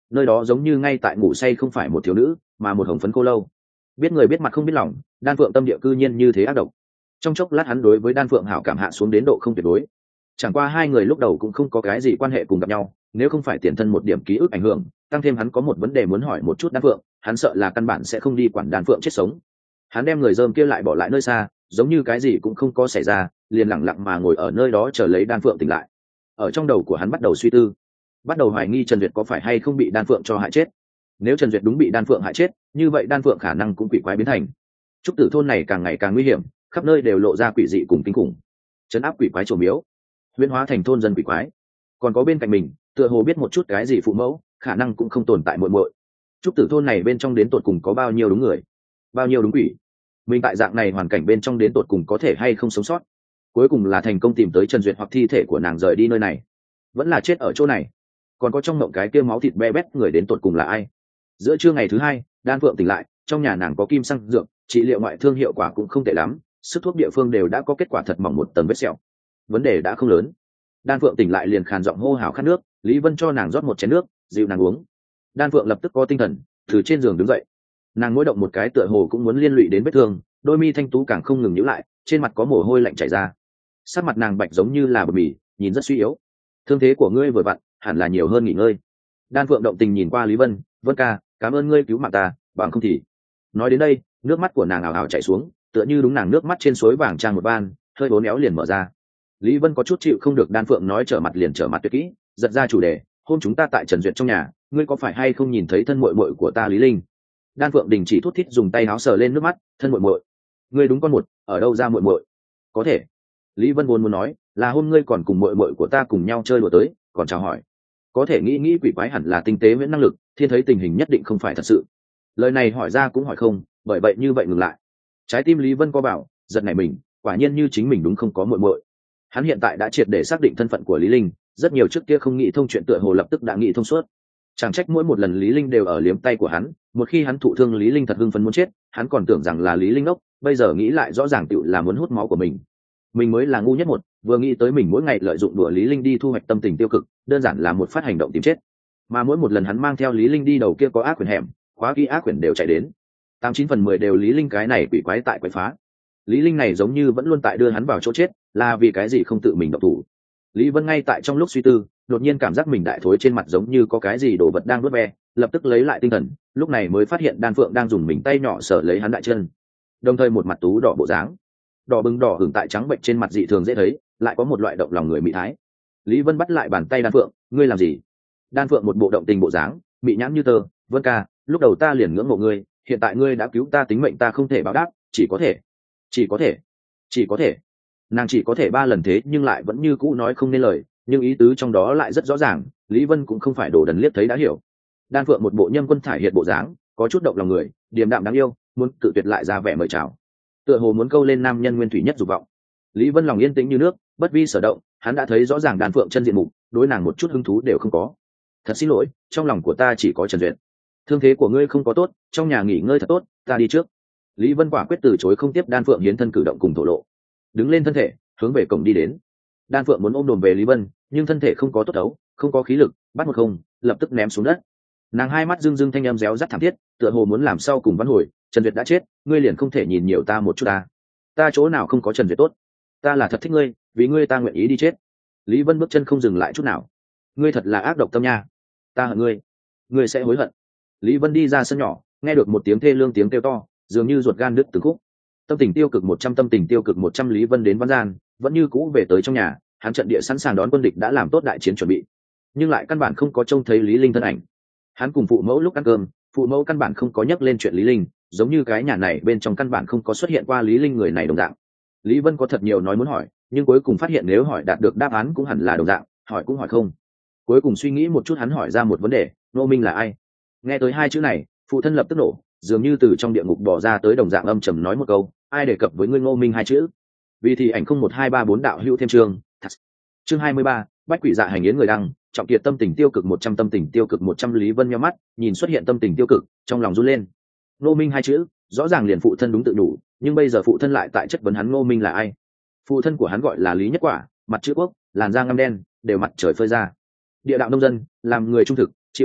nơi đó giống như ngay tại ngủ say không phải một thiếu nữ mà một hồng phấn cô lâu. Biết người biết mặt không biết lòng, Đan Phượng tâm địa cư nhiên như thế ác độc. Trong chốc lát hắn đối với Đan Phượng hảo cảm hạ xuống đến độ không tuyệt đối. Chẳng qua hai người lúc đầu cũng không có cái gì quan hệ cùng gặp nhau, nếu không phải tiền thân một điểm ký ức ảnh hưởng, tăng thêm hắn có một vấn đề muốn hỏi một chút Đan Phượng, hắn sợ là căn bản sẽ không đi quản Đan Phượng chết sống. Hắn đem người dơm kia lại bỏ lại nơi xa, giống như cái gì cũng không có xảy ra, liền lặng lặng mà ngồi ở nơi đó chờ lấy Đan Phượng tỉnh lại. Ở trong đầu của hắn bắt đầu suy tư, bắt đầu hoài nghi Trần Duyệt có phải hay không bị Đan Phượng cho hại chết. Nếu Trần Duyệt đúng bị Đan Phượng hại chết, như vậy Đan Phượng khả năng cũng quỷ quái biến thành. Trúc Tử thôn này càng ngày càng nguy hiểm, khắp nơi đều lộ ra quỷ dị cùng kinh khủng. Trấn áp quỷ quái trổ miếu, huyễn hóa thành thôn dân quỷ quái. Còn có bên cạnh mình, tựa hồ biết một chút cái gì phụ mẫu, khả năng cũng không tồn tại muội muội. Trúc Tử thôn này bên trong đến tột cùng có bao nhiêu đúng người, bao nhiêu đúng quỷ. Mình tại dạng này hoàn cảnh bên trong đến tột cùng có thể hay không sống sót. Cuối cùng là thành công tìm tới Trần Duyệt hoặc thi thể của nàng rời đi nơi này, vẫn là chết ở chỗ này. Còn có trong mộng cái kia máu thịt be bét người đến tột cùng là ai. Giữa trưa ngày thứ hai, Đan Phượng tỉnh lại, trong nhà nàng có kim xăng dược, trị liệu ngoại thương hiệu quả cũng không tệ lắm, sức thuốc địa phương đều đã có kết quả thật mỏng một tầng vết sẹo, vấn đề đã không lớn. Đan Phượng tỉnh lại liền khàn giọng hô hào khát nước, Lý Vân cho nàng rót một chén nước, dịu nàng uống. Đan Phượng lập tức có tinh thần, từ trên giường đứng dậy. Nàng mỗi động một cái tựa hồ cũng muốn liên lụy đến vết thương, đôi mi thanh tú càng không ngừng nhíu lại, trên mặt có mồ hôi lạnh chảy ra. Sắc mặt nàng bạch giống như là bờ mì, nhìn rất suy yếu. Thương thế của ngươi vừa vặn, hẳn là nhiều hơn nghỉ ngơi. Đan Phượng động tình nhìn qua Lý Vân, Vân ca, cảm ơn ngươi cứu mạng ta, bằng không thì. Nói đến đây, nước mắt của nàng ảo ảo chảy xuống, tựa như đúng nàng nước mắt trên suối vàng trang một ban, hơi bốn éo liền mở ra. Lý Vân có chút chịu không được Đan Phượng nói trở mặt liền trở mặt tuyệt kỹ, giật ra chủ đề, hôm chúng ta tại Trần Duyệt trong nhà, ngươi có phải hay không nhìn thấy thân muội muội của ta Lý Linh? Đan Phượng đình chỉ thút thít dùng tay áo sờ lên nước mắt, thân muội muội, ngươi đúng con một, ở đâu ra muội muội? Có thể. Lý Vân buồn muốn nói, là hôm ngươi còn cùng muội muội của ta cùng nhau chơi đùa tới, còn chào hỏi. Có thể nghĩ nghĩ quỷ quái hẳn là tinh tế miễn năng lực, thiên thấy tình hình nhất định không phải thật sự. Lời này hỏi ra cũng hỏi không, bởi vậy như vậy ngừng lại. Trái tim Lý Vân co bảo, giật nảy mình, quả nhiên như chính mình đúng không có muội muội. Hắn hiện tại đã triệt để xác định thân phận của Lý Linh, rất nhiều trước kia không nghĩ thông chuyện tựa hồ lập tức đã nghĩ thông suốt. Chẳng trách mỗi một lần Lý Linh đều ở liếm tay của hắn, một khi hắn thụ thương Lý Linh thật hưng phấn muốn chết, hắn còn tưởng rằng là Lý Linh ốc, bây giờ nghĩ lại rõ ràng tựu là muốn hút máu của mình. Mình mới là ngu nhất một, vừa nghĩ tới mình mỗi ngày lợi dụng đùa Lý Linh đi thu hoạch tâm tình tiêu cực, đơn giản là một phát hành động tìm chết. Mà mỗi một lần hắn mang theo Lý Linh đi đầu kia có ác quyền hẻm, khóa kỹ ác quyền đều chạy đến. Tám chín phần mười đều Lý Linh cái này quỷ quái tại quậy phá. Lý Linh này giống như vẫn luôn tại đưa hắn vào chỗ chết, là vì cái gì không tự mình động thủ. Lý Vân ngay tại trong lúc suy tư, đột nhiên cảm giác mình đại thối trên mặt giống như có cái gì đồ vật đang đốt ve, lập tức lấy lại tinh thần, lúc này mới phát hiện Đan Phượng đang dùng mình tay nhỏ sờ lấy hắn đại chân, đồng thời một mặt tú đỏ bộ dáng, đỏ bừng đỏ hửng tại trắng bệnh trên mặt dị thường dễ thấy, lại có một loại động lòng người mỹ thái. Lý Vân bắt lại bàn tay Đan Phượng, ngươi làm gì? Đan Phượng một bộ động tình bộ dáng, mị nhãn như tơ, Vân ca, lúc đầu ta liền ngưỡng mộ ngươi, hiện tại ngươi đã cứu ta tính mệnh ta không thể báo đáp, chỉ có thể, chỉ có thể, chỉ có thể. Nàng chỉ có thể ba lần thế nhưng lại vẫn như cũ nói không nên lời, nhưng ý tứ trong đó lại rất rõ ràng, Lý Vân cũng không phải đồ đần liếc thấy đã hiểu. Đan Phượng một bộ nhâm quân thải hiện bộ dáng, có chút động lòng người, điềm đạm đáng yêu, muốn cự tuyệt lại ra vẻ mời chào, tựa hồ muốn câu lên nam nhân nguyên thủy nhất dục vọng. Lý Vân lòng yên tĩnh như nước, bất vi sở động, hắn đã thấy rõ ràng Đan Phượng chân diện mục, đối nàng một chút hứng thú đều không có. Thật xin lỗi, trong lòng của ta chỉ có Trần Duyệt. Thương thế của ngươi không có tốt, trong nhà nghỉ ngơi thật tốt, ta đi trước. Lý Vân quả quyết từ chối không tiếp Đan Phượng hiến thân cử động cùng thổ lộ, đứng lên thân thể, hướng về cổng đi đến. Đan Phượng muốn ôm đồm về Lý Vân, nhưng thân thể không có tốt đấu, không có khí lực, bắt một không, lập tức ném xuống đất. Nàng hai mắt rưng rưng thanh âm réo rắt thảm thiết, tựa hồ muốn làm sau cùng vãn hồi, Trần Duyệt đã chết, ngươi liền không thể nhìn nhiều ta một chút ta. Ta chỗ nào không có Trần Duyệt tốt, ta là thật thích ngươi, vì ngươi ta nguyện ý đi chết. Lý Vân bước chân không dừng lại chút nào. Ngươi thật là ác độc tâm nha, ta hận ngươi, ngươi sẽ hối hận. Lý Vân đi ra sân nhỏ, nghe được một tiếng thê lương tiếng kêu to, dường như ruột gan đứt từng khúc. Tâm tình tiêu cực một trăm tâm tình tiêu cực một trăm Lý Vân đến Văn Gian, vẫn như cũ về tới trong nhà, hắn trận địa sẵn sàng đón quân địch đã làm tốt đại chiến chuẩn bị, nhưng lại căn bản không có trông thấy Lý Linh thân ảnh. Hắn cùng phụ mẫu lúc ăn cơm, phụ mẫu căn bản không có nhắc lên chuyện Lý Linh, giống như cái nhà này bên trong căn bản không có xuất hiện qua Lý Linh người này đồng dạng. Lý Vân có thật nhiều nói muốn hỏi, nhưng cuối cùng phát hiện nếu hỏi đạt được đáp án cũng hẳn là đồng dạng, hỏi cũng hỏi không. Cuối cùng suy nghĩ một chút hắn hỏi ra một vấn đề, Ngô Minh là ai? Nghe tới hai chữ này, phụ thân lập tức nổ, dường như từ trong địa ngục bỏ ra tới đồng dạng âm trầm nói một câu, ai đề cập với ngươi Ngô Minh hai chữ? Vì thì ảnh không một hai ba bốn đạo hữu thêm chương. Chương hai mươi ba, bách quỷ dạ hành yến người đăng, trọng kiệt tâm tình tiêu cực một trăm tâm tình tiêu cực một trăm Lý Vân nhíu mắt, nhìn xuất hiện tâm tình tiêu cực, trong lòng run lên. Ngô Minh hai chữ, rõ ràng liền phụ thân đúng tự đủ, nhưng bây giờ phụ thân lại tại chất vấn hắn Ngô Minh là ai? Phụ thân của hắn gọi là Lý Nhất Quả, mặt chữ quốc, làn da ngăm đen, đều mặt trời phơi ra. Địa đạo nông dân, làm người trung thực, chịu mệnh nhọc,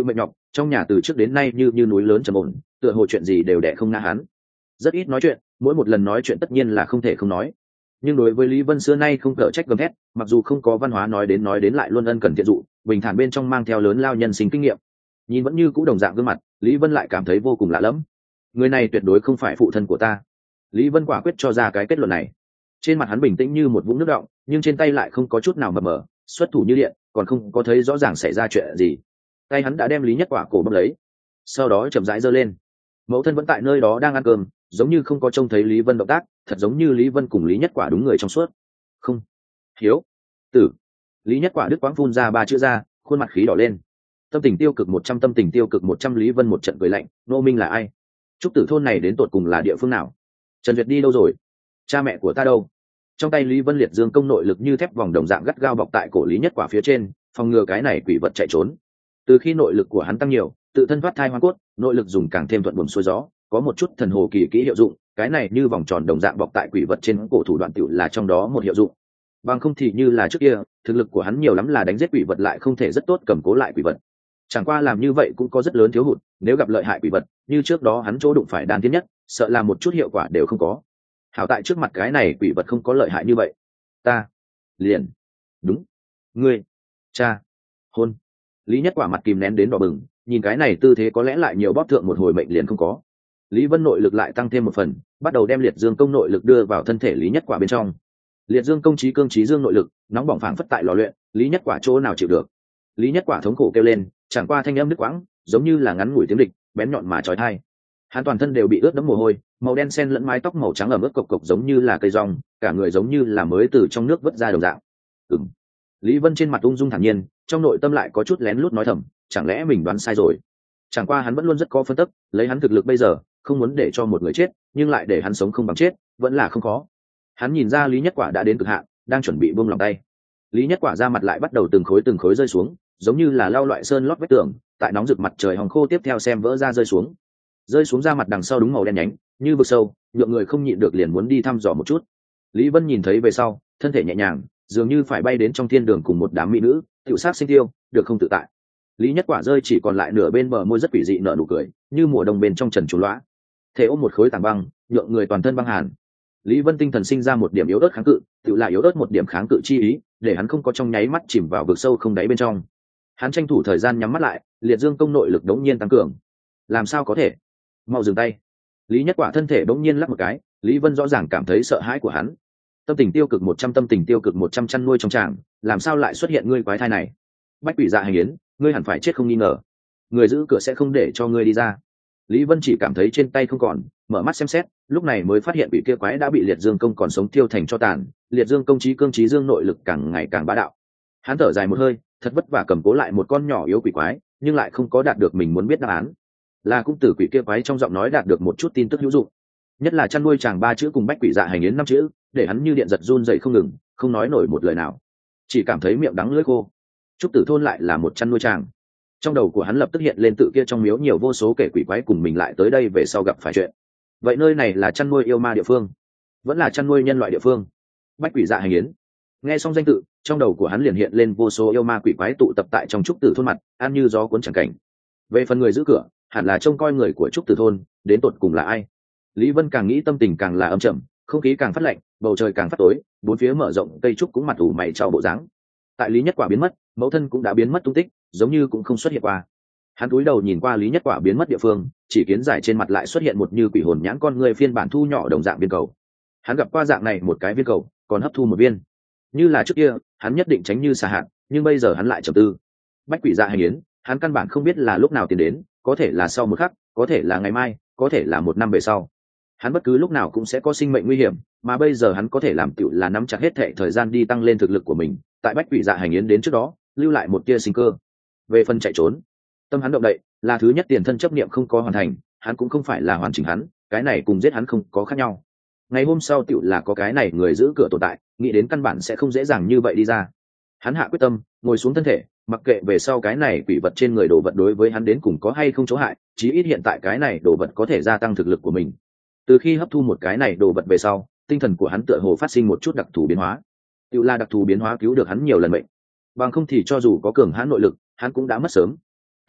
trong nhà từ trước đến nay như như núi lớn trầm ổn, tựa hồ chuyện gì đều đẻ không ngã hắn. Rất ít nói chuyện, mỗi một lần nói chuyện tất nhiên là không thể không nói. Nhưng đối với Lý Vân xưa nay không cỡ trách gầm thét, mặc dù không có văn hóa nói đến nói đến lại luôn ân cần thiện dụ, bình thản bên trong mang theo lớn lao nhân sinh kinh nghiệm. Nhìn vẫn như cũ đồng dạng gương mặt, Lý Vân lại cảm thấy vô cùng lạ lẫm. Người này tuyệt đối không phải phụ thân của ta. Lý Vân quả quyết cho ra cái kết luận này. Trên mặt hắn bình tĩnh như một vũng nước đọng, nhưng trên tay lại không có chút nào mờ mờ, xuất thủ như điện, còn không có thấy rõ ràng xảy ra chuyện gì. Tay hắn đã đem Lý Nhất Quả cổ bóp lấy, sau đó chậm rãi giơ lên. Mẫu thân vẫn tại nơi đó đang ăn cơm, giống như không có trông thấy Lý Vân động tác, thật giống như Lý Vân cùng Lý Nhất Quả đúng người trong suốt. Không, hiếu, tử. Lý Nhất Quả đứt quãng phun ra ba chữ ra, khuôn mặt khí đỏ lên. Tâm tình tiêu cực một trăm, tâm tình tiêu cực một trăm. Lý Vân một trận cười lạnh, Nô Minh là ai? Trúc Tử thôn này đến tột cùng là địa phương nào? Trần Duyệt đi đâu rồi? Cha mẹ của ta đâu? Trong tay Lý Vân liệt dương công nội lực như thép vòng đồng dạng gắt gao bọc tại cổ Lý Nhất Quả phía trên, phòng ngừa cái này quỷ vật chạy trốn. Từ khi nội lực của hắn tăng nhiều, tự thân thoát thai hoa cốt, nội lực dùng càng thêm thuận buồm xuôi gió, có một chút thần hồ kỳ kỹ hiệu dụng. Cái này như vòng tròn đồng dạng bọc tại quỷ vật trên cổ thủ đoạn tiểu là trong đó một hiệu dụng. Bằng không thì như là trước kia, thực lực của hắn nhiều lắm là đánh giết quỷ vật lại không thể rất tốt cầm cố lại quỷ vật. Chẳng qua làm như vậy cũng có rất lớn thiếu hụt, nếu gặp lợi hại quỷ vật, như trước đó hắn chỗ đụng phải đan tiến nhất, sợ là một chút hiệu quả đều không có. Hảo tại trước mặt cái này quỷ vật không có lợi hại như vậy. Ta liền đúng ngươi cha hôn. Lý Nhất Quả mặt kìm nén đến đỏ bừng, nhìn cái này tư thế có lẽ lại nhiều bóp thượng một hồi mệnh liền không có. Lý Vân nội lực lại tăng thêm một phần, bắt đầu đem liệt dương công nội lực đưa vào thân thể Lý Nhất Quả bên trong. Liệt dương công trí cương trí dương nội lực, nóng bỏng phảng phất tại lò luyện, Lý Nhất Quả chỗ nào chịu được. Lý Nhất Quả thống khổ kêu lên, chẳng qua thanh âm đứt quãng, giống như là ngắn ngủi tiếng địch, bén nhọn mà chói tai. Hắn toàn thân đều bị ướt đẫm mồ hôi, màu đen xen lẫn mái tóc màu trắng ẩm ướt cộc cộc giống như là cây rong, cả người giống như là mới từ trong nước vớt ra đồng dạng. Ừm. Lý Vân trên mặt ung dung thản nhiên, trong nội tâm lại có chút lén lút nói thầm, chẳng lẽ mình đoán sai rồi? Chẳng qua hắn vẫn luôn rất có phân tích, lấy hắn thực lực bây giờ, không muốn để cho một người chết, nhưng lại để hắn sống không bằng chết, vẫn là không khó. Hắn nhìn ra Lý Nhất Quả đã đến cực hạn, đang chuẩn bị buông lòng tay. Lý Nhất Quả ra mặt lại bắt đầu từng khối từng khối rơi xuống, giống như là lau loại sơn lót vách tường, tại nóng rực mặt trời hồng khô tiếp theo xem vỡ ra rơi xuống. Rơi xuống ra mặt đằng sau đúng màu đen nhánh, như vực sâu, nhượng người không nhịn được liền muốn đi thăm dò một chút. Lý Vân nhìn thấy về sau, thân thể nhẹ nhàng, dường như phải bay đến trong thiên đường cùng một đám mỹ nữ, tiểu sát sinh tiêu, được không tự tại. Lý Nhất Quả rơi chỉ còn lại nửa bên bờ môi rất quỷ dị nở nụ cười, như mùa đông bên trong trần trùng lõa. Thể ôm một khối tảng băng, nhượng người toàn thân băng hàn. Lý Vân tinh thần sinh ra một điểm yếu ớt kháng cự, tự lại yếu ớt một điểm kháng cự chi ý, để hắn không có trong nháy mắt chìm vào vực sâu không đáy bên trong. Hắn tranh thủ thời gian nhắm mắt lại, liệt dương công nội lực đống nhiên tăng cường. Làm sao có thể? Mau dừng tay. Lý Nhất Quả thân thể đống nhiên lắc một cái, Lý Vân rõ ràng cảm thấy sợ hãi của hắn. Tâm tình tiêu cực một trăm, tâm tình tiêu cực một trăm chăn nuôi trong tràng, làm sao lại xuất hiện ngươi quái thai này? Bách quỷ dạ hành yến, ngươi hẳn phải chết không nghi ngờ. Người giữ cửa sẽ không để cho ngươi đi ra. Lý Vân chỉ cảm thấy trên tay không còn, mở mắt xem xét, lúc này mới phát hiện bị kia quái đã bị liệt dương công còn sống tiêu thành cho tàn, liệt dương công trí cương trí dương nội lực càng ngày càng bá đạo. Hắn thở dài một hơi, thật vất vả cầm cố lại một con nhỏ yếu quỷ quái, nhưng lại không có đạt được mình muốn biết đáp án. Là cũng từ quỷ kia quái trong giọng nói đạt được một chút tin tức hữu dụng, nhất là chăn nuôi chàng ba chữ cùng bách quỷ dạ hành yến năm chữ, để hắn như điện giật run dậy không ngừng, không nói nổi một lời nào, chỉ cảm thấy miệng đắng lưỡi khô. Trúc Tử thôn lại là một chăn nuôi chàng. Trong đầu của hắn lập tức hiện lên tự kia trong miếu nhiều vô số kẻ quỷ quái cùng mình lại tới đây về sau gặp phải chuyện. Vậy nơi này là chăn nuôi yêu ma địa phương, vẫn là chăn nuôi nhân loại địa phương? Bách quỷ dạ hành yến. Nghe xong danh tự, trong đầu của hắn liền hiện lên vô số yêu ma quỷ quái tụ tập tại trong Trúc Tử thôn mặt, ăn như gió cuốn chẳng cảnh. Về phần người giữ cửa, hẳn là trông coi người của Trúc Tử thôn, đến tột cùng là ai? Lý Vân càng nghĩ tâm tình càng là âm trầm, không khí càng phát lạnh, bầu trời càng phát tối, bốn phía mở rộng cây trúc cũng mặt ủ mày trao bộ dáng. Tại Lý Nhất Quả biến mất, mẫu thân cũng đã biến mất tung tích, giống như cũng không xuất hiện qua. Hắn cúi đầu nhìn qua Lý Nhất Quả biến mất địa phương, chỉ kiến giải trên mặt lại xuất hiện một như quỷ hồn nhãn con người phiên bản thu nhỏ đồng dạng viên cầu. Hắn gặp qua dạng này một cái viên cầu, còn hấp thu một viên. Như là trước kia, hắn nhất định tránh như xà hạt, nhưng bây giờ hắn lại trầm tư. Bách quỷ dạ hành yến, hắn căn bản không biết là lúc nào tiến đến, có thể là sau một khắc, có thể là ngày mai, có thể là một năm về sau. Hắn bất cứ lúc nào cũng sẽ có sinh mệnh nguy hiểm, mà bây giờ hắn có thể làm tựu là nắm chặt hết thệ thời gian đi tăng lên thực lực của mình, tại bách quỷ dạ hành yến đến trước đó, lưu lại một tia sinh cơ. Về phần chạy trốn, tâm hắn động đậy, là thứ nhất tiền thân chấp niệm không có hoàn thành, hắn cũng không phải là hoàn chỉnh hắn, cái này cùng giết hắn không có khác nhau. Ngày hôm sau tựu là có cái này người giữ cửa tồn tại, nghĩ đến căn bản sẽ không dễ dàng như vậy đi ra. Hắn hạ quyết tâm, ngồi xuống thân thể, mặc kệ về sau cái này quỷ vật trên người đồ vật đối với hắn đến cùng có hay không chỗ hại, chí ít hiện tại cái này đồ vật có thể gia tăng thực lực của mình. Từ khi hấp thu một cái này đồ vật về sau, tinh thần của hắn tựa hồ phát sinh một chút đặc thù biến hóa, tựu là đặc thù biến hóa cứu được hắn nhiều lần mệnh. Bằng không thì cho dù có cường hãn nội lực, hắn cũng đã mất sớm.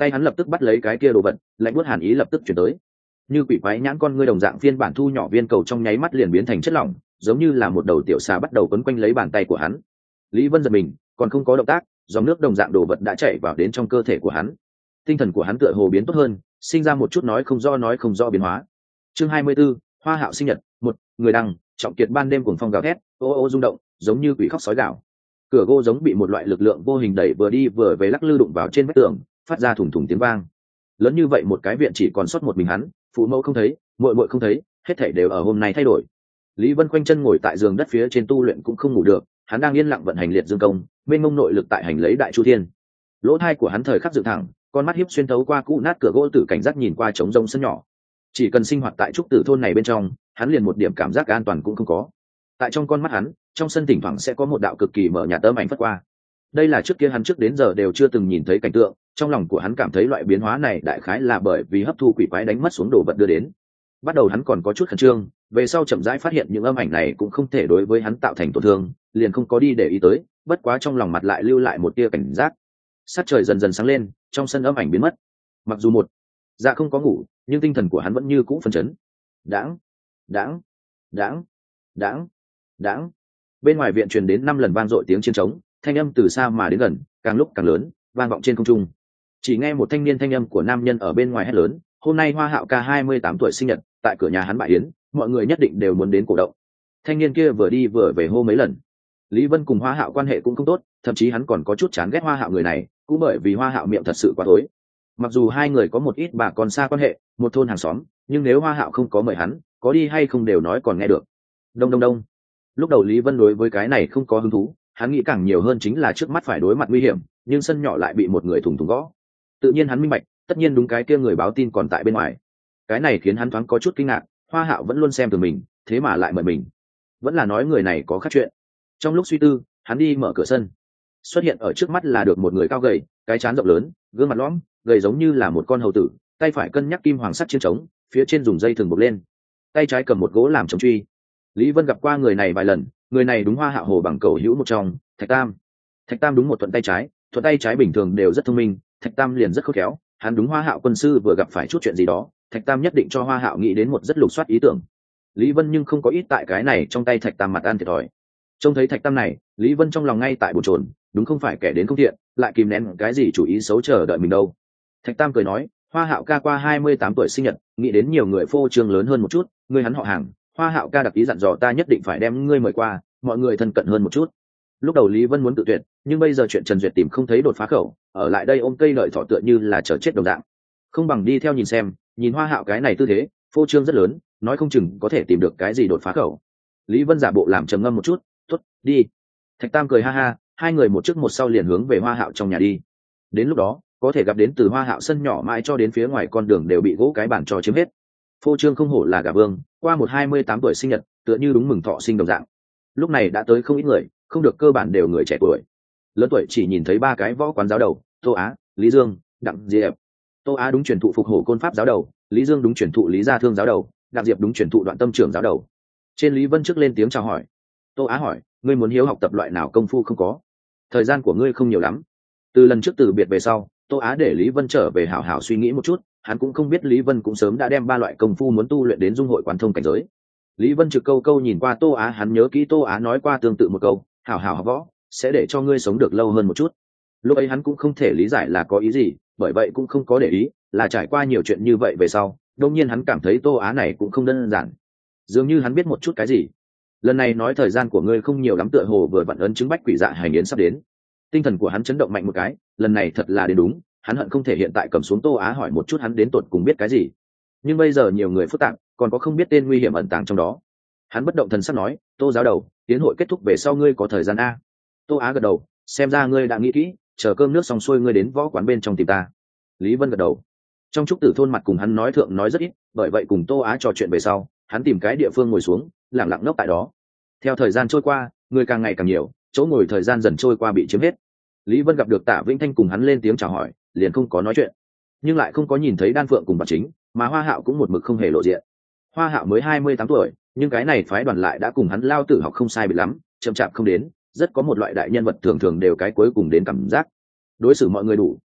tay hắn lập tức bắt lấy cái kia đồ vật, lạnh buốt hàn ý lập tức chuyển tới. Như quỷ quái nhãn con ngươi đồng dạng phiên bản thu nhỏ viên cầu trong nháy mắt liền biến thành chất lỏng, giống như là một đầu tiểu xà bắt đầu quấn quanh lấy bàn tay của hắn. Lý Vân giật mình, còn không có động tác, dòng nước đồng dạng đồ vật đã chảy vào đến trong cơ thể của hắn. Tinh thần của hắn tựa hồ biến tốt hơn, sinh ra một chút nói không rõ nói không rõ biến hóa. Chương hai mươi 24, Hoa Hạo sinh nhật, một, người đăng, Trọng Kiệt ban đêm cuồng phong gào thét, ô ô rung động, giống như quỷ khóc sói gào. Cửa gỗ giống bị một loại lực lượng vô hình đẩy vừa đi vừa về lắc lư đụng vào trên vách tường, phát ra thủng thủng tiếng vang. Lớn như vậy một cái viện chỉ còn sót một mình hắn, phụ mẫu không thấy, muội muội không thấy, hết thảy đều ở hôm nay thay đổi. Lý Vân khoanh chân ngồi tại giường đất phía trên tu luyện cũng không ngủ được, hắn đang yên lặng vận hành liệt dương công, bên mông nội lực tại hành lấy đại chu thiên. Lỗ tai của hắn thời khắc dựng thẳng, con mắt hiếp xuyên thấu qua cũ nát cửa gỗ tử cảnh giác nhìn qua trống rông sân nhỏ. Chỉ cần sinh hoạt tại trúc tử thôn này bên trong, hắn liền một điểm cảm giác an toàn cũng không có. Tại trong con mắt hắn, trong sân thỉnh thoảng sẽ có một đạo cực kỳ mở nhạt tấm ảnh phất qua. Đây là trước kia hắn trước đến giờ đều chưa từng nhìn thấy cảnh tượng, trong lòng của hắn cảm thấy loại biến hóa này đại khái là bởi vì hấp thu quỷ quái đánh mất xuống đồ vật đưa đến. Bắt đầu hắn còn có chút khẩn trương, về sau chậm rãi phát hiện những âm ảnh này cũng không thể đối với hắn tạo thành tổn thương, liền không có đi để ý tới, bất quá trong lòng mặt lại lưu lại một tia cảnh giác. Sát trời dần dần sáng lên, trong sân âm ảnh biến mất. Mặc dù một dạ không có ngủ, nhưng tinh thần của hắn vẫn như cũ phấn chấn. Đãng, đãng, đãng, đãng, đãng. Bên ngoài viện truyền đến năm lần vang dội tiếng chiến trống, thanh âm từ xa mà đến gần, càng lúc càng lớn, vang vọng trên không trung. Chỉ nghe một thanh niên thanh âm của nam nhân ở bên ngoài hét lớn, hôm nay Hoa Hạo ca hai mươi tám tuổi sinh nhật, tại cửa nhà hắn bại yến, mọi người nhất định đều muốn đến cổ động. Thanh niên kia vừa đi vừa về hô mấy lần. Lý Vân cùng Hoa Hạo quan hệ cũng không tốt, thậm chí hắn còn có chút chán ghét Hoa Hạo người này, cũng bởi vì Hoa Hạo miệng thật sự quá tối. Mặc dù hai người có một ít bà con xa quan hệ, một thôn hàng xóm, nhưng nếu Hoa Hạo không có mời hắn, có đi hay không đều nói còn nghe được. Đông đông đông. Lúc đầu Lý Vân đối với cái này không có hứng thú, hắn nghĩ càng nhiều hơn chính là trước mắt phải đối mặt nguy hiểm, nhưng sân nhỏ lại bị một người thủng thủng gõ. Tự nhiên hắn minh bạch, tất nhiên đúng cái kia người báo tin còn tại bên ngoài. Cái này khiến hắn thoáng có chút kinh ngạc, Hoa Hạo vẫn luôn xem thường mình, thế mà lại mời mình. Vẫn là nói người này có khác chuyện. Trong lúc suy tư, hắn đi mở cửa sân. Xuất hiện ở trước mắt là được một người cao gầy, cái trán rộng lớn, gương mặt lõm, gầy giống như là một con hầu tử, tay phải cân nhắc kim hoàng sắt chiến trống, phía trên dùng dây thừng buộc lên. Tay trái cầm một gỗ làm chống truy. Lý Vân gặp qua người này vài lần, người này đúng Hoa Hạo hồ bằng cầu hữu một trong, Thạch Tam. Thạch Tam đúng một thuận tay trái, thuận tay trái bình thường đều rất thông minh, Thạch Tam liền rất khôn khéo, hắn đúng Hoa Hạo quân sư vừa gặp phải chút chuyện gì đó, Thạch Tam nhất định cho Hoa Hạo nghĩ đến một rất lục soát ý tưởng. Lý Vân nhưng không có ít tại cái này trong tay Thạch Tam mặt ăn thiệt thòi. Trông thấy Thạch Tam này, Lý Vân trong lòng ngay tại bồn chồn, đúng không phải kẻ đến không thiện, lại kìm nén cái gì chủ ý xấu chờ đợi mình đâu. Thạch Tam cười nói, Hoa Hạo ca qua hai mươi tám tuổi sinh nhật, nghĩ đến nhiều người phô trương lớn hơn một chút, ngươi hắn họ Hàng, Hoa Hạo ca đặc ý dặn dò ta nhất định phải đem ngươi mời qua, mọi người thân cận hơn một chút. Lúc đầu Lý Vân muốn tự tuyệt, nhưng bây giờ chuyện Trần Duyệt tìm không thấy đột phá khẩu, ở lại đây ôm cây lợi thỏ tựa như là chờ chết đồng dạng. Không bằng đi theo nhìn xem, nhìn Hoa Hạo cái này tư thế, phô trương rất lớn, nói không chừng có thể tìm được cái gì đột phá khẩu. Lý Vân giả bộ làm trầm ngâm một chút, tốt, đi. Thạch Tam cười ha ha, hai người một trước một sau liền hướng về Hoa Hạo trong nhà đi. Đến lúc đó, có thể gặp đến từ Hoa Hạo sân nhỏ mãi cho đến phía ngoài con đường đều bị gỗ cái bản trò chiếm hết. Phô trương không hổ là gà vương, qua một hai mươi tám tuổi sinh nhật, tựa như đúng mừng thọ sinh đồng dạng. Lúc này đã tới không ít người, không được cơ bản đều người trẻ tuổi. Lớn tuổi chỉ nhìn thấy ba cái võ quán giáo đầu, Tô Á, Lý Dương, Đặng Diệp. Tô Á đúng truyền thụ phục hổ côn pháp giáo đầu, Lý Dương đúng truyền thụ lý gia thương giáo đầu, Đặng Diệp đúng truyền thụ đoạn tâm trưởng giáo đầu. Trên Lý Vân trước lên tiếng chào hỏi. Tô Á hỏi, ngươi muốn hiếu học tập loại nào công phu không có? Thời gian của ngươi không nhiều lắm. Từ lần trước từ biệt về sau, Tô Á để Lý Vân trở về hảo hảo suy nghĩ một chút, hắn cũng không biết Lý Vân cũng sớm đã đem ba loại công phu muốn tu luyện đến dung hội quán thông cảnh giới. Lý Vân trực câu câu nhìn qua Tô Á, hắn nhớ kỹ Tô Á nói qua tương tự một câu, hảo hảo học võ sẽ để cho ngươi sống được lâu hơn một chút. Lúc ấy hắn cũng không thể lý giải là có ý gì, bởi vậy cũng không có để ý, là trải qua nhiều chuyện như vậy về sau, đương nhiên hắn cảm thấy Tô Á này cũng không đơn giản, dường như hắn biết một chút cái gì. Lần này nói thời gian của ngươi không nhiều lắm, tựa hồ vừa vặn ấn chứng bách quỷ dạ hành yến sắp đến. Tinh thần của hắn chấn động mạnh một cái, lần này thật là đến đúng, hắn hận không thể hiện tại cầm xuống Tô Á hỏi một chút hắn đến tột cùng biết cái gì. Nhưng bây giờ nhiều người phức tạp, còn có không biết tên nguy hiểm ẩn tàng trong đó. Hắn bất động thần sắc nói, Tô giáo đầu, tiến hội kết thúc về sau ngươi có thời gian a? Tô Á gật đầu, xem ra ngươi đã nghĩ kỹ, chờ cơm nước xong xuôi ngươi đến võ quán bên trong tìm ta. Lý Vân gật đầu. Trong trúc tử thôn mặt cùng hắn nói thượng nói rất ít, bởi vậy cùng Tô Á trò chuyện về sau, hắn tìm cái địa phương ngồi xuống, lặng lặng nốc tại đó. Theo thời gian trôi qua, người càng ngày càng nhiều, chỗ ngồi thời gian dần trôi qua bị chiếm hết. Lý Vân gặp được Tạ Vĩnh Thanh cùng hắn lên tiếng chào hỏi, liền không có nói chuyện, nhưng lại không có nhìn thấy Đan Phượng cùng Bạc Chính, mà Hoa Hạo cũng một mực không hề lộ diện. Hoa Hạo mới hai mươi tám tuổi, nhưng cái này phái đoàn lại đã cùng hắn lao tử học không sai biệt lắm, chậm chạp không đến, rất có một loại đại nhân vật thường thường đều cái cuối cùng đến cảm giác. Đối xử mọi người đủ,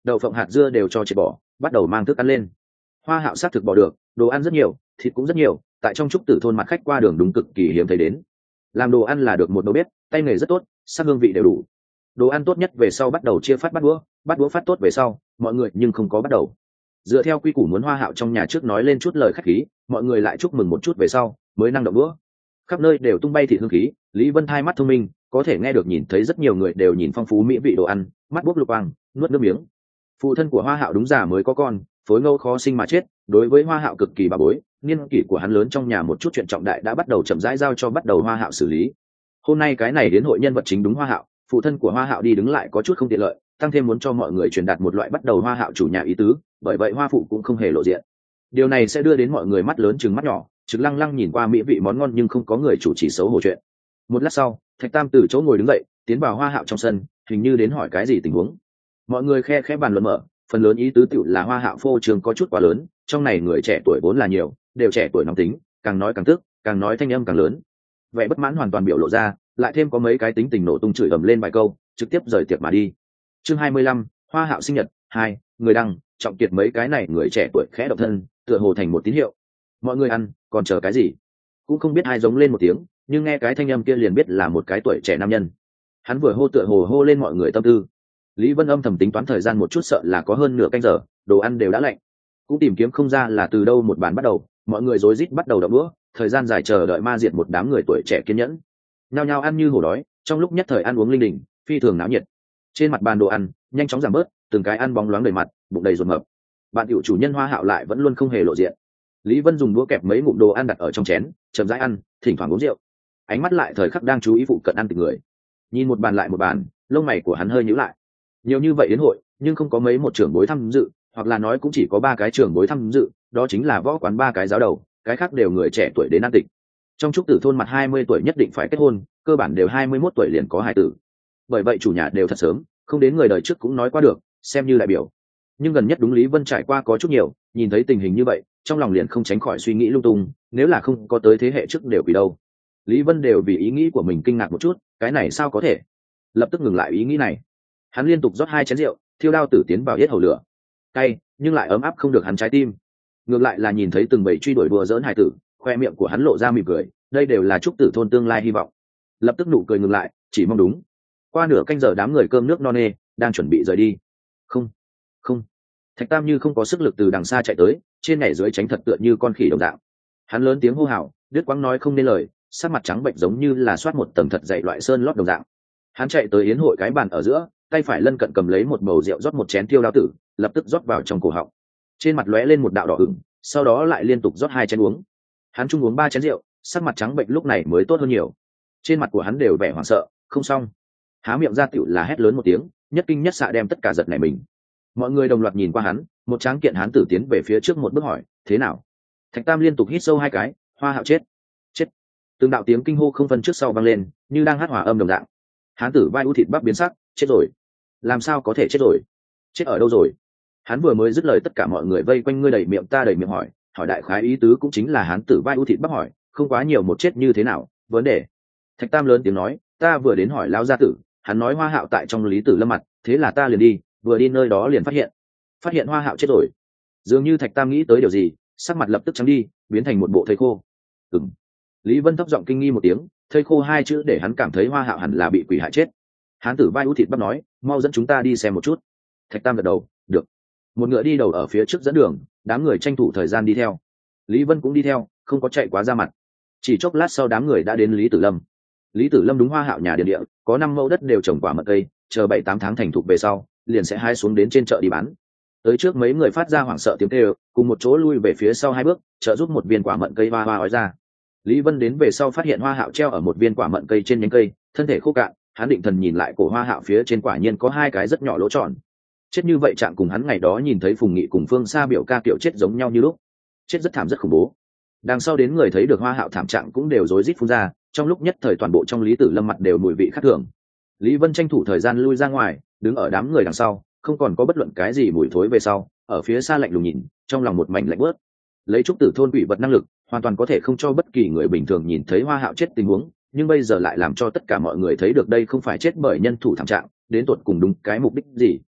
đậu phộng hạt dưa đều cho triệt bỏ, bắt đầu mang thức ăn lên. Hoa Hạo xác thực bỏ được, đồ ăn rất nhiều, thịt cũng rất nhiều, tại trong trúc tử thôn mặt khách qua đường đúng cực kỳ hiếm thấy đến. Làm đồ ăn là được một đầu bếp, tay nghề rất tốt, sắc hương vị đều đủ. Đồ ăn tốt nhất về sau bắt đầu chia phát bát đũa, bát đũa phát tốt về sau, mọi người nhưng không có bắt đầu. Dựa theo quy củ muốn Hoa Hạo trong nhà trước nói lên chút lời khách khí, mọi người lại chúc mừng một chút về sau, mới năng động đũa. Khắp nơi đều tung bay thịt hương khí, Lý Vân hai mắt thông minh, có thể nghe được nhìn thấy rất nhiều người đều nhìn phong phú mỹ vị đồ ăn, mắt buốc lục quang, nuốt nước miếng. Phụ thân của Hoa Hạo đúng già mới có con, phối ngẫu khó sinh mà chết, đối với Hoa Hạo cực kỳ bà bối, niên kỷ của hắn lớn trong nhà một chút chuyện trọng đại đã bắt đầu chậm rãi giao cho bắt đầu Hoa Hạo xử lý. Hôm nay cái này đến hội nhân vật chính đúng Hoa Hạo, phụ thân của Hoa Hạo đi đứng lại có chút không tiện lợi, tăng thêm muốn cho mọi người truyền đạt một loại bắt đầu Hoa Hạo chủ nhà ý tứ, bởi vậy Hoa phụ cũng không hề lộ diện. Điều này sẽ đưa đến mọi người mắt lớn trừng mắt nhỏ, trừng lăng lăng nhìn qua mỹ vị món ngon nhưng không có người chủ trì xấu hổ chuyện. Một lát sau, Thạch Tam từ chỗ ngồi đứng dậy, tiến vào Hoa Hạo trong sân, hình như đến hỏi cái gì tình huống. Mọi người khe khẽ bàn luận mở, phần lớn ý tứ tiểu là Hoa Hạo phô trương có chút quá lớn, trong này người trẻ tuổi vốn là nhiều, đều trẻ tuổi nóng tính, càng nói càng tức, càng nói thanh âm càng lớn. Vẻ bất mãn hoàn toàn biểu lộ ra, lại thêm có mấy cái tính tình nổ tung chửi ầm lên vài câu, trực tiếp rời tiệc mà đi. Chương hai mươi lăm, Hoa Hạo sinh nhật hai, người đăng, trọng kiệt mấy cái này người trẻ tuổi khẽ động thân, tựa hồ thành một tín hiệu. Mọi người ăn, còn chờ cái gì? Cũng không biết ai giống lên một tiếng, nhưng nghe cái thanh âm kia liền biết là một cái tuổi trẻ nam nhân. Hắn vừa hô tựa hồ hô lên mọi người tâm tư. Lý Vân âm thầm tính toán thời gian một chút sợ là có hơn nửa canh giờ, đồ ăn đều đã lạnh. Cũng tìm kiếm không ra là từ đâu một bàn bắt đầu, mọi người rối rít bắt đầu đậu đũa, thời gian dài chờ đợi ma diệt một đám người tuổi trẻ kiên nhẫn. Nhao nhao ăn như hổ đói, trong lúc nhất thời ăn uống linh đình, phi thường náo nhiệt. Trên mặt bàn đồ ăn nhanh chóng giảm bớt, từng cái ăn bóng loáng đầy mặt, bụng đầy ruột mập. Bạn tiểu chủ nhân Hoa Hạo lại vẫn luôn không hề lộ diện. Lý Vân dùng đũa kẹp mấy ngụm đồ ăn đặt ở trong chén, chậm rãi ăn, thỉnh thoảng uống rượu. Ánh mắt lại thời khắc đang chú ý phụ cận ăn từng người. Nhìn một bàn lại một bàn, lông mày của hắn hơi nhíu lại. Nhiều như vậy đến hội, nhưng không có mấy một trưởng bối tham dự, hoặc là nói cũng chỉ có ba cái trưởng bối tham dự, đó chính là võ quán ba cái giáo đầu, cái khác đều người trẻ tuổi đến ăn tịch. Trong trúc tử thôn mặt hai mươi tuổi nhất định phải kết hôn, cơ bản đều hai mươi mốt tuổi liền có hài tử. Bởi vậy chủ nhà đều thật sớm, không đến người đời trước cũng nói qua được, xem như đại biểu. Nhưng gần nhất đúng Lý Vân trải qua có chút nhiều, nhìn thấy tình hình như vậy, trong lòng liền không tránh khỏi suy nghĩ lung tung, nếu là không có tới thế hệ trước đều quỷ đâu. Lý Vân đều vì ý nghĩ của mình kinh ngạc một chút, cái này sao có thể? Lập tức ngừng lại ý nghĩ này. Hắn liên tục rót hai chén rượu, thiêu đao tử tiến vào yết hầu lửa. Cay, nhưng lại ấm áp không được hắn trái tim. Ngược lại là nhìn thấy từng bầy truy đuổi đùa giỡn hài tử, khoe miệng của hắn lộ ra mỉm cười, đây đều là trúc tử thôn tương lai hy vọng. Lập tức nụ cười ngừng lại, chỉ mong đúng. Qua nửa canh giờ đám người cơm nước no nê, đang chuẩn bị rời đi. Không, không. Thạch Tam như không có sức lực từ đằng xa chạy tới, trên nhảy dưới tránh thật tựa như con khỉ đồng dạng. Hắn lớn tiếng hô hào, đứt quãng nói không nên lời, sắc mặt trắng bệnh giống như là soát một tầng thật dày loại sơn lót đồng dạng. Hắn chạy tới yến hội cái bàn ở giữa, tay phải lân cận cầm lấy một bầu rượu rót một chén tiêu đao tử, lập tức rót vào trong cổ họng. Trên mặt lóe lên một đạo đỏ ửng, sau đó lại liên tục rót hai chén uống. Hắn chung uống ba chén rượu, sắc mặt trắng bệnh lúc này mới tốt hơn nhiều. Trên mặt của hắn đều vẻ hoảng sợ, không xong. Há miệng ra tiểu là hét lớn một tiếng, nhất kinh nhất xạ đem tất cả giật nảy mình. Mọi người đồng loạt nhìn qua hắn, một tráng kiện hán tử tiến về phía trước một bước hỏi, thế nào? Thạch Tam liên tục hít sâu hai cái, Hoa Hạo chết, chết. Từng đạo tiếng kinh hô không phân trước sau vang lên, như đang hát hòa âm đồng dạng. Hán tử vai u thịt bắp biến sắc, chết rồi. Làm sao có thể chết rồi? Chết ở đâu rồi? Hắn vừa mới dứt lời tất cả mọi người vây quanh ngươi đầy miệng ta đầy miệng hỏi, hỏi đại khái ý tứ cũng chính là hán tử vai u thịt bắp hỏi, không quá nhiều một chết như thế nào, vấn đề. Thạch Tam lớn tiếng nói, ta vừa đến hỏi lão gia tử, hắn nói Hoa Hạo tại trong Lý Tử Lâm mặt, thế là ta liền đi, vừa đi nơi đó liền phát hiện, phát hiện Hoa Hạo chết rồi. Dường như Thạch Tam nghĩ tới điều gì, sắc mặt lập tức trắng đi, biến thành một bộ thây khô. Ừm. Lý Vân thấp giọng kinh nghi một tiếng, thây khô hai chữ để hắn cảm thấy Hoa Hạo hẳn là bị quỷ hại chết. Hán tử vai u thịt bắp nói, mau dẫn chúng ta đi xem một chút. Thạch Tam gật đầu, được. Một ngựa đi đầu ở phía trước dẫn đường, đám người tranh thủ thời gian đi theo. Lý Vân cũng đi theo, không có chạy quá ra mặt. Chỉ chốc lát sau đám người đã đến Lý Tử Lâm. Lý Tử Lâm đúng Hoa Hạo nhà điền địa, có năm mẫu đất đều trồng quả mận cây, chờ bảy tám tháng thành thục về sau, liền sẽ hái xuống đến trên chợ đi bán. Tới trước mấy người phát ra hoảng sợ tiếng kêu, cùng một chỗ lui về phía sau hai bước, trợ giúp một viên quả mận cây hoa hoa ói ra. Lý Vân đến về sau phát hiện Hoa Hạo treo ở một viên quả mận cây trên nhánh cây, thân thể khô cạn, hắn định thần nhìn lại cổ Hoa Hạo phía trên quả nhiên có hai cái rất nhỏ lỗ tròn. Chết như vậy trạng cùng hắn ngày đó nhìn thấy Phùng Nghị cùng Phương Sa biểu ca kiểu chết giống nhau như lúc. Chết rất thảm rất khủng bố. Đằng sau đến người thấy được Hoa Hạo thảm trạng cũng đều rối rít phun ra, trong lúc nhất thời toàn bộ trong Lý Tử Lâm mặt đều mùi vị khác thường. Lý Vân tranh thủ thời gian lui ra ngoài, đứng ở đám người đằng sau, không còn có bất luận cái gì mùi thối về sau, ở phía xa lạnh lùng nhìn, trong lòng một mảnh lạnh bớt. Lấy trúc tử thôn quỷ vật năng lực, hoàn toàn có thể không cho bất kỳ người bình thường nhìn thấy Hoa Hạo chết tình huống, nhưng bây giờ lại làm cho tất cả mọi người thấy được đây không phải chết bởi nhân thủ thảm trạng, đến tột cùng đúng cái mục đích gì.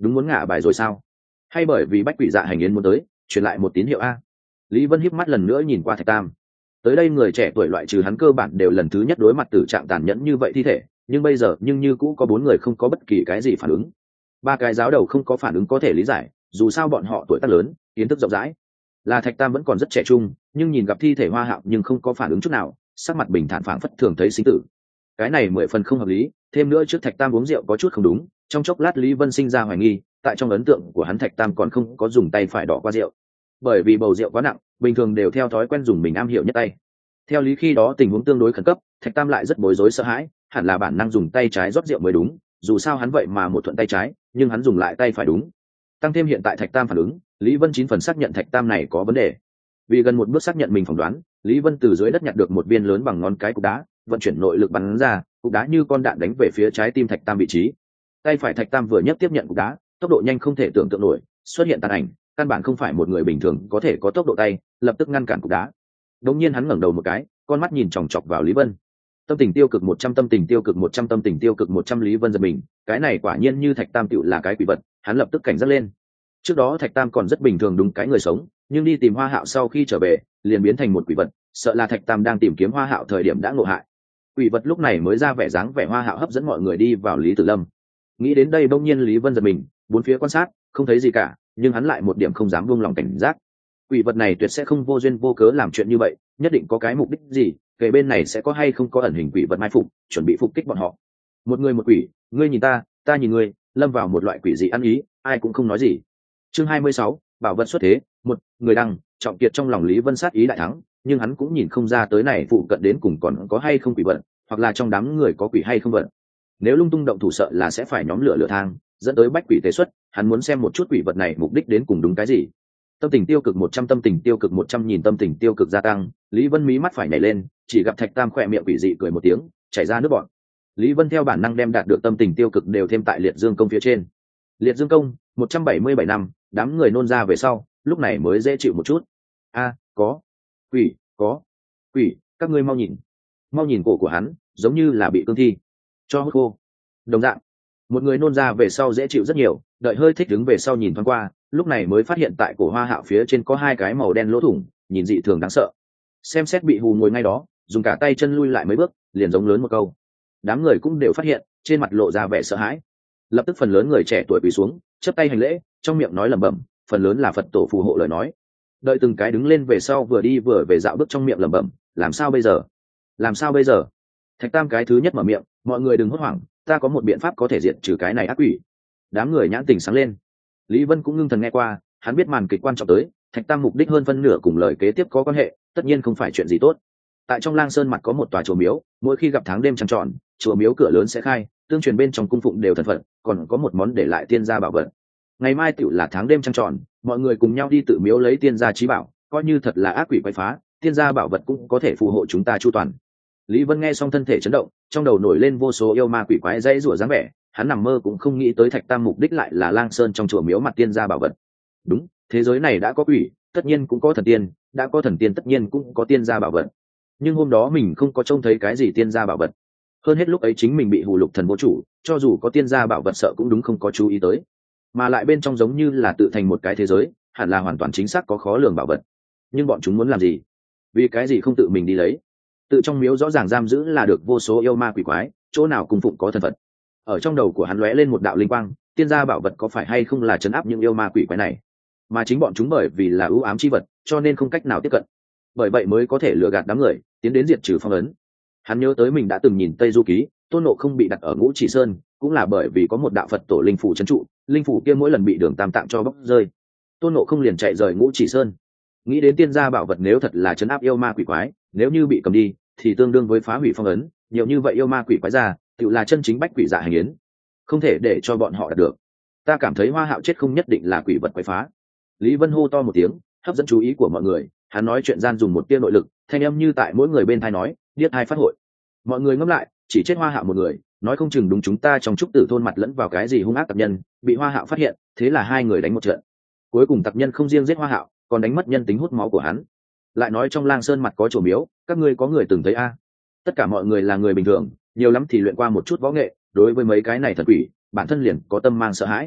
đúng muốn ngả bài rồi sao? Hay bởi vì bách quỷ dạ hành yến muốn tới, truyền lại một tín hiệu a? Lý Vân híp mắt lần nữa nhìn qua Thạch Tam. Tới đây người trẻ tuổi loại trừ hắn cơ bản đều lần thứ nhất đối mặt tử trạng tàn nhẫn như vậy thi thể, nhưng bây giờ nhưng như cũ có bốn người không có bất kỳ cái gì phản ứng. Ba cái giáo đầu không có phản ứng có thể lý giải, dù sao bọn họ tuổi tác lớn, kiến thức rộng rãi. Là Thạch Tam vẫn còn rất trẻ trung, nhưng nhìn gặp thi thể Hoa Hạo nhưng không có phản ứng chút nào, sắc mặt bình thản phảng phất thường thấy sinh tử. Cái này mười phần không hợp lý, thêm nữa trước Thạch Tam uống rượu có chút không đúng, trong chốc lát Lý Vân sinh ra hoài nghi, tại trong ấn tượng của hắn Thạch Tam còn không có dùng tay phải đỏ qua rượu. Bởi vì bầu rượu quá nặng, bình thường đều theo thói quen dùng mình am hiểu nhất tay. Theo lý khi đó tình huống tương đối khẩn cấp, Thạch Tam lại rất bối rối sợ hãi, hẳn là bản năng dùng tay trái rót rượu mới đúng, dù sao hắn vậy mà một thuận tay trái, nhưng hắn dùng lại tay phải đúng. Tăng thêm hiện tại Thạch Tam phản ứng, Lý Vân chín phần xác nhận Thạch Tam này có vấn đề. Vì gần một bước xác nhận mình phỏng đoán, Lý Vân từ dưới đất nhặt được một viên lớn bằng ngón cái cục đá, vận chuyển nội lực bắn ra, cục đá như con đạn đánh về phía trái tim Thạch Tam vị trí. Tay phải Thạch Tam vừa nhấc tiếp nhận cục đá, tốc độ nhanh không thể tưởng tượng nổi, xuất hiện tàn ảnh, căn bản không phải một người bình thường có thể có tốc độ tay, lập tức ngăn cản cục đá. Đột nhiên hắn ngẩng đầu một cái, con mắt nhìn chòng chọc vào Lý Vân. Tâm tình tiêu cực một trăm, tâm tình tiêu cực một trăm, tâm tình tiêu cực một trăm. Lý Vân giật mình, cái này quả nhiên như Thạch Tam tựu là cái quỷ vật, hắn lập tức cảnh giác lên. Trước đó Thạch Tam còn rất bình thường đúng cái người sống, nhưng đi tìm Hoa Hạo sau khi trở về, liền biến thành một quỷ vật, sợ là Thạch Tam đang tìm kiếm Hoa Hạo thời điểm đã ngộ hại. Quỷ vật lúc này mới ra vẻ dáng vẻ Hoa Hạo hấp dẫn mọi người đi vào Lý Tử Lâm. Nghĩ đến đây bỗng nhiên Lý Vân giật mình, bốn phía quan sát, không thấy gì cả, nhưng hắn lại một điểm không dám buông lòng cảnh giác. Quỷ vật này tuyệt sẽ không vô duyên vô cớ làm chuyện như vậy, nhất định có cái mục đích gì, kể bên này sẽ có hay không có ẩn hình quỷ vật mai phục, chuẩn bị phục kích bọn họ. Một người một quỷ, ngươi nhìn ta, ta nhìn ngươi, lâm vào một loại quỷ dị ăn ý, ai cũng không nói gì. Chương hai mươi sáu, bảo vật xuất thế. Một người đăng, Trọng Kiệt trong lòng Lý Vân sát ý đại thắng, nhưng hắn cũng nhìn không ra tới này phụ cận đến cùng còn có hay không quỷ vật, hoặc là trong đám người có quỷ hay không vật. Nếu lung tung động thủ sợ là sẽ phải nhóm lửa lửa thang, dẫn tới bách quỷ tế xuất, hắn muốn xem một chút quỷ vật này mục đích đến cùng đúng cái gì. Tâm tình tiêu cực một trăm, tâm tình tiêu cực một trăm. Nhìn tâm tình tiêu cực gia tăng, Lý Vân mí mắt phải nhảy lên, chỉ gặp Thạch Tam khỏe miệng quỷ dị cười một tiếng, chảy ra nước bọt. Lý Vân theo bản năng đem đạt được tâm tình tiêu cực đều thêm tại liệt dương công phía trên. Liệt dương công một trăm bảy mươi bảy năm, đám người nôn ra về sau, lúc này mới dễ chịu một chút. A, có quỷ, có quỷ, các ngươi mau nhìn, mau nhìn cổ của hắn, giống như là bị cương thi cho hút khô. Đồng dạng, một người nôn ra về sau dễ chịu rất nhiều, đợi hơi thích đứng về sau nhìn thoáng qua, lúc này mới phát hiện tại cổ Hoa Hạo phía trên có hai cái màu đen lỗ thủng, nhìn dị thường đáng sợ. Xem xét bị hù ngồi ngay đó, dùng cả tay chân lui lại mấy bước, liền giống lớn một câu. Đám người cũng đều phát hiện, trên mặt lộ ra vẻ sợ hãi. Lập tức phần lớn người trẻ tuổi quỳ xuống, chắp tay hành lễ, trong miệng nói lẩm bẩm, phần lớn là Phật tổ phù hộ lời nói. Đợi từng cái đứng lên về sau vừa đi vừa về dạo bước trong miệng lẩm bẩm, làm sao bây giờ? Làm sao bây giờ? Thạch Tam cái thứ nhất mở miệng, mọi người đừng hốt hoảng, ta có một biện pháp có thể diệt trừ cái này ác quỷ. Đám người nhãn tình sáng lên. Lý Vân cũng ngưng thần nghe qua, hắn biết màn kịch quan trọng tới, Thạch Tam mục đích hơn phân nửa cùng lời kế tiếp có quan hệ, tất nhiên không phải chuyện gì tốt. Tại trong Lang Sơn mặt có một tòa chùa miếu, mỗi khi gặp tháng đêm trăng tròn, chùa miếu cửa lớn sẽ khai, tương truyền bên trong cung phụng đều thần phận, còn có một món để lại tiên gia bảo vật. Ngày mai tựu là tháng đêm trăng tròn, mọi người cùng nhau đi tự miếu lấy tiên gia chí bảo, coi như thật là ác quỷ quấy phá, tiên gia bảo vật cũng có thể phù hộ chúng ta chu toàn. Lý Vân nghe xong thân thể chấn động, trong đầu nổi lên vô số yêu ma quỷ quái dãy rủa dáng vẻ, hắn nằm mơ cũng không nghĩ tới Thạch Tam mục đích lại là Lang Sơn trong chùa miếu mặt tiên gia bảo vật. Đúng, thế giới này đã có quỷ, tất nhiên cũng có thần tiên, đã có thần tiên tất nhiên cũng có tiên gia bảo vật. Nhưng hôm đó mình không có trông thấy cái gì tiên gia bảo vật. Hơn hết lúc ấy chính mình bị hù lục thần vô chủ, cho dù có tiên gia bảo vật sợ cũng đúng không có chú ý tới. Mà lại bên trong giống như là tự thành một cái thế giới, hẳn là hoàn toàn chính xác có khó lường bảo vật. Nhưng bọn chúng muốn làm gì? Vì cái gì không tự mình đi lấy? Tự trong miếu rõ ràng giam giữ là được vô số yêu ma quỷ quái, chỗ nào cung phụng có thần vật. Ở trong đầu của hắn lóe lên một đạo linh quang, tiên gia bảo vật có phải hay không là trấn áp những yêu ma quỷ quái này, mà chính bọn chúng bởi vì là ưu ám chi vật, cho nên không cách nào tiếp cận, bởi vậy mới có thể lừa gạt đám người tiến đến diệt trừ phong ấn. Hắn nhớ tới mình đã từng nhìn Tây Du Ký, Tôn Ngộ không bị đặt ở Ngũ Chỉ Sơn, cũng là bởi vì có một đạo Phật tổ linh phủ trấn trụ, linh phủ kia mỗi lần bị Đường Tam Tạng cho bóc rơi, Tôn Ngộ không liền chạy rời Ngũ Chỉ Sơn. Nghĩ đến tiên gia bảo vật nếu thật là trấn áp yêu ma quỷ quái, nếu như bị cầm đi thì tương đương với phá hủy phong ấn, nhiều như vậy yêu ma quỷ quái ra, tự là chân chính bách quỷ dạ hành yến, không thể để cho bọn họ đạt được. Ta cảm thấy Hoa Hạo chết không nhất định là quỷ vật quái phá. Lý Vân hô to một tiếng, hấp dẫn chú ý của mọi người, hắn nói chuyện gian dùng một tia nội lực, thanh âm như tại mỗi người bên tai nói, điếc tai phát hội. Mọi người ngẫm lại, chỉ chết Hoa Hạo một người, nói không chừng đúng chúng ta trong trúc tử thôn mặt lẫn vào cái gì hung ác tặc nhân, bị Hoa Hạo phát hiện, thế là hai người đánh một trận. Cuối cùng tặc nhân không riêng giết Hoa Hạo, còn đánh mất nhân tính hút máu của hắn. Lại nói trong Lang Sơn mặt có chùa miếu, các ngươi có người từng thấy a? Tất cả mọi người là người bình thường, nhiều lắm thì luyện qua một chút võ nghệ, đối với mấy cái này thật quỷ, bản thân liền có tâm mang sợ hãi.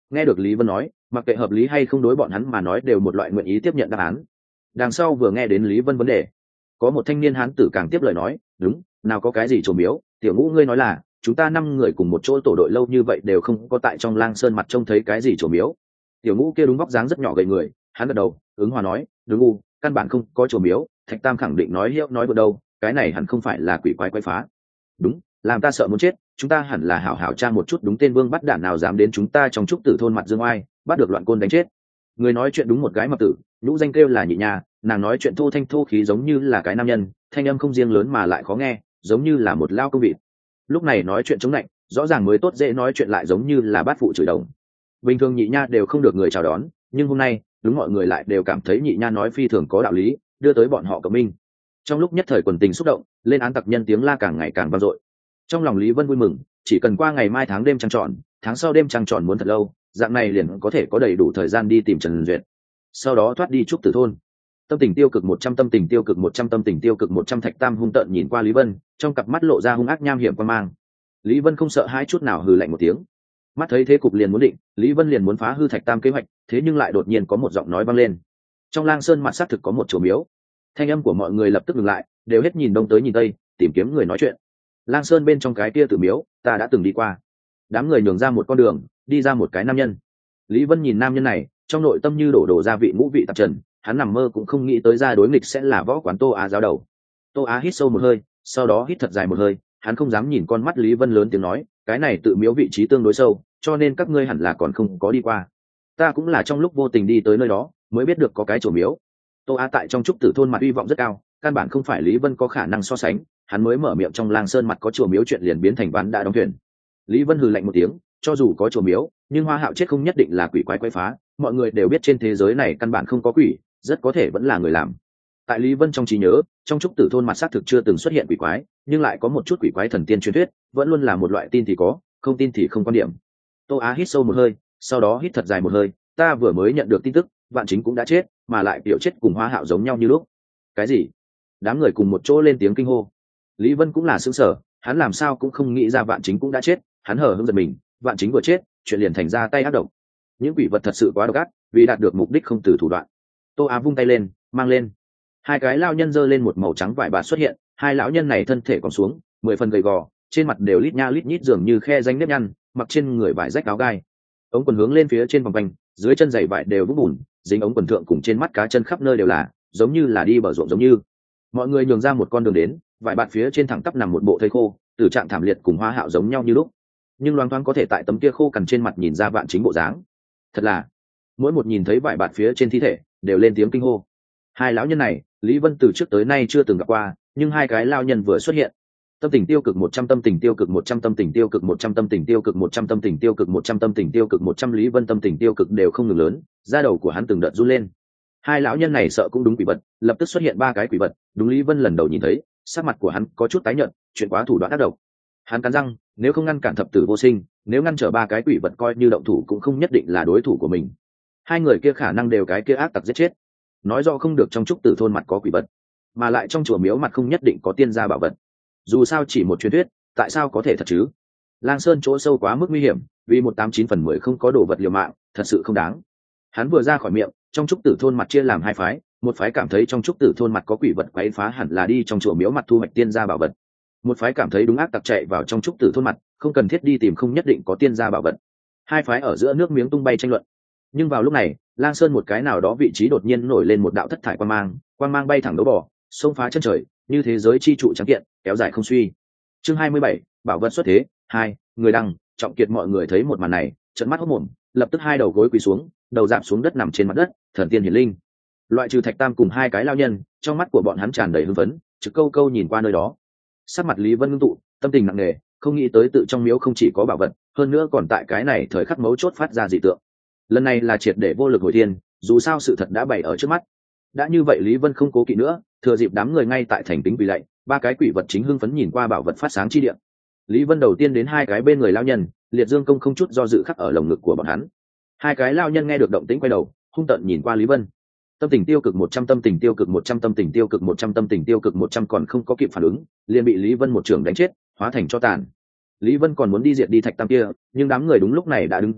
Nghe được Lý Vân nói, mặc kệ hợp lý hay không đối bọn hắn mà nói đều một loại nguyện ý tiếp nhận đáp án. Đằng sau vừa nghe đến Lý Vân vấn đề, có một thanh niên hán tử càng tiếp lời nói, đúng, nào có cái gì trổ miếu, tiểu ngũ ngươi nói là chúng ta năm người cùng một chỗ tổ đội lâu như vậy đều không có tại trong Lang Sơn mặt trông thấy cái gì trổ miếu. Tiểu ngũ kia đúng vóc dáng rất nhỏ gầy người, hắn gật đầu ứng hòa nói, đúng u, căn bản không có trổ miếu. Thạch Tam khẳng định nói hiệu nói vượt đâu, cái này hẳn không phải là quỷ quái quái phá. Đúng, làm ta sợ muốn chết, chúng ta hẳn là hảo hảo tra một chút đúng tên vương bắt đạn nào dám đến chúng ta trong trúc tử thôn mặt dương oai, bắt được loạn côn đánh chết. Người nói chuyện đúng một gái mập tử, nhũ danh kêu là Nhị Nha, nàng nói chuyện thô thanh thô khí giống như là cái nam nhân, thanh âm không riêng lớn mà lại khó nghe, giống như là một lao công vịt. Lúc này nói chuyện chống lạnh, rõ ràng mới tốt dễ nói chuyện lại giống như là bát phụ chửi đồng. Bình thường Nhị Nha đều không được người chào đón, nhưng hôm nay đúng mọi người lại đều cảm thấy Nhị Nha nói phi thường có đạo lý, đưa tới bọn họ cộng minh. Trong lúc nhất thời quần tình xúc động, lên án tặc nhân tiếng la càng ngày càng vang dội. Trong lòng Lý Vân vui mừng, chỉ cần qua ngày mai tháng đêm trăng tròn, tháng sau đêm trăng tròn muốn thật lâu, dạng này liền có thể có đầy đủ thời gian đi tìm Trần Duyệt, sau đó thoát đi trúc tử thôn. Tâm tình tiêu cực một trăm, tâm tình tiêu cực một trăm, tâm tình tiêu cực một trăm. Thạch Tam hung tợn nhìn qua Lý Vân, trong cặp mắt lộ ra hung ác nham hiểm quan mang. Lý Vân không sợ hãi chút nào, hừ lạnh một tiếng. Mắt thấy thế cục liền muốn định, Lý Vân liền muốn phá hư Thạch Tam kế hoạch, thế nhưng lại đột nhiên có một giọng nói vang lên. Trong Lang Sơn mặt xác thực có một chùa miếu. Thanh âm của mọi người lập tức ngừng lại, đều hết nhìn đông tới nhìn tây, tìm kiếm người nói chuyện. Lang Sơn bên trong cái kia tự miếu, ta đã từng đi qua. Đám người nhường ra một con đường, đi ra một cái nam nhân. Lý Vân nhìn nam nhân này, trong nội tâm như đổ đổ gia vị ngũ vị tạp trần, hắn nằm mơ cũng không nghĩ tới ra đối nghịch sẽ là võ quán Tô Á giáo đầu. Tô Á hít sâu một hơi, sau đó hít thật dài một hơi, hắn không dám nhìn con mắt Lý Vân lớn tiếng nói, cái này tự miếu vị trí tương đối sâu, cho nên các ngươi hẳn là còn không có đi qua. Ta cũng là trong lúc vô tình đi tới nơi đó, mới biết được có cái chùa miếu. Tô Á tại trong trúc tử thôn mặt uy vọng rất cao, căn bản không phải Lý Vân có khả năng so sánh, hắn mới mở miệng trong Lang Sơn mặt có chùa miếu chuyện liền biến thành ván đã đóng thuyền. Lý Vân hừ lạnh một tiếng, cho dù có chùa miếu, nhưng Hoa Hạo chết không nhất định là quỷ quái quái phá, mọi người đều biết trên thế giới này căn bản không có quỷ, rất có thể vẫn là người làm. Tại Lý Vân trong trí nhớ, trong trúc tử thôn mặt xác thực chưa từng xuất hiện quỷ quái, nhưng lại có một chút quỷ quái thần tiên truyền thuyết, vẫn luôn là một loại tin thì có, không tin thì không quan điểm. Tô Á hít sâu một hơi, sau đó hít thật dài một hơi, ta vừa mới nhận được tin tức, Vạn Chính cũng đã chết, mà lại biểu chết cùng Hoa Hạo giống nhau như lúc. Cái gì? Đám người cùng một chỗ lên tiếng kinh hô. Lý Vân cũng là sững sờ, hắn làm sao cũng không nghĩ ra Vạn Chính cũng đã chết, hắn hờ hững giật mình, Vạn Chính vừa chết, chuyện liền thành ra tay ác độc. Những quỷ vật thật sự quá độc ác, vì đạt được mục đích không từ thủ đoạn. Tô Á vung tay lên, mang lên. Hai cái lao nhân giơ lên một màu trắng vải bạt xuất hiện, hai lão nhân này thân thể còn xuống, mười phần gầy gò, trên mặt đều lít nha lít nhít dường như khe rãnh nếp nhăn, mặc trên người vải rách áo gai. Ống quần hướng lên phía trên vòng quanh, dưới chân giày vải đều vũng bùn, dính ống quần thượng cùng trên mắt cá chân khắp nơi đều là, giống như là đi bờ ruộng giống như. Mọi người nhường ra một con đường đến, vải bạt phía trên thẳng tắp nằm một bộ thây khô, tử trạng thảm liệt cùng Hoa Hạo giống nhau như lúc, nhưng loáng thoáng có thể tại tấm kia khô cằn trên mặt nhìn ra Vạn Chính bộ dáng. Thật là, mỗi một nhìn thấy vải bạt phía trên thi thể, đều lên tiếng kinh hô. Hai lão nhân này, Lý Vân từ trước tới nay chưa từng gặp qua, nhưng hai cái lao nhân vừa xuất hiện, tâm tình tiêu cực một trăm, tâm tình tiêu cực một trăm, tâm tình tiêu cực một trăm, tâm tình tiêu cực một trăm, tâm tình tiêu cực một trăm, tâm tình tiêu cực một trăm. Lý Vân tâm tình tiêu cực đều không ngừng lớn, da đầu của hắn từng đợt run lên. Hai lão nhân này sợ cũng đúng quỷ vật, lập tức xuất hiện ba cái quỷ vật, đúng Lý Vân lần đầu nhìn thấy, sắc mặt của hắn có chút tái nhợt, chuyện quá thủ đoạn ác độc. Hắn cắn răng, nếu không ngăn cản thập tử vô sinh, nếu ngăn trở ba cái quỷ vật coi như động thủ cũng không nhất định là đối thủ của mình. Hai người kia khả năng đều cái kia ác tặc giết chết. Nói rõ không được trong trúc tử thôn mặt có quỷ vật, mà lại trong chùa miếu mặt không nhất định có tiên gia bảo vật. Dù sao chỉ một truyền thuyết, tại sao có thể thật chứ? Lang Sơn chỗ sâu quá mức nguy hiểm, vì một tám chín phần mười không có đồ vật liều mạng, thật sự không đáng. Hắn vừa ra khỏi miệng, trong trúc tử thôn mặt chia làm hai phái, một phái cảm thấy trong trúc tử thôn mặt có quỷ vật quấy phá hẳn là đi trong chùa miếu mặt thu hoạch tiên gia bảo vật. Một phái cảm thấy đúng ác tặc chạy vào trong trúc tử thôn mặt, không cần thiết đi tìm không nhất định có tiên gia bảo vật. Hai phái ở giữa nước miếng tung bay tranh luận. Nhưng vào lúc này, Lang Sơn một cái nào đó vị trí đột nhiên nổi lên một đạo thất thải quang mang, quang mang bay thẳng đấu bò, xông phá chân trời, như thế giới chi trụ trắng kiện, kéo dài không suy. Chương hai mươi bảy, bảo vật xuất thế, hai, người đăng, Trọng Kiệt mọi người thấy một màn này, trợn mắt hốt mồm, lập tức hai đầu gối quỳ xuống, đầu rạp xuống đất nằm trên mặt đất, thần tiên hiển linh. Loại trừ Thạch Tam cùng hai cái lao nhân, trong mắt của bọn hắn tràn đầy hưng phấn, trực câu câu nhìn qua nơi đó. Sắc mặt Lý Vân ngưng tụ, tâm tình nặng nề, không nghĩ tới tự trong miếu không chỉ có bảo vật, hơn nữa còn tại cái này thời khắc mấu chốt phát ra dị tượng. Lần này là triệt để vô lực hồi thiên, dù sao sự thật đã bày ở trước mắt. Đã như vậy Lý Vân không cố kỵ nữa, thừa dịp đám người ngay tại thành kính quỳ lạy, ba cái quỷ vật chính hưng phấn nhìn qua bảo vật phát sáng chi địa. Lý Vân đầu tiên đến hai cái bên người lao nhân, liệt dương công không chút do dự khắc ở lồng ngực của bọn hắn. Hai cái lao nhân nghe được động tĩnh quay đầu, hung tợn nhìn qua Lý Vân. Tâm tình tiêu cực một trăm, tâm tình tiêu cực một trăm, tâm tình tiêu cực một trăm, tâm tình tiêu cực một trăm còn không có kịp phản ứng, liền bị Lý Vân một trường đánh chết, hóa thành tro tàn. Lý Vân còn muốn đi diệt đi Thạch Tam kia, nhưng đám người đúng lúc này đã đứng dậy,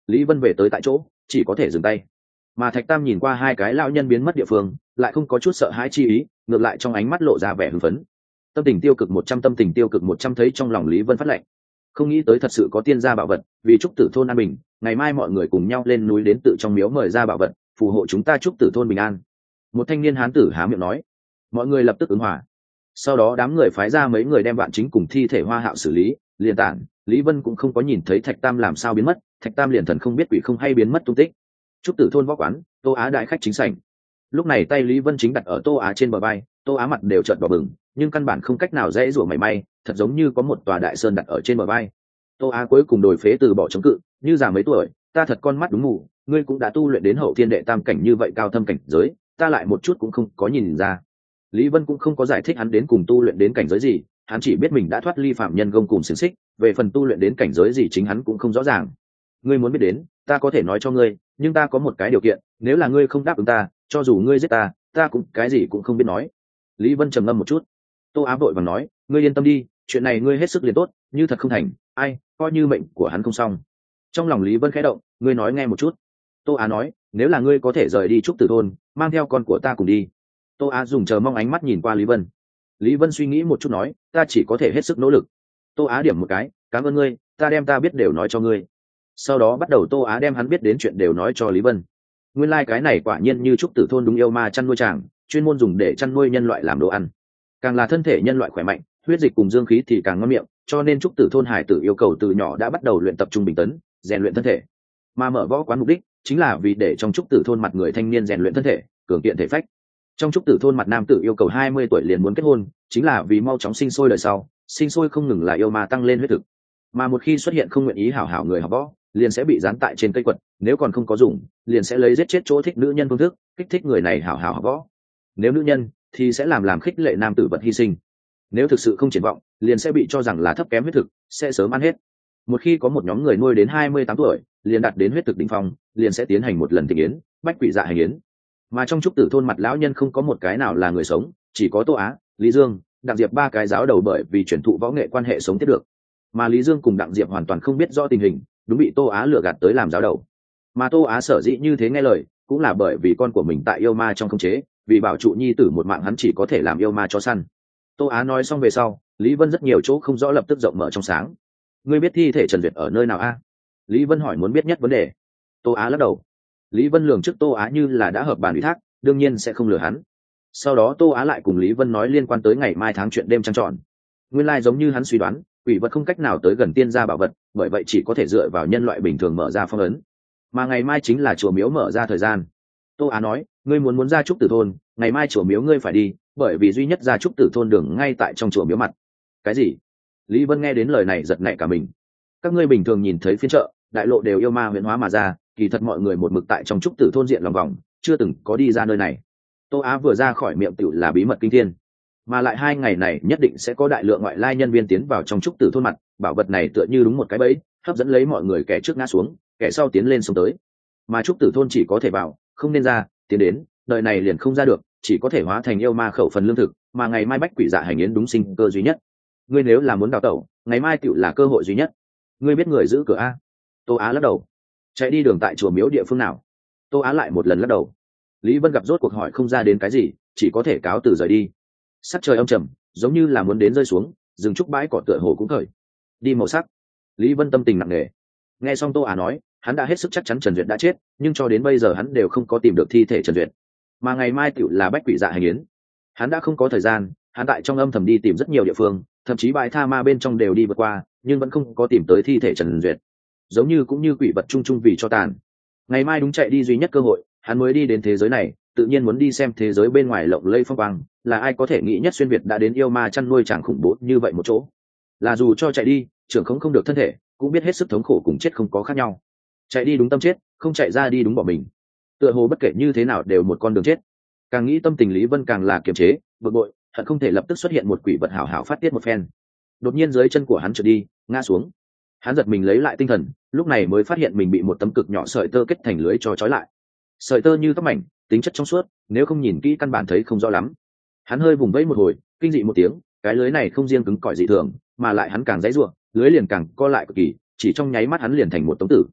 Lý Vân về tới tại chỗ chỉ có thể dừng tay, mà Thạch Tam nhìn qua hai cái lão nhân biến mất địa phương lại không có chút sợ hãi chi ý, ngược lại trong ánh mắt lộ ra vẻ hưng phấn. Tâm tình tiêu cực một trăm, tâm tình tiêu cực một trăm, thấy trong lòng Lý Vân phát lệnh, không nghĩ tới thật sự có tiên gia bảo vật, vì Trúc Tử thôn an bình, ngày mai mọi người cùng nhau lên núi đến tự trong miếu mời ra bảo vật, phù hộ chúng ta Trúc Tử thôn bình an. Một thanh niên hán tử há miệng nói. Mọi người lập tức ứng hòa. Sau đó đám người phái ra mấy người đem Vạn Chính cùng thi thể Hoa Hạo xử lý, liền tản. Lý Vân cũng không có nhìn thấy Thạch Tam làm sao biến mất, Thạch Tam liền thần không biết quỷ không hay biến mất tung tích. Trúc Tử thôn võ quán, Tô Á đại khách chính sảnh. Lúc này tay Lý Vân chính đặt ở Tô Á trên bờ vai, Tô Á mặt đều trợn đỏ bừng, nhưng căn bản không cách nào dễ rủa mảy may, thật giống như có một tòa đại sơn đặt ở trên bờ vai. Tô Á cuối cùng đổi phế từ bỏ chống cự, như già mấy tuổi, ta thật con mắt đúng mù, ngươi cũng đã tu luyện đến hậu thiên đệ tam cảnh như vậy cao thâm cảnh giới, ta lại một chút cũng không có nhìn ra. Lý Vân cũng không có giải thích hắn đến cùng tu luyện đến cảnh giới gì, hắn chỉ biết mình đã thoát ly phạm nhân gông cùng xiềng xích, về phần tu luyện đến cảnh giới gì chính hắn cũng không rõ ràng. Ngươi muốn biết đến, ta có thể nói cho ngươi, nhưng ta có một cái điều kiện, nếu là ngươi không đáp ứng ta, cho dù ngươi giết ta, ta cũng cái gì cũng không biết nói. Lý Vân trầm ngâm một chút. Tô Á vội vàng nói, ngươi yên tâm đi, chuyện này ngươi hết sức liền tốt, như thật không thành, ai, coi như mệnh của hắn không xong. Trong lòng Lý Vân khẽ động, ngươi nói nghe một chút. Tô Á nói, nếu là ngươi có thể rời đi Trúc Tử thôn, mang theo con của ta cùng đi. Tô Á dùng chờ mong ánh mắt nhìn qua Lý Vân. Lý Vân suy nghĩ một chút nói, ta chỉ có thể hết sức nỗ lực. Tô Á điểm một cái, cảm ơn ngươi, ta đem ta biết đều nói cho ngươi. Sau đó bắt đầu Tô Á đem hắn biết đến chuyện đều nói cho Lý Vân. Nguyên lai like cái này quả nhiên như Trúc Tử thôn đúng yêu ma chăn nuôi tràng, chuyên môn dùng để chăn nuôi nhân loại làm đồ ăn. Càng là thân thể nhân loại khỏe mạnh, huyết dịch cùng dương khí thì càng ngon miệng, cho nên Trúc Tử thôn hải tử yêu cầu từ nhỏ đã bắt đầu luyện tập trung bình tấn, rèn luyện thân thể. Mà mở võ quán mục đích chính là vì để trong Trúc Tử thôn mặt người thanh niên rèn luyện thân thể, cường kiện thể phách. Trong Trúc Tử thôn mặt nam tử yêu cầu hai mươi tuổi liền muốn kết hôn, chính là vì mau chóng sinh sôi đời sau, sinh sôi không ngừng là yêu ma tăng lên huyết thực. Mà một khi xuất hiện không nguyện ý hảo hảo người học võ, liền sẽ bị dán tại trên cây quật, nếu còn không có dùng, liền sẽ lấy giết chết chỗ thích nữ nhân phương thức, kích thích người này hảo hảo học võ. Nếu nữ nhân thì sẽ làm làm khích lệ nam tử vật hy sinh. Nếu thực sự không triển vọng, liền sẽ bị cho rằng là thấp kém huyết thực, sẽ sớm ăn hết. Một khi có một nhóm người nuôi đến hai mươi tám tuổi, liền đạt đến huyết thực đỉnh phong, liền sẽ tiến hành một lần thịnh yến, bách quỷ dạ hành yến. Mà trong Trúc Tử thôn mặt lão nhân không có một cái nào là người sống, chỉ có Tô Á, Lý Dương, Đặng Diệp ba cái giáo đầu bởi vì truyền thụ võ nghệ quan hệ sống tiếp được. Mà Lý Dương cùng Đặng Diệp hoàn toàn không biết rõ tình hình, đúng bị Tô Á lừa gạt tới làm giáo đầu. Mà Tô Á sở dĩ như thế nghe lời, cũng là bởi vì con của mình tại yêu ma trong khống chế, vì bảo trụ nhi tử một mạng hắn chỉ có thể làm yêu ma cho săn. Tô Á nói xong về sau, Lý Vân rất nhiều chỗ không rõ lập tức rộng mở trong sáng. Ngươi biết thi thể Trần Duyệt ở nơi nào a? Lý Vân hỏi muốn biết nhất vấn đề. Tô Á lắc đầu. Lý Vân lường trước Tô Á như là đã hợp bàn ủy thác, đương nhiên sẽ không lừa hắn. Sau đó Tô Á lại cùng Lý Vân nói liên quan tới ngày mai tháng chuyện đêm trăng tròn. Nguyên lai giống như hắn suy đoán, quỷ vật không cách nào tới gần tiên gia bảo vật, bởi vậy chỉ có thể dựa vào nhân loại bình thường mở ra phong ấn. Mà ngày mai chính là chùa miếu mở ra thời gian. Tô Á nói, ngươi muốn muốn ra Trúc Tử thôn, ngày mai chùa miếu ngươi phải đi, bởi vì duy nhất ra Trúc Tử thôn đường ngay tại trong chùa miếu mặt. Cái gì? Lý Vân nghe đến lời này giật nảy cả mình. Các ngươi bình thường nhìn thấy phiên chợ, đại lộ đều yêu ma huyễn hóa mà ra, kỳ thật mọi người một mực tại trong Trúc Tử thôn diện lòng vòng, chưa từng có đi ra nơi này. Tô Á vừa ra khỏi miệng tựu là bí mật kinh thiên, mà lại hai ngày này nhất định sẽ có đại lượng ngoại lai nhân viên tiến vào trong Trúc Tử thôn mặt, bảo vật này tựa như đúng một cái bẫy, hấp dẫn lấy mọi người, kẻ trước ngã xuống, kẻ sau tiến lên sống tới. Mà Trúc Tử thôn chỉ có thể vào, không nên ra, tiến đến, đời này liền không ra được, chỉ có thể hóa thành yêu ma khẩu phần lương thực, mà ngày mai bách quỷ dạ hành yến đúng sinh cơ duy nhất. Ngươi nếu là muốn đào tẩu, ngày mai tựu là cơ hội duy nhất. Ngươi biết người giữ cửa a? Tô Á lắc đầu. Chạy đi đường tại chùa miếu địa phương nào? Tô Á lại một lần lắc đầu. Lý Vân gặp rốt cuộc hỏi không ra đến cái gì, chỉ có thể cáo từ rời đi. Sắc trời âm trầm, giống như là muốn đến rơi xuống, rừng trúc bãi cỏ tựa hồ cũng khởi. Đi màu sắc. Lý Vân tâm tình nặng nề. Nghe xong Tô Á nói, hắn đã hết sức chắc chắn Trần Duyệt đã chết, nhưng cho đến bây giờ hắn đều không có tìm được thi thể Trần Duyệt. Mà ngày mai tựu là bách quỷ dạ hành yến. Hắn đã không có thời gian, hắn tại trong âm thầm đi tìm rất nhiều địa phương, thậm chí bãi tha ma bên trong đều đi vượt qua, nhưng vẫn không có tìm tới thi thể Trần Duyệt. Giống như cũng như quỷ vật chung chung vì cho tàn. Ngày mai đúng chạy đi duy nhất cơ hội, hắn mới đi đến thế giới này, tự nhiên muốn đi xem thế giới bên ngoài lộng lẫy phong quang, là ai có thể nghĩ nhất xuyên việt đã đến yêu ma chăn nuôi chàng khủng bố như vậy một chỗ. Là dù cho chạy đi, trưởng không không được thân thể, cũng biết hết sức thống khổ cùng chết không có khác nhau. Chạy đi đúng tâm chết, không chạy ra đi đúng bỏ mình. Tựa hồ bất kể như thế nào đều một con đường chết. Càng nghĩ tâm tình Lý Vân càng là kiềm chế, bực bội, hận không thể lập tức xuất hiện một quỷ vật hảo hảo phát tiết một phen. Đột nhiên dưới chân của hắn trượt đi, ngã xuống. Hắn giật mình lấy lại tinh thần, lúc này mới phát hiện mình bị một tấm cực nhỏ sợi tơ kết thành lưới cho trói lại. Sợi tơ như tóc mảnh, tính chất trong suốt, nếu không nhìn kỹ căn bản thấy không rõ lắm. Hắn hơi vùng vẫy một hồi, kinh dị một tiếng, cái lưới này không riêng cứng cỏi dị thường, mà lại hắn càng dãy rủa, lưới liền càng co lại cực kỳ, chỉ trong nháy mắt hắn liền thành một tống tử.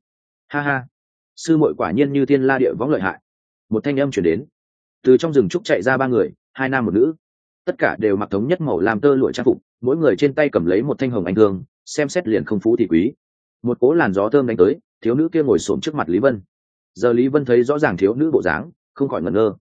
Ha ha, sư muội quả nhiên như thiên la địa võng lợi hại. Một thanh âm chuyển đến, từ trong rừng trúc chạy ra ba người, hai nam một nữ, tất cả đều mặc thống nhất màu làm tơ lụa trang phục, mỗi người trên tay cầm lấy một thanh hồng anh thương, xem xét liền không phú thì quý. Một cỗ làn gió thơm đánh tới, thiếu nữ kia ngồi xổm trước mặt Lý Vân. Giờ Lý Vân thấy rõ ràng thiếu nữ bộ dáng, không khỏi ngẩn ngơ.